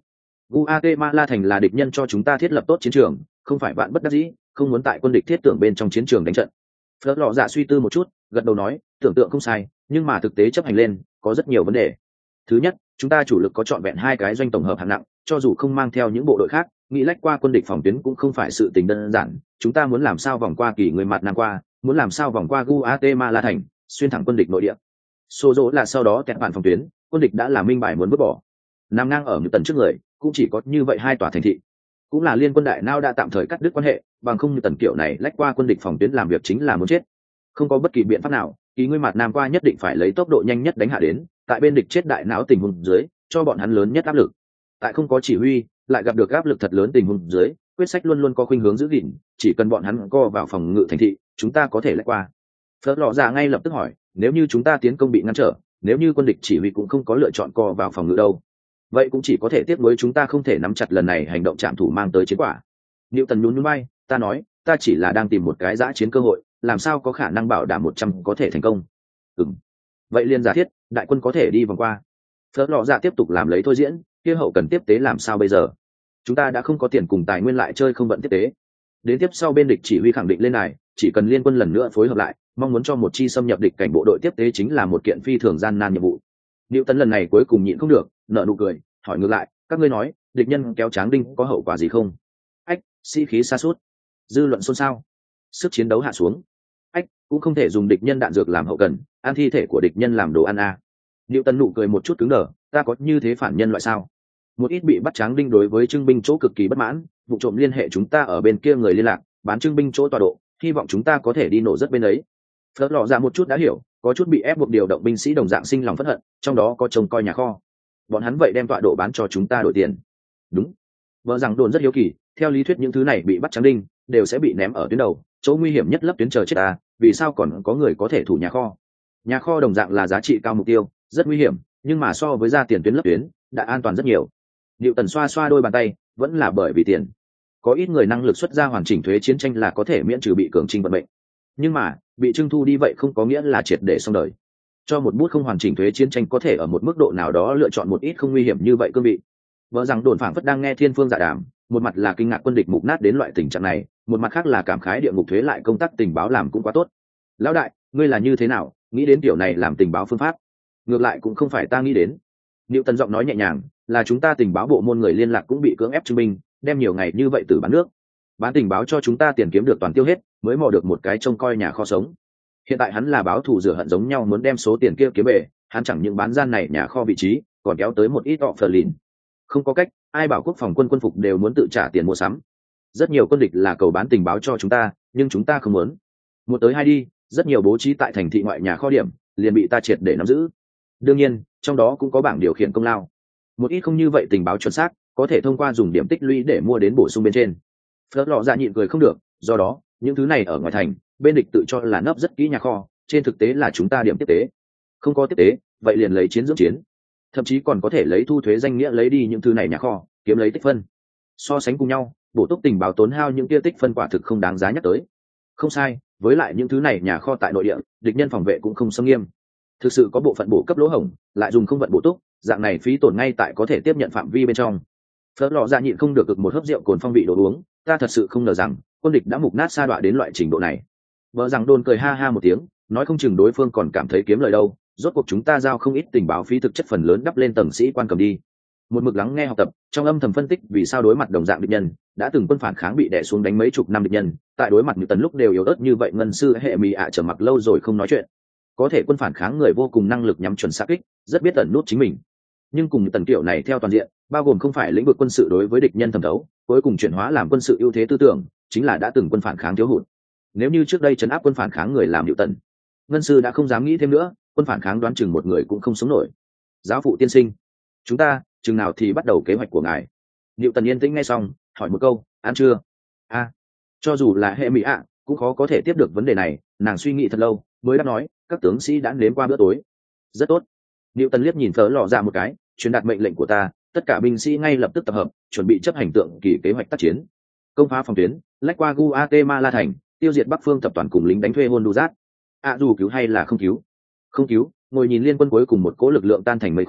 Guatemala thành là địch nhân cho chúng ta thiết lập tốt chiến trường, không phải vạn bất đắc dĩ, không muốn tại quân địch thiết tưởng bên trong chiến trường đánh trận. Phớt lọ dạ suy tư một chút, gật đầu nói, tưởng tượng không sai, nhưng mà thực tế chấp hành lên có rất nhiều vấn đề. Thứ nhất, chúng ta chủ lực có trọn vẹn hai cái doanh tổng hợp hạng nặng, cho dù không mang theo những bộ đội khác, nghĩ lách qua quân địch phòng tuyến cũng không phải sự tình đơn giản. Chúng ta muốn làm sao vòng qua kỳ người mặt nam qua, muốn làm sao vòng qua Guatemala thành, xuyên thẳng quân địch nội địa. Số dỗ là sau đó kẹt bản phòng tuyến, quân địch đã là minh bài muốn vứt bỏ. Nằm ngang ở một tần trước người, cũng chỉ có như vậy hai tòa thành thị. Cũng là liên quân đại nao đã tạm thời cắt đứt quan hệ, bằng không như tần kiểu này lách qua quân địch phòng tuyến làm việc chính là muốn chết. Không có bất kỳ biện pháp nào, kỳ ngươi mặt nam qua nhất định phải lấy tốc độ nhanh nhất đánh hạ đến, tại bên địch chết đại não tình huống dưới, cho bọn hắn lớn nhất áp lực. Tại không có chỉ huy, lại gặp được áp lực thật lớn tình huống dưới, quyết sách luôn luôn có khuynh hướng giữ gìn, chỉ cần bọn hắn co vào phòng ngự thành thị, chúng ta có thể lách qua. Phớt lọ ra ngay lập tức hỏi, nếu như chúng ta tiến công bị ngăn trở, nếu như quân địch chỉ huy cũng không có lựa chọn co vào phòng ngự đâu, vậy cũng chỉ có thể tiếp nối chúng ta không thể nắm chặt lần này hành động trạm thủ mang tới chiến quả. Newton nhún nhún vai, ta nói, ta chỉ là đang tìm một cái giã chiến cơ hội, làm sao có khả năng bảo đảm một trăm có thể thành công. Ừm, vậy liên giả thiết đại quân có thể đi vòng qua. Phớt lọ dạ tiếp tục làm lấy thôi diễn, kia hậu cần tiếp tế làm sao bây giờ? Chúng ta đã không có tiền cùng tài nguyên lại chơi không vận tiếp tế. Đến tiếp sau bên địch chỉ huy khẳng định lên này, chỉ cần liên quân lần nữa phối hợp lại, mong muốn cho một chi xâm nhập địch cảnh bộ đội tiếp tế chính là một kiện phi thường gian nan nhiệm vụ. Newton lần này cuối cùng nhịn không được, nở nụ cười, hỏi ngược lại, các ngươi nói, địch nhân kéo Tráng Đinh có hậu quả gì không? Ách, sĩ khí sa sút, dư luận xôn xao, sức chiến đấu hạ xuống. Ách, cũng không thể dùng địch nhân đạn dược làm hậu cần, ăn thi thể của địch nhân làm đồ ăn à. Newton nụ cười một chút cứng đờ, ta có như thế phản nhân loại sao? Một ít bị bắt Tráng Đinh đối với trưng binh chỗ cực kỳ bất mãn, vụ trộm liên hệ chúng ta ở bên kia người liên lạc, bán trưng binh chỗ tọa độ, hy vọng chúng ta có thể đi nổ rất bên ấy. Phớt lọ ra một chút đã hiểu, có chút bị ép buộc điều động binh sĩ đồng dạng sinh lòng phẫn hận, trong đó có trông coi nhà kho. Bọn hắn vậy đem tọa độ bán cho chúng ta đổi tiền. Đúng. Vợ rằng đồn rất hiếu kỳ, theo lý thuyết những thứ này bị bắt Tráng Đinh đều sẽ bị ném ở tuyến đầu, chỗ nguy hiểm nhất lấp tuyến chờ chết ta, vì sao còn có người có thể thủ nhà kho? Nhà kho đồng dạng là giá trị cao mục tiêu, rất nguy hiểm, nhưng mà so với ra tiền tuyến lấp tuyến, đã an toàn rất nhiều. Diệu Tần xoa xoa đôi bàn tay, vẫn là bởi vì tiền. Có ít người năng lực xuất ra hoàn chỉnh thuế chiến tranh là có thể miễn trừ bị cường trinh vận mệnh, nhưng mà bị trưng thu đi vậy không có nghĩa là triệt để xong đời. Cho một bút không hoàn chỉnh thuế chiến tranh có thể ở một mức độ nào đó lựa chọn một ít không nguy hiểm như vậy cương vị. Vợ rằng đồn phảng phất đang nghe thiên phương dạ đàm, một mặt là kinh ngạc quân địch mục nát đến loại tình trạng này, một mặt khác là cảm khái địa ngục thuế lại công tác tình báo làm cũng quá tốt. Lão đại, ngươi là như thế nào nghĩ đến điều này làm tình báo phương pháp? Ngược lại cũng không phải ta nghĩ đến. Niệu Tần giọng nói nhẹ nhàng, là chúng ta tình báo bộ môn người liên lạc cũng bị cưỡng ép chứng minh, đem nhiều ngày như vậy từ bán nước, bán tình báo cho chúng ta tiền kiếm được toàn tiêu hết, mới mò được một cái trông coi nhà kho sống. Hiện tại hắn là báo thù rửa hận giống nhau muốn đem số tiền kia kiếm về, hắn chẳng những bán gian này nhà kho vị trí, còn kéo tới một ít họ phờ lìn. Không có cách, ai bảo quốc phòng quân quân phục đều muốn tự trả tiền mua sắm. Rất nhiều quân địch là cầu bán tình báo cho chúng ta, nhưng chúng ta không muốn. Một tới hai đi, rất nhiều bố trí tại thành thị ngoại nhà kho điểm, liền bị ta triệt để nắm giữ. Đương nhiên, trong đó cũng có bảng điều khiển công lao. Một ít không như vậy tình báo chuẩn xác, có thể thông qua dùng điểm tích lũy để mua đến bổ sung bên trên. Phớt lọ dạ nhịn cười không được, do đó, những thứ này ở ngoài thành, bên địch tự cho là nấp rất kỹ nhà kho, trên thực tế là chúng ta điểm tiếp tế. Không có tiếp tế, vậy liền lấy chiến dưỡng chiến. Thậm chí còn có thể lấy thu thuế danh nghĩa lấy đi những thứ này nhà kho, kiếm lấy tích phân. So sánh cùng nhau, bổ túc tình báo tốn hao những kia tích phân quả thực không đáng giá nhắc tới. Không sai, với lại những thứ này nhà kho tại nội địa, địch nhân phòng vệ cũng không xâm nghiêm. Thực sự có bộ phận bổ cấp lỗ hổng, lại dùng không vận bổ túc, dạng này phí tổn ngay tại có thể tiếp nhận phạm vi bên trong. Phớt lọ dạ nhịn không được cực một hớp rượu cồn phong vị đồ uống, ta thật sự không ngờ rằng quân địch đã mục nát sa đọa đến loại trình độ này. Vợ rằng đồn cười ha ha một tiếng, nói không chừng đối phương còn cảm thấy kiếm lời đâu, rốt cuộc chúng ta giao không ít tình báo phí thực chất phần lớn đắp lên tầng sĩ quan cầm đi. Một mực lắng nghe học tập, trong âm thầm phân tích vì sao đối mặt đồng dạng địch nhân, đã từng quân phản kháng bị đè xuống đánh mấy chục năm địch nhân, tại đối mặt như tần lúc đều yếu ớt như vậy ngân sư hệ mì ạ à trầm mặc lâu rồi không nói chuyện. Có thể quân phản kháng người vô cùng năng lực nhắm chuẩn sát kích, rất biết ẩn nút chính mình. Nhưng cùng tần kiểu này theo toàn diện, bao gồm không phải lĩnh vực quân sự đối với địch nhân thẩm thấu, cuối cùng chuyển hóa làm quân sự ưu thế tư tưởng, chính là đã từng quân phản kháng thiếu hụt. Nếu như trước đây trấn áp quân phản kháng người làm Diệu Tần, ngân sư đã không dám nghĩ thêm nữa, quân phản kháng đoán chừng một người cũng không sống nổi. Giáo phụ tiên sinh, chúng ta chừng nào thì bắt đầu kế hoạch của ngài? Diệu Tần yên tĩnh nghe xong, hỏi một câu, ăn chưa? A, à, cho dù là hệ mỹ ạ, cũng khó có thể tiếp được vấn đề này, nàng suy nghĩ thật lâu, mới đáp nói, các tướng sĩ đã nếm qua bữa tối. Rất tốt. Diệu Tần liếc nhìn Phở lò ra một cái, truyền đạt mệnh lệnh của ta, tất cả binh sĩ ngay lập tức tập hợp, chuẩn bị chấp hành tượng kỳ kế hoạch tác chiến. Công phá phòng tuyến, lách qua Guatemala thành, tiêu diệt Bắc phương tập đoàn cùng lính đánh thuê Honduras. À dù cứu hay là không cứu? Không cứu, ngồi nhìn liên quân cuối cùng một cỗ lực lượng tan thành mây khói,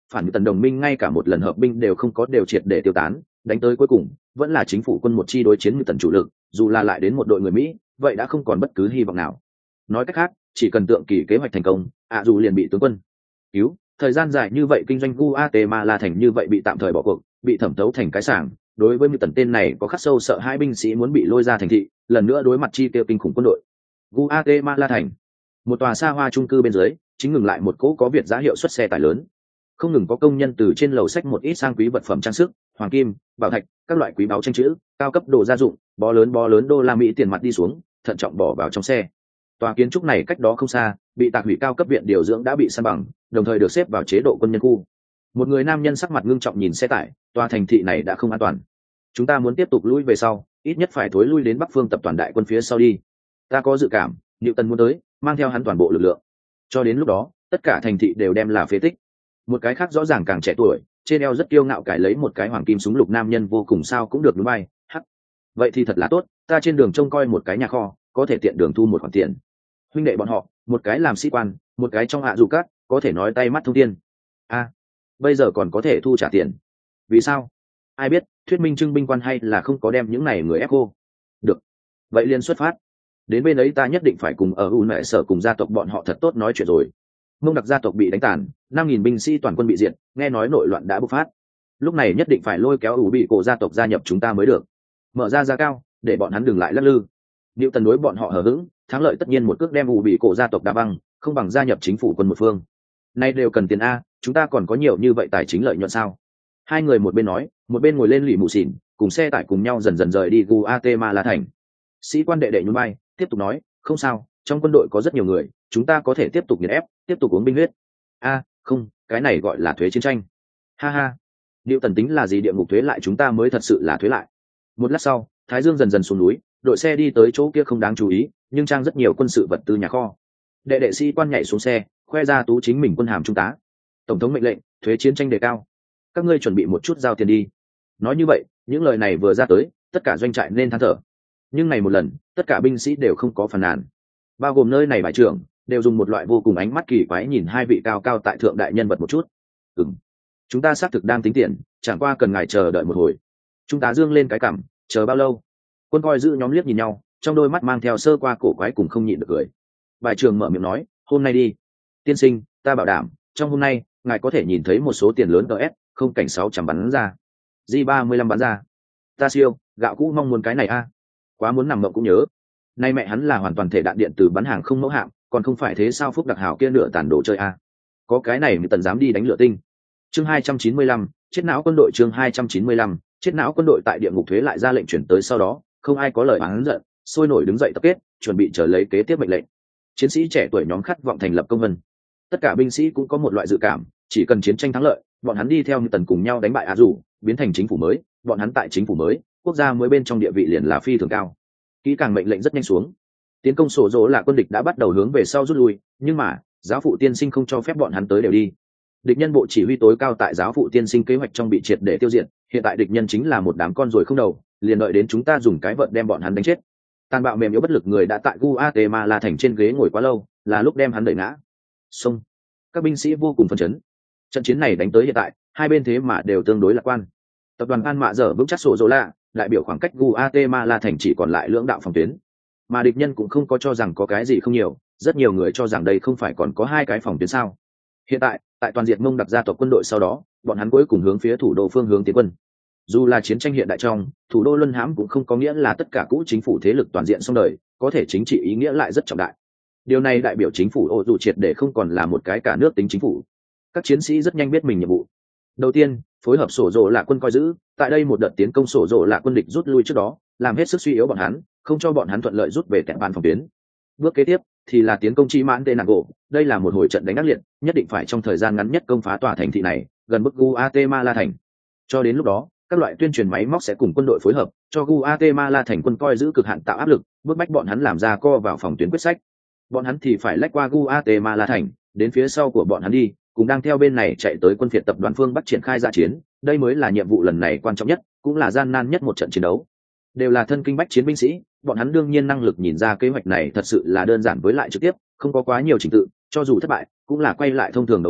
phản như tần đồng minh ngay cả một lần hợp binh đều không có, đều triệt để tiêu tán, đánh tới cuối cùng vẫn là chính phủ quân một chi đối chiến như tần chủ lực, dù là lại đến một đội người Mỹ, vậy đã không còn bất cứ hy vọng nào. Nói cách khác, chỉ cần tượng kỳ kế hoạch thành công, ạ dù liền bị tướng quân cứu. Thời gian dài như vậy kinh doanh Guatemala thành như vậy bị tạm thời bỏ cuộc, bị thẩm thấu thành cái sảng. Đối với tần tên này có khắc sâu sợ hai binh sĩ muốn bị lôi ra thành thị, lần nữa đối mặt chi tiêu kinh khủng quân đội. Guatemala thành, một tòa xa hoa chung cư bên dưới, chính ngừng lại một cỗ có việt giá hiệu suất xe tải lớn. Không ngừng có công nhân từ trên lầu xách một ít sang quý vật phẩm trang sức, hoàng kim, bảo thạch, các loại quý báu tranh chữ, cao cấp đồ gia dụng, bó lớn bó lớn đô la Mỹ tiền mặt đi xuống, thận trọng bỏ vào trong xe. Tòa kiến trúc này cách đó không xa, bị tạc hủy cao cấp viện điều dưỡng đã bị san bằng, đồng thời được xếp vào chế độ quân nhân khu. Một người nam nhân sắc mặt ngưng trọng nhìn xe tải, tòa thành thị này đã không an toàn. Chúng ta muốn tiếp tục lui về sau, ít nhất phải thối lui đến bắc phương tập toàn đại quân phía sau đi. Ta có dự cảm, Diệu Tần muốn tới, mang theo hắn toàn bộ lực lượng. Cho đến lúc đó, tất cả thành thị đều đem là phế tích. Một cái khác rõ ràng càng trẻ tuổi, trên eo rất kiêu ngạo cải lấy một cái hoàng kim súng lục nam nhân vô cùng sao cũng được đúng bay. Hắc. Vậy thì thật là tốt, ta trên đường trông coi một cái nhà kho, có thể tiện đường thu một khoản tiền. Huynh đệ bọn họ, một cái làm sĩ quan, một cái trong hạ dù cát, có thể nói tay mắt thông thiên. A, à, bây giờ còn có thể thu trả tiền. Vì sao? Ai biết, thuyết minh trưng binh quan hay là không có đem những này người ép cô. Được. Vậy liền xuất phát. Đến bên ấy ta nhất định phải cùng ở u mẹ sở cùng gia tộc bọn họ thật tốt nói chuyện rồi. Mông đặc gia tộc bị đánh tàn, năm nghìn binh sĩ toàn quân bị diệt, nghe nói nội loạn đã bộc phát. Lúc này nhất định phải lôi kéo ủ bị cổ gia tộc gia nhập chúng ta mới được. Mở ra giá cao, để bọn hắn đừng lại lắc lư. Nếu tần đối bọn họ hờ hững, thắng lợi tất nhiên một cước đem ủ bị cổ gia tộc đá băng, không bằng gia nhập chính phủ quân một phương. Nay đều cần tiền a, chúng ta còn có nhiều như vậy tài chính lợi nhuận sao? Hai người một bên nói, một bên ngồi lên lì mù xỉn, cùng xe tải cùng nhau dần dần rời đi Guatemala thành. Sĩ quan đệ đệ nhún vai, tiếp tục nói, không sao, trong quân đội có rất nhiều người, chúng ta có thể tiếp tục nghiền ép, tiếp tục uống binh huyết. A, không, cái này gọi là thuế chiến tranh. Ha ha, Diệu Tần tính là gì, địa ngục thuế lại chúng ta mới thật sự là thuế lại. Một lát sau, Thái Dương dần dần xuống núi, đội xe đi tới chỗ kia không đáng chú ý, nhưng trang rất nhiều quân sự vật tư nhà kho. Đệ đệ sĩ quan nhảy xuống xe, khoe ra tú chính mình quân hàm trung tá. Tổng thống mệnh lệnh, thuế chiến tranh đề cao. Các ngươi chuẩn bị một chút giao tiền đi. Nói như vậy, những lời này vừa ra tới, tất cả doanh trại nên than thở. Nhưng này một lần, tất cả binh sĩ đều không có phàn nàn, bao gồm nơi này bài trưởng đều dùng một loại vô cùng ánh mắt kỳ quái nhìn hai vị cao cao tại thượng đại nhân vật một chút. Ừm, chúng ta xác thực đang tính tiền, chẳng qua cần ngài chờ đợi một hồi. Chúng ta dương lên cái cằm, chờ bao lâu? Quân coi giữ nhóm liếc nhìn nhau, trong đôi mắt mang theo sơ qua cổ quái cùng không nhịn được cười. Bài trưởng mở miệng nói, hôm nay đi. Tiên sinh, ta bảo đảm, trong hôm nay ngài có thể nhìn thấy một số tiền lớn ts, không cảnh sáu trăm bắn ra, g ba mươi lăm bắn ra. Ta siêu, gạo cũ mong muốn cái này a, quá muốn nằm mộng cũng nhớ. Nay mẹ hắn là hoàn toàn thể đạn điện từ bắn hàng không mẫu hạm, còn không phải thế sao phúc đặc hảo kia nửa tàn đồ chơi a. Có cái này mới tần dám đi đánh lửa tinh. Chương hai trăm chín mươi lăm, chết não quân đội. Chương hai trăm chín mươi lăm, chết não quân đội. Tại địa ngục thuế lại ra lệnh chuyển tới sau đó, không ai có lời oán giận, sôi nổi đứng dậy tập kết, chuẩn bị chờ lấy kế tiếp mệnh lệnh. Chiến sĩ trẻ tuổi nhóm khát vọng thành lập công vân. Tất cả binh sĩ cũng có một loại dự cảm, chỉ cần chiến tranh thắng lợi, bọn hắn đi theo như tần cùng nhau đánh bại Á Dù, biến thành chính phủ mới, bọn hắn tại chính phủ mới, quốc gia mới bên trong địa vị liền là phi thường cao. Kỹ càng mệnh lệnh rất nhanh xuống, tiến công sổ dỗ là quân địch đã bắt đầu hướng về sau rút lui, nhưng mà giáo phụ tiên sinh không cho phép bọn hắn tới đều đi. Địch nhân bộ chỉ huy tối cao tại giáo phụ tiên sinh kế hoạch trong bị triệt để tiêu diệt, hiện tại địch nhân chính là một đám con ruồi không đầu, liền đợi đến chúng ta dùng cái vợt đem bọn hắn đánh chết. Tàn bạo mềm yếu bất lực người đã tại Guatemala thành trên ghế ngồi quá lâu, là lúc đem hắn đẩy ngã. Xông! Các binh sĩ vô cùng phấn chấn. Trận chiến này đánh tới hiện tại, hai bên thế mà đều tương đối lạc quan. Tập đoàn An Mạ dở vững chắc sổ dỗ lạ, đại biểu khoảng cách Guatemala thành chỉ còn lại lưỡng đạo phòng tuyến, mà địch nhân cũng không có cho rằng có cái gì không nhiều, rất nhiều người cho rằng đây không phải còn có hai cái phòng tuyến sao. Hiện tại, tại toàn diện Mông đặc gia tộc quân đội sau đó, bọn hắn cuối cùng hướng phía thủ đô phương hướng tiến quân. Dù là chiến tranh hiện đại trong, thủ đô luân hãm cũng không có nghĩa là tất cả cũ chính phủ thế lực toàn diện xong đời, có thể chính trị ý nghĩa lại rất trọng đại. Điều này đại biểu chính phủ ô dù triệt để không còn là một cái cả nước tính chính phủ. Các chiến sĩ rất nhanh biết mình nhiệm vụ. Đầu tiên, phối hợp sổ dỗ là quân coi giữ, tại đây một đợt tiến công sổ dỗ là quân địch rút lui trước đó, làm hết sức suy yếu bọn hắn, không cho bọn hắn thuận lợi rút về tẹn bàn phòng tuyến. Bước kế tiếp thì là tiến công chi mãn tên nàng gỗ, đây là một hồi trận đánh ác liệt, nhất định phải trong thời gian ngắn nhất công phá tòa thành thị này, gần bức Guatemala thành. Cho đến lúc đó, các loại tuyên truyền máy móc sẽ cùng quân đội phối hợp, cho Guatemala thành quân coi giữ cực hạn tạo áp lực, bức bách bọn hắn làm ra co vào phòng tuyến quyết sách. Bọn hắn thì phải lách qua Guatemala thành, đến phía sau của bọn hắn đi, cùng đang theo bên này chạy tới quân phiệt tập đoàn phương Bắc triển khai ra chiến, đây mới là nhiệm vụ lần này quan trọng nhất, cũng là gian nan nhất một trận chiến đấu. Đều là thân kinh bách chiến binh sĩ, bọn hắn đương nhiên năng lực nhìn ra kế hoạch này thật sự là đơn giản với lại trực tiếp, không có quá nhiều trình tự, cho dù thất bại, cũng là quay lại thông thường đấu pháp,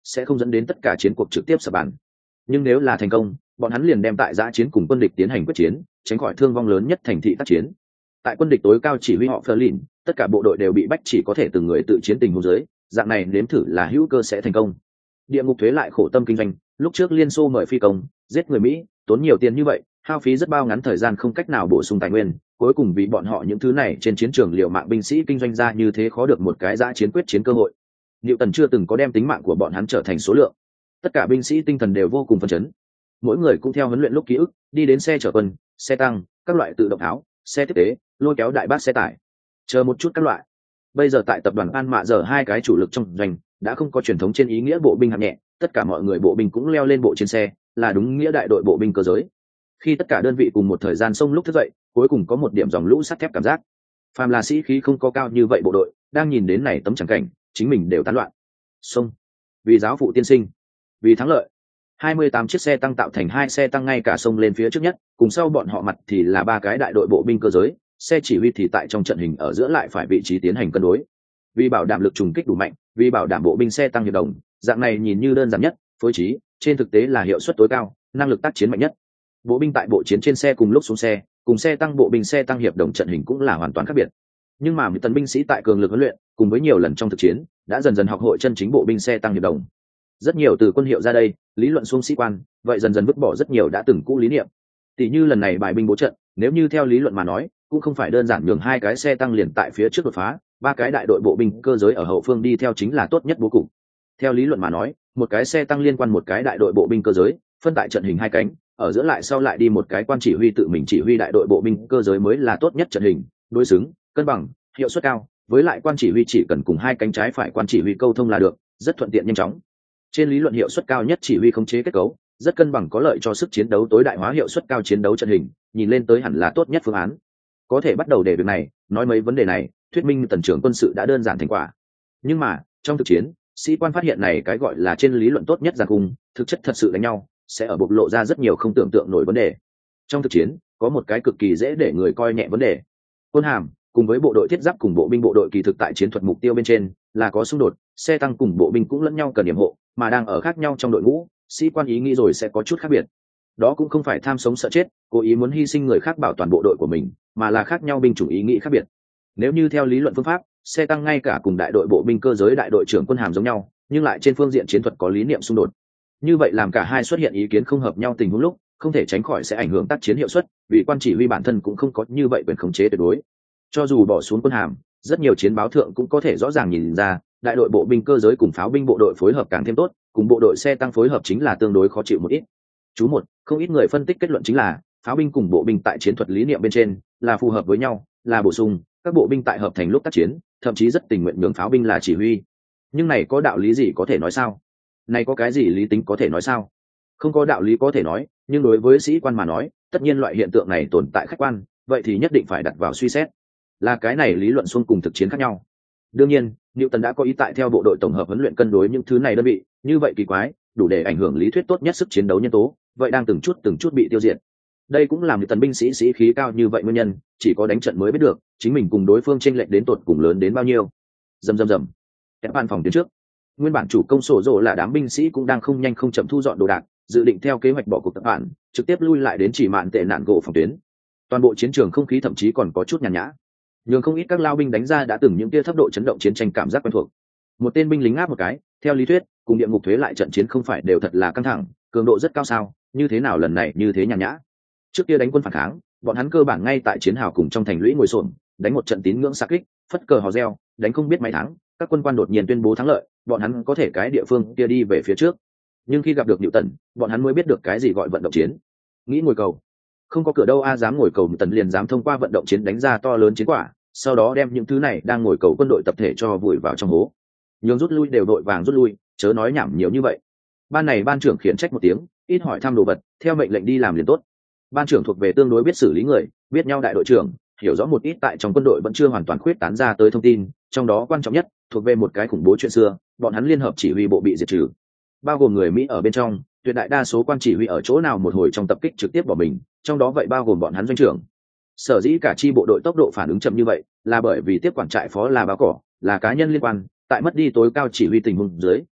sẽ không dẫn đến tất cả chiến cuộc trực tiếp sập bàn. Nhưng nếu là thành công, bọn hắn liền đem tại giã chiến cùng quân địch tiến hành quyết chiến, tránh khỏi thương vong lớn nhất thành thị tác chiến. Tại quân địch tối cao chỉ huy họ Berlin, tất cả bộ đội đều bị bách chỉ có thể từng người tự chiến tình huống dưới, dạng này nếm thử là hữu cơ sẽ thành công. Địa ngục thuế lại khổ tâm kinh doanh, lúc trước Liên Xô mời phi công, giết người Mỹ, tốn nhiều tiền như vậy, hao phí rất bao ngắn thời gian không cách nào bổ sung tài nguyên, cuối cùng vì bọn họ những thứ này trên chiến trường liều mạng binh sĩ kinh doanh ra như thế khó được một cái giã chiến quyết chiến cơ hội. Liệu Tần chưa từng có đem tính mạng của bọn hắn trở thành số lượng. Tất cả binh sĩ tinh thần đều vô cùng phấn chấn. Mỗi người cũng theo huấn luyện lúc ký ức, đi đến xe chở quân, xe tăng, các loại tự động tháo, xe tiếp tế, lôi kéo đại bác xe tải, chờ một chút các loại. Bây giờ tại tập đoàn An Mạ giờ hai cái chủ lực trong doanh đã không có truyền thống trên ý nghĩa bộ binh hạng nhẹ, tất cả mọi người bộ binh cũng leo lên bộ trên xe, là đúng nghĩa đại đội bộ binh cơ giới. Khi tất cả đơn vị cùng một thời gian xông lúc thức dậy, cuối cùng có một điểm dòng lũ sắt thép cảm giác. Phàm là sĩ khí không có cao như vậy bộ đội, đang nhìn đến này tấm trắng cảnh, chính mình đều tán loạn. Xông, vì giáo phụ tiên sinh, vì thắng lợi. hai mươi tám chiếc xe tăng tạo thành hai xe tăng ngay cả sông lên phía trước nhất, cùng sau bọn họ mặt thì là ba cái đại đội bộ binh cơ giới, xe chỉ huy thì tại trong trận hình ở giữa lại phải vị trí tiến hành cân đối. Vì bảo đảm lực trùng kích đủ mạnh, vì bảo đảm bộ binh xe tăng hiệp đồng, dạng này nhìn như đơn giản nhất, phối trí, trên thực tế là hiệu suất tối cao, năng lực tác chiến mạnh nhất. Bộ binh tại bộ chiến trên xe cùng lúc xuống xe, cùng xe tăng bộ binh xe tăng hiệp đồng trận hình cũng là hoàn toàn khác biệt. Nhưng mà một tấn binh sĩ tại cường lực huấn luyện, cùng với nhiều lần trong thực chiến, đã dần dần học hội chân chính bộ binh xe tăng hiệp đồng. Rất nhiều từ quân hiệu ra đây, lý luận xuống sĩ quan, vậy dần dần vứt bỏ rất nhiều đã từng cũ lý niệm. Tỷ như lần này bài binh bố trận, nếu như theo lý luận mà nói, cũng không phải đơn giản nhường hai cái xe tăng liền tại phía trước đột phá, ba cái đại đội bộ binh cơ giới ở hậu phương đi theo chính là tốt nhất bố cục. Theo lý luận mà nói, một cái xe tăng liên quan một cái đại đội bộ binh cơ giới, phân tại trận hình hai cánh, ở giữa lại sau lại đi một cái quan chỉ huy tự mình chỉ huy đại đội bộ binh cơ giới mới là tốt nhất trận hình, đối xứng, cân bằng, hiệu suất cao, với lại quan chỉ huy chỉ cần cùng hai cánh trái phải quan chỉ huy câu thông là được, rất thuận tiện nhanh chóng. Trên lý luận hiệu suất cao nhất chỉ huy khống chế kết cấu, rất cân bằng có lợi cho sức chiến đấu tối đại hóa hiệu suất cao chiến đấu trận hình, nhìn lên tới hẳn là tốt nhất phương án. Có thể bắt đầu để việc này, nói mấy vấn đề này, thuyết minh tần trưởng quân sự đã đơn giản thành quả. Nhưng mà, trong thực chiến, sĩ quan phát hiện này cái gọi là trên lý luận tốt nhất giàn cung, thực chất thật sự đánh nhau, sẽ ở bộc lộ ra rất nhiều không tưởng tượng nổi vấn đề. Trong thực chiến, có một cái cực kỳ dễ để người coi nhẹ vấn đề. Quân hàm cùng với bộ đội thiết giáp cùng bộ binh bộ đội kỳ thực tại chiến thuật mục tiêu bên trên là có xung đột, xe tăng cùng bộ binh cũng lẫn nhau cần điểm hộ, mà đang ở khác nhau trong đội ngũ, sĩ quan ý nghĩ rồi sẽ có chút khác biệt. Đó cũng không phải tham sống sợ chết, cố ý muốn hy sinh người khác bảo toàn bộ đội của mình, mà là khác nhau binh chủng ý nghĩ khác biệt. Nếu như theo lý luận phương pháp, xe tăng ngay cả cùng đại đội bộ binh cơ giới đại đội trưởng quân hàm giống nhau, nhưng lại trên phương diện chiến thuật có lý niệm xung đột. Như vậy làm cả hai xuất hiện ý kiến không hợp nhau tình huống lúc, không thể tránh khỏi sẽ ảnh hưởng tác chiến hiệu suất, vì quan chỉ huy bản thân cũng không có như vậy quyền khống chế tuyệt đối. Cho dù bỏ xuống quân hàm, rất nhiều chiến báo thượng cũng có thể rõ ràng nhìn ra, đại đội bộ binh cơ giới cùng pháo binh bộ đội phối hợp càng thêm tốt, cùng bộ đội xe tăng phối hợp chính là tương đối khó chịu một ít. Chú một, không ít người phân tích kết luận chính là, pháo binh cùng bộ binh tại chiến thuật lý niệm bên trên là phù hợp với nhau, là bổ sung, các bộ binh tại hợp thành lúc tác chiến, thậm chí rất tình nguyện nhường pháo binh là chỉ huy. Nhưng này có đạo lý gì có thể nói sao? Này có cái gì lý tính có thể nói sao? Không có đạo lý có thể nói, nhưng đối với sĩ quan mà nói, tất nhiên loại hiện tượng này tồn tại khách quan, vậy thì nhất định phải đặt vào suy xét. Là cái này lý luận xuông cùng thực chiến khác nhau. Đương nhiên, Newton đã có ý tại theo bộ đội tổng hợp huấn luyện cân đối những thứ này đơn vị, như vậy kỳ quái, đủ để ảnh hưởng lý thuyết tốt nhất sức chiến đấu nhân tố, vậy đang từng chút từng chút bị tiêu diệt. Đây cũng làm Newton binh sĩ sĩ khí cao như vậy nguyên nhân, chỉ có đánh trận mới biết được, chính mình cùng đối phương chênh lệch đến tột cùng lớn đến bao nhiêu. Rầm rầm rầm. Kẹp ban phòng tuyến trước. Nguyên bản chủ công sổ rồ là đám binh sĩ cũng đang không nhanh không chậm thu dọn đồ đạc, dự định theo kế hoạch bỏ cuộc tập bản, trực tiếp lui lại đến chỉ mạn tệ nạn gỗ phòng tuyến. Toàn bộ chiến trường không khí thậm chí còn có chút nhàn nhã. Nhưng không ít các lao binh đánh ra đã từng những tia thấp độ chấn động chiến tranh cảm giác quen thuộc. Một tên binh lính áp một cái, theo lý thuyết, cùng địa ngục thuế lại trận chiến không phải đều thật là căng thẳng, cường độ rất cao sao, như thế nào lần này như thế nhàn nhã. Trước kia đánh quân phản kháng, bọn hắn cơ bản ngay tại chiến hào cùng trong thành lũy ngồi xổm, đánh một trận tín ngưỡng xạ kích, phất cờ hò reo, đánh không biết mấy tháng, các quân quan đột nhiên tuyên bố thắng lợi, bọn hắn có thể cái địa phương kia đi về phía trước. Nhưng khi gặp được Diệu Tần, bọn hắn mới biết được cái gì gọi vận động chiến. Nghĩ ngồi cầu, không có cửa đâu a, dám ngồi cầu Tần liền dám thông qua vận động chiến đánh ra to lớn chiến quả, sau đó đem những thứ này đang ngồi cầu quân đội tập thể cho vùi vào trong hố. Nhường rút lui đều đội vàng rút lui, chớ nói nhảm nhiều như vậy. Ban này ban trưởng khiển trách một tiếng, ít hỏi thăm đồ vật, theo mệnh lệnh đi làm liền tốt. Ban trưởng thuộc về tương đối biết xử lý người, biết nhau đại đội trưởng, hiểu rõ một ít tại trong quân đội vẫn chưa hoàn toàn khuyết tán ra tới thông tin, trong đó quan trọng nhất thuộc về một cái khủng bố chuyện xưa, bọn hắn liên hợp chỉ huy bộ bị diệt trừ, bao gồm người Mỹ ở bên trong, tuyệt đại đa số quan chỉ huy ở chỗ nào một hồi trong tập kích trực tiếp bỏ mình, trong đó vậy bao gồm bọn hắn doanh trưởng. Sở dĩ cả chi bộ đội tốc độ phản ứng chậm như vậy, là bởi vì tiếp quản trại phó là báo cỏ, là cá nhân liên quan, tại mất đi tối cao chỉ huy tình huống dưới,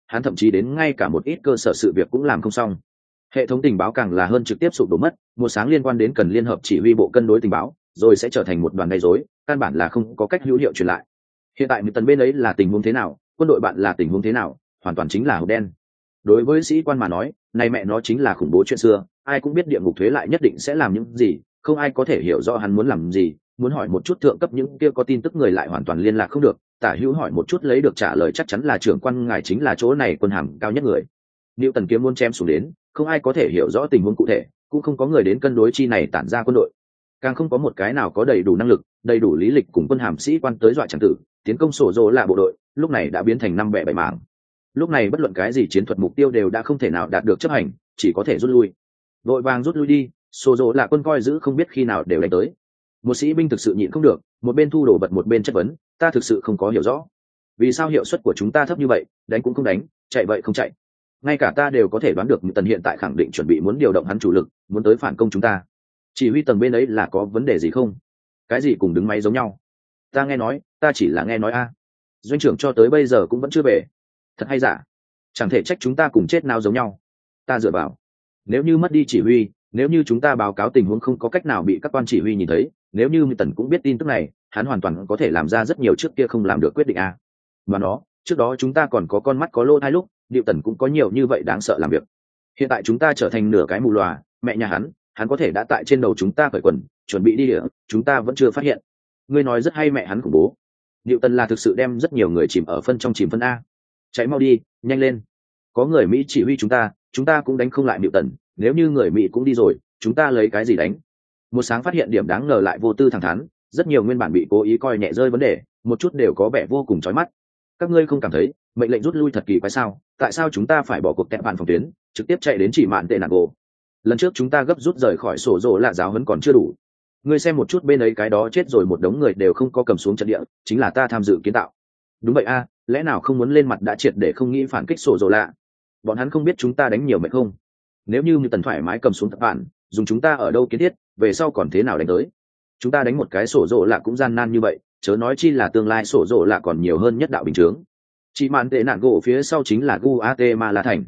hắn thậm chí đến ngay cả một ít cơ sở sự việc cũng làm không xong. Hệ thống tình báo càng là hơn trực tiếp sụp đổ mất, một sáng liên quan đến cần liên hợp chỉ huy bộ cân đối tình báo, rồi sẽ trở thành một đoàn gây rối, căn bản là không có cách hữu hiệu truyền lại. Hiện tại tần bên ấy là tình huống thế nào, quân đội bạn là tình huống thế nào, hoàn toàn chính là hộp đen. Đối với sĩ quan mà nói, này mẹ nó chính là khủng bố chuyện xưa, ai cũng biết địa ngục thuế lại nhất định sẽ làm những gì, không ai có thể hiểu rõ hắn muốn làm gì. Muốn hỏi một chút thượng cấp những kia có tin tức người lại hoàn toàn liên lạc không được, tả hữu hỏi một chút lấy được trả lời chắc chắn là trưởng quan ngài chính là chỗ này quân hàm cao nhất người. Nếu tần kiếm muốn chém xuống đến, không ai có thể hiểu rõ tình huống cụ thể, cũng không có người đến cân đối chi này tản ra quân đội, càng không có một cái nào có đầy đủ năng lực, đầy đủ lý lịch cùng quân hàm sĩ quan tới dọa chẳng tử tiến công sổ dỗ là bộ đội, lúc này đã biến thành năm bẻ bảy mảng. Lúc này bất luận cái gì chiến thuật mục tiêu đều đã không thể nào đạt được chấp hành, chỉ có thể rút lui. Vội vàng rút lui đi, sổ dỗ là quân coi giữ không biết khi nào đều đánh tới. Một sĩ binh thực sự nhịn không được, một bên thu đồ vật một bên chất vấn, ta thực sự không có hiểu rõ vì sao hiệu suất của chúng ta thấp như vậy, đánh cũng không đánh, chạy vậy không chạy. Ngay cả ta đều có thể đoán được tần hiện tại khẳng định chuẩn bị muốn điều động hắn chủ lực, muốn tới phản công chúng ta. Chỉ huy tầng bên ấy là có vấn đề gì không? Cái gì cùng đứng máy giống nhau? Ta nghe nói, ta chỉ là nghe nói a. Doanh trưởng cho tới bây giờ cũng vẫn chưa về. Thật hay giả? Chẳng thể trách chúng ta cùng chết nào giống nhau. Ta dựa vào. Nếu như mất đi chỉ huy, nếu như chúng ta báo cáo tình huống không có cách nào bị các quan chỉ huy nhìn thấy, nếu như tần cũng biết tin tức này, hắn hoàn toàn có thể làm ra rất nhiều trước kia không làm được quyết định a. Mà nó, trước đó chúng ta còn có con mắt có lỗ hai lúc, Diệu Tần cũng có nhiều như vậy đáng sợ làm việc. Hiện tại chúng ta trở thành nửa cái mù lòa, mẹ nhà hắn, hắn có thể đã tại trên đầu chúng ta cởi quần, chuẩn bị đi địa, chúng ta vẫn chưa phát hiện. Ngươi nói rất hay, mẹ hắn khủng bố. Diệu Tần là thực sự đem rất nhiều người chìm ở phân trong chìm phân a. Chạy mau đi, nhanh lên. Có người Mỹ chỉ huy chúng ta, chúng ta cũng đánh không lại Diệu Tần, nếu như người Mỹ cũng đi rồi, chúng ta lấy cái gì đánh? Một sáng phát hiện điểm đáng ngờ lại vô tư thẳng thắn, rất nhiều nguyên bản bị cố ý coi nhẹ rơi vấn đề, một chút đều có vẻ vô cùng chói mắt. Các ngươi không cảm thấy mệnh lệnh rút lui thật kỳ quái sao? Tại sao chúng ta phải bỏ cuộc kẹp bàn phòng tuyến, trực tiếp chạy đến chỉ mạn tệ nạn gỗ? Lần trước chúng ta gấp rút rời khỏi sổ rồ là giáo huấn còn chưa đủ. Ngươi xem một chút bên ấy cái đó chết rồi một đống người đều không có cầm xuống trận địa, chính là ta tham dự kiến tạo. Đúng vậy a, lẽ nào không muốn lên mặt đã triệt để không nghĩ phản kích sổ rồ lạ? Bọn hắn không biết chúng ta đánh nhiều mệt không? Nếu như tần thoải mái cầm xuống tập bản, dùng chúng ta ở đâu kiến thiết, về sau còn thế nào đánh tới? Chúng ta đánh một cái sổ rồ lạ cũng gian nan như vậy, chớ nói chi là tương lai sổ rồ lạ còn nhiều hơn nhất đạo bình chướng. Chỉ mạn tệ nạn gỗ phía sau chính là Guatemala thành.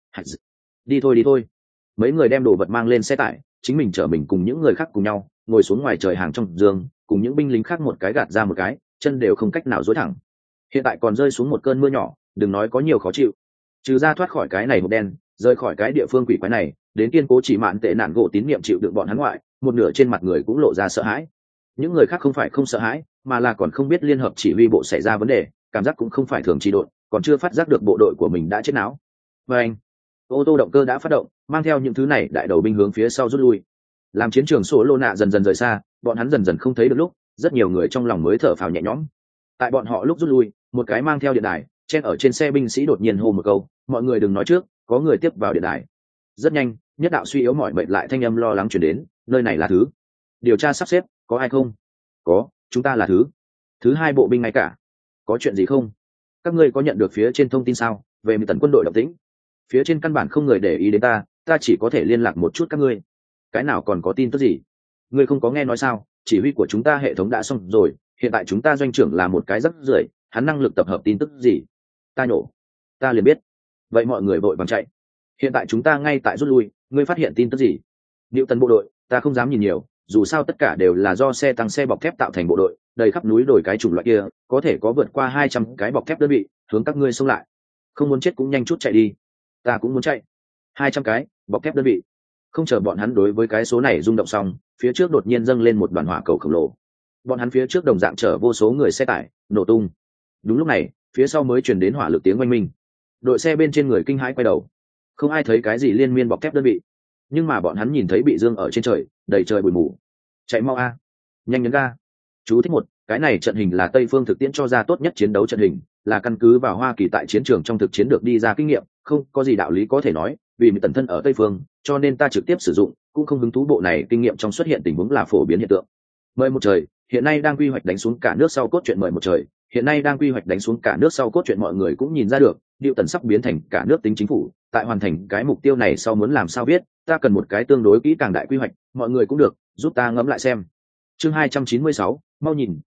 Đi thôi đi thôi. Mấy người đem đồ vật mang lên xe tải, chính mình chở mình cùng những người khác cùng nhau ngồi xuống ngoài trời hàng trong giường, cùng những binh lính khác một cái gạt ra một cái, chân đều không cách nào duỗi thẳng. Hiện tại còn rơi xuống một cơn mưa nhỏ, đừng nói có nhiều khó chịu, trừ ra thoát khỏi cái này hộp đen, rời khỏi cái địa phương quỷ quái này, đến kiên cố chỉ mạn tệ nạn gỗ tín nhiệm chịu đựng bọn hắn ngoại, một nửa trên mặt người cũng lộ ra sợ hãi. Những người khác không phải không sợ hãi, mà là còn không biết liên hợp chỉ huy bộ xảy ra vấn đề, cảm giác cũng không phải thường trì độn, còn chưa phát giác được bộ đội của mình đã chết não. Và anh, ô tô động cơ đã phát động, mang theo những thứ này đại đầu binh hướng phía sau rút lui. Làm chiến trường sổ lô nạ dần dần rời xa, bọn hắn dần dần không thấy được lúc, rất nhiều người trong lòng mới thở phào nhẹ nhõm. Tại bọn họ lúc rút lui, một cái mang theo điện đài, chen ở trên xe binh sĩ đột nhiên hô một câu, mọi người đừng nói trước, có người tiếp vào điện đài. Rất nhanh, nhất đạo suy yếu mỏi mệt lại thanh âm lo lắng truyền đến, nơi này là thứ điều tra sắp xếp, có ai không? Có, chúng ta là thứ thứ hai bộ binh ngay cả. Có chuyện gì không? Các ngươi có nhận được phía trên thông tin sao về tần quân đội động tĩnh? Phía trên căn bản không người để ý đến ta, ta chỉ có thể liên lạc một chút các ngươi. Cái nào còn có tin tức gì? Ngươi không có nghe nói sao? Chỉ huy của chúng ta hệ thống đã xong rồi, hiện tại chúng ta doanh trưởng là một cái rắc rưởi, hắn năng lực tập hợp tin tức gì? Ta nhổ, ta liền biết. Vậy mọi người vội vàng chạy. Hiện tại chúng ta ngay tại rút lui, ngươi phát hiện tin tức gì? Diệu Tần bộ đội, ta không dám nhìn nhiều, dù sao tất cả đều là do xe tăng xe bọc thép tạo thành bộ đội, đầy khắp núi đồi cái chủng loại kia, có thể có vượt qua hai trăm cái bọc thép đơn vị, hướng các ngươi xông lại. Không muốn chết cũng nhanh chút chạy đi. Ta cũng muốn chạy. hai trăm cái bọc thép đơn vị. Không chờ bọn hắn đối với cái số này rung động xong, phía trước đột nhiên dâng lên một đoàn hỏa cầu khổng lồ. Bọn hắn phía trước đồng dạng chở vô số người xe tải, nổ tung. Đúng lúc này, phía sau mới truyền đến hỏa lực tiếng oanh minh. Đội xe bên trên người kinh hãi quay đầu. Không ai thấy cái gì liên miên bọc thép đơn vị, nhưng mà bọn hắn nhìn thấy bị dương ở trên trời, đầy trời bụi mù. Chạy mau a, nhanh nhấn ga. Chú thích một, cái này trận hình là Tây Phương thực tiễn cho ra tốt nhất chiến đấu trận hình, là căn cứ vào Hoa Kỳ tại chiến trường trong thực chiến được đi ra kinh nghiệm, không có gì đạo lý có thể nói, vì mình tần thân ở Tây Phương, cho nên ta trực tiếp sử dụng, cũng không hứng thú bộ này kinh nghiệm trong xuất hiện tình huống là phổ biến hiện tượng. Mời một trời, hiện nay đang quy hoạch đánh xuống cả nước sau cốt truyện mời một trời, hiện nay đang quy hoạch đánh xuống cả nước sau cốt truyện mọi người cũng nhìn ra được, Diệu Tần sắp biến thành cả nước tính chính phủ, tại hoàn thành cái mục tiêu này sau muốn làm sao biết, ta cần một cái tương đối kỹ càng đại quy hoạch, mọi người cũng được, giúp ta ngẫm lại xem. Chương hai trăm chín mươi sáu, mau nhìn,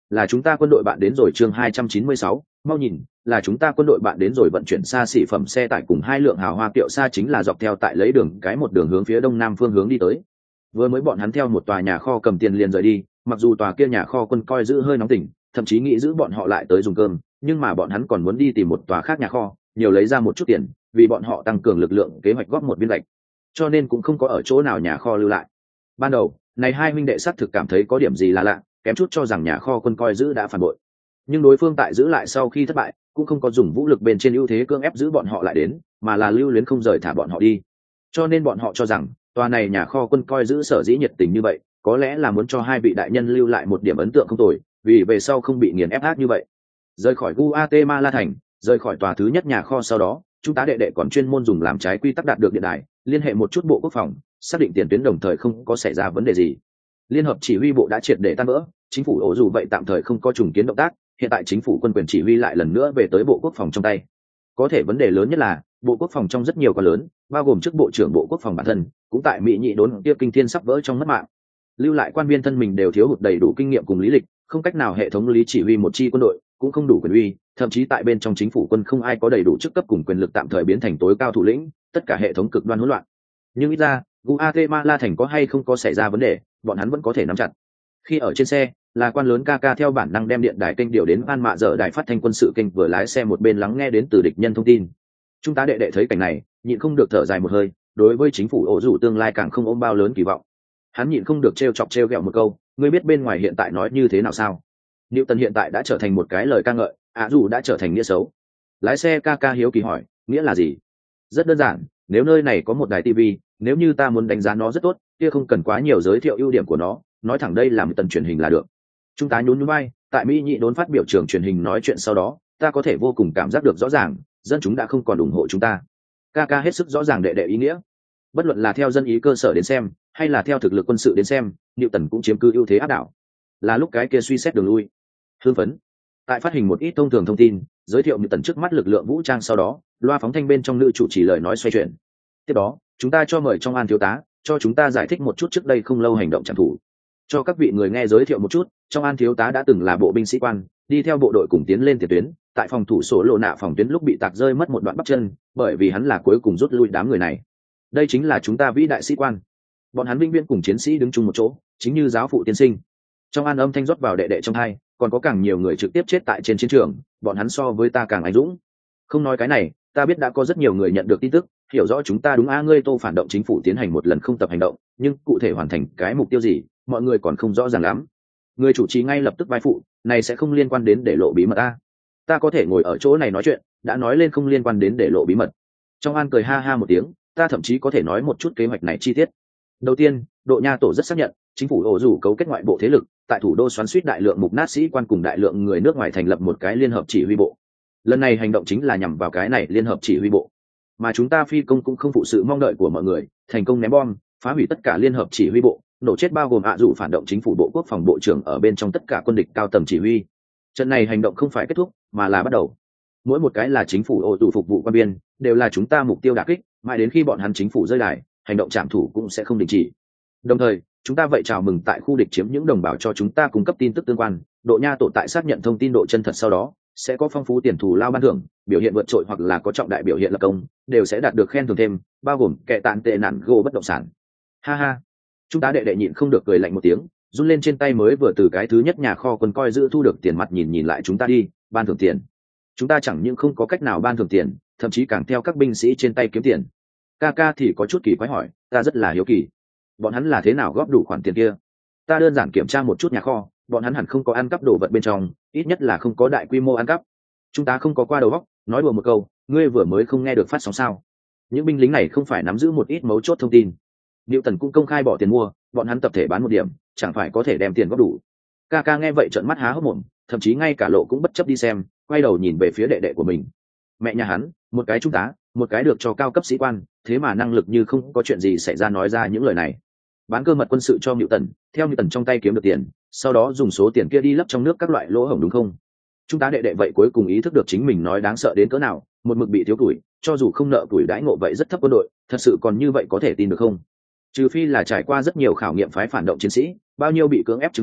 là chúng ta quân đội bạn đến rồi. Chương hai trăm chín mươi sáu, mau nhìn, là chúng ta quân đội bạn đến rồi. Vận chuyển xa xỉ phẩm xe tải cùng hai lượng hào hoa kiệu xa chính là dọc theo tại lấy đường cái một đường hướng phía đông nam phương hướng đi tới. Vừa mới bọn hắn theo một tòa nhà kho cầm tiền liền rời đi, mặc dù tòa kia nhà kho quân coi giữ hơi nóng tỉnh, thậm chí nghĩ giữ bọn họ lại tới dùng cơm, nhưng mà bọn hắn còn muốn đi tìm một tòa khác nhà kho, nhiều lấy ra một chút tiền, vì bọn họ tăng cường lực lượng kế hoạch góp một viên gạch, cho nên cũng không có ở chỗ nào nhà kho lưu lại. Ban đầu này hai minh đệ xác thực cảm thấy có điểm gì là lạ, kém chút cho rằng nhà kho quân coi giữ đã phản bội, nhưng đối phương tại giữ lại sau khi thất bại cũng không có dùng vũ lực bên trên ưu thế cưỡng ép giữ bọn họ lại đến, mà là lưu luyến không rời thả bọn họ đi. Cho nên bọn họ cho rằng tòa này nhà kho quân coi giữ sở dĩ nhiệt tình như vậy, có lẽ là muốn cho hai vị đại nhân lưu lại một điểm ấn tượng không tồi, vì về sau không bị nghiền ép ác như vậy. Rời khỏi Guatemala thành, rời khỏi tòa thứ nhất nhà kho sau đó, chúng ta đệ đệ còn chuyên môn dùng làm trái quy tắc đạt được điện đài, liên hệ một chút bộ quốc phòng, xác định tiền tuyến đồng thời không có xảy ra vấn đề gì. Liên hợp chỉ huy bộ đã triệt để tan vỡ, chính phủ ổ dù vậy tạm thời không có trùng kiến động tác, hiện tại chính phủ quân quyền chỉ huy lại lần nữa về tới bộ quốc phòng trong tay. Có thể vấn đề lớn nhất là bộ quốc phòng trong rất nhiều quá lớn, bao gồm chức bộ trưởng bộ quốc phòng bản thân cũng tại mỹ nhị đốn tiếp kinh thiên sắp vỡ trong mất mạng. Lưu lại quan viên thân mình đều thiếu hụt đầy đủ kinh nghiệm cùng lý lịch, không cách nào hệ thống lý chỉ huy một chi quân đội, cũng không đủ quyền uy, thậm chí tại bên trong chính phủ quân không ai có đầy đủ chức cấp cùng quyền lực tạm thời biến thành tối cao thủ lĩnh, tất cả hệ thống cực đoan hỗn loạn. Nhưng ít ra Guatemala thành có hay không có xảy ra vấn đề, bọn hắn vẫn có thể nắm chặt. Khi ở trên xe, là quan lớn ca ca theo bản năng đem điện đài kênh điều đến ban mạ dở đài phát thanh quân sự kênh, vừa lái xe một bên lắng nghe đến từ địch nhân thông tin. Chúng ta đệ đệ thấy cảnh này, nhịn không được thở dài một hơi, đối với chính phủ ổ rủ tương lai càng không ôm bao lớn kỳ vọng. Hắn nhịn không được trêu chọc trêu ghẹo một câu, ngươi biết bên ngoài hiện tại nói như thế nào sao? Newton hiện tại đã trở thành một cái lời ca ngợi, ạ dù đã trở thành nghĩa xấu. Lái xe ca ca hiếu kỳ hỏi, nghĩa là gì? Rất đơn giản, nếu nơi này có một đài tivi, nếu như ta muốn đánh giá nó rất tốt, kia không cần quá nhiều giới thiệu ưu điểm của nó, nói thẳng đây là một tần truyền hình là được. Chúng ta nhún nhún vai, tại mỹ nhị đốn phát biểu trường truyền hình nói chuyện sau đó, ta có thể vô cùng cảm giác được rõ ràng, dân chúng đã không còn ủng hộ chúng ta. Ca ca hết sức rõ ràng đệ đệ ý nghĩa. Bất luận là theo dân ý cơ sở đến xem, hay là theo thực lực quân sự đến xem, Newton cũng chiếm cứ ưu thế áp đảo. Là lúc cái kia suy xét đường lui. Hưng phấn. Tại phát hình một ít thông thường thông tin, giới thiệu Newton trước mắt lực lượng vũ trang sau đó, loa phóng thanh bên trong nữ chủ trì lời nói xoay chuyển. Tiếp đó, chúng ta cho mời trong an thiếu tá, cho chúng ta giải thích một chút trước đây không lâu hành động trảm thủ. Cho các vị người nghe giới thiệu một chút, trong an thiếu tá đã từng là bộ binh sĩ quan, đi theo bộ đội cùng tiến lên tiền tuyến, tại phòng thủ số lộ nạ phòng tuyến lúc bị tạc rơi mất một đoạn bắp chân, bởi vì hắn là cuối cùng rút lui đám người này. Đây chính là chúng ta vĩ đại sĩ quan. Bọn hắn vinh viên cùng chiến sĩ đứng chung một chỗ, chính như giáo phụ tiên sinh. Trong an âm thanh rót vào đệ đệ trong hai, còn có càng nhiều người trực tiếp chết tại trên chiến trường, bọn hắn so với ta càng anh dũng. Không nói cái này, ta biết đã có rất nhiều người nhận được tin tức, hiểu rõ chúng ta đúng a ngươi tô phản động chính phủ tiến hành một lần không tập hành động, nhưng cụ thể hoàn thành cái mục tiêu gì, mọi người còn không rõ ràng lắm. Người chủ trì ngay lập tức vai phụ, này sẽ không liên quan đến để lộ bí mật ta. Ta có thể ngồi ở chỗ này nói chuyện, đã nói lên không liên quan đến để lộ bí mật. Trong an cười ha ha một tiếng, ta thậm chí có thể nói một chút kế hoạch này chi tiết. Đầu tiên, đội nha tổ rất xác nhận, chính phủ ổ rủ cấu kết ngoại bộ thế lực, tại thủ đô xoắn suýt đại lượng mục nát sĩ quan cùng đại lượng người nước ngoài thành lập một cái liên hợp chỉ huy bộ. Lần này hành động chính là nhằm vào cái này liên hợp chỉ huy bộ, mà chúng ta phi công cũng không phụ sự mong đợi của mọi người, thành công ném bom, phá hủy tất cả liên hợp chỉ huy bộ, nổ chết bao gồm ạ dụ phản động chính phủ bộ quốc phòng bộ trưởng ở bên trong tất cả quân địch cao tầng chỉ huy. Trận này hành động không phải kết thúc, mà là bắt đầu. Mỗi một cái là chính phủ ổ tụ phục vụ quan biên, đều là chúng ta mục tiêu đả kích, mãi đến khi bọn hắn chính phủ rơi đài, hành động trảm thủ cũng sẽ không đình chỉ. Đồng thời, chúng ta vậy chào mừng tại khu địch chiếm những đồng bào cho chúng ta cung cấp tin tức tương quan, độ nha tổ tại xác nhận thông tin độ chân thật sau đó, sẽ có phong phú tiền thù lao ban thưởng, biểu hiện vượt trội hoặc là có trọng đại biểu hiện lập công, đều sẽ đạt được khen thưởng thêm, bao gồm kẻ tàn tệ nạn gỗ bất động sản. Ha ha. Chúng ta đệ đệ nhịn không được cười lạnh một tiếng, run lên trên tay mới vừa từ cái thứ nhất nhà kho quân coi giữ thu được tiền mặt nhìn nhìn lại chúng ta đi, ban thưởng tiền. Chúng ta chẳng những không có cách nào ban thưởng tiền, thậm chí càng theo các binh sĩ trên tay kiếm tiền. Ca ca thì có chút kỳ quái hỏi, ta rất là hiếu kỳ. Bọn hắn là thế nào góp đủ khoản tiền kia? Ta đơn giản kiểm tra một chút nhà kho, bọn hắn hẳn không có ăn cắp đồ vật bên trong, ít nhất là không có đại quy mô ăn cắp. Chúng ta không có qua đầu óc, nói đùa một câu, ngươi vừa mới không nghe được phát sóng sao? Những binh lính này không phải nắm giữ một ít mấu chốt thông tin. Newton cũng công khai bỏ tiền mua, bọn hắn tập thể bán một điểm, chẳng phải có thể đem tiền góp đủ. Ca ca nghe vậy trợn mắt há hốc mồm, thậm chí ngay cả lộ cũng bất chấp đi xem, quay đầu nhìn về phía đệ đệ của mình. Mẹ nhà hắn, một cái trung tá, một cái được cho cao cấp sĩ quan, thế mà năng lực như không có chuyện gì xảy ra nói ra những lời này. Bán cơ mật quân sự cho Newton, theo Newton trong tay kiếm được tiền, sau đó dùng số tiền kia đi lấp trong nước các loại lỗ hổng đúng không? Chúng ta đệ đệ vậy cuối cùng ý thức được chính mình nói đáng sợ đến cỡ nào, một mực bị thiếu tuổi, cho dù không nợ tuổi đãi ngộ vậy rất thấp quân đội, thật sự còn như vậy có thể tin được không? Trừ phi là trải qua rất nhiều khảo nghiệm phái phản động chiến sĩ, bao nhiêu bị cưỡng ép chứng minh,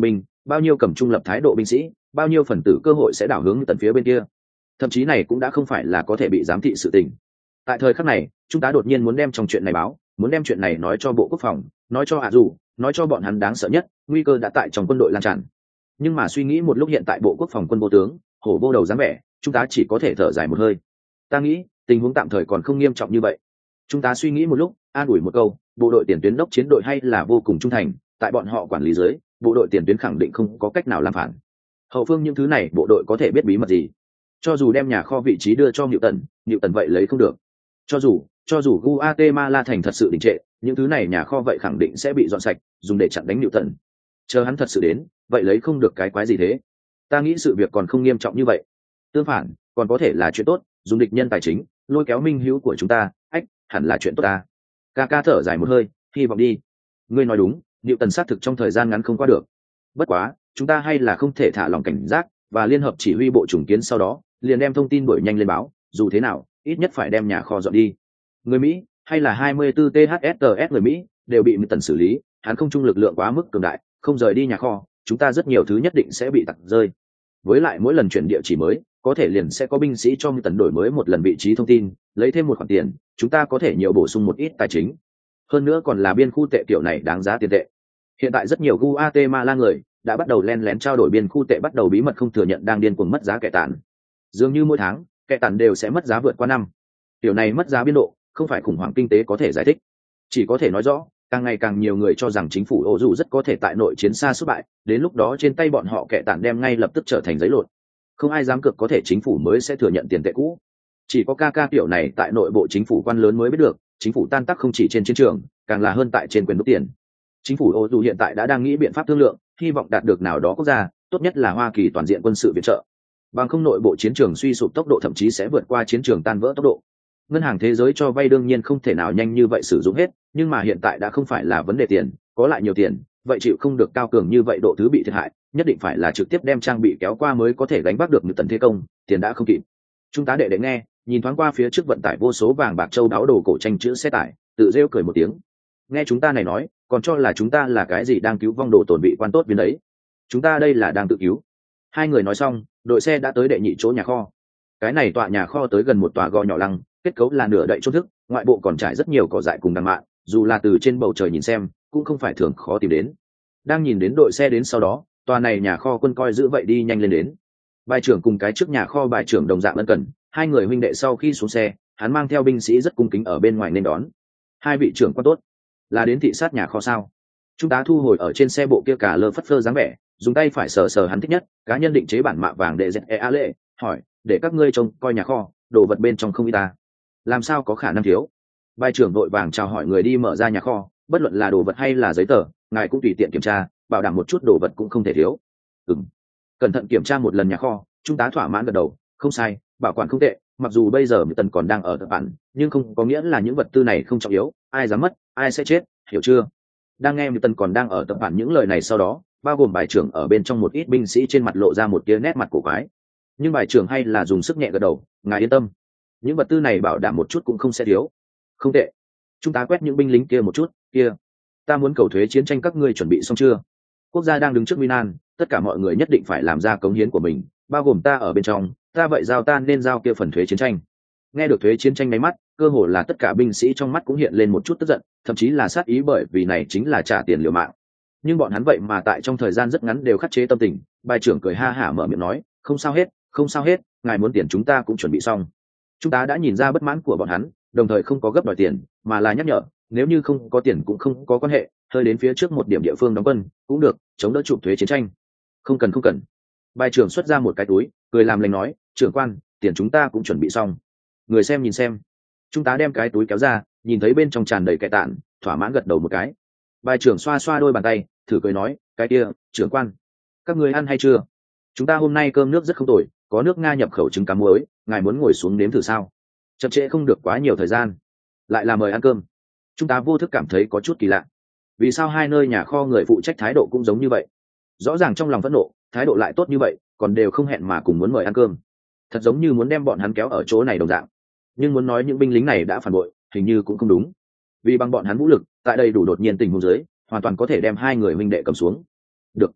bao nhiêu cầm trung lập thái độ binh sĩ, bao nhiêu phần tử cơ hội sẽ đảo hướng tần phía bên kia. Thậm chí này cũng đã không phải là có thể bị giám thị sự tình. Tại thời khắc này, chúng ta đột nhiên muốn đem trong chuyện này báo, muốn đem chuyện này nói cho bộ quốc phòng, nói cho hạ dù, nói cho bọn hắn đáng sợ nhất, nguy cơ đã tại trong quân đội lan tràn. Nhưng mà suy nghĩ một lúc, hiện tại bộ quốc phòng quân vô tướng, hổ vô đầu dáng vẻ, chúng ta chỉ có thể thở dài một hơi. Ta nghĩ tình huống tạm thời còn không nghiêm trọng như vậy. Chúng ta suy nghĩ một lúc, an ủi một câu, bộ đội tiền tuyến đốc chiến đội hay là vô cùng trung thành, tại bọn họ quản lý dưới, bộ đội tiền tuyến khẳng định không có cách nào làm phản. Hậu phương những thứ này bộ đội có thể biết bí mật gì? Cho dù đem nhà kho vị trí đưa cho Niệu Tần, Niệu Tần vậy lấy không được. Cho dù, cho dù Guatemala thành thật sự đình trệ, những thứ này nhà kho vậy khẳng định sẽ bị dọn sạch, dùng để chặn đánh Niệu Tần. Chờ hắn thật sự đến, vậy lấy không được cái quái gì thế? Ta nghĩ sự việc còn không nghiêm trọng như vậy. Tương phản, còn có thể là chuyện tốt, dùng địch nhân tài chính, lôi kéo minh hữu của chúng ta, ách, hẳn là chuyện tốt ta. Ca ca thở dài một hơi, hy vọng đi. Ngươi nói đúng, Niệu Tần xác thực trong thời gian ngắn không qua được. Bất quá, chúng ta hay là không thể thả lòng cảnh giác, và liên hợp chỉ huy bộ chủng kiến sau đó, liền đem thông tin đuổi nhanh lên báo, dù thế nào, ít nhất phải đem nhà kho dọn đi. Người Mỹ, hay là hai mươi tư T H S T S người Mỹ, đều bị Niệu Tần xử lý, hắn không trung lực lượng quá mức cường đại, không rời đi nhà kho, chúng ta rất nhiều thứ nhất định sẽ bị tặc rơi. Với lại mỗi lần chuyển địa chỉ mới, có thể liền sẽ có binh sĩ cho Niệu Tần đổi mới một lần vị trí thông tin, lấy thêm một khoản tiền, chúng ta có thể nhiều bổ sung một ít tài chính. Hơn nữa còn là biên khu tệ kiểu này đáng giá tiền tệ. Hiện tại rất nhiều Guatemala người đã bắt đầu len lén trao đổi biên khu tệ, bắt đầu bí mật không thừa nhận đang điên cuồng mất giá kẻ tản. Dường như mỗi tháng, kẻ tản đều sẽ mất giá vượt qua năm. Điều này mất giá biên độ, không phải khủng hoảng kinh tế có thể giải thích. Chỉ có thể nói rõ, càng ngày càng nhiều người cho rằng chính phủ Ô dù rất có thể tại nội chiến xa xuất bại, đến lúc đó trên tay bọn họ kẻ tản đem ngay lập tức trở thành giấy lột. Không ai dám cược có thể chính phủ mới sẽ thừa nhận tiền tệ cũ. Chỉ có ca ca kiểu này tại nội bộ chính phủ quan lớn mới biết được, chính phủ tan tác không chỉ trên chiến trường, càng là hơn tại trên quyền đúc tiền. Chính phủ Ô dù hiện tại đã đang nghĩ biện pháp thương lượng, hy vọng đạt được nào đó quốc gia, tốt nhất là Hoa Kỳ toàn diện quân sự viện trợ. Bằng không nội bộ chiến trường suy sụp tốc độ thậm chí sẽ vượt qua chiến trường tan vỡ tốc độ. Ngân hàng thế giới cho vay đương nhiên không thể nào nhanh như vậy sử dụng hết, nhưng mà hiện tại đã không phải là vấn đề tiền, có lại nhiều tiền, vậy chịu không được cao cường như vậy độ thứ bị thiệt hại, nhất định phải là trực tiếp đem trang bị kéo qua mới có thể gánh vác được một tần thế công, tiền đã không kịp. Chúng ta đệ đệ nghe, nhìn thoáng qua phía trước vận tải vô số vàng bạc châu đáo đồ cổ tranh chữ xe tải, tự rêu cười một tiếng. Nghe chúng ta này nói, còn cho là chúng ta là cái gì đang cứu vong đồ tổn bị quan tốt viên đấy. Chúng ta đây là đang tự cứu. Hai người nói xong, đội xe đã tới đệ nhị chỗ nhà kho. Cái này tọa nhà kho tới gần một tòa gò nhỏ lăng, kết cấu là nửa đậy chốt thức, ngoại bộ còn trải rất nhiều cỏ dại cùng đằng mạn, dù là từ trên bầu trời nhìn xem, cũng không phải thường khó tìm đến. Đang nhìn đến đội xe đến sau đó, tòa này nhà kho quân coi giữ vậy đi nhanh lên đến. Bài trưởng cùng cái trước nhà kho bài trưởng đồng dạng ân cần, hai người huynh đệ sau khi xuống xe, hắn mang theo binh sĩ rất cung kính ở bên ngoài nên đón. Hai vị trưởng quan tốt, là đến thị sát nhà kho sao? Chúng ta thu hồi ở trên xe bộ kia cả lơ phất phơ dáng vẻ, dùng tay phải sờ sờ hắn thích nhất, cá nhân định chế bản mạ vàng để dẹt e a lệ, hỏi, để các ngươi trông coi nhà kho, đồ vật bên trong không y ta. Làm sao có khả năng thiếu? Bài trưởng đội vàng chào hỏi người đi mở ra nhà kho, bất luận là đồ vật hay là giấy tờ, ngài cũng tùy tiện kiểm tra, bảo đảm một chút đồ vật cũng không thể thiếu. Ừm. Cẩn thận kiểm tra một lần nhà kho, chúng ta thỏa mãn gật đầu, không sai, bảo quản không tệ, mặc dù bây giờ Tần còn đang ở tập bản, nhưng không có nghĩa là những vật tư này không trọng yếu, ai dám mất, ai sẽ chết, hiểu chưa? Đang nghe Tần còn đang ở tập bản những lời này sau đó, bao gồm bài trưởng ở bên trong một ít binh sĩ trên mặt lộ ra một tia nét mặt cổ quái. Nhưng bài trưởng hay là dùng sức nhẹ gật đầu, ngài yên tâm, những vật tư này bảo đảm một chút cũng không sẽ thiếu. Không tệ. Chúng ta quét những binh lính kia một chút, kia, ta muốn cầu thuế chiến tranh các ngươi chuẩn bị xong chưa? Quốc gia đang đứng trước nguy nan, tất cả mọi người nhất định phải làm ra cống hiến của mình, bao gồm ta ở bên trong, ta vậy giao ta nên giao kia phần thuế chiến tranh. Nghe được thuế chiến tranh máy mắt, cơ hồ là tất cả binh sĩ trong mắt cũng hiện lên một chút tức giận, thậm chí là sát ý, bởi vì này chính là trả tiền liều mạng. Nhưng bọn hắn vậy mà tại trong thời gian rất ngắn đều khắc chế tâm tình. Bài trưởng cười ha hả mở miệng nói, không sao hết, không sao hết, ngài muốn tiền chúng ta cũng chuẩn bị xong. Chúng ta đã nhìn ra bất mãn của bọn hắn, đồng thời không có gấp đòi tiền, mà là nhắc nhở, nếu như không có tiền cũng không có quan hệ, hơi đến phía trước một điểm địa phương đóng quân cũng được, chống đỡ chụp thuế chiến tranh. Không cần không cần. Bài trưởng xuất ra một cái túi, cười làm lành nói, trưởng quan, tiền chúng ta cũng chuẩn bị xong. Người xem nhìn xem. Chúng ta đem cái túi kéo ra, nhìn thấy bên trong tràn đầy kẹt tản, thỏa mãn gật đầu một cái. Bài trưởng xoa xoa đôi bàn tay, thử cười nói, cái kia, trưởng quan, các người ăn hay chưa? Chúng ta hôm nay cơm nước rất không tồi, có nước Nga nhập khẩu trứng cá muối, ngài muốn ngồi xuống nếm thử sao? Chậm trễ không được quá nhiều thời gian, lại là mời ăn cơm. Chúng ta vô thức cảm thấy có chút kỳ lạ. Vì sao hai nơi nhà kho người phụ trách thái độ cũng giống như vậy? Rõ ràng trong lòng phẫn nộ, thái độ lại tốt như vậy, còn đều không hẹn mà cùng muốn mời ăn cơm. Thật giống như muốn đem bọn hắn kéo ở chỗ này đồng dạng. Nhưng muốn nói những binh lính này đã phản bội, hình như cũng không đúng. Vì bằng bọn hắn vũ lực, tại đây đủ đột nhiên tình huống dưới, hoàn toàn có thể đem hai người huynh đệ cầm xuống. Được,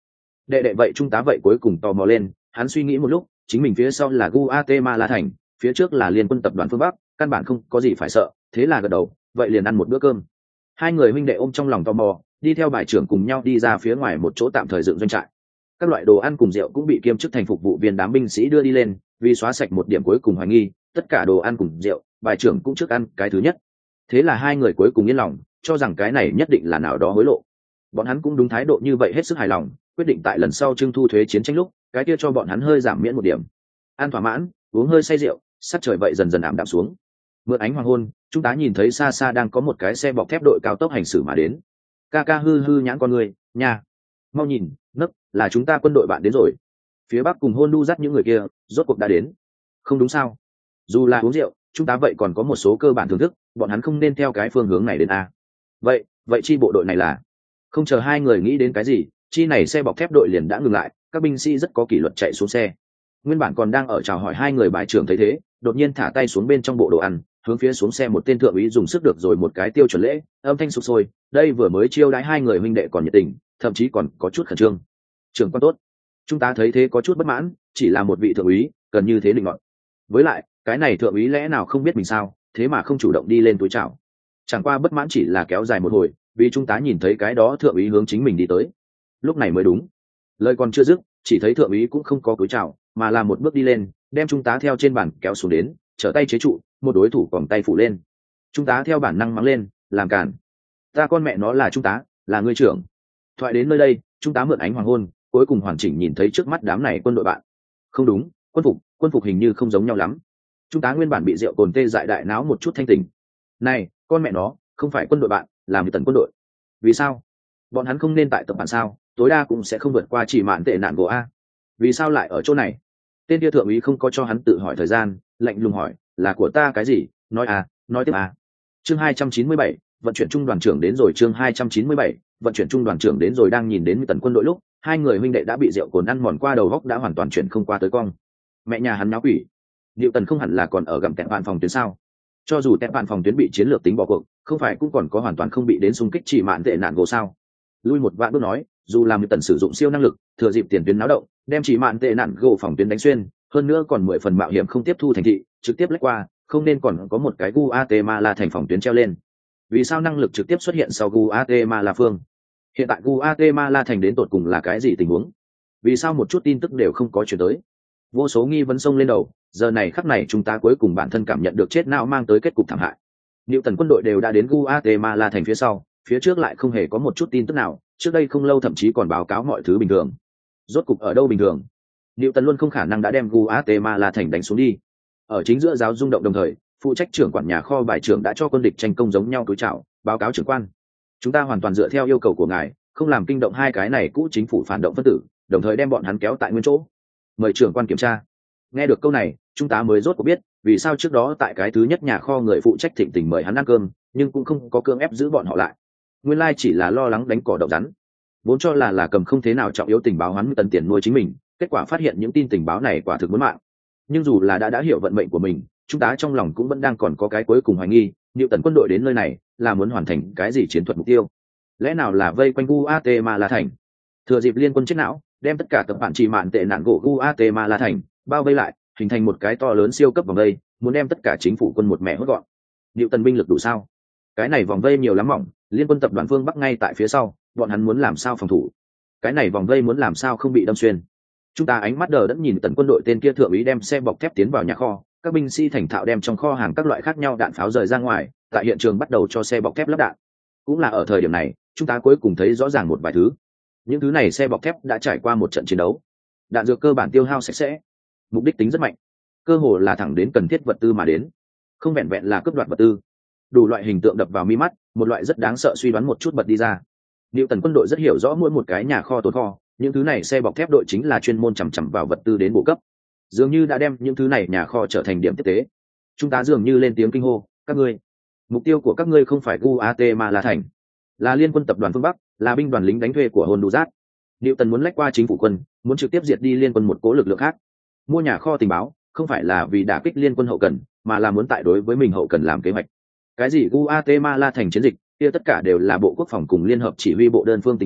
đệ đệ vậy trung tá vậy cuối cùng tò mò lên, hắn suy nghĩ một lúc, chính mình phía sau là Guatemala thành, phía trước là liên quân tập đoàn phương Bắc, căn bản không có gì phải sợ, thế là gật đầu, vậy liền ăn một bữa cơm. Hai người huynh đệ ôm trong lòng tò mò, đi theo bài trưởng cùng nhau đi ra phía ngoài một chỗ tạm thời dựng doanh trại. Các loại đồ ăn cùng rượu cũng bị kiêm chức thành phục vụ viên đám binh sĩ đưa đi lên, vì xóa sạch một điểm cuối cùng hoài nghi, tất cả đồ ăn cùng rượu, bài trưởng cũng trước ăn cái thứ nhất. Thế là hai người cuối cùng yên lòng, cho rằng cái này nhất định là nào đó hối lộ. Bọn hắn cũng đúng thái độ như vậy hết sức hài lòng, quyết định tại lần sau trưng thu thuế chiến tranh lúc, cái kia cho bọn hắn hơi giảm miễn một điểm. Ăn thỏa mãn, uống hơi say rượu, sắc trời vậy dần dần ảm đạm xuống. Mượn ánh hoàng hôn, chúng ta nhìn thấy xa xa đang có một cái xe bọc thép đội cao tốc hành xử mà đến. Ca ca hư hư nhãn con người, nhà, mau nhìn, nấc, là chúng ta quân đội bạn đến rồi. Phía bắc cùng hôn đu dắt những người kia, rốt cuộc đã đến. Không đúng sao? Dù là uống rượu, chúng ta vậy còn có một số cơ bản thưởng thức, bọn hắn không nên theo cái phương hướng này đến a. Vậy, vậy chi bộ đội này là? Không chờ hai người nghĩ đến cái gì, chi này xe bọc thép đội liền đã ngừng lại, các binh sĩ rất có kỷ luật chạy xuống xe. Nguyên bản còn đang ở chào hỏi hai người bài trưởng thấy thế, đột nhiên thả tay xuống bên trong bộ đồ ăn, hướng phía xuống xe một tên thượng úy dùng sức được rồi một cái tiêu chuẩn lễ, âm thanh sục sôi, đây vừa mới chiêu đãi hai người huynh đệ còn nhiệt tình, thậm chí còn có chút khẩn trương. Trưởng quan tốt. Chúng ta thấy thế có chút bất mãn, chỉ là một vị thượng úy, cần như thế định ngọn. Với lại, cái này thượng úy lẽ nào không biết mình sao, thế mà không chủ động đi lên túi chào. Chẳng qua bất mãn chỉ là kéo dài một hồi, vì chúng ta nhìn thấy cái đó thượng úy hướng chính mình đi tới. Lúc này mới đúng. Lời còn chưa dứt, chỉ thấy thượng úy cũng không có túi chào, mà là một bước đi lên, đem chúng ta theo trên bàn kéo xuống đến, trở tay chế trụ, một đối thủ vòng tay phủ lên. Chúng ta theo bản năng mắng lên, làm cản. Ta con mẹ nó là chúng ta, là ngươi trưởng. Thoại đến nơi đây, chúng ta mượn ánh hoàng hôn, cuối cùng hoàn chỉnh nhìn thấy trước mắt đám này quân đội bạn. Không đúng, quân phục, quân phục hình như không giống nhau lắm. Chúng ta nguyên bản bị rượu cồn tê dại đại náo một chút thanh tỉnh. Này, con mẹ nó, không phải quân đội bạn, là một tần quân đội. Vì sao? Bọn hắn không nên tại tập bản sao, tối đa cũng sẽ không vượt qua chỉ mạn tệ nạn gỗ a. Vì sao lại ở chỗ này? Tên kia thượng úy không có cho hắn tự hỏi thời gian, lạnh lùng hỏi, là của ta cái gì? Nói à, nói tiếp à. Chương hai trăm chín mươi bảy, vận chuyển trung đoàn trưởng đến rồi. Chương hai trăm chín mươi bảy, vận chuyển trung đoàn trưởng đến rồi. Đang nhìn đến tần quân đội lúc, hai người huynh đệ đã bị rượu cồn ăn mòn qua đầu góc, đã hoàn toàn chuyển không qua tới cong. Mẹ nhà hắn náo quỷ. Diệu Tần không hẳn là còn ở gặm tẹt bạn phòng tuyến sao? Cho dù tẹt bạn phòng tuyến bị chiến lược tính bỏ cuộc, không phải cũng còn có hoàn toàn không bị đến xung kích chỉ mạn tệ nạn gỗ sao? Lui một vạn bước nói, dù làm Tần sử dụng siêu năng lực, thừa dịp tiền tuyến náo động, đem chỉ mạn tệ nạn gỗ phòng tuyến đánh xuyên, hơn nữa còn mười phần mạo hiểm không tiếp thu thành thị, trực tiếp lách qua, không nên còn có một cái Guatemala thành phòng tuyến treo lên. Vì sao năng lực trực tiếp xuất hiện sau Guatemala phương? Hiện tại Guatemala thành đến tột cùng là cái gì tình huống? Vì sao một chút tin tức đều không có chuyển tới? Vô số nghi vấn xông lên đầu, giờ này khắc này chúng ta cuối cùng bản thân cảm nhận được chết não mang tới kết cục thảm hại. Liệu tần quân đội đều đã đến Guatemala thành phía sau, phía trước lại không hề có một chút tin tức nào, trước đây không lâu thậm chí còn báo cáo mọi thứ bình thường. Rốt cục ở đâu bình thường? Liệu tần luôn không khả năng đã đem Guatemala thành đánh xuống đi. Ở chính giữa giáo rung động đồng thời, phụ trách trưởng quản nhà kho bài trưởng đã cho quân địch tranh công giống nhau túi chào, báo cáo trưởng quan. Chúng ta hoàn toàn dựa theo yêu cầu của ngài, không làm kinh động hai cái này cũ chính phủ phản động phân tử, đồng thời đem bọn hắn kéo tại nguyên chỗ. Mời trưởng quan kiểm tra. Nghe được câu này, chúng ta mới rốt cuộc biết vì sao trước đó tại cái thứ nhất nhà kho người phụ trách thịnh tình mời hắn ăn cơm, nhưng cũng không có cưỡng ép giữ bọn họ lại. Nguyên lai chỉ là lo lắng đánh cỏ đậu rắn, vốn cho là là cầm không thế nào trọng yếu tình báo hắn tần tiền nuôi chính mình, kết quả phát hiện những tin tình báo này quả thực muốn mạng. Nhưng dù là đã đã hiểu vận mệnh của mình, chúng ta trong lòng cũng vẫn đang còn có cái cuối cùng hoài nghi, liệu tần quân đội đến nơi này là muốn hoàn thành cái gì chiến thuật mục tiêu? Lẽ nào là vây quanh Guatemala thành, thừa dịp liên quân chết não, đem tất cả tập bản chỉ mạn tệ nạn gỗ Guatemala thành bao vây lại, hình thành một cái to lớn siêu cấp vòng vây, muốn đem tất cả chính phủ quân một mẻ hốt gọn. Liệu tần binh lực đủ sao? Cái này vòng vây nhiều lắm mỏng, liên quân tập đoàn phương Bắc ngay tại phía sau, bọn hắn muốn làm sao phòng thủ? Cái này vòng vây muốn làm sao không bị đâm xuyên? Chúng ta ánh mắt đờ đẫn nhìn tần quân đội tên kia thượng úy đem xe bọc thép tiến vào nhà kho, các binh sĩ thành thạo đem trong kho hàng các loại khác nhau đạn pháo rời ra ngoài, tại hiện trường bắt đầu cho xe bọc thép lắp đạn. Cũng là ở thời điểm này, chúng ta cuối cùng thấy rõ ràng một vài thứ. Những thứ này xe bọc thép đã trải qua một trận chiến đấu, đạn dược cơ bản tiêu hao sạch sẽ, mục đích tính rất mạnh, cơ hồ là thẳng đến cần thiết vật tư mà đến, không vẹn vẹn là cướp đoạt vật tư. Đủ loại hình tượng đập vào mi mắt, một loại rất đáng sợ suy đoán một chút bật đi ra. Liệu tần quân đội rất hiểu rõ mỗi một cái nhà kho tồn kho, những thứ này xe bọc thép đội chính là chuyên môn chằm chằm vào vật tư đến bổ cấp, dường như đã đem những thứ này nhà kho trở thành điểm tiếp tế. Chúng ta dường như lên tiếng kinh hô, các ngươi, mục tiêu của các ngươi không phải Guatemala thành, là liên quân tập đoàn phương Bắc, là binh đoàn lính đánh thuê của Honduras. Liệu tần muốn lách qua chính phủ quân, muốn trực tiếp diệt đi liên quân một cố lực lượng khác. Mua nhà kho tình báo không phải là vì đả kích liên quân hậu cần, mà là muốn tại đối với mình hậu cần làm kế hoạch. Cái gì Guatemala thành chiến dịch, kia tất cả đều là bộ quốc phòng cùng liên hợp chỉ huy bộ đơn phương tình nguyện,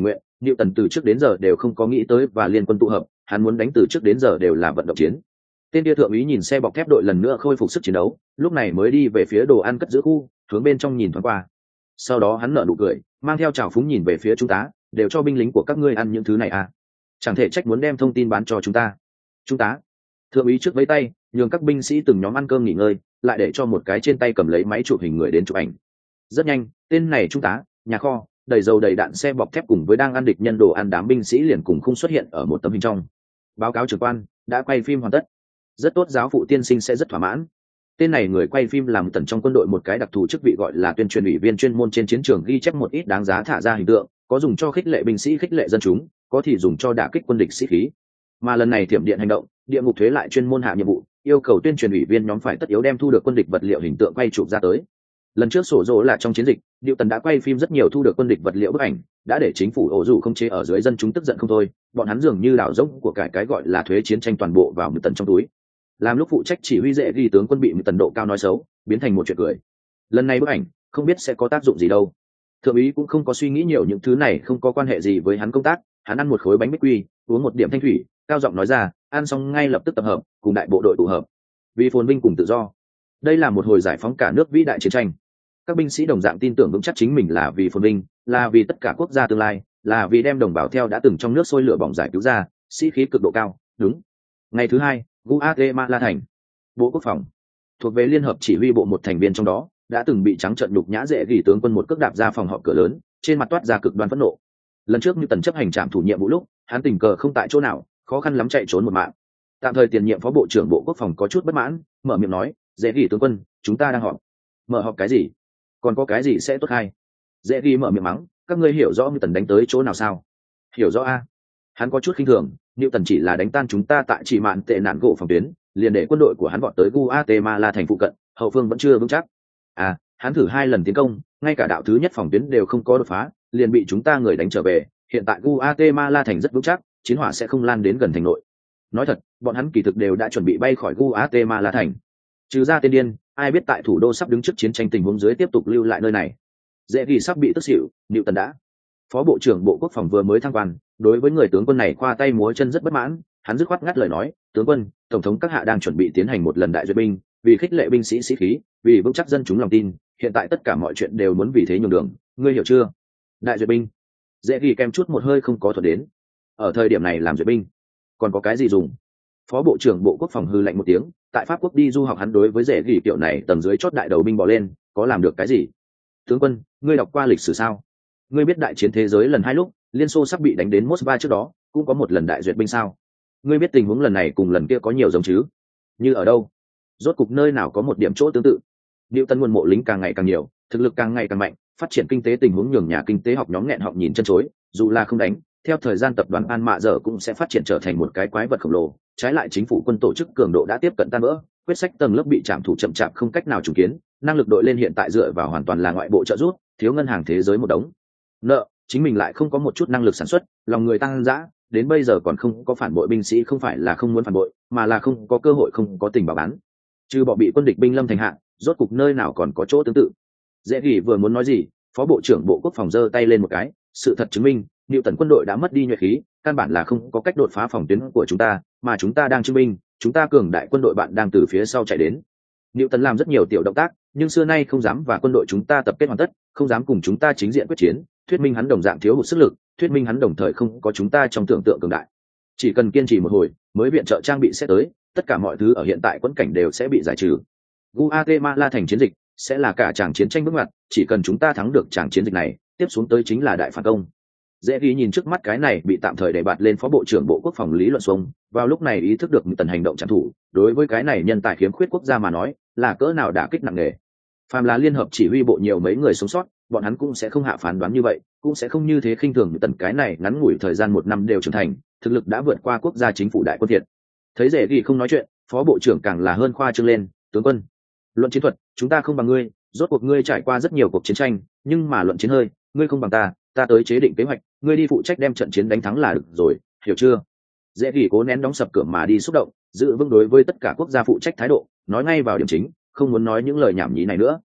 Niệu Tần từ trước đến giờ đều không có nghĩ tới và liên quân tụ hợp, hắn muốn đánh từ trước đến giờ đều là vận động chiến. Tên kia thượng úy nhìn xe bọc thép đội lần nữa khôi phục sức chiến đấu, lúc này mới đi về phía đồ ăn cất giữ khu, hướng bên trong nhìn thoáng qua. Sau đó hắn nở nụ cười, mang theo trào phúng nhìn về phía chúng ta, đều cho binh lính của các ngươi ăn những thứ này à? Chẳng thể trách muốn đem thông tin bán cho chúng ta. Chúng ta. Thượng úy trước vẫy tay, nhường các binh sĩ từng nhóm ăn cơm nghỉ ngơi, lại để cho một cái trên tay cầm lấy máy chụp hình người đến chụp ảnh. Rất nhanh, tên này trung tá, nhà kho, đầy dầu đầy đạn xe bọc thép cùng với đang ăn địch nhân đồ ăn đám binh sĩ liền cùng khung xuất hiện ở một tấm hình trong. Báo cáo trưởng quan, đã quay phim hoàn tất. Rất tốt, giáo phụ tiên sinh sẽ rất thỏa mãn. Tên này người quay phim làm tần trong quân đội một cái đặc thù chức vị gọi là tuyên truyền ủy viên, chuyên môn trên chiến trường ghi chép một ít đáng giá thả ra hình tượng, có dùng cho khích lệ binh sĩ, khích lệ dân chúng, có thì dùng cho đả kích quân địch sĩ khí. Mà lần này thiểm điện hành động, địa ngục thuế lại chuyên môn hạ nhiệm vụ, yêu cầu tuyên truyền ủy viên nhóm phải tất yếu đem thu được quân địch vật liệu hình tượng quay chụp ra tới. Lần trước sổ dỗ là trong chiến dịch, Diệu Tần đã quay phim rất nhiều thu được quân địch vật liệu bức ảnh, đã để chính phủ ổ dù không chế ở dưới dân chúng tức giận không thôi, bọn hắn dường như đảo rỗng của cải cái gọi là thuế chiến tranh toàn bộ vào Diệu Tần trong túi. Làm lúc phụ trách chỉ huy dễ ghi tướng quân bị Diệu Tần độ cao nói xấu, biến thành một chuyện cười. Lần này bức ảnh không biết sẽ có tác dụng gì đâu. Thượng úy cũng không có suy nghĩ nhiều, những thứ này không có quan hệ gì với hắn công tác, hắn ăn một khối bánh bích quy, uống một điểm thanh thủy, cao giọng nói ra, ăn xong ngay lập tức tập hợp, cùng đại bộ đội tụ hợp, vì phồn vinh cùng tự do. Đây là một hồi giải phóng cả nước vĩ đại chiến tranh. Các binh sĩ đồng dạng tin tưởng vững chắc chính mình là vì phồn vinh, là vì tất cả quốc gia tương lai, là vì đem đồng bào theo đã từng trong nước sôi lửa bỏng giải cứu ra, sĩ khí cực độ cao. Đúng. Ngày thứ hai, Guatemala thành, Bộ Quốc phòng, thuộc về liên hợp chỉ huy bộ một thành viên trong đó, đã từng bị trắng trợn nhục nhã dễ gỉ tướng quân một cước đạp ra phòng họp cửa lớn, trên mặt toát ra cực đoan phẫn nộ. Lần trước như Tần chấp hành trạm thủ nhiệm vụ lúc, hắn tình cờ không tại chỗ nào, khó khăn lắm chạy trốn một mạng. Tạm thời tiền nhiệm phó bộ trưởng Bộ Quốc phòng có chút bất mãn, mở miệng nói, dễ gỉ tướng quân, chúng ta đang họp. Mở họp cái gì? Còn có cái gì sẽ tốt hay? Dễ ghi mở miệng mắng, các ngươi hiểu rõ như Tần đánh tới chỗ nào sao? Hiểu rõ a? Hắn có chút khinh thường, Như Tần chỉ là đánh tan chúng ta tại chỉ mạn tệ nạn gỗ phòng tuyến, liền để quân đội của hắn vọt tới Guatemala thành phụ cận, hậu phương vẫn chưa vững chắc. À, hắn thử hai lần tiến công, ngay cả đạo thứ nhất phòng tuyến đều không có đột phá, liền bị chúng ta người đánh trở về. Hiện tại Guatemala thành rất vững chắc, chiến hỏa sẽ không lan đến gần thành nội. Nói thật, bọn hắn kỳ thực đều đã chuẩn bị bay khỏi Guatemala thành. Trừ ra tên điên, ai biết tại thủ đô sắp đứng trước chiến tranh tình huống dưới tiếp tục lưu lại nơi này. Dễ ghi sắp bị tức xỉu, Nịu Tần đã. Phó bộ trưởng Bộ Quốc phòng vừa mới thăng quan, đối với người tướng quân này khoa tay múa chân rất bất mãn, hắn dứt khoát ngắt lời nói, tướng quân, tổng thống các hạ đang chuẩn bị tiến hành một lần đại duyệt binh, vì khích lệ binh sĩ sĩ khí, vì vững chắc dân chúng lòng tin, hiện tại tất cả mọi chuyện đều muốn vì thế nhường đường, ngươi hiểu chưa? Đại duyệt binh. Dễ ghi kem chút một hơi không có thuật đến. Ở thời điểm này làm duyệt binh, còn có cái gì dùng? Phó bộ trưởng Bộ Quốc phòng hư lạnh một tiếng, tại Pháp quốc đi du học hắn đối với dễ gỉ kiểu này tầng dưới chót đại đầu binh bỏ lên, có làm được cái gì? Tướng quân, ngươi đọc qua lịch sử sao? Ngươi biết đại chiến thế giới lần hai lúc, Liên Xô sắp bị đánh đến Moscow trước đó, cũng có một lần đại duyệt binh sao? Ngươi biết tình huống lần này cùng lần kia có nhiều giống chứ? Như ở đâu? Rốt cục nơi nào có một điểm chỗ tương tự? Diệu Tân nguồn mộ lính càng ngày càng nhiều, thực lực càng ngày càng mạnh, phát triển kinh tế tình huống nhường nhà kinh tế học nhóm nghẹn họng nhìn chân chối, dù là không đánh, theo thời gian tập đoàn An Mạ Dở cũng sẽ phát triển trở thành một cái quái vật khổng lồ, trái lại chính phủ quân tổ chức cường độ đã tiếp cận tan vỡ, quyết sách tầng lớp bị trảm thủ chậm chạp không cách nào trùng kiến, năng lực đội lên hiện tại dựa vào hoàn toàn là ngoại bộ trợ giúp, thiếu ngân hàng thế giới một đống nợ, chính mình lại không có một chút năng lực sản xuất, lòng người tăng dã, đến bây giờ còn không có phản bội binh sĩ, không phải là không muốn phản bội, mà là không có cơ hội, không có tình báo bán. Trừ bỏ bị quân địch binh lâm thành hạ, rốt cục nơi nào còn có chỗ tương tự. Dễ gỉ vừa muốn nói gì, phó bộ trưởng Bộ Quốc phòng giơ tay lên một cái, sự thật chứng minh, Diệu Tần quân đội đã mất đi nhuệ khí, căn bản là không có cách đột phá phòng tuyến của chúng ta, mà chúng ta đang chứng minh, chúng ta cường đại quân đội bạn đang từ phía sau chạy đến. Diệu Tần làm rất nhiều tiểu động tác, nhưng xưa nay không dám và quân đội chúng ta tập kết hoàn tất, không dám cùng chúng ta chính diện quyết chiến, thuyết minh hắn đồng dạng thiếu hụt sức lực, thuyết minh hắn đồng thời không có chúng ta trong tưởng tượng cường đại. Chỉ cần kiên trì một hồi, mới viện trợ trang bị sẽ tới, tất cả mọi thứ ở hiện tại quẫn cảnh đều sẽ bị giải trừ. Guatemala thành chiến dịch sẽ là cả tràng chiến tranh bước ngoặt, chỉ cần chúng ta thắng được tràng chiến dịch này, tiếp xuống tới chính là đại phản công. Dễ ghi nhìn trước mắt cái này bị tạm thời đẩy bạt lên phó bộ trưởng Bộ Quốc phòng Lý Luận Xuông, vào lúc này ý thức được Tần hành động trảm thủ, đối với cái này nhân tài khiếm khuyết quốc gia mà nói, là cỡ nào đả kích nặng nề. Phàm là liên hợp chỉ huy bộ nhiều mấy người sống sót, bọn hắn cũng sẽ không hạ phán đoán như vậy, cũng sẽ không như thế khinh thường Tần cái này ngắn ngủi thời gian một năm đều trưởng thành, thực lực đã vượt qua quốc gia chính phủ đại quân Việt. Thấy Dễ ghi không nói chuyện, phó bộ trưởng càng là hơn khoa trương lên, tướng quân, luận chiến thuật, chúng ta không bằng ngươi, rốt cuộc ngươi trải qua rất nhiều cuộc chiến tranh, nhưng mà luận chiến hơi, ngươi không bằng ta, ta tới chế định kế hoạch, ngươi đi phụ trách đem trận chiến đánh thắng là được rồi, hiểu chưa? Dễ gỉ cố nén đóng sập cửa mà đi xúc động, giữ vững đối với tất cả quốc gia phụ trách thái độ, nói ngay vào điểm chính, không muốn nói những lời nhảm nhí này nữa.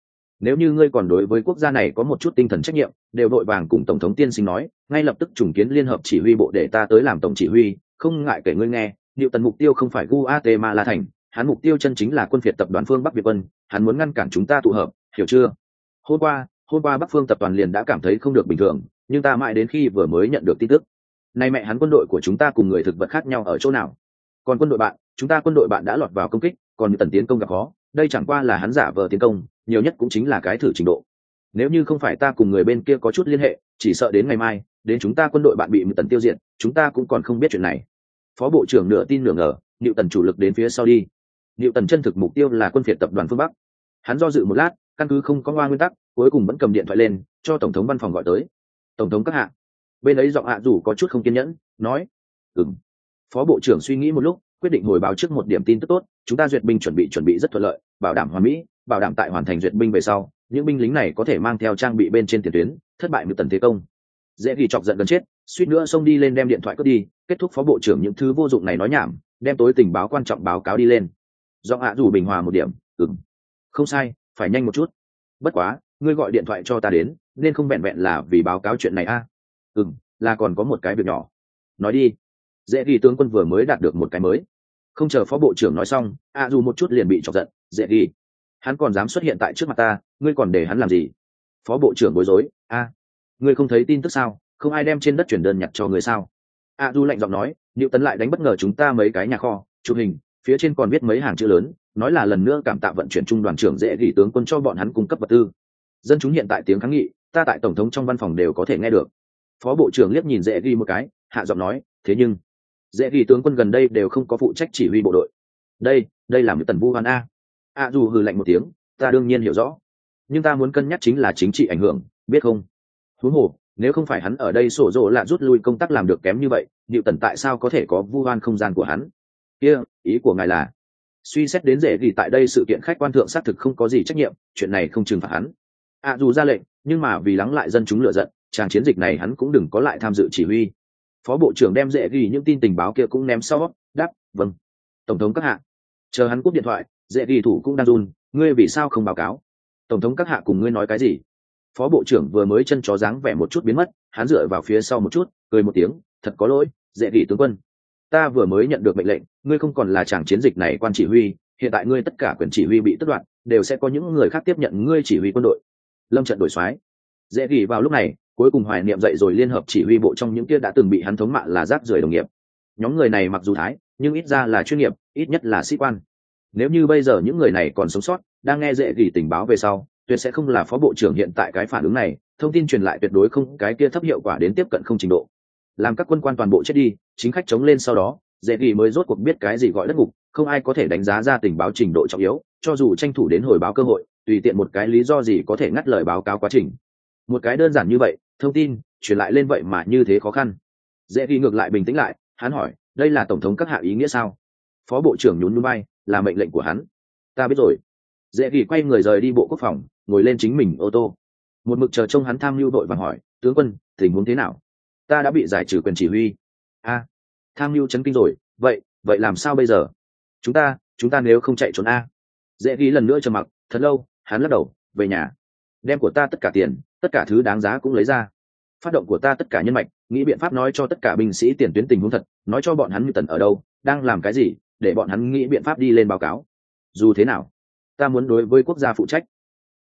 nếu như ngươi còn đối với quốc gia này có một chút tinh thần trách nhiệm, đều đội vàng cùng tổng thống tiên sinh nói, ngay lập tức trùng kiến liên hợp chỉ huy bộ để ta tới làm tổng chỉ huy, không ngại kể ngươi nghe. Liệu tần mục tiêu không phải Guatemala thành, hắn mục tiêu chân chính là quân phiệt tập đoàn phương Bắc Việt quân, hắn muốn ngăn cản chúng ta tụ hợp, hiểu chưa? Hôm qua, hôm qua Bắc phương tập đoàn liền đã cảm thấy không được bình thường, nhưng ta mãi đến khi vừa mới nhận được tin tức, nay mẹ hắn quân đội của chúng ta cùng người thực vật khác nhau ở chỗ nào? Còn quân đội bạn, chúng ta quân đội bạn đã lọt vào công kích, còn như tần tiến công gặp khó, đây chẳng qua là hắn giả vờ tiến công, nhiều nhất cũng chính là cái thử trình độ. Nếu như không phải ta cùng người bên kia có chút liên hệ, chỉ sợ đến ngày mai, đến chúng ta quân đội bạn bị Mưu Tần tiêu diệt, chúng ta cũng còn không biết chuyện này. Phó bộ trưởng nửa tin nửa ngờ, Mưu Tần chủ lực đến phía sau đi. Mưu Tần chân thực mục tiêu là quân phiệt tập đoàn phương Bắc. Hắn do dự một lát, căn cứ không có hoa nguyên tắc, cuối cùng vẫn cầm điện thoại lên, cho tổng thống văn phòng gọi tới. Tổng thống các hạ. Bên ấy giọng hạ dù có chút không kiên nhẫn, nói: "Ừm." Phó bộ trưởng suy nghĩ một lúc, quyết định hồi báo trước một điểm tin tức tốt, chúng ta duyệt binh chuẩn bị chuẩn bị rất thuận lợi, bảo đảm hoàn mỹ, bảo đảm tại hoàn thành duyệt binh về sau, những binh lính này có thể mang theo trang bị bên trên tiền tuyến, thất bại Mưu Tần thế công. Dễ ghi chọc giận gần chết, suýt nữa xông đi lên đem điện thoại cướp đi, kết thúc phó bộ trưởng những thứ vô dụng này nói nhảm, đem tối tình báo quan trọng báo cáo đi lên. Giọng hạ dù bình hòa một điểm, "Ừm, không sai, phải nhanh một chút. Bất quá, ngươi gọi điện thoại cho ta đến, nên không vẹn vẹn là vì báo cáo chuyện này a?" À? "Ừm, là còn có một cái việc nhỏ." "Nói đi." Dễ ghi tướng quân vừa mới đạt được một cái mới. Không chờ phó bộ trưởng nói xong, a dù một chút liền bị chọc giận. "Dễ ghi, hắn còn dám xuất hiện tại trước mặt ta, ngươi còn để hắn làm gì?" Phó bộ trưởng bối rối. "A, ngươi không thấy tin tức sao, không ai đem trên đất chuyển đơn nhặt cho người sao?" A du lạnh giọng nói, "Niệu Tấn lại đánh bất ngờ chúng ta mấy cái nhà kho, chụp hình, phía trên còn viết mấy hàng chữ lớn, nói là lần nữa cảm tạ vận chuyển trung đoàn trưởng Dễ ghi tướng quân cho bọn hắn cung cấp vật tư. Dân chúng hiện tại tiếng kháng nghị, ta tại tổng thống trong văn phòng đều có thể nghe được." Phó bộ trưởng liếc nhìn Dễ ghi một cái, hạ giọng nói, "Thế nhưng Dễ ghi tướng quân gần đây đều không có phụ trách chỉ huy bộ đội. Đây, đây là một tần vu hoan a." A dù hừ lạnh một tiếng, "Ta đương nhiên hiểu rõ, nhưng ta muốn cân nhắc chính là chính trị ảnh hưởng, biết không? Huống hồ, nếu không phải hắn ở đây sổ rộ lạ rút lui công tác làm được kém như vậy, Niệu Tần tại sao có thể có vu hoan không gian của hắn? Kia, ý của ngài là suy xét đến Dễ ghi tại đây sự kiện khách quan thượng xác thực không có gì trách nhiệm, chuyện này không trừng phạt hắn." A dù ra lệnh, nhưng mà vì lắng lại dân chúng lựa giận, tràng chiến dịch này hắn cũng đừng có lại tham dự chỉ huy. Phó bộ trưởng đem Dễ ghi những tin tình báo kia cũng ném sau, đáp, "Vâng, tổng thống các hạ." Chờ hắn cúp điện thoại, Dễ ghi thủ cũng đang run, "Ngươi vì sao không báo cáo? Tổng thống các hạ cùng ngươi nói cái gì?" Phó bộ trưởng vừa mới chân chó dáng vẻ một chút biến mất, hắn dựa vào phía sau một chút, cười một tiếng, "Thật có lỗi, Dễ ghi tướng quân. Ta vừa mới nhận được mệnh lệnh, ngươi không còn là tràng chiến dịch này quan chỉ huy, hiện tại ngươi tất cả quyền chỉ huy bị tước đoạt, đều sẽ có những người khác tiếp nhận ngươi chỉ huy quân đội." Lâm trận đổi soái. Dễ ghi vào lúc này cuối cùng hoài niệm dậy rồi liên hợp chỉ huy bộ trong những kia đã từng bị hắn thống mạ là rác rưởi đồng nghiệp. Nhóm người này mặc dù thái, nhưng ít ra là chuyên nghiệp, ít nhất là sĩ quan. Nếu như bây giờ những người này còn sống sót, đang nghe Dễ ghi tình báo về sau, tuyệt sẽ không là phó bộ trưởng hiện tại cái phản ứng này, thông tin truyền lại tuyệt đối không cái kia thấp hiệu quả đến tiếp cận không trình độ. Làm các quân quan toàn bộ chết đi, chính khách chống lên sau đó, Dễ ghi mới rốt cuộc biết cái gì gọi đất ngục, không ai có thể đánh giá ra tình báo trình độ trọng yếu, cho dù tranh thủ đến hồi báo cơ hội, tùy tiện một cái lý do gì có thể ngắt lời báo cáo quá trình. Một cái đơn giản như vậy, thông tin truyền lại lên vậy mà như thế khó khăn. Dễ ghi ngược lại bình tĩnh lại, hắn hỏi, "Đây là tổng thống các hạ ý nghĩa sao?" Phó bộ trưởng nhún nhún vai, "Là mệnh lệnh của hắn." "Ta biết rồi." Dễ ghi quay người rời đi bộ quốc phòng, ngồi lên chính mình ô tô. Một mực chờ trông hắn tham mưu đội vàng hỏi, "Tướng quân, tình huống thế nào?" "Ta đã bị giải trừ quyền chỉ huy." "A, tham mưu chấn kinh rồi, vậy vậy làm sao bây giờ?" chúng ta chúng ta nếu không chạy trốn a?" Dễ ghi lần nữa trầm mặc thật lâu, hắn lắc đầu, "Về nhà, đem của ta tất cả tiền, tất cả thứ đáng giá cũng lấy ra, phát động của ta tất cả nhân mạch, nghĩ biện pháp nói cho tất cả binh sĩ tiền tuyến tình huống thật, nói cho bọn hắn Như Tần ở đâu, đang làm cái gì, để bọn hắn nghĩ biện pháp đi lên báo cáo. Dù thế nào, ta muốn đối với quốc gia phụ trách."